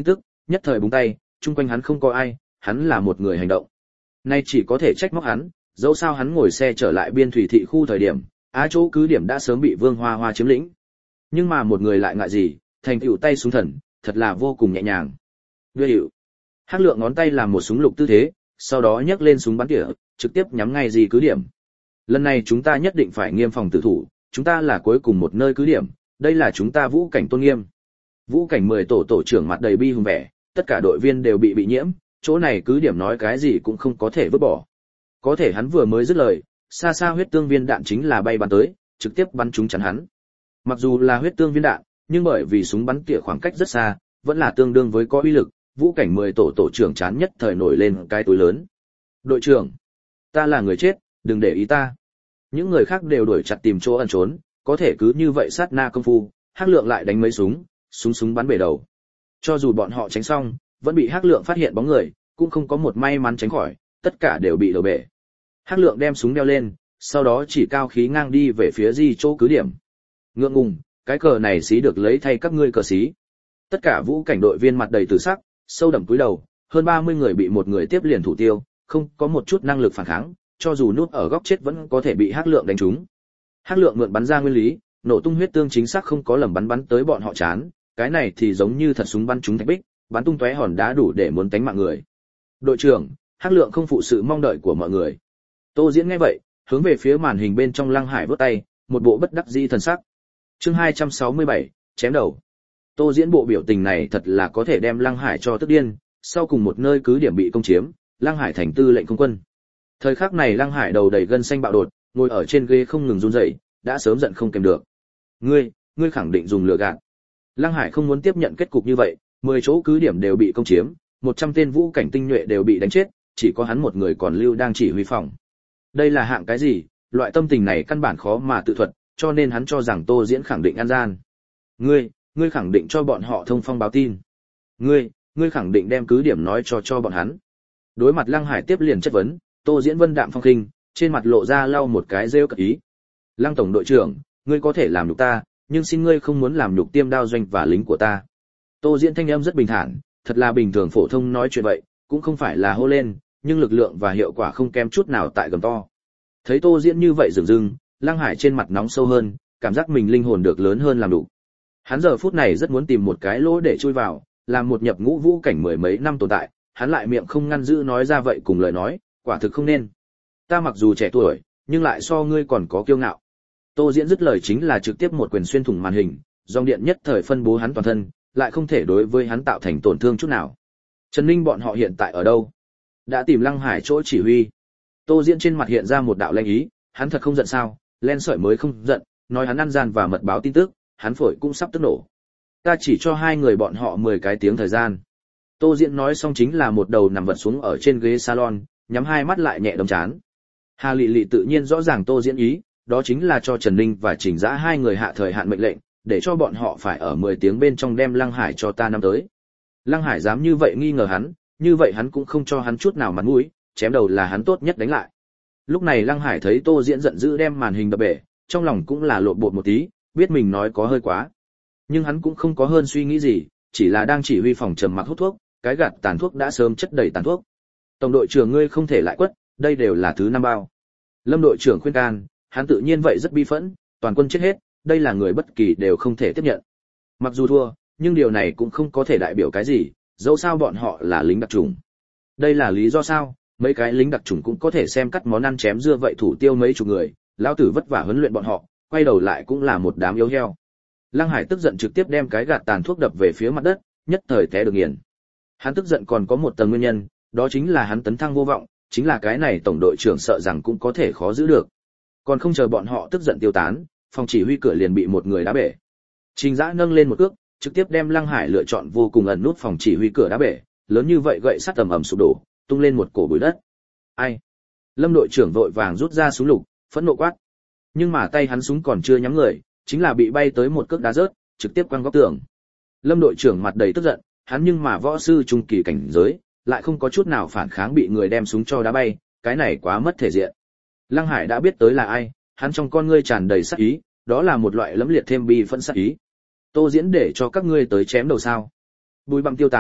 nhất thời búng tay, chung quanh hắn không có ai, hắn là một người hành động. Nay chỉ có thể trách móc hắn, dẫu sao hắn ngồi xe trở lại biên thủy thị khu thời điểm, á chỗ cứ điểm đã sớm bị Vương Hoa Hoa chiếm lĩnh. Nhưng mà một người lại ngại gì, thành tựu tay súng thần, thật là vô cùng nhẹ nhàng. Đưa hiệu. Hắc Lượng ngón tay làm một súng lục tư thế, sau đó nhấc lên súng bắn tỉa, trực tiếp nhắm ngay gì cứ điểm. Lần này chúng ta nhất định phải nghiêm phòng tử thủ, chúng ta là cuối cùng một nơi cứ điểm, đây là chúng ta Vũ Cảnh tôn nghiêm. Vũ Cảnh mười tổ tổ trưởng mặt đầy bi hùng vẻ, tất cả đội viên đều bị bị nhiễm, chỗ này cứ điểm nói cái gì cũng không có thể vứt bỏ. Có thể hắn vừa mới dứt lời, xa xa huyết tương viên đạn chính là bay bắn tới, trực tiếp bắn trúng chắn hắn. Mặc dù là huyết tương viên đạn, nhưng bởi vì súng bắn tỉa khoảng cách rất xa, vẫn là tương đương với có uy lực, Vũ Cảnh mười tổ tổ trưởng chán nhất thời nổi lên cái túi lớn. Đội trưởng, ta là người chết, đừng để ý ta. Những người khác đều đuổi chặt tìm chỗ ẩn trốn, có thể cứ như vậy sát na công phu, Hắc Lượng lại đánh mấy súng, súng súng bắn bể đầu. Cho dù bọn họ tránh xong, vẫn bị Hắc Lượng phát hiện bóng người, cũng không có một may mắn tránh khỏi, tất cả đều bị đầu bể. Hắc Lượng đem súng đeo lên, sau đó chỉ cao khí ngang đi về phía di chỗ cứ điểm. Ngượng ngùng, cái cờ này xí được lấy thay các ngươi cờ xí. Tất cả Vũ Cảnh đội viên mặt đầy tử sắc, sâu đậm cúi đầu, hơn ba mươi người bị một người tiếp liền thủ tiêu, không có một chút năng lực phản kháng, cho dù núp ở góc chết vẫn có thể bị Hắc Lượng đánh trúng. Hắc Lượng mượn bắn ra nguyên lý, nổ tung huyết tương chính xác không có lầm bắn bắn tới bọn họ chán, cái này thì giống như thật súng bắn trúng thạch bích, bắn tung tóe hòn đá đủ để muốn tánh mạng người. Đội trưởng, Hắc Lượng không phụ sự mong đợi của mọi người. Tô Diễn nghe vậy, hướng về phía màn hình bên trong Lăng Hải vỗ tay, một bộ bất đắc dĩ thần sắc. Chương hai trăm sáu mươi bảy, chém đầu. Tô Diễn bộ biểu tình này thật là có thể đem Lăng Hải cho tức điên, sau cùng một nơi cứ điểm bị công chiếm, Lăng Hải thành tư lệnh không quân. Thời khắc này Lăng Hải đầu đầy gân xanh bạo đột, ngồi ở trên ghế không ngừng run rẩy, đã sớm giận không kềm được. Ngươi, ngươi khẳng định dùng lửa gạt. Lăng Hải không muốn tiếp nhận kết cục như vậy, mười chỗ cứ điểm đều bị công chiếm, một trăm tên Vũ Cảnh tinh nhuệ đều bị đánh chết, chỉ có hắn một người còn lưu đang chỉ huy phòng. Đây là hạng cái gì, loại tâm tình này căn bản khó mà tự thuật, cho nên hắn cho rằng Tô Diễn khẳng định ăn gian. Ngươi, ngươi khẳng định cho bọn họ thông phong báo tin. Ngươi, ngươi khẳng định đem cứ điểm nói cho cho bọn hắn. Đối mặt Lăng Hải tiếp liền chất vấn, Tô Diễn vân đạm phong khinh, trên mặt lộ ra lau một cái rêu cợt ý. Lăng tổng đội trưởng, ngươi có thể làm nhục ta, nhưng xin ngươi không muốn làm nhục tiêm đao doanh và lính của ta. Tô Diễn thanh âm rất bình thản, thật là bình thường phổ thông nói chuyện vậy, cũng không phải là hô lên, nhưng lực lượng và hiệu quả không kém chút nào tại gầm to. Thấy Tô Diễn như vậy dửng dưng, Lăng Hải trên mặt nóng sâu hơn, cảm giác mình linh hồn được lớn hơn làm đủ. Hắn giờ phút này rất muốn tìm một cái lỗ để chui vào, làm một nhập ngũ Vũ Cảnh mười mấy năm tồn tại, hắn lại miệng không ngăn giữ nói ra vậy cùng lời nói, quả thực không nên. Ta mặc dù trẻ tuổi, nhưng lại so ngươi còn có kiêu ngạo. Tô Diễn dứt lời chính là trực tiếp một quyền xuyên thủng màn hình, dòng điện nhất thời phân bố hắn toàn thân, lại không thể đối với hắn tạo thành tổn thương chút nào. Trần Ninh bọn họ hiện tại ở đâu? Đã tìm Lăng Hải chỗ chỉ huy. Tô Diễn trên mặt hiện ra một đạo lanh ý, hắn thật không giận sao? Len sợi mới không giận, nói hắn ăn gian và mật báo tin tức, hắn phổi cũng sắp tức nổ. Ta chỉ cho hai người bọn họ mười cái tiếng thời gian. Tô Diễn nói xong chính là một đầu nằm vật xuống ở trên ghế salon, nhắm hai mắt lại nhẹ đấm chán. Hà Lệ Lệ tự nhiên rõ ràng Tô Diễn ý, đó chính là cho Trần Ninh và Trình Dã hai người hạ thời hạn mệnh lệnh, để cho bọn họ phải ở mười tiếng bên trong đem Lăng Hải cho ta năm tới. Lăng Hải dám như vậy nghi ngờ hắn, như vậy hắn cũng không cho hắn chút nào mặt mũi, chém đầu là hắn tốt nhất đánh lại. Lúc này Lăng Hải thấy Tô Diễn giận dữ đem màn hình đập bể, trong lòng cũng là lộn bột một tí, biết mình nói có hơi quá. Nhưng hắn cũng không có hơn suy nghĩ gì, chỉ là đang chỉ huy phòng trầm mặc hút thuốc, cái gạt tàn thuốc đã sớm chất đầy tàn thuốc. Tổng đội trưởng ngươi không thể lại quất, đây đều là thứ năm bao. Lâm đội trưởng khuyên can, hắn tự nhiên vậy rất bi phẫn, toàn quân chết hết, đây là người bất kỳ đều không thể tiếp nhận. Mặc dù thua, nhưng điều này cũng không có thể đại biểu cái gì, dẫu sao bọn họ là lính đặc chủng. Đây là lý do sao, mấy cái lính đặc chủng cũng có thể xem cắt món ăn chém dưa vậy thủ tiêu mấy chục người, lão tử vất vả huấn luyện bọn họ, quay đầu lại cũng là một đám yếu heo. Lăng Hải tức giận trực tiếp đem cái gạt tàn thuốc đập về phía mặt đất, nhất thời té được nghiền. Hắn tức giận còn có một tầng nguyên nhân, đó chính là hắn tấn thăng vô vọng, chính là cái này tổng đội trưởng sợ rằng cũng có thể khó giữ được. Còn không chờ bọn họ tức giận tiêu tán, phòng chỉ huy cửa liền bị một người đá bể. Trình Dã nâng lên một cước, trực tiếp đem Lăng Hải lựa chọn vô cùng ẩn nút phòng chỉ huy cửa đá bể, lớn như vậy gậy sắt ầm ầm sụp đổ, tung lên một cổ bụi đất. Ai? Lâm đội trưởng vội vàng rút ra súng lục, phẫn nộ quát. Nhưng mà tay hắn súng còn chưa nhắm người, chính là bị bay tới một cước đá rớt, trực tiếp quăng góc tường. Lâm đội trưởng mặt đầy tức giận, hắn nhưng mà võ sư trung kỳ cảnh giới, lại không có chút nào phản kháng bị người đem súng cho đá bay, cái này quá mất thể diện. Lăng Hải đã biết tới là ai, hắn trong con ngươi tràn đầy sát ý, đó là một loại lẫm liệt thêm bi phẫn sát ý. Tô Diễn để cho các ngươi tới chém đầu sao? Bùi bặm tiêu tán,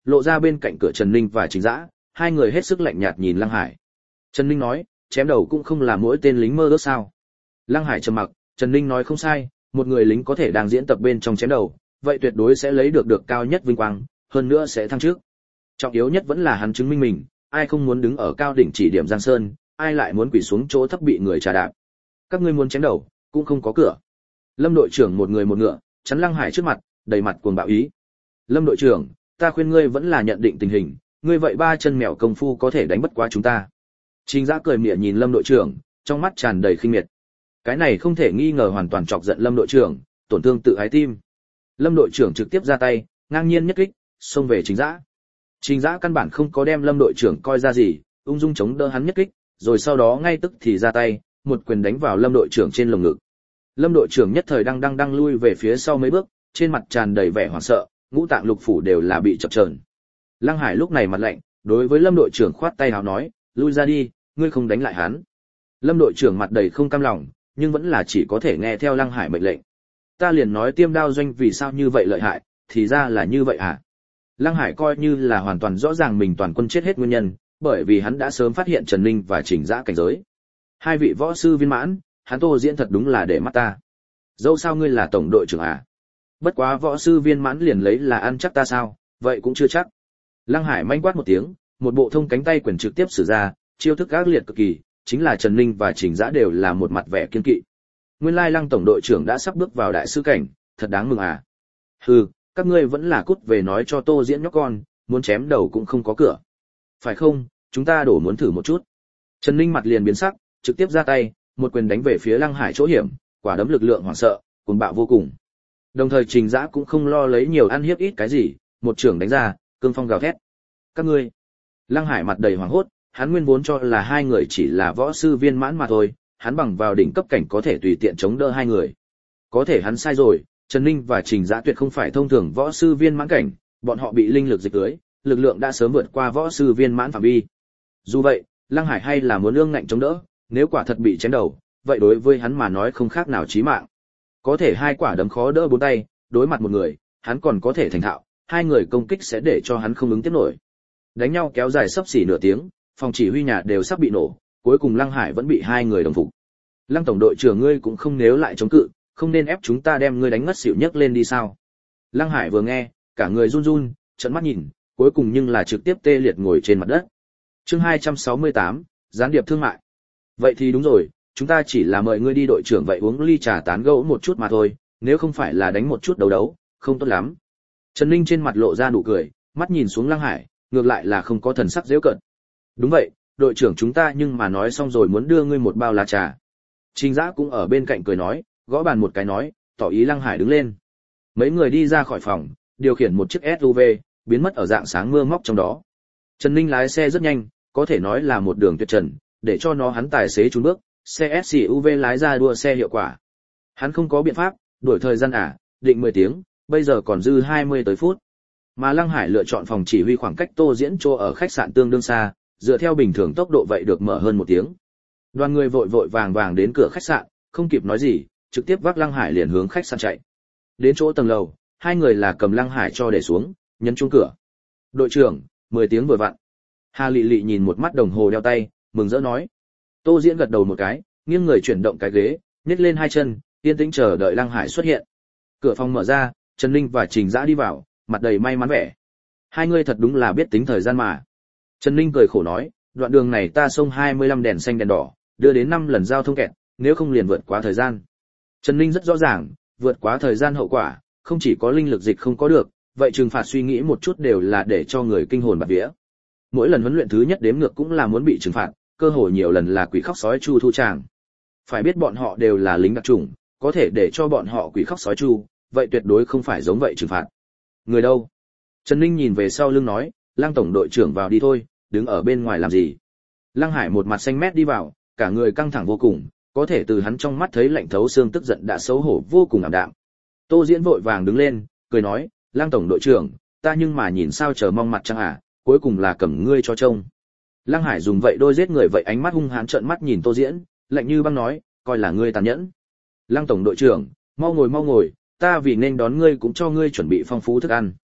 lộ ra bên cạnh cửa Trần Ninh và Trình Dã, hai người hết sức lạnh nhạt nhìn Lăng Hải. Trần Ninh nói, chém đầu cũng không là mỗi tên lính mơ ước sao? Lăng Hải trầm mặc, Trần Ninh nói không sai, một người lính có thể đang diễn tập bên trong chém đầu, vậy tuyệt đối sẽ lấy được được cao nhất vinh quang, hơn nữa sẽ thăng trước. Trọng yếu nhất vẫn là hắn chứng minh mình, ai không muốn đứng ở cao đỉnh chỉ điểm Giang Sơn, ai lại muốn quỳ xuống chỗ thấp bị người trà đạp. Các ngươi muốn chém đầu, cũng không có cửa. Lâm đội trưởng một người một ngựa, chắn Lăng Hải trước mặt, đầy mặt cuồng bạo ý. Lâm đội trưởng, ta khuyên ngươi vẫn là nhận định tình hình, ngươi vậy ba chân mèo công phu có thể đánh bất quá chúng ta. Trình Dã cười mỉa nhìn Lâm đội trưởng, trong mắt tràn đầy khinh miệt. Cái này không thể nghi ngờ hoàn toàn chọc giận Lâm đội trưởng, tổn thương tự ái tim. Lâm đội trưởng trực tiếp ra tay, ngang nhiên nhất kích, xông về Trình Dã. Trình Dã căn bản không có đem Lâm đội trưởng coi ra gì, ung dung chống đỡ hắn nhất kích, rồi sau đó ngay tức thì ra tay, một quyền đánh vào Lâm đội trưởng trên lồng ngực. Lâm đội trưởng nhất thời đang đang đang lui về phía sau mấy bước, trên mặt tràn đầy vẻ hoảng sợ, ngũ tạng lục phủ đều là bị chập chờn. Lăng Hải lúc này mặt lạnh, đối với Lâm đội trưởng khoát tay áo nói, lui ra đi, ngươi không đánh lại hắn. Lâm đội trưởng mặt đầy không cam lòng, nhưng vẫn là chỉ có thể nghe theo Lăng Hải mệnh lệnh. Ta liền nói Tiêm Đao doanh vì sao như vậy lợi hại, thì ra là như vậy à? Lăng Hải coi như là hoàn toàn rõ ràng mình toàn quân chết hết nguyên nhân, bởi vì hắn đã sớm phát hiện Trần Ninh và Trình Dã cảnh giới. Hai vị võ sư viên mãn, hắn Tô Diễn thật đúng là để mắt ta. Dẫu sao ngươi là tổng đội trưởng à? Bất quá võ sư viên mãn liền lấy là ăn chắc ta sao, vậy cũng chưa chắc. Lăng Hải manh quát một tiếng, một bộ thông cánh tay quyền trực tiếp sử ra, chiêu thức ác liệt cực kỳ, chính là Trần Ninh và Trình Dã đều là một mặt vẻ kiên kỵ. Nguyên lai Lăng tổng đội trưởng đã sắp bước vào đại sư cảnh, thật đáng mừng à. Hừ, các ngươi vẫn là cút về nói cho Tô Diễn nhóc con, muốn chém đầu cũng không có cửa. Phải không, chúng ta đổ muốn thử một chút. Trần Ninh mặt liền biến sắc, trực tiếp ra tay, một quyền đánh về phía Lăng Hải chỗ hiểm, quả đấm lực lượng hoảng sợ, cuồng bạo vô cùng. Đồng thời Trình Dã cũng không lo lấy nhiều ăn hiếp ít cái gì, một trưởng đánh ra, cương phong gào thét. Các ngươi. Lăng Hải mặt đầy hoảng hốt, hắn nguyên vốn cho là hai người chỉ là võ sư viên mãn mà thôi, hắn bằng vào đỉnh cấp cảnh có thể tùy tiện chống đỡ hai người. Có thể hắn sai rồi, Trần Ninh và Trình Dã tuyệt không phải thông thường võ sư viên mãn cảnh, bọn họ bị linh lực dịch tưới, lực lượng đã sớm vượt qua võ sư viên mãn phạm vi. Dù vậy, Lăng Hải hay là muốn ương ngạnh chống đỡ, nếu quả thật bị chém đầu, vậy đối với hắn mà nói không khác nào chí mạng. Có thể hai quả đấm khó đỡ bốn tay, đối mặt một người, hắn còn có thể thành thạo, hai người công kích sẽ để cho hắn không ứng tiếp nổi. Đánh nhau kéo dài sắp xỉ nửa tiếng, phòng chỉ huy nhà đều sắp bị nổ, cuối cùng Lăng Hải vẫn bị hai người đồng phục. Lăng tổng đội trưởng ngươi cũng không nếu lại chống cự, không nên ép chúng ta đem ngươi đánh ngất xỉu nhấc lên đi sao? Lăng Hải vừa nghe, cả người run run, trợn mắt nhìn, cuối cùng nhưng là trực tiếp tê liệt ngồi trên mặt đất. Chương hai trăm sáu mươi tám, gián điệp thương mại. Vậy thì đúng rồi, chúng ta chỉ là mời ngươi đi đội trưởng vậy uống ly trà tán gẫu một chút mà thôi, nếu không phải là đánh một chút đấu đấu, không tốt lắm. Trần Ninh trên mặt lộ ra nụ cười, mắt nhìn xuống Lăng Hải, ngược lại là không có thần sắc giễu cợt. Đúng vậy, đội trưởng chúng ta nhưng mà nói xong rồi muốn đưa ngươi một bao lá trà. Trình Dã cũng ở bên cạnh cười nói, gõ bàn một cái nói, tỏ ý Lăng Hải đứng lên. Mấy người đi ra khỏi phòng, điều khiển một chiếc ét u vê, biến mất ở dạng sáng mưa móc trong đó. Trần Ninh lái xe rất nhanh, có thể nói là một đường tuyệt trần, để cho nó hắn tài xế trốn bước, xe ét u vê lái ra đua xe hiệu quả. Hắn không có biện pháp, đuổi thời gian à, định mười tiếng, bây giờ còn dư hai mươi tới phút. Mà Lăng Hải lựa chọn phòng chỉ huy khoảng cách Tô Diễn chỗ ở khách sạn tương đương xa, dựa theo bình thường tốc độ vậy được mở hơn một tiếng. Đoàn người vội vội vàng vàng đến cửa khách sạn, không kịp nói gì, trực tiếp vác Lăng Hải liền hướng khách sạn chạy. Đến chỗ tầng lầu, hai người là cầm Lăng Hải cho để xuống, nhấn chuông cửa. Đội trưởng, mười tiếng vừa vặn. Hà Lị Lị nhìn một mắt đồng hồ đeo tay, mừng rỡ nói. Tô Diễn gật đầu một cái, nghiêng người chuyển động cái ghế, nhếch lên hai chân, yên tĩnh chờ đợi Lăng Hải xuất hiện. Cửa phòng mở ra, Trần Ninh và Trình Dã đi vào, mặt đầy may mắn vẻ. Hai người thật đúng là biết tính thời gian mà. Trần Ninh cười khổ nói, đoạn đường này ta xông hai mươi lăm đèn xanh đèn đỏ, đưa đến năm lần giao thông kẹt, nếu không liền vượt quá thời gian. Trần Ninh rất rõ ràng, vượt quá thời gian hậu quả, không chỉ có linh lực dịch không có được, vậy trừng phạt suy nghĩ một chút đều là để cho người kinh hồn bạt vía. Mỗi lần huấn luyện thứ nhất đếm ngược cũng là muốn bị trừng phạt, cơ hội nhiều lần là quỷ khóc sói chu thu tràng. Phải biết bọn họ đều là lính đặc chủng, có thể để cho bọn họ quỷ khóc sói chu, vậy tuyệt đối không phải giống vậy trừng phạt. Người đâu? Trần Ninh nhìn về sau lưng nói, Lăng tổng đội trưởng vào đi thôi, đứng ở bên ngoài làm gì? Lăng Hải một mặt xanh mét đi vào, cả người căng thẳng vô cùng, có thể từ hắn trong mắt thấy lạnh thấu xương tức giận đã xấu hổ vô cùng ảm đạm. Tô Diễn vội vàng đứng lên, cười nói, Lăng tổng đội trưởng, ta nhưng mà nhìn sao chờ mong mặt trăng à, cuối cùng là cầm ngươi cho trông. Lăng Hải dùng vậy đôi giết người vậy ánh mắt hung hãn trợn mắt nhìn Tô Diễn, lạnh như băng nói, coi là ngươi tàn nhẫn. Lăng tổng đội trưởng, mau ngồi mau ngồi, ta vì nên đón ngươi cũng cho ngươi chuẩn bị phong phú thức ăn.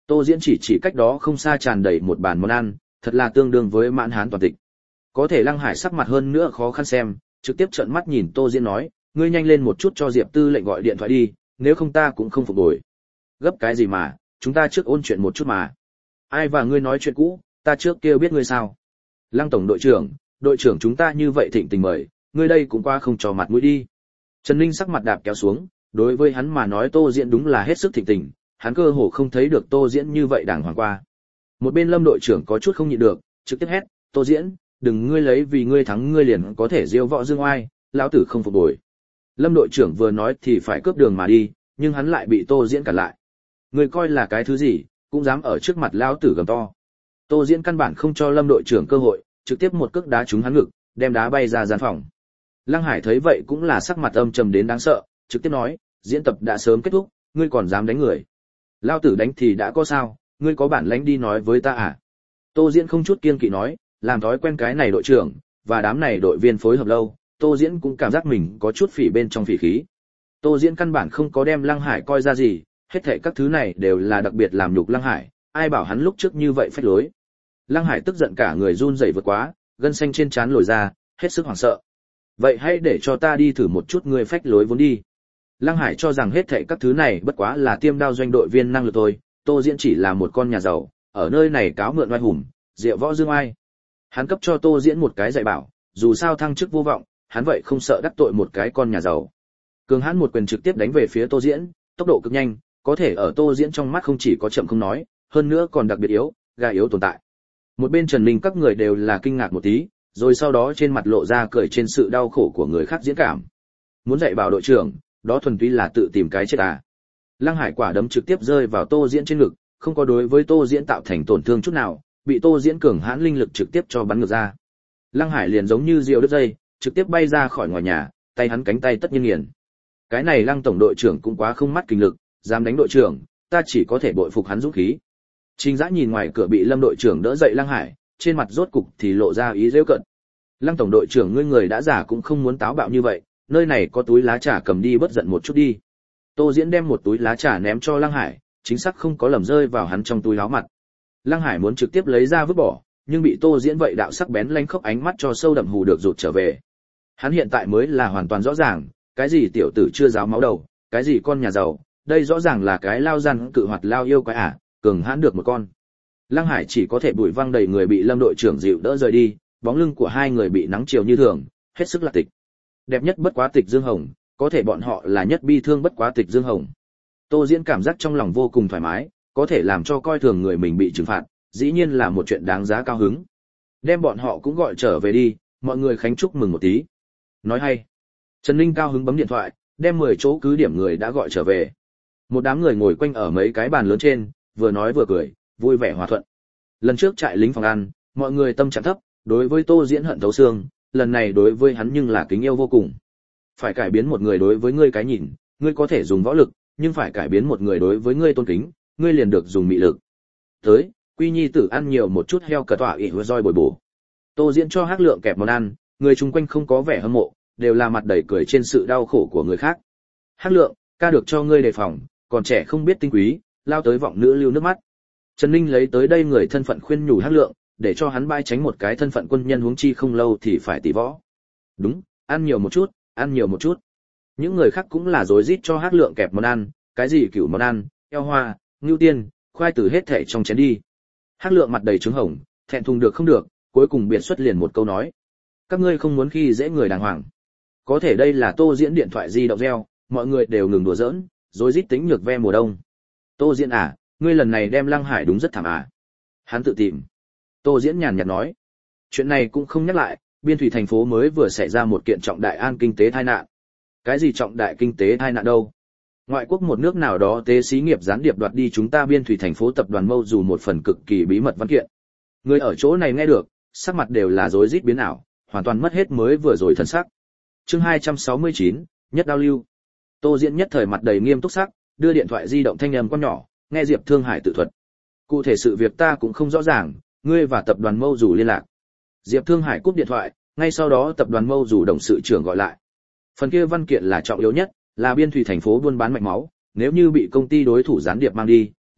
Tô Diễn chỉ chỉ cách đó không xa tràn đầy một bàn món ăn, thật là tương đương với mãn hán toàn tịch. Có thể Lăng Hải sắc mặt hơn nữa khó khăn xem, trực tiếp trợn mắt nhìn Tô Diễn nói, ngươi nhanh lên một chút cho Diệp Tư lệnh gọi điện thoại đi, nếu không ta cũng không phục hồi. Gấp cái gì mà, chúng ta trước ôn chuyện một chút mà. Ai và ngươi nói chuyện cũ, ta trước kia biết ngươi sao? Lăng tổng đội trưởng, đội trưởng chúng ta như vậy thịnh tình mời, ngươi đây cũng qua không cho mặt mũi đi. Trần Ninh sắc mặt đạp kéo xuống, đối với hắn mà nói Tô Diễn đúng là hết sức thịnh tình, hắn cơ hồ không thấy được Tô Diễn như vậy đàng hoàng qua. Một bên Lâm đội trưởng có chút không nhịn được, trực tiếp hét, Tô Diễn, đừng ngươi lấy vì ngươi thắng ngươi liền có thể diêu võ dương oai, lão tử không phục bồi. Lâm đội trưởng vừa nói thì phải cướp đường mà đi, nhưng hắn lại bị Tô Diễn cản lại. Ngươi coi là cái thứ gì, cũng dám ở trước mặt lão tử gầm to. Tô Diễn căn bản không cho Lâm đội trưởng cơ hội, trực tiếp một cước đá trúng hắn ngực, đem đá bay ra gian phòng. Lăng Hải thấy vậy cũng là sắc mặt âm trầm đến đáng sợ, trực tiếp nói, diễn tập đã sớm kết thúc, ngươi còn dám đánh người. Lão tử đánh thì đã có sao, ngươi có bản lãnh đi nói với ta à? Tô Diễn không chút kiêng kỵ nói, làm thói quen cái này đội trưởng và đám này đội viên phối hợp lâu, Tô Diễn cũng cảm giác mình có chút phỉ bên trong phỉ khí. Tô Diễn căn bản không có đem Lăng Hải coi ra gì, hết thảy các thứ này đều là đặc biệt làm nhục Lăng Hải, ai bảo hắn lúc trước như vậy phách lối. Lăng Hải tức giận cả người run rẩy vượt quá, gân xanh trên trán lồi ra, hết sức hoảng sợ. Vậy hãy để cho ta đi thử một chút ngươi phách lối vốn đi. Lăng Hải cho rằng hết thảy các thứ này bất quá là tiêm đao doanh đội viên năng lực thôi, Tô Diễn chỉ là một con nhà giàu, ở nơi này cáo mượn oai hùng, diệu võ dương ai. Hắn cấp cho Tô Diễn một cái dạy bảo, dù sao thăng chức vô vọng, hắn vậy không sợ đắc tội một cái con nhà giàu. Cường hãn một quyền trực tiếp đánh về phía Tô Diễn, tốc độ cực nhanh, có thể ở Tô Diễn trong mắt không chỉ có chậm không nói, hơn nữa còn đặc biệt yếu, gà yếu tồn tại. Một bên Trần Ninh các người đều là kinh ngạc một tí, rồi sau đó trên mặt lộ ra cười trên sự đau khổ của người khác diễn cảm. Muốn dạy bảo đội trưởng, đó thuần túy là tự tìm cái chết à. Lăng Hải quả đấm trực tiếp rơi vào Tô Diễn trên ngực, không có đối với Tô Diễn tạo thành tổn thương chút nào, bị Tô Diễn cường hãn linh lực trực tiếp cho bắn ngược ra. Lăng Hải liền giống như diều đứt dây, trực tiếp bay ra khỏi ngoài nhà, tay hắn cánh tay tất nhiên nghiền. Cái này Lăng tổng đội trưởng cũng quá không mắt kinh lực, dám đánh đội trưởng, ta chỉ có thể bội phục hắn dũng khí. Trình Dã nhìn ngoài cửa bị Lâm đội trưởng đỡ dậy Lăng Hải, trên mặt rốt cục thì lộ ra ý giễu cợt. Lăng tổng đội trưởng ngươi người đã già cũng không muốn táo bạo như vậy, nơi này có túi lá trà cầm đi bớt giận một chút đi. Tô Diễn đem một túi lá trà ném cho Lăng Hải, chính xác không có lầm rơi vào hắn trong túi áo mặt. Lăng Hải muốn trực tiếp lấy ra vứt bỏ, nhưng bị Tô Diễn vậy đạo sắc bén lanh khốc ánh mắt cho sâu đậm hù được rụt trở về. Hắn hiện tại mới là hoàn toàn rõ ràng, cái gì tiểu tử chưa giáo máu đầu, cái gì con nhà giàu, đây rõ ràng là cái lao gian cự hoạt lao yêu quái ả, cường hãn được một con. Lăng Hải chỉ có thể bụi văng đầy người bị Lâm đội trưởng dịu đỡ rời đi, bóng lưng của hai người bị nắng chiều như thường, hết sức là tịch. Đẹp nhất bất quá Tịch Dương Hồng, có thể bọn họ là nhất bi thương bất quá Tịch Dương Hồng. Tô Diễn cảm giác trong lòng vô cùng thoải mái, có thể làm cho coi thường người mình bị trừng phạt, dĩ nhiên là một chuyện đáng giá cao hứng. Đem bọn họ cũng gọi trở về đi, mọi người khánh chúc mừng một tí. Nói hay. Trần Ninh cao hứng bấm điện thoại, đem mười chỗ cứ điểm người đã gọi trở về. Một đám người ngồi quanh ở mấy cái bàn lớn trên, vừa nói vừa cười, vui vẻ hòa thuận. Lần trước trại lính phòng ăn, mọi người tâm trạng thấp, đối với Tô Diễn hận thấu xương, lần này đối với hắn nhưng là kính yêu vô cùng. Phải cải biến một người đối với ngươi cái nhìn, ngươi có thể dùng võ lực, nhưng phải cải biến một người đối với ngươi tôn kính, ngươi liền được dùng mị lực. Tới, Quy Nhi tử ăn nhiều một chút heo cờ tỏa ỉ hứa roi bồi bổ. Tô Diễn cho Hắc Lượng kẹp món ăn, người chung quanh không có vẻ hâm mộ, đều là mặt đầy cười trên sự đau khổ của người khác. Hắc Lượng, ca được cho ngươi đề phòng, còn trẻ không biết tinh quý, lao tới vọng nữ lưu nước mắt. Trần Ninh lấy tới đây người thân phận khuyên nhủ Hắc Lượng, để cho hắn bãi tránh một cái thân phận quân nhân huống chi không lâu thì phải tỷ võ. Đúng, ăn nhiều một chút, ăn nhiều một chút. Những người khác cũng là rối rít cho Hắc Lượng kẹp món ăn, cái gì cửu món ăn, eo hoa, ngưu tiên, khoai từ hết thảy trong chén đi. Hắc Lượng mặt đầy trứng hồng, thẹn thùng được không được, cuối cùng biệt xuất liền một câu nói: các ngươi không muốn khi dễ người đàng hoàng. Có thể đây là Tô Diễn điện thoại di động reo, mọi người đều ngừng đùa giỡn, rối rít tính nhược ve mùa đông. Tô Diễn à, ngươi lần này đem Lăng Hải đúng rất thảm à? Hắn tự tìm. Tô Diễn nhàn nhạt nói, chuyện này cũng không nhắc lại, biên thủy thành phố mới vừa xảy ra một kiện trọng đại an kinh tế tai nạn. Cái gì trọng đại kinh tế tai nạn đâu? Ngoại quốc một nước nào đó tế xí nghiệp gián điệp đoạt đi chúng ta biên thủy thành phố tập đoàn Mâu dù một phần cực kỳ bí mật văn kiện. Người ở chỗ này nghe được, sắc mặt đều là rối rít biến ảo, hoàn toàn mất hết mới vừa rồi thần sắc. Chương hai trăm sáu mươi chín, nhất đao lưu. Tô Diễn nhất thời mặt đầy nghiêm túc sắc, đưa điện thoại di động thanh âm con nhỏ, nghe Diệp Thương Hải tự thuật. Cụ thể sự việc ta cũng không rõ ràng, ngươi và tập đoàn Mâu dù liên lạc. Diệp Thương Hải cúp điện thoại, ngay sau đó tập đoàn Mâu dù đồng sự trưởng gọi lại. Phần kia văn kiện là trọng yếu nhất, là biên thủy thành phố buôn bán mạch máu, nếu như bị công ty đối thủ gián điệp mang đi,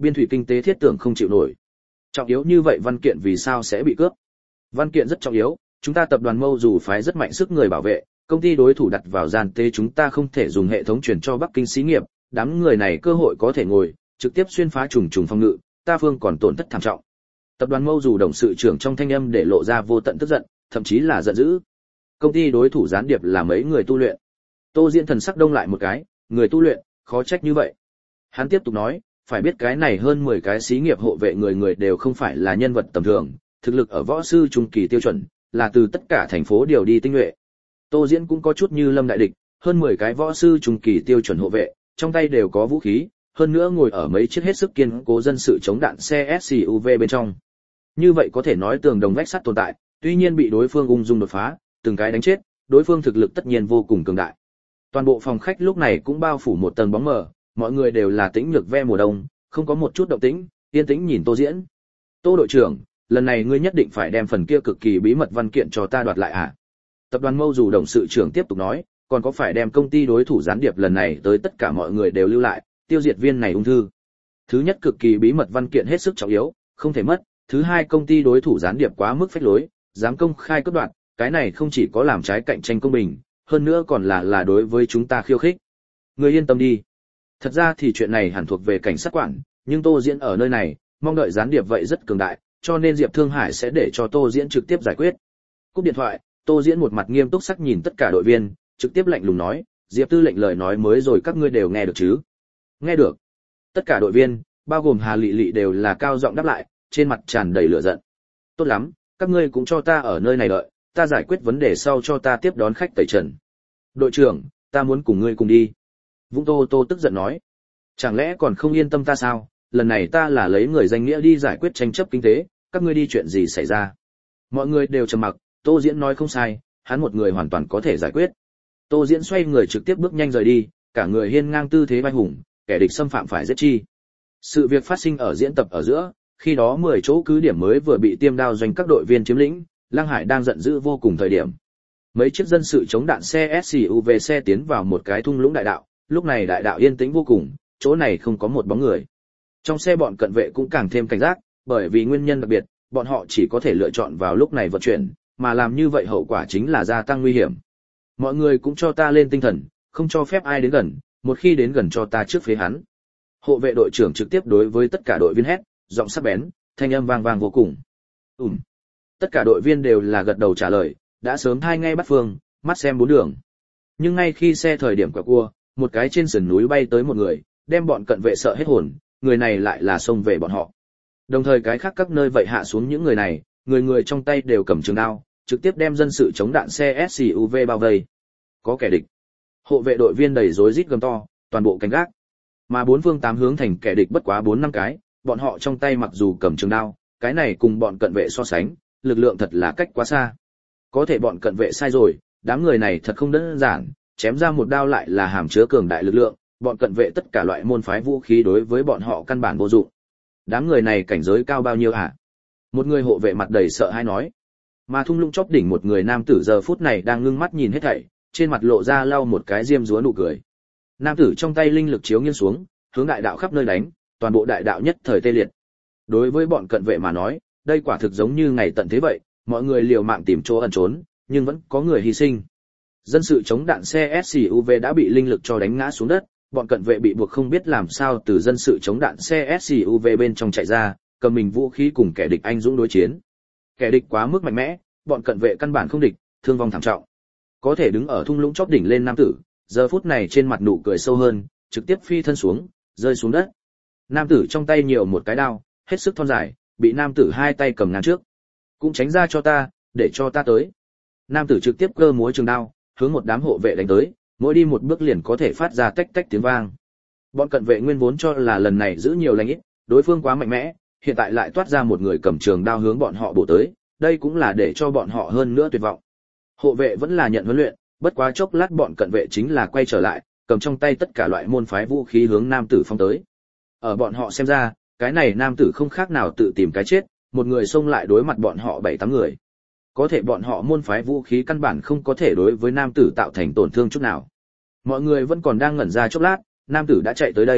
biên thủy kinh tế thiết tưởng không chịu nổi. Trọng yếu như vậy văn kiện vì sao sẽ bị cướp? Văn kiện rất trọng yếu, chúng ta tập đoàn Mâu dù phái rất mạnh sức người bảo vệ, công ty đối thủ đặt vào gian tế chúng ta không thể dùng hệ thống truyền cho Bắc Kinh xí nghiệp, đám người này cơ hội có thể ngồi, trực tiếp xuyên phá trùng trùng phòng ngự, ta phương còn tổn thất thảm trọng. Tập đoàn Mâu dù董sự trưởng trong thanh âm để lộ ra vô tận tức giận, thậm chí là giận dữ. Công ty đối thủ gián điệp là mấy người tu luyện. Tô Diễn thần sắc đông lại một cái, người tu luyện, khó trách như vậy. Hắn tiếp tục nói, phải biết cái này hơn mười cái xí nghiệp hộ vệ người người đều không phải là nhân vật tầm thường, thực lực ở võ sư trung kỳ tiêu chuẩn, là từ tất cả thành phố điều đi tinh nhuệ. Tô Diễn cũng có chút như Lâm đại địch, hơn mười cái võ sư trung kỳ tiêu chuẩn hộ vệ, trong tay đều có vũ khí, hơn nữa ngồi ở mấy chiếc hết sức kiên cố dân sự chống đạn xe ét u vê bên trong. Như vậy có thể nói tường đồng vách sắt tồn tại, tuy nhiên bị đối phương ung dung đột phá, từng cái đánh chết, đối phương thực lực tất nhiên vô cùng cường đại. Toàn bộ phòng khách lúc này cũng bao phủ một tầng bóng mờ, mọi người đều là tĩnh lực ve mùa đông, không có một chút động tĩnh, yên tĩnh nhìn Tô Diễn. Tô đội trưởng, lần này ngươi nhất định phải đem phần kia cực kỳ bí mật văn kiện cho ta đoạt lại à? Tập đoàn Mâu dù董sự trưởng tiếp tục nói, còn có phải đem công ty đối thủ gián điệp lần này tới tất cả mọi người đều lưu lại, tiêu diệt viên này ung thư. Thứ nhất cực kỳ bí mật văn kiện hết sức trọng yếu, không thể mất. Thứ hai công ty đối thủ gián điệp quá mức phách lối, dám công khai cướp đoạt, cái này không chỉ có làm trái cạnh tranh công bình, hơn nữa còn là là đối với chúng ta khiêu khích. Ngươi yên tâm đi. Thật ra thì chuyện này hẳn thuộc về cảnh sát quản, nhưng Tô Diễn ở nơi này, mong đợi gián điệp vậy rất cường đại, cho nên Diệp Thương Hải sẽ để cho Tô Diễn trực tiếp giải quyết. Cúp điện thoại, Tô Diễn một mặt nghiêm túc sắc nhìn tất cả đội viên, trực tiếp lạnh lùng nói, Diệp tư lệnh lời nói mới rồi các ngươi đều nghe được chứ? Nghe được. Tất cả đội viên, bao gồm Hà Lệ Lệ đều là cao giọng đáp lại, trên mặt tràn đầy lửa giận. Tốt lắm, các ngươi cũng cho ta ở nơi này đợi, ta giải quyết vấn đề sau cho ta tiếp đón khách tẩy trần. Đội trưởng, ta muốn cùng ngươi cùng đi. Vũng Tô Tô tức giận nói. Chẳng lẽ còn không yên tâm ta sao, lần này ta là lấy người danh nghĩa đi giải quyết tranh chấp kinh tế, các ngươi đi chuyện gì xảy ra? Mọi người đều trầm mặc, Tô Diễn nói không sai, hắn một người hoàn toàn có thể giải quyết. Tô Diễn xoay người trực tiếp bước nhanh rời đi, cả người hiên ngang tư thế vai hùng, kẻ địch xâm phạm phải giết chi. Sự việc phát sinh ở diễn tập ở giữa, khi đó mười chỗ cứ điểm mới vừa bị tiêm đao doanh các đội viên chiếm lĩnh, Lăng Hải đang giận dữ vô cùng thời điểm. Mấy chiếc dân sự chống đạn xe ét u vê xe tiến vào một cái thung lũng đại đạo, lúc này đại đạo yên tĩnh vô cùng, chỗ này không có một bóng người. Trong xe bọn cận vệ cũng càng thêm cảnh giác, bởi vì nguyên nhân đặc biệt, bọn họ chỉ có thể lựa chọn vào lúc này vận chuyển, mà làm như vậy hậu quả chính là gia tăng nguy hiểm. Mọi người cũng cho ta lên tinh thần, không cho phép ai đến gần, một khi đến gần cho ta trước phế hắn. Hộ vệ đội trưởng trực tiếp đối với tất cả đội viên hét, giọng sắc bén, thanh âm vang vang vô cùng. Ừm. Tất cả đội viên đều là gật đầu trả lời, đã sớm thay ngay bắt phương, mắt xem bốn đường. Nhưng ngay khi xe thời điểm quẹo cua, một cái trên sườn núi bay tới một người, đem bọn cận vệ sợ hết hồn, người này lại là xông về bọn họ. Đồng thời cái khác các nơi vậy hạ xuống những người này, người người trong tay đều cầm trường đao, trực tiếp đem dân sự chống đạn xe ét u vê bao vây. Có kẻ địch. Hộ vệ đội viên đầy rối rít gầm to, toàn bộ canh gác. Mà bốn phương tám hướng thành kẻ địch bất quá bốn năm cái, bọn họ trong tay mặc dù cầm trường đao, cái này cùng bọn cận vệ so sánh, lực lượng thật là cách quá xa. Có thể bọn cận vệ sai rồi, đám người này thật không đơn giản, chém ra một đao lại là hàm chứa cường đại lực lượng, bọn cận vệ tất cả loại môn phái vũ khí đối với bọn họ căn bản vô dụng. Đám người này cảnh giới cao bao nhiêu hả? Một người hộ vệ mặt đầy sợ hãi nói. Mà thung lũng chóp đỉnh một người nam tử giờ phút này đang ngưng mắt nhìn hết thảy, trên mặt lộ ra lau một cái diêm dúa nụ cười. Nam tử trong tay linh lực chiếu nghiêng xuống, hướng đại đạo khắp nơi đánh, toàn bộ đại đạo nhất thời tê liệt. Đối với bọn cận vệ mà nói, đây quả thực giống như ngày tận thế vậy, mọi người liều mạng tìm chỗ ẩn trốn, nhưng vẫn có người hy sinh. Dân sự chống đạn xe ét u vê đã bị linh lực cho đánh ngã xuống đất, bọn cận vệ bị buộc không biết làm sao từ dân sự chống đạn xe ét u vê bên trong chạy ra, cầm mình vũ khí cùng kẻ địch anh dũng đối chiến. Kẻ địch quá mức mạnh mẽ, bọn cận vệ căn bản không địch, thương vong thảm trọng. Có thể đứng ở thung lũng chóp đỉnh lên nam tử, giờ phút này trên mặt nụ cười sâu hơn, trực tiếp phi thân xuống, rơi xuống đất. Nam tử trong tay nhiều một cái đao, hết sức thon dài, bị nam tử hai tay cầm ngang trước. Cũng tránh ra cho ta, để cho ta tới. Nam tử trực tiếp cơ múa trường đao, hướng một đám hộ vệ đánh tới, mỗi đi một bước liền có thể phát ra tách tách tiếng vang. Bọn cận vệ nguyên vốn cho là lần này giữ nhiều lành ít, đối phương quá mạnh mẽ, hiện tại lại toát ra một người cầm trường đao hướng bọn họ bổ tới, đây cũng là để cho bọn họ hơn nữa tuyệt vọng. Hộ vệ vẫn là nhận huấn luyện, bất quá chốc lát bọn cận vệ chính là quay trở lại, cầm trong tay tất cả loại môn phái vũ khí hướng nam tử phong tới. Ở bọn họ xem ra, cái này nam tử không khác nào tự tìm cái chết, một người xông lại đối mặt bọn họ bảy tám người. Có thể bọn họ môn phái vũ khí căn bản không có thể đối với nam tử tạo thành tổn thương chút nào. Mọi người vẫn còn đang ngẩn ra chốc lát, nam tử đã chạy tới đây,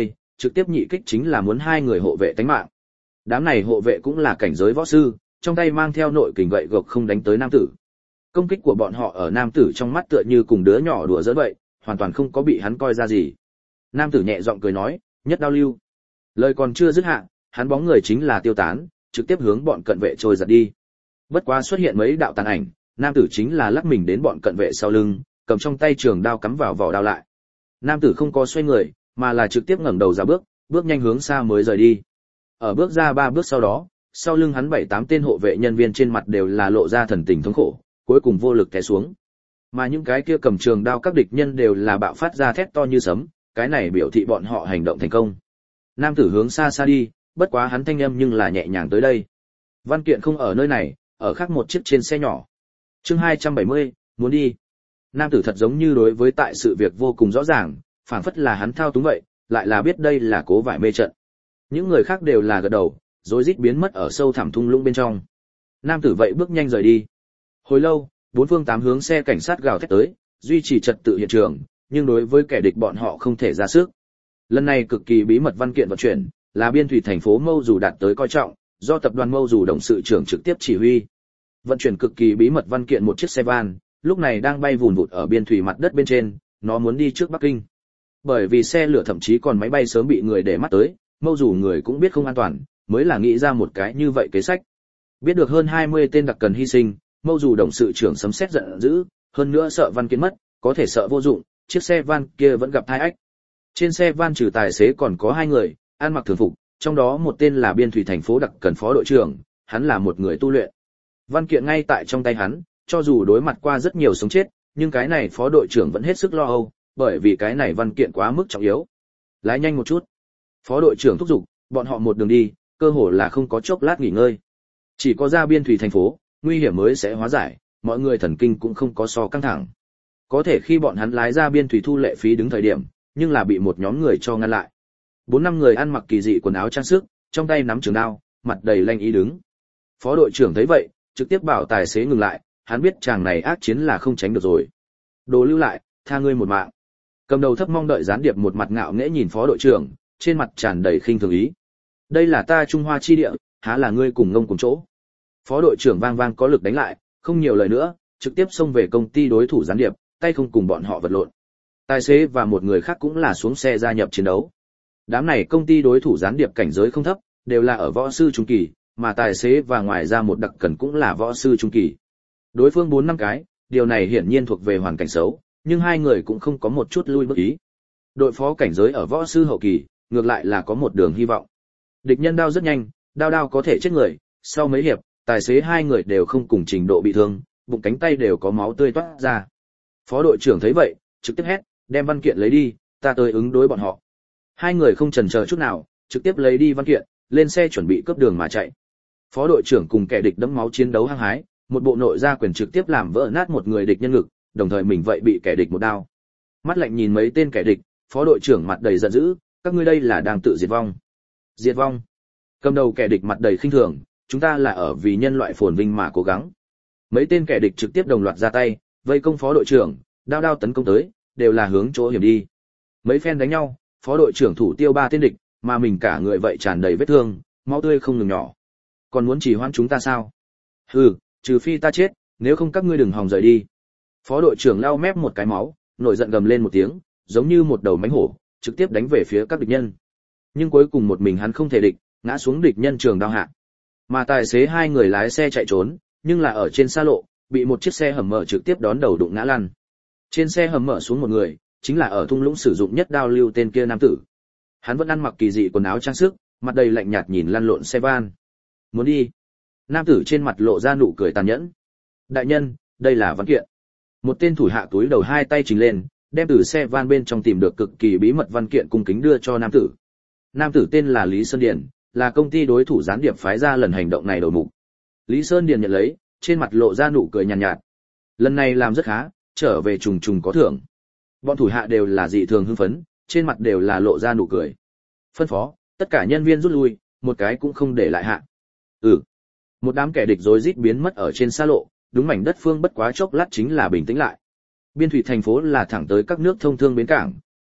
trực tiếp nhị kích chính là muốn hai người hộ vệ tánh mạng. Đám này hộ vệ cũng là cảnh giới võ sư, trong tay mang theo nội kình gậy gộc không đánh tới nam tử. Công kích của bọn họ ở nam tử trong mắt tựa như cùng đứa nhỏ đùa giỡn vậy, hoàn toàn không có bị hắn coi ra gì. Nam tử nhẹ giọng cười nói, nhất đao lưu. Lời còn chưa dứt hạ, hắn bóng người chính là tiêu tán, trực tiếp hướng bọn cận vệ trôi giật đi. Bất quá xuất hiện mấy đạo tàn ảnh, nam tử chính là lắc mình đến bọn cận vệ sau lưng, cầm trong tay trường đao cắm vào vỏ đao lại. Nam tử không có xoay người, mà là trực tiếp ngẩng đầu ra bước, bước nhanh hướng xa mới rời đi. Ở bước ra ba bước sau đó, sau lưng hắn bảy tám tên hộ vệ nhân viên trên mặt đều là lộ ra thần tình thống khổ, cuối cùng vô lực té xuống. Mà những cái kia cầm trường đao các địch nhân đều là bạo phát ra thét to như sấm, cái này biểu thị bọn họ hành động thành công. Nam tử hướng xa xa đi, bất quá hắn thanh âm nhưng là nhẹ nhàng tới đây. Văn kiện không ở nơi này, ở khác một chiếc trên xe nhỏ. Chương hai trăm bảy mươi, muốn đi. Nam tử thật giống như đối với tại sự việc vô cùng rõ ràng, phảng phất là hắn thao túng vậy, lại là biết đây là cố vải mê trận. Những người khác đều là gật đầu, rối rít biến mất ở sâu thẳm thung lũng bên trong. Nam tử vậy bước nhanh rời đi. Hồi lâu, bốn phương tám hướng xe cảnh sát gào thét tới, duy trì trật tự hiện trường, nhưng đối với kẻ địch bọn họ không thể ra sức. Lần này cực kỳ bí mật văn kiện vận chuyển, là biên thủy thành phố Mâu Dù đạt tới coi trọng, do tập đoàn Mâu Dù đồng sự trưởng trực tiếp chỉ huy. Vận chuyển cực kỳ bí mật văn kiện một chiếc xe van, lúc này đang bay vùn vụt ở biên thủy mặt đất bên trên, nó muốn đi trước Bắc Kinh. Bởi vì xe lửa thậm chí còn máy bay sớm bị người để mắt tới, Mâu Dù người cũng biết không an toàn, mới là nghĩ ra một cái như vậy kế sách. Biết được hơn hai mươi tên đặc cần hy sinh, Mâu Dù đồng sự trưởng sấm sét giận dữ, hơn nữa sợ văn kiện mất, có thể sợ vô dụng, chiếc xe van kia vẫn gặp tai ách. Trên xe van trừ tài xế còn có hai người, ăn mặc thường phục, trong đó một tên là biên thủy thành phố đặc cần phó đội trưởng, hắn là một người tu luyện. Văn kiện ngay tại trong tay hắn, cho dù đối mặt qua rất nhiều sống chết, nhưng cái này phó đội trưởng vẫn hết sức lo âu, bởi vì cái này văn kiện quá mức trọng yếu. Lái nhanh một chút. Phó đội trưởng thúc giục, bọn họ một đường đi, cơ hồ là không có chốc lát nghỉ ngơi. Chỉ có ra biên thủy thành phố, nguy hiểm mới sẽ hóa giải, mọi người thần kinh cũng không có so căng thẳng. Có thể khi bọn hắn lái ra biên thủy thu lệ phí đứng thời điểm, nhưng là bị một nhóm người cho ngăn lại. Bốn năm người ăn mặc kỳ dị quần áo trang sức, trong tay nắm trường đao, mặt đầy lanh ý đứng. Phó đội trưởng thấy vậy, trực tiếp bảo tài xế ngừng lại, hắn biết chàng này ác chiến là không tránh được rồi. Đồ lưu lại, tha ngươi một mạng. Cầm đầu thấp mong đợi gián điệp một mặt ngạo nghễ nhìn phó đội trưởng, trên mặt tràn đầy khinh thường ý. Đây là ta Trung Hoa chi địa, há là ngươi cùng ngông cùng chỗ. Phó đội trưởng vang vang có lực đánh lại, không nhiều lời nữa, trực tiếp xông về công ty đối thủ gián điệp, tay không cùng bọn họ vật lộn. Tài xế và một người khác cũng là xuống xe gia nhập chiến đấu. Đám này công ty đối thủ gián điệp cảnh giới không thấp, đều là ở võ sư trung kỳ, mà tài xế và ngoài ra một đặc cần cũng là võ sư trung kỳ. Đối phương bốn năm cái, điều này hiển nhiên thuộc về hoàn cảnh xấu, nhưng hai người cũng không có một chút lui bước ý. Đội phó cảnh giới ở võ sư hậu kỳ, ngược lại là có một đường hy vọng. Địch nhân đao rất nhanh, đao đao có thể chết người, sau mấy hiệp, tài xế hai người đều không cùng trình độ bị thương, bụng cánh tay đều có máu tươi toát ra. Phó đội trưởng thấy vậy, trực tiếp hét, đem văn kiện lấy đi, ta tới ứng đối bọn họ. Hai người không chần chờ chút nào, trực tiếp lấy đi văn kiện, lên xe chuẩn bị cướp đường mà chạy. Phó đội trưởng cùng kẻ địch đẫm máu chiến đấu hăng hái, một bộ nội gia quyền trực tiếp làm vỡ nát một người địch nhân ngực, đồng thời mình vậy bị kẻ địch một đao. Mắt lạnh nhìn mấy tên kẻ địch, phó đội trưởng mặt đầy giận dữ, các ngươi đây là đang tự diệt vong. Diệt vong? Cầm đầu kẻ địch mặt đầy khinh thường, chúng ta là ở vì nhân loại phồn vinh mà cố gắng. Mấy tên kẻ địch trực tiếp đồng loạt ra tay, vây công phó đội trưởng, đao đao tấn công tới, đều là hướng chỗ hiểm đi. Mấy phen đánh nhau, phó đội trưởng thủ tiêu ba tên địch, mà mình cả người vậy tràn đầy vết thương, máu tươi không ngừng nhỏ. Còn muốn trì hoãn chúng ta sao? Hừ, trừ phi ta chết, nếu không các ngươi đừng hòng rời đi. Phó đội trưởng lau mép một cái máu, nổi giận gầm lên một tiếng, giống như một đầu mãnh hổ, trực tiếp đánh về phía các địch nhân. Nhưng cuối cùng một mình hắn không thể địch, ngã xuống địch nhân trường đao hạ. Mà tài xế hai người lái xe chạy trốn, nhưng là ở trên xa lộ, bị một chiếc xe hầm mở trực tiếp đón đầu đụng ngã lăn. Trên xe hầm mở xuống một người, chính là ở thung lũng sử dụng nhất đao lưu tên kia nam tử. Hắn vẫn ăn mặc kỳ dị quần áo trang sức, mặt đầy lạnh nhạt nhìn lăn lộn xe van. Muốn đi? Nam tử trên mặt lộ ra nụ cười tàn nhẫn. Đại nhân, đây là văn kiện. Một tên thủ hạ túi đầu hai tay trình lên, đem từ xe van bên trong tìm được cực kỳ bí mật văn kiện cung kính đưa cho nam tử. Nam tử tên là Lý Sơn Điền, là công ty đối thủ gián điệp phái ra lần hành động này đầu mục. Lý Sơn Điền nhận lấy, trên mặt lộ ra nụ cười nhàn nhạt, nhạt. Lần này làm rất khá, trở về trùng trùng có thưởng. Bọn thủ hạ đều là dị thường hưng phấn, trên mặt đều là lộ ra nụ cười. Phân phó, tất cả nhân viên rút lui, một cái cũng không để lại hạ. Ừ. Một đám kẻ địch rối rít biến mất ở trên xa lộ, đúng mảnh đất phương bất quá chốc lát chính là bình tĩnh lại. Biên thủy thành phố là thẳng tới các nước thông thương bến cảng,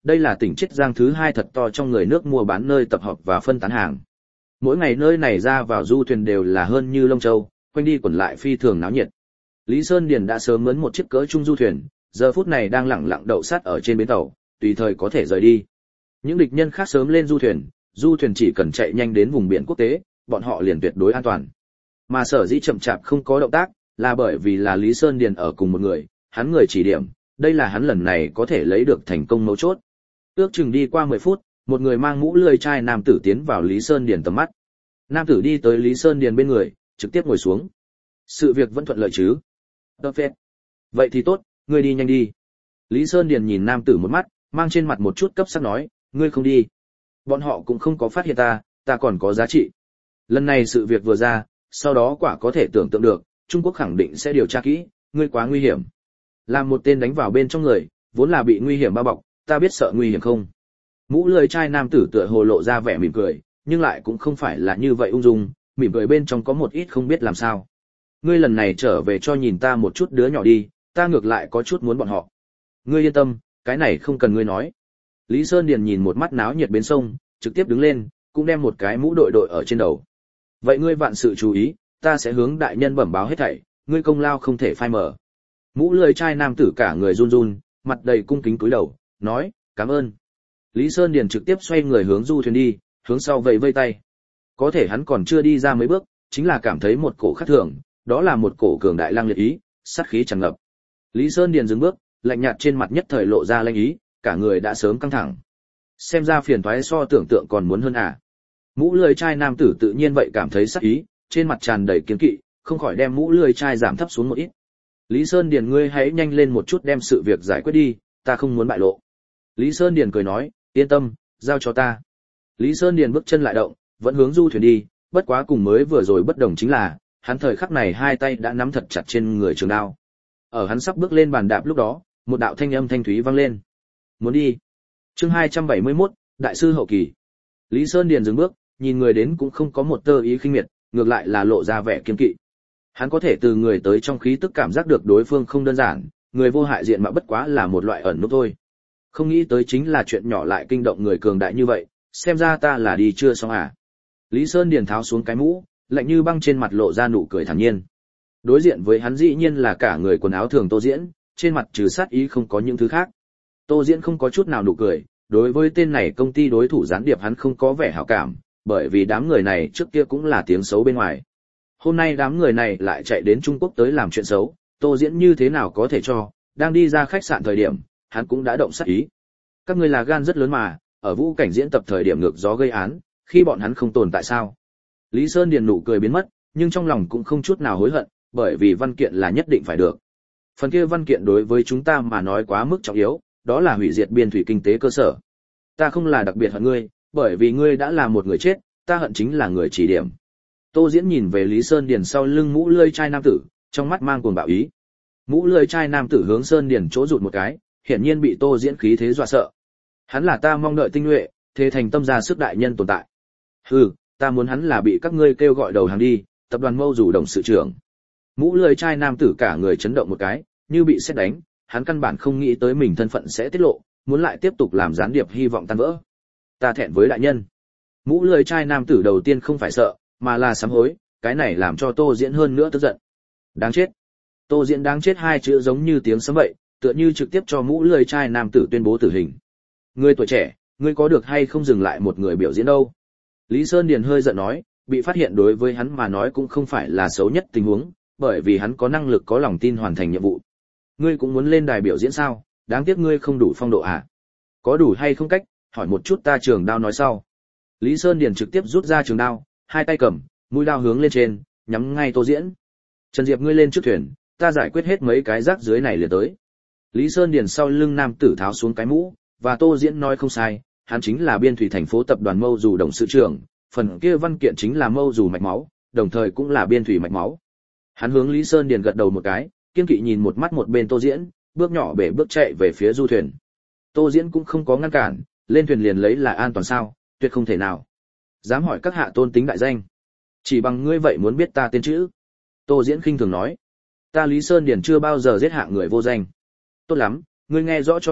đây là tỉnh Chiết Giang thứ hai thật to trong người nước mua bán nơi tập hợp và phân tán hàng. Mỗi ngày nơi này ra vào du thuyền đều là hơn như lông châu, quanh đi quẩn lại phi thường náo nhiệt. Lý Sơn Điền đã sớm mướn một chiếc cỡ trung du thuyền, giờ phút này đang lẳng lặng đậu sát ở trên bến tàu, tùy thời có thể rời đi. Những địch nhân khác sớm lên du thuyền, du thuyền chỉ cần chạy nhanh đến vùng biển quốc tế, bọn họ liền tuyệt đối an toàn. Mà sở dĩ chậm chạp không có động tác, là bởi vì là Lý Sơn Điền ở cùng một người, hắn người chỉ điểm, đây là hắn lần này có thể lấy được thành công mấu chốt. Ước chừng đi qua mười phút, một người mang mũ lưỡi chai nam tử tiến vào Lý Sơn Điền tầm mắt. Nam tử đi tới Lý Sơn Điền bên người, trực tiếp ngồi xuống. Sự việc vẫn thuận lợi chứ? Perfect. Vậy thì tốt, ngươi đi nhanh đi. Lý Sơn Điền nhìn nam tử một mắt, mang trên mặt một chút cấp sắc nói, ngươi không đi. Bọn họ cũng không có phát hiện ta, ta còn có giá trị. Lần này sự việc vừa ra, sau đó quả có thể tưởng tượng được, Trung Quốc khẳng định sẽ điều tra kỹ, ngươi quá nguy hiểm. Làm một tên đánh vào bên trong người, vốn là bị nguy hiểm bao bọc, ta biết sợ nguy hiểm không? Mũ lưỡi chai nam tử tựa hồ lộ ra vẻ mỉm cười, nhưng lại cũng không phải là như vậy ung dung, mỉm cười bên trong có một ít không biết làm sao. Ngươi lần này trở về cho nhìn ta một chút đứa nhỏ đi, ta ngược lại có chút muốn bọn họ. Ngươi yên tâm, cái này không cần ngươi nói. Lý Sơn Điền nhìn một mắt náo nhiệt bến sông, trực tiếp đứng lên, cũng đem một cái mũ đội đội ở trên đầu. Vậy ngươi vạn sự chú ý, ta sẽ hướng đại nhân bẩm báo hết thảy, ngươi công lao không thể phai mờ. Mũ lưỡi chai nam tử cả người run run, mặt đầy cung kính cúi đầu, nói, cảm ơn. Lý Sơn Điền trực tiếp xoay người hướng du thuyền đi, hướng sau vẫy vây tay. Có thể hắn còn chưa đi ra mấy bước, chính là cảm thấy một cổ khác thường, đó là một cổ cường đại lang liệt ý, sát khí tràn ngập. Lý Sơn Điền dừng bước, lạnh nhạt trên mặt nhất thời lộ ra lanh ý, cả người đã sớm căng thẳng. Xem ra phiền toái so tưởng tượng còn muốn hơn à. Mũ lưỡi chai nam tử tự nhiên vậy cảm thấy sát ý, trên mặt tràn đầy kiêng kỵ, không khỏi đem mũ lưỡi chai giảm thấp xuống một ít. Lý Sơn Điền ngươi hãy nhanh lên một chút đem sự việc giải quyết đi, ta không muốn bại lộ. Lý Sơn Điền cười nói, yên tâm, giao cho ta. Lý Sơn Điền bước chân lại động, vẫn hướng du thuyền đi, bất quá cùng mới vừa rồi bất đồng chính là, hắn thời khắc này hai tay đã nắm thật chặt trên người trường đao. Ở hắn sắp bước lên bàn đạp lúc đó, một đạo thanh âm thanh thúy vang lên. Muốn đi. Chương hai trăm bảy mươi mốt, Đại sư hậu kỳ. Lý Sơn Điền dừng bước, nhìn người đến cũng không có một tơ ý khinh miệt, ngược lại là lộ ra vẻ kiêng kỵ. Hắn có thể từ người tới trong khí tức cảm giác được đối phương không đơn giản, người vô hại diện mà bất quá là một loại ẩn núp thôi. Không nghĩ tới chính là chuyện nhỏ lại kinh động người cường đại như vậy, xem ra ta là đi chưa xong à. Lý Sơn Điền tháo xuống cái mũ, lạnh như băng trên mặt lộ ra nụ cười thản nhiên. Đối diện với hắn dĩ nhiên là cả người quần áo thường Tô Diễn, trên mặt trừ sát ý không có những thứ khác. Tô Diễn không có chút nào nụ cười, đối với tên này công ty đối thủ gián điệp hắn không có vẻ hảo cảm, bởi vì đám người này trước kia cũng là tiếng xấu bên ngoài. Hôm nay đám người này lại chạy đến Trung Quốc tới làm chuyện xấu, Tô Diễn như thế nào có thể cho, đang đi ra khách sạn thời điểm, hắn cũng đã động sát ý. Các ngươi là gan rất lớn mà, ở vũ cảnh diễn tập thời điểm ngược gió gây án, khi bọn hắn không tồn tại sao? Lý Sơn Điền nụ cười biến mất, nhưng trong lòng cũng không chút nào hối hận, bởi vì văn kiện là nhất định phải được. Phần kia văn kiện đối với chúng ta mà nói quá mức trọng yếu, đó là hủy diệt biên thủy kinh tế cơ sở. Ta không là đặc biệt hận ngươi, bởi vì ngươi đã là một người chết, ta hận chính là người chỉ điểm. Tô Diễn nhìn về Lý Sơn Điền sau lưng mũ lưỡi chai nam tử, trong mắt mang cuồng bạo ý. Mũ lưỡi chai nam tử hướng Sơn Điền chỗ rụt một cái, hiển nhiên bị Tô Diễn khí thế dọa sợ. Hắn là ta mong đợi tinh nhuệ, thế thành tâm ra sức đại nhân tồn tại. Hừ, ta muốn hắn là bị các ngươi kêu gọi đầu hàng đi, tập đoàn Mâu Dù đồng sự trưởng. Mũ lưỡi chai nam tử cả người chấn động một cái, như bị sét đánh, hắn căn bản không nghĩ tới mình thân phận sẽ tiết lộ, muốn lại tiếp tục làm gián điệp hy vọng tan vỡ. Ta thẹn với đại nhân. Mũ lưỡi chai nam tử đầu tiên không phải sợ, mà là sám hối, cái này làm cho Tô Diễn hơn nữa tức giận. Đáng chết. Tô Diễn đáng chết hai chữ giống như tiếng sấm vậy, tựa như trực tiếp cho mũ lưỡi chai nam tử tuyên bố tử hình. Ngươi tuổi trẻ, ngươi có được hay không dừng lại một người biểu diễn đâu? Lý Sơn Điền hơi giận nói, bị phát hiện đối với hắn mà nói cũng không phải là xấu nhất tình huống, bởi vì hắn có năng lực có lòng tin hoàn thành nhiệm vụ. Ngươi cũng muốn lên đài biểu diễn sao? Đáng tiếc ngươi không đủ phong độ à? Có đủ hay không cách, hỏi một chút ta trường đao nói sau. Lý Sơn Điền trực tiếp rút ra trường đao, hai tay cầm, mũi đao hướng lên trên, nhắm ngay Tô Diễn. Trần Diệp ngươi lên trước thuyền, ta giải quyết hết mấy cái rác dưới này liền tới. Lý Sơn Điền sau lưng nam tử tháo xuống cái mũ, và Tô Diễn nói không sai, hắn chính là biên thủy thành phố tập đoàn Mâu Dù đồng sự trưởng, phần kia văn kiện chính là Mâu Dù mạch máu, đồng thời cũng là biên thủy mạch máu. Hắn hướng Lý Sơn Điền gật đầu một cái, kiên kỵ nhìn một mắt một bên Tô Diễn, bước nhỏ bể bước chạy về phía du thuyền. Tô Diễn cũng không có ngăn cản, lên thuyền liền lấy là an toàn sao, tuyệt không thể nào. Dám hỏi các hạ tôn tính đại danh, chỉ bằng ngươi vậy muốn biết ta tên chữ? Tô Diễn khinh thường nói, ta Lý Sơn Điền chưa bao giờ giết hạ người vô danh. Tốt lắm, ngươi nghe rõ cho ta,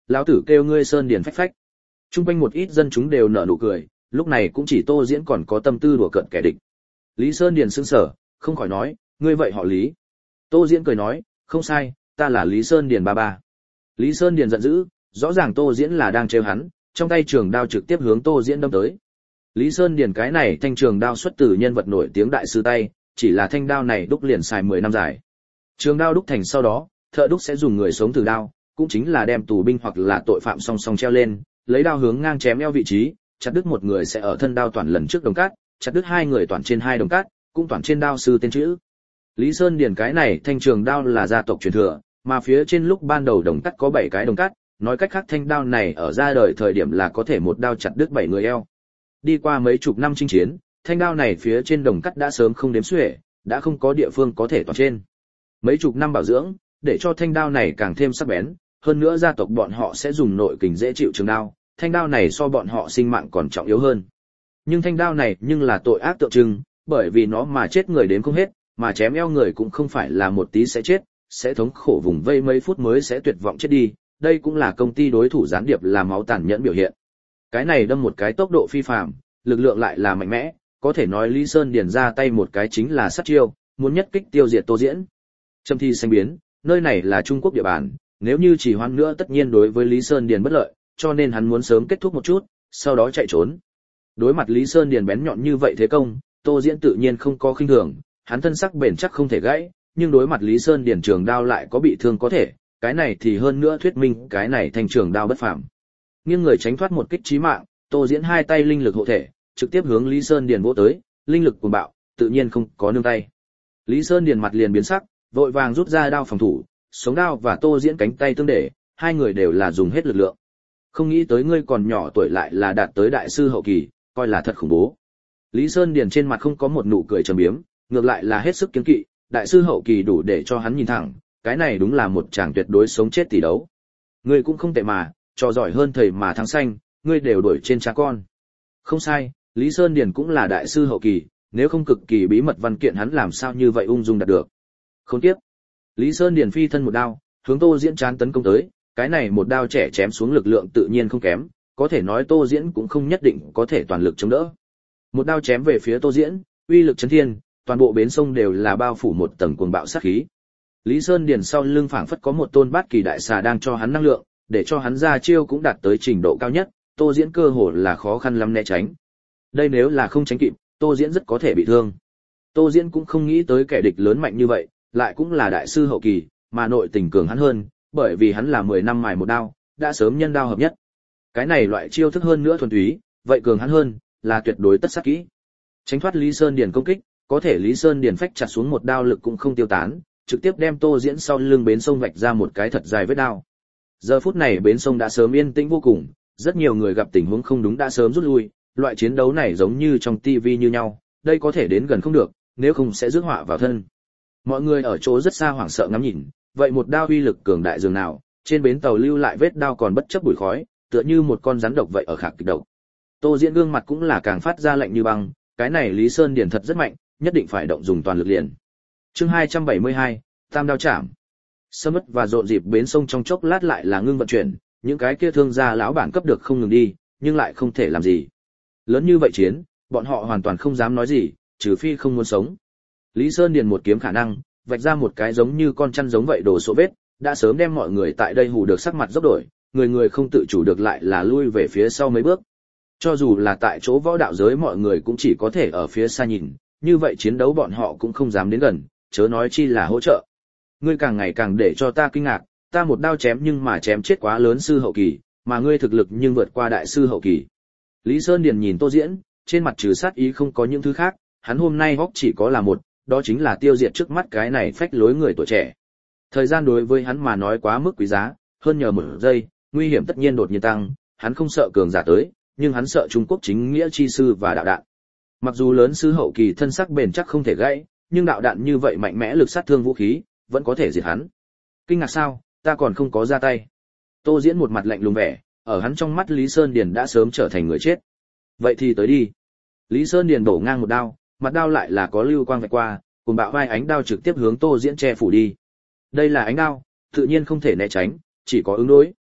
lão tử kêu ngươi Sơn Điền phách phách. Trung quanh một ít dân chúng đều nở nụ cười, lúc này cũng chỉ Tô Diễn còn có tâm tư đùa cợt kẻ địch. Lý Sơn Điền sững sờ, không khỏi nói, ngươi vậy họ Lý. Tô Diễn cười nói, không sai, ta là Lý Sơn Điền ba ba. Lý Sơn Điền giận dữ, rõ ràng Tô Diễn là đang trêu hắn, trong tay trường đao trực tiếp hướng Tô Diễn đâm tới. Lý Sơn Điền cái này thanh trường đao xuất từ nhân vật nổi tiếng đại sư tay, chỉ là thanh đao này đúc liền xài mười năm dài. Trường đao đúc thành sau đó, thợ đúc sẽ dùng người sống thử đao, cũng chính là đem tù binh hoặc là tội phạm song song treo lên, lấy đao hướng ngang chém eo vị trí, chặt đứt một người sẽ ở thân đao toàn lần trước đồng cát, chặt đứt hai người toàn trên hai đồng cát, cũng toàn trên đao sư tên chữ. Lý Sơn Điền cái này thanh trường đao là gia tộc truyền thừa, mà phía trên lúc ban đầu đồng cát có bảy cái đồng cát, nói cách khác thanh đao này ở ra đời thời điểm là có thể một đao chặt đứt bảy người eo. Đi qua mấy chục năm chinh chiến, thanh đao này phía trên đồng cát đã sớm không đếm xuể, đã không có địa phương có thể toàn trên. Mấy chục năm bảo dưỡng, để cho thanh đao này càng thêm sắc bén, hơn nữa gia tộc bọn họ sẽ dùng nội kình dễ chịu trường đao, thanh đao này so bọn họ sinh mạng còn trọng yếu hơn. Nhưng thanh đao này nhưng là tội ác tượng trưng, bởi vì nó mà chết người đến không hết, mà chém eo người cũng không phải là một tí sẽ chết, sẽ thống khổ vùng vây mấy phút mới sẽ tuyệt vọng chết đi, đây cũng là công ty đối thủ gián điệp làm máu tàn nhẫn biểu hiện. Cái này đâm một cái tốc độ phi phàm, lực lượng lại là mạnh mẽ, có thể nói Lý Sơn Điền ra tay một cái chính là sát chiêu, muốn nhất kích tiêu diệt Tô Diễn. Trầm thi xanh biến, nơi này là Trung Quốc địa bàn, nếu như chỉ hoãn nữa tất nhiên đối với Lý Sơn Điền bất lợi, cho nên hắn muốn sớm kết thúc một chút, sau đó chạy trốn. Đối mặt Lý Sơn Điền bén nhọn như vậy thế công, Tô Diễn tự nhiên không có khinh thường, hắn thân sắc bền chắc không thể gãy, nhưng đối mặt Lý Sơn Điền trường đao lại có bị thương có thể, cái này thì hơn nữa thuyết minh cái này thành trường đao bất phàm. Nghiêng người tránh thoát một kích chí mạng, Tô Diễn hai tay linh lực hộ thể, trực tiếp hướng Lý Sơn Điền vỗ tới, linh lực cuồng bạo, tự nhiên không có nương tay. Lý Sơn Điền mặt liền biến sắc, vội vàng rút ra đao phòng thủ, sống đao và Tô Diễn cánh tay tương để, hai người đều là dùng hết lực lượng. Không nghĩ tới ngươi còn nhỏ tuổi lại là đạt tới đại sư hậu kỳ, coi là thật khủng bố. Lý Sơn Điền trên mặt không có một nụ cười trầm biếm, ngược lại là hết sức kiêng kỵ, đại sư hậu kỳ đủ để cho hắn nhìn thẳng, cái này đúng là một chàng tuyệt đối sống chết tỷ đấu. Ngươi cũng không tệ mà, trò giỏi hơn thầy mà thắng xanh, ngươi đều đuổi trên cha con. Không sai, Lý Sơn Điền cũng là đại sư hậu kỳ, nếu không cực kỳ bí mật văn kiện hắn làm sao như vậy ung dung đạt được. Khốn kiếp. Lý Sơn Điền phi thân một đao, hướng Tô Diễn chán tấn công tới, cái này một đao trẻ chém xuống lực lượng tự nhiên không kém, có thể nói Tô Diễn cũng không nhất định có thể toàn lực chống đỡ. Một đao chém về phía Tô Diễn, uy lực chấn thiên, toàn bộ bến sông đều là bao phủ một tầng cuồng bạo sát khí. Lý Sơn Điền sau lưng phảng phất có một tôn bát kỳ đại xà đang cho hắn năng lượng, để cho hắn ra chiêu cũng đạt tới trình độ cao nhất, Tô Diễn cơ hồ là khó khăn lắm né tránh. Đây nếu là không tránh kịp, Tô Diễn rất có thể bị thương. Tô Diễn cũng không nghĩ tới kẻ địch lớn mạnh như vậy, lại cũng là đại sư hậu kỳ, mà nội tình cường hắn hơn, bởi vì hắn là mười năm mài một đao, đã sớm nhân đao hợp nhất. Cái này loại chiêu thức hơn nữa thuần túy, vậy cường hắn hơn, là tuyệt đối tất sát kỹ. Tránh thoát Lý Sơn Điền công kích, có thể Lý Sơn Điền phách chặt xuống một đao lực cũng không tiêu tán, trực tiếp đem Tô Diễn sau lưng bến sông vạch ra một cái thật dài vết đao. Giờ phút này bến sông đã sớm yên tĩnh vô cùng, rất nhiều người gặp tình huống không đúng đã sớm rút lui, loại chiến đấu này giống như trong tivi như nhau, đây có thể đến gần không được, nếu không sẽ rước họa vào thân. Mọi người ở chỗ rất xa hoảng sợ ngắm nhìn, vậy một đao uy lực cường đại dường nào, trên bến tàu lưu lại vết đao còn bất chấp bụi khói, tựa như một con rắn độc vậy ở khạc kịch độc. Tô Diễn gương mặt cũng là càng phát ra lạnh như băng, cái này Lý Sơn Điền thật rất mạnh, nhất định phải động dùng toàn lực liền. Chương hai trăm bảy mươi hai, Tam đao chạm. Sâm mất và rộn dịp bến sông trong chốc lát lại là ngưng vận chuyển, những cái kia thương gia lão bản cấp được không ngừng đi, nhưng lại không thể làm gì. Lớn như vậy chiến, bọn họ hoàn toàn không dám nói gì, trừ phi không muốn sống. Lý Sơn Điền một kiếm khả năng, vạch ra một cái giống như con chăn giống vậy đổ số vết, đã sớm đem mọi người tại đây hù được sắc mặt dốc đổi, người người không tự chủ được lại là lui về phía sau mấy bước. Cho dù là tại chỗ võ đạo giới mọi người cũng chỉ có thể ở phía xa nhìn, như vậy chiến đấu bọn họ cũng không dám đến gần, chớ nói chi là hỗ trợ. Ngươi càng ngày càng để cho ta kinh ngạc, ta một đao chém nhưng mà chém chết quá lớn sư hậu kỳ, mà ngươi thực lực nhưng vượt qua đại sư hậu kỳ. Lý Sơn Điền nhìn Tô Diễn, trên mặt trừ sát ý không có những thứ khác, hắn hôm nay góc chỉ có là một, đó chính là tiêu diệt trước mắt cái này phách lối người tuổi trẻ. Thời gian đối với hắn mà nói quá mức quý giá, hơn nhờ một giây, nguy hiểm tất nhiên đột nhiên tăng, hắn không sợ cường giả tới, nhưng hắn sợ Trung Quốc chính nghĩa chi sư và đạo đạn. Mặc dù lớn sư hậu kỳ thân sắc bền chắc không thể gãy, nhưng đạo đạn như vậy mạnh mẽ lực sát thương vũ khí, vẫn có thể diệt hắn. Kinh ngạc sao, ta còn không có ra tay. Tô Diễn một mặt lạnh lùng vẻ, ở hắn trong mắt Lý Sơn Điền đã sớm trở thành người chết. Vậy thì tới đi. Lý Sơn Điền bổ ngang một đao, mặt đao lại là có lưu quang vạch qua, cùng bạo vai ánh đao trực tiếp hướng Tô Diễn che phủ đi. Đây là ánh đao, tự nhiên không thể né tránh, chỉ có ứng đối.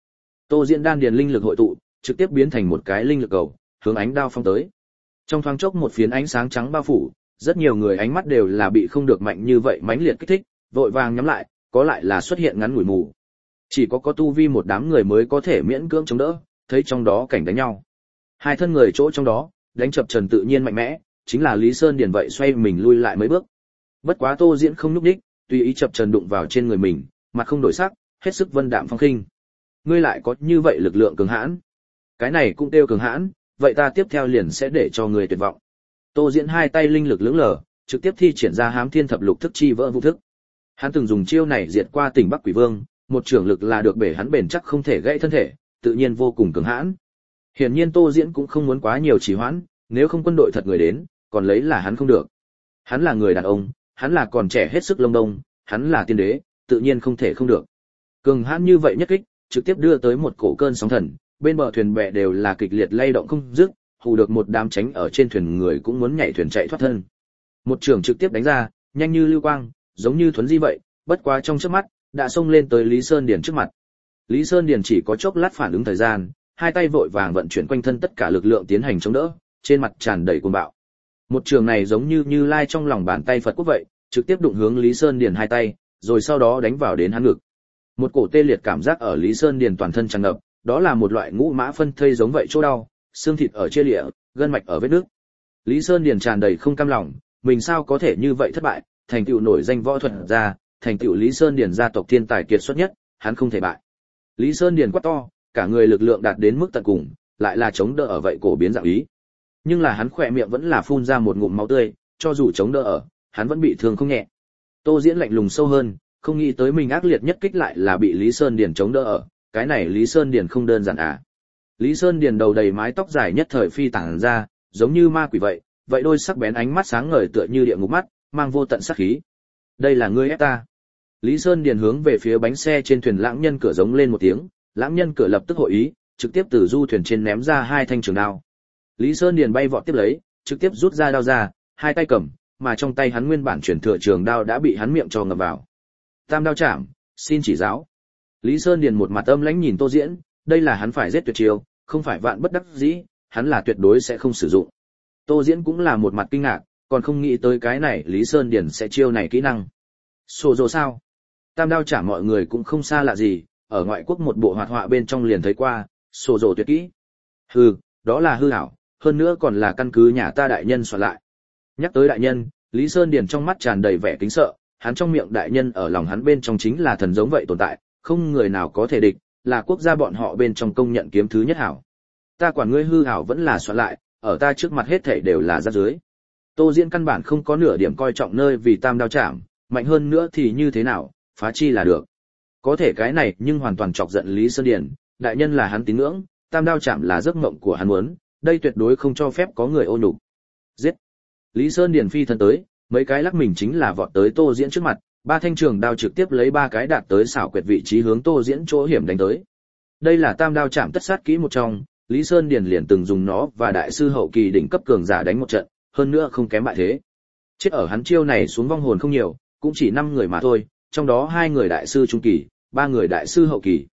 Tô Diễn đan điền linh lực hội tụ, trực tiếp biến thành một cái linh lực cầu, hướng ánh đao phong tới. Trong thoáng chốc một phiến ánh sáng trắng bao phủ, rất nhiều người ánh mắt đều là bị không được mạnh như vậy mãnh liệt kích thích, vội vàng nhắm lại, có lại là xuất hiện ngắn ngủi mù. Chỉ có có tu vi một đám người mới có thể miễn cưỡng chống đỡ, thấy trong đó cảnh đánh nhau. Hai thân người chỗ trong đó, đánh chập trần tự nhiên mạnh mẽ, chính là Lý Sơn Điền vậy xoay mình lui lại mấy bước. Bất quá Tô Diễn không nhúc đích, tùy ý chập trần đụng vào trên người mình, mặt không đổi sắc, hết sức vân đạm phong khinh. Ngươi lại có như vậy lực lượng cường hãn. Cái này cũng tiêu cường hãn, vậy ta tiếp theo liền sẽ để cho ngươi tuyệt vọng. Tô Diễn hai tay linh lực lưỡng lờ, trực tiếp thi triển ra Hám Thiên Thập Lục Thức chi vỡ vũ thức. Hắn từng dùng chiêu này diệt qua Tỉnh Bắc Quỷ Vương, một trưởng lực là được bể hắn bền chắc không thể gãy thân thể, tự nhiên vô cùng cường hãn. Hiển nhiên Tô Diễn cũng không muốn quá nhiều trì hoãn, nếu không quân đội thật người đến, còn lấy là hắn không được. Hắn là người đàn ông, hắn là còn trẻ hết sức lông đông, hắn là tiên đế, tự nhiên không thể không được. Cường hãn như vậy nhất kích, trực tiếp đưa tới một cổ cơn sóng thần, bên bờ thuyền bè đều là kịch liệt lay động không dứt, hù được một đám tránh ở trên thuyền người cũng muốn nhảy thuyền chạy thoát thân. Một trường trực tiếp đánh ra, nhanh như lưu quang, giống như thuấn di vậy, bất quá trong chớp mắt, đã xông lên tới Lý Sơn Điền trước mặt. Lý Sơn Điền chỉ có chốc lát phản ứng thời gian, hai tay vội vàng vận chuyển quanh thân tất cả lực lượng tiến hành chống đỡ, trên mặt tràn đầy cuồng bạo. Một trường này giống như Như Lai trong lòng bàn tay Phật quốc vậy, trực tiếp đụng hướng Lý Sơn Điền hai tay, rồi sau đó đánh vào đến hắn ngực. Một cổ tê liệt cảm giác ở Lý Sơn Điền toàn thân tràn ngập, đó là một loại ngũ mã phân thây giống vậy chỗ đau, xương thịt ở chia lịa, gân mạch ở vết nứt. Lý Sơn Điền tràn đầy không cam lòng, mình sao có thể như vậy thất bại, thành tựu nổi danh võ thuật gia, thành tựu Lý Sơn Điền gia tộc thiên tài kiệt xuất nhất, hắn không thể bại. Lý Sơn Điền quát to, cả người lực lượng đạt đến mức tận cùng, lại là chống đỡ ở vậy cổ biến dạng ý. Nhưng là hắn khỏe miệng vẫn là phun ra một ngụm máu tươi, cho dù chống đỡ ở, hắn vẫn bị thương không nhẹ. Tô Diễn lạnh lùng sâu hơn, không nghĩ tới mình ác liệt nhất kích lại là bị Lý Sơn Điền chống đỡ ở, cái này Lý Sơn Điền không đơn giản à. Lý Sơn Điền đầu đầy mái tóc dài nhất thời phi tản ra, giống như ma quỷ vậy, vậy đôi sắc bén ánh mắt sáng ngời tựa như địa ngục mắt, mang vô tận sát khí. Đây là ngươi ép ta. Lý Sơn Điền hướng về phía bánh xe trên thuyền lãng nhân cửa giống lên một tiếng, lãng nhân cửa lập tức hội ý, trực tiếp từ du thuyền trên ném ra hai thanh trường đao. Lý Sơn Điền bay vọt tiếp lấy, trực tiếp rút ra đao ra, hai tay cầm, mà trong tay hắn nguyên bản chuyển thừa trường đao đã bị hắn miệng cho ngập vào. Tam đao chạm, xin chỉ giáo. Lý Sơn Điền một mặt âm lãnh nhìn Tô Diễn, đây là hắn phải giết tuyệt chiêu, không phải vạn bất đắc dĩ, hắn là tuyệt đối sẽ không sử dụng. Tô Diễn cũng là một mặt kinh ngạc, còn không nghĩ tới cái này Lý Sơn Điền sẽ chiêu này kỹ năng. Sổ dồ sao? Tam đao chạm mọi người cũng không xa lạ gì, ở ngoại quốc một bộ hoạt họa bên trong liền thấy qua, sổ dồ tuyệt kỹ. Hừ, đó là hư ảo, hơn nữa còn là căn cứ nhà ta đại nhân soạn lại. Nhắc tới đại nhân, Lý Sơn Điền trong mắt tràn đầy vẻ kính sợ, hắn trong miệng đại nhân ở lòng hắn bên trong chính là thần giống vậy tồn tại, không người nào có thể địch, là quốc gia bọn họ bên trong công nhận kiếm thứ nhất hảo. Ta quản ngươi hư ảo vẫn là soạn lại, ở ta trước mặt hết thảy đều là rác rưởi. Tô Diễn căn bản không có nửa điểm coi trọng nơi vì tam đao chạm, mạnh hơn nữa thì như thế nào, phá chi là được. Có thể cái này nhưng hoàn toàn chọc giận Lý Sơn Điền, đại nhân là hắn tín ngưỡng, tam đao chạm là giấc mộng của hắn muốn, đây tuyệt đối không cho phép có người ô nhục. Giết. Lý Sơn Điền phi thân tới, mấy cái lắc mình chính là vọt tới Tô Diễn trước mặt, ba thanh trường đao trực tiếp lấy ba cái đạt tới xảo quyệt vị trí hướng Tô Diễn chỗ hiểm đánh tới. Đây là tam đao chạm tất sát kỹ một trong, Lý Sơn Điền liền từng dùng nó và đại sư hậu kỳ đỉnh cấp cường giả đánh một trận, hơn nữa không kém bại thế. Chết ở hắn chiêu này xuống vong hồn không nhiều, cũng chỉ năm người mà thôi, trong đó hai người đại sư trung kỳ, ba người đại sư hậu kỳ.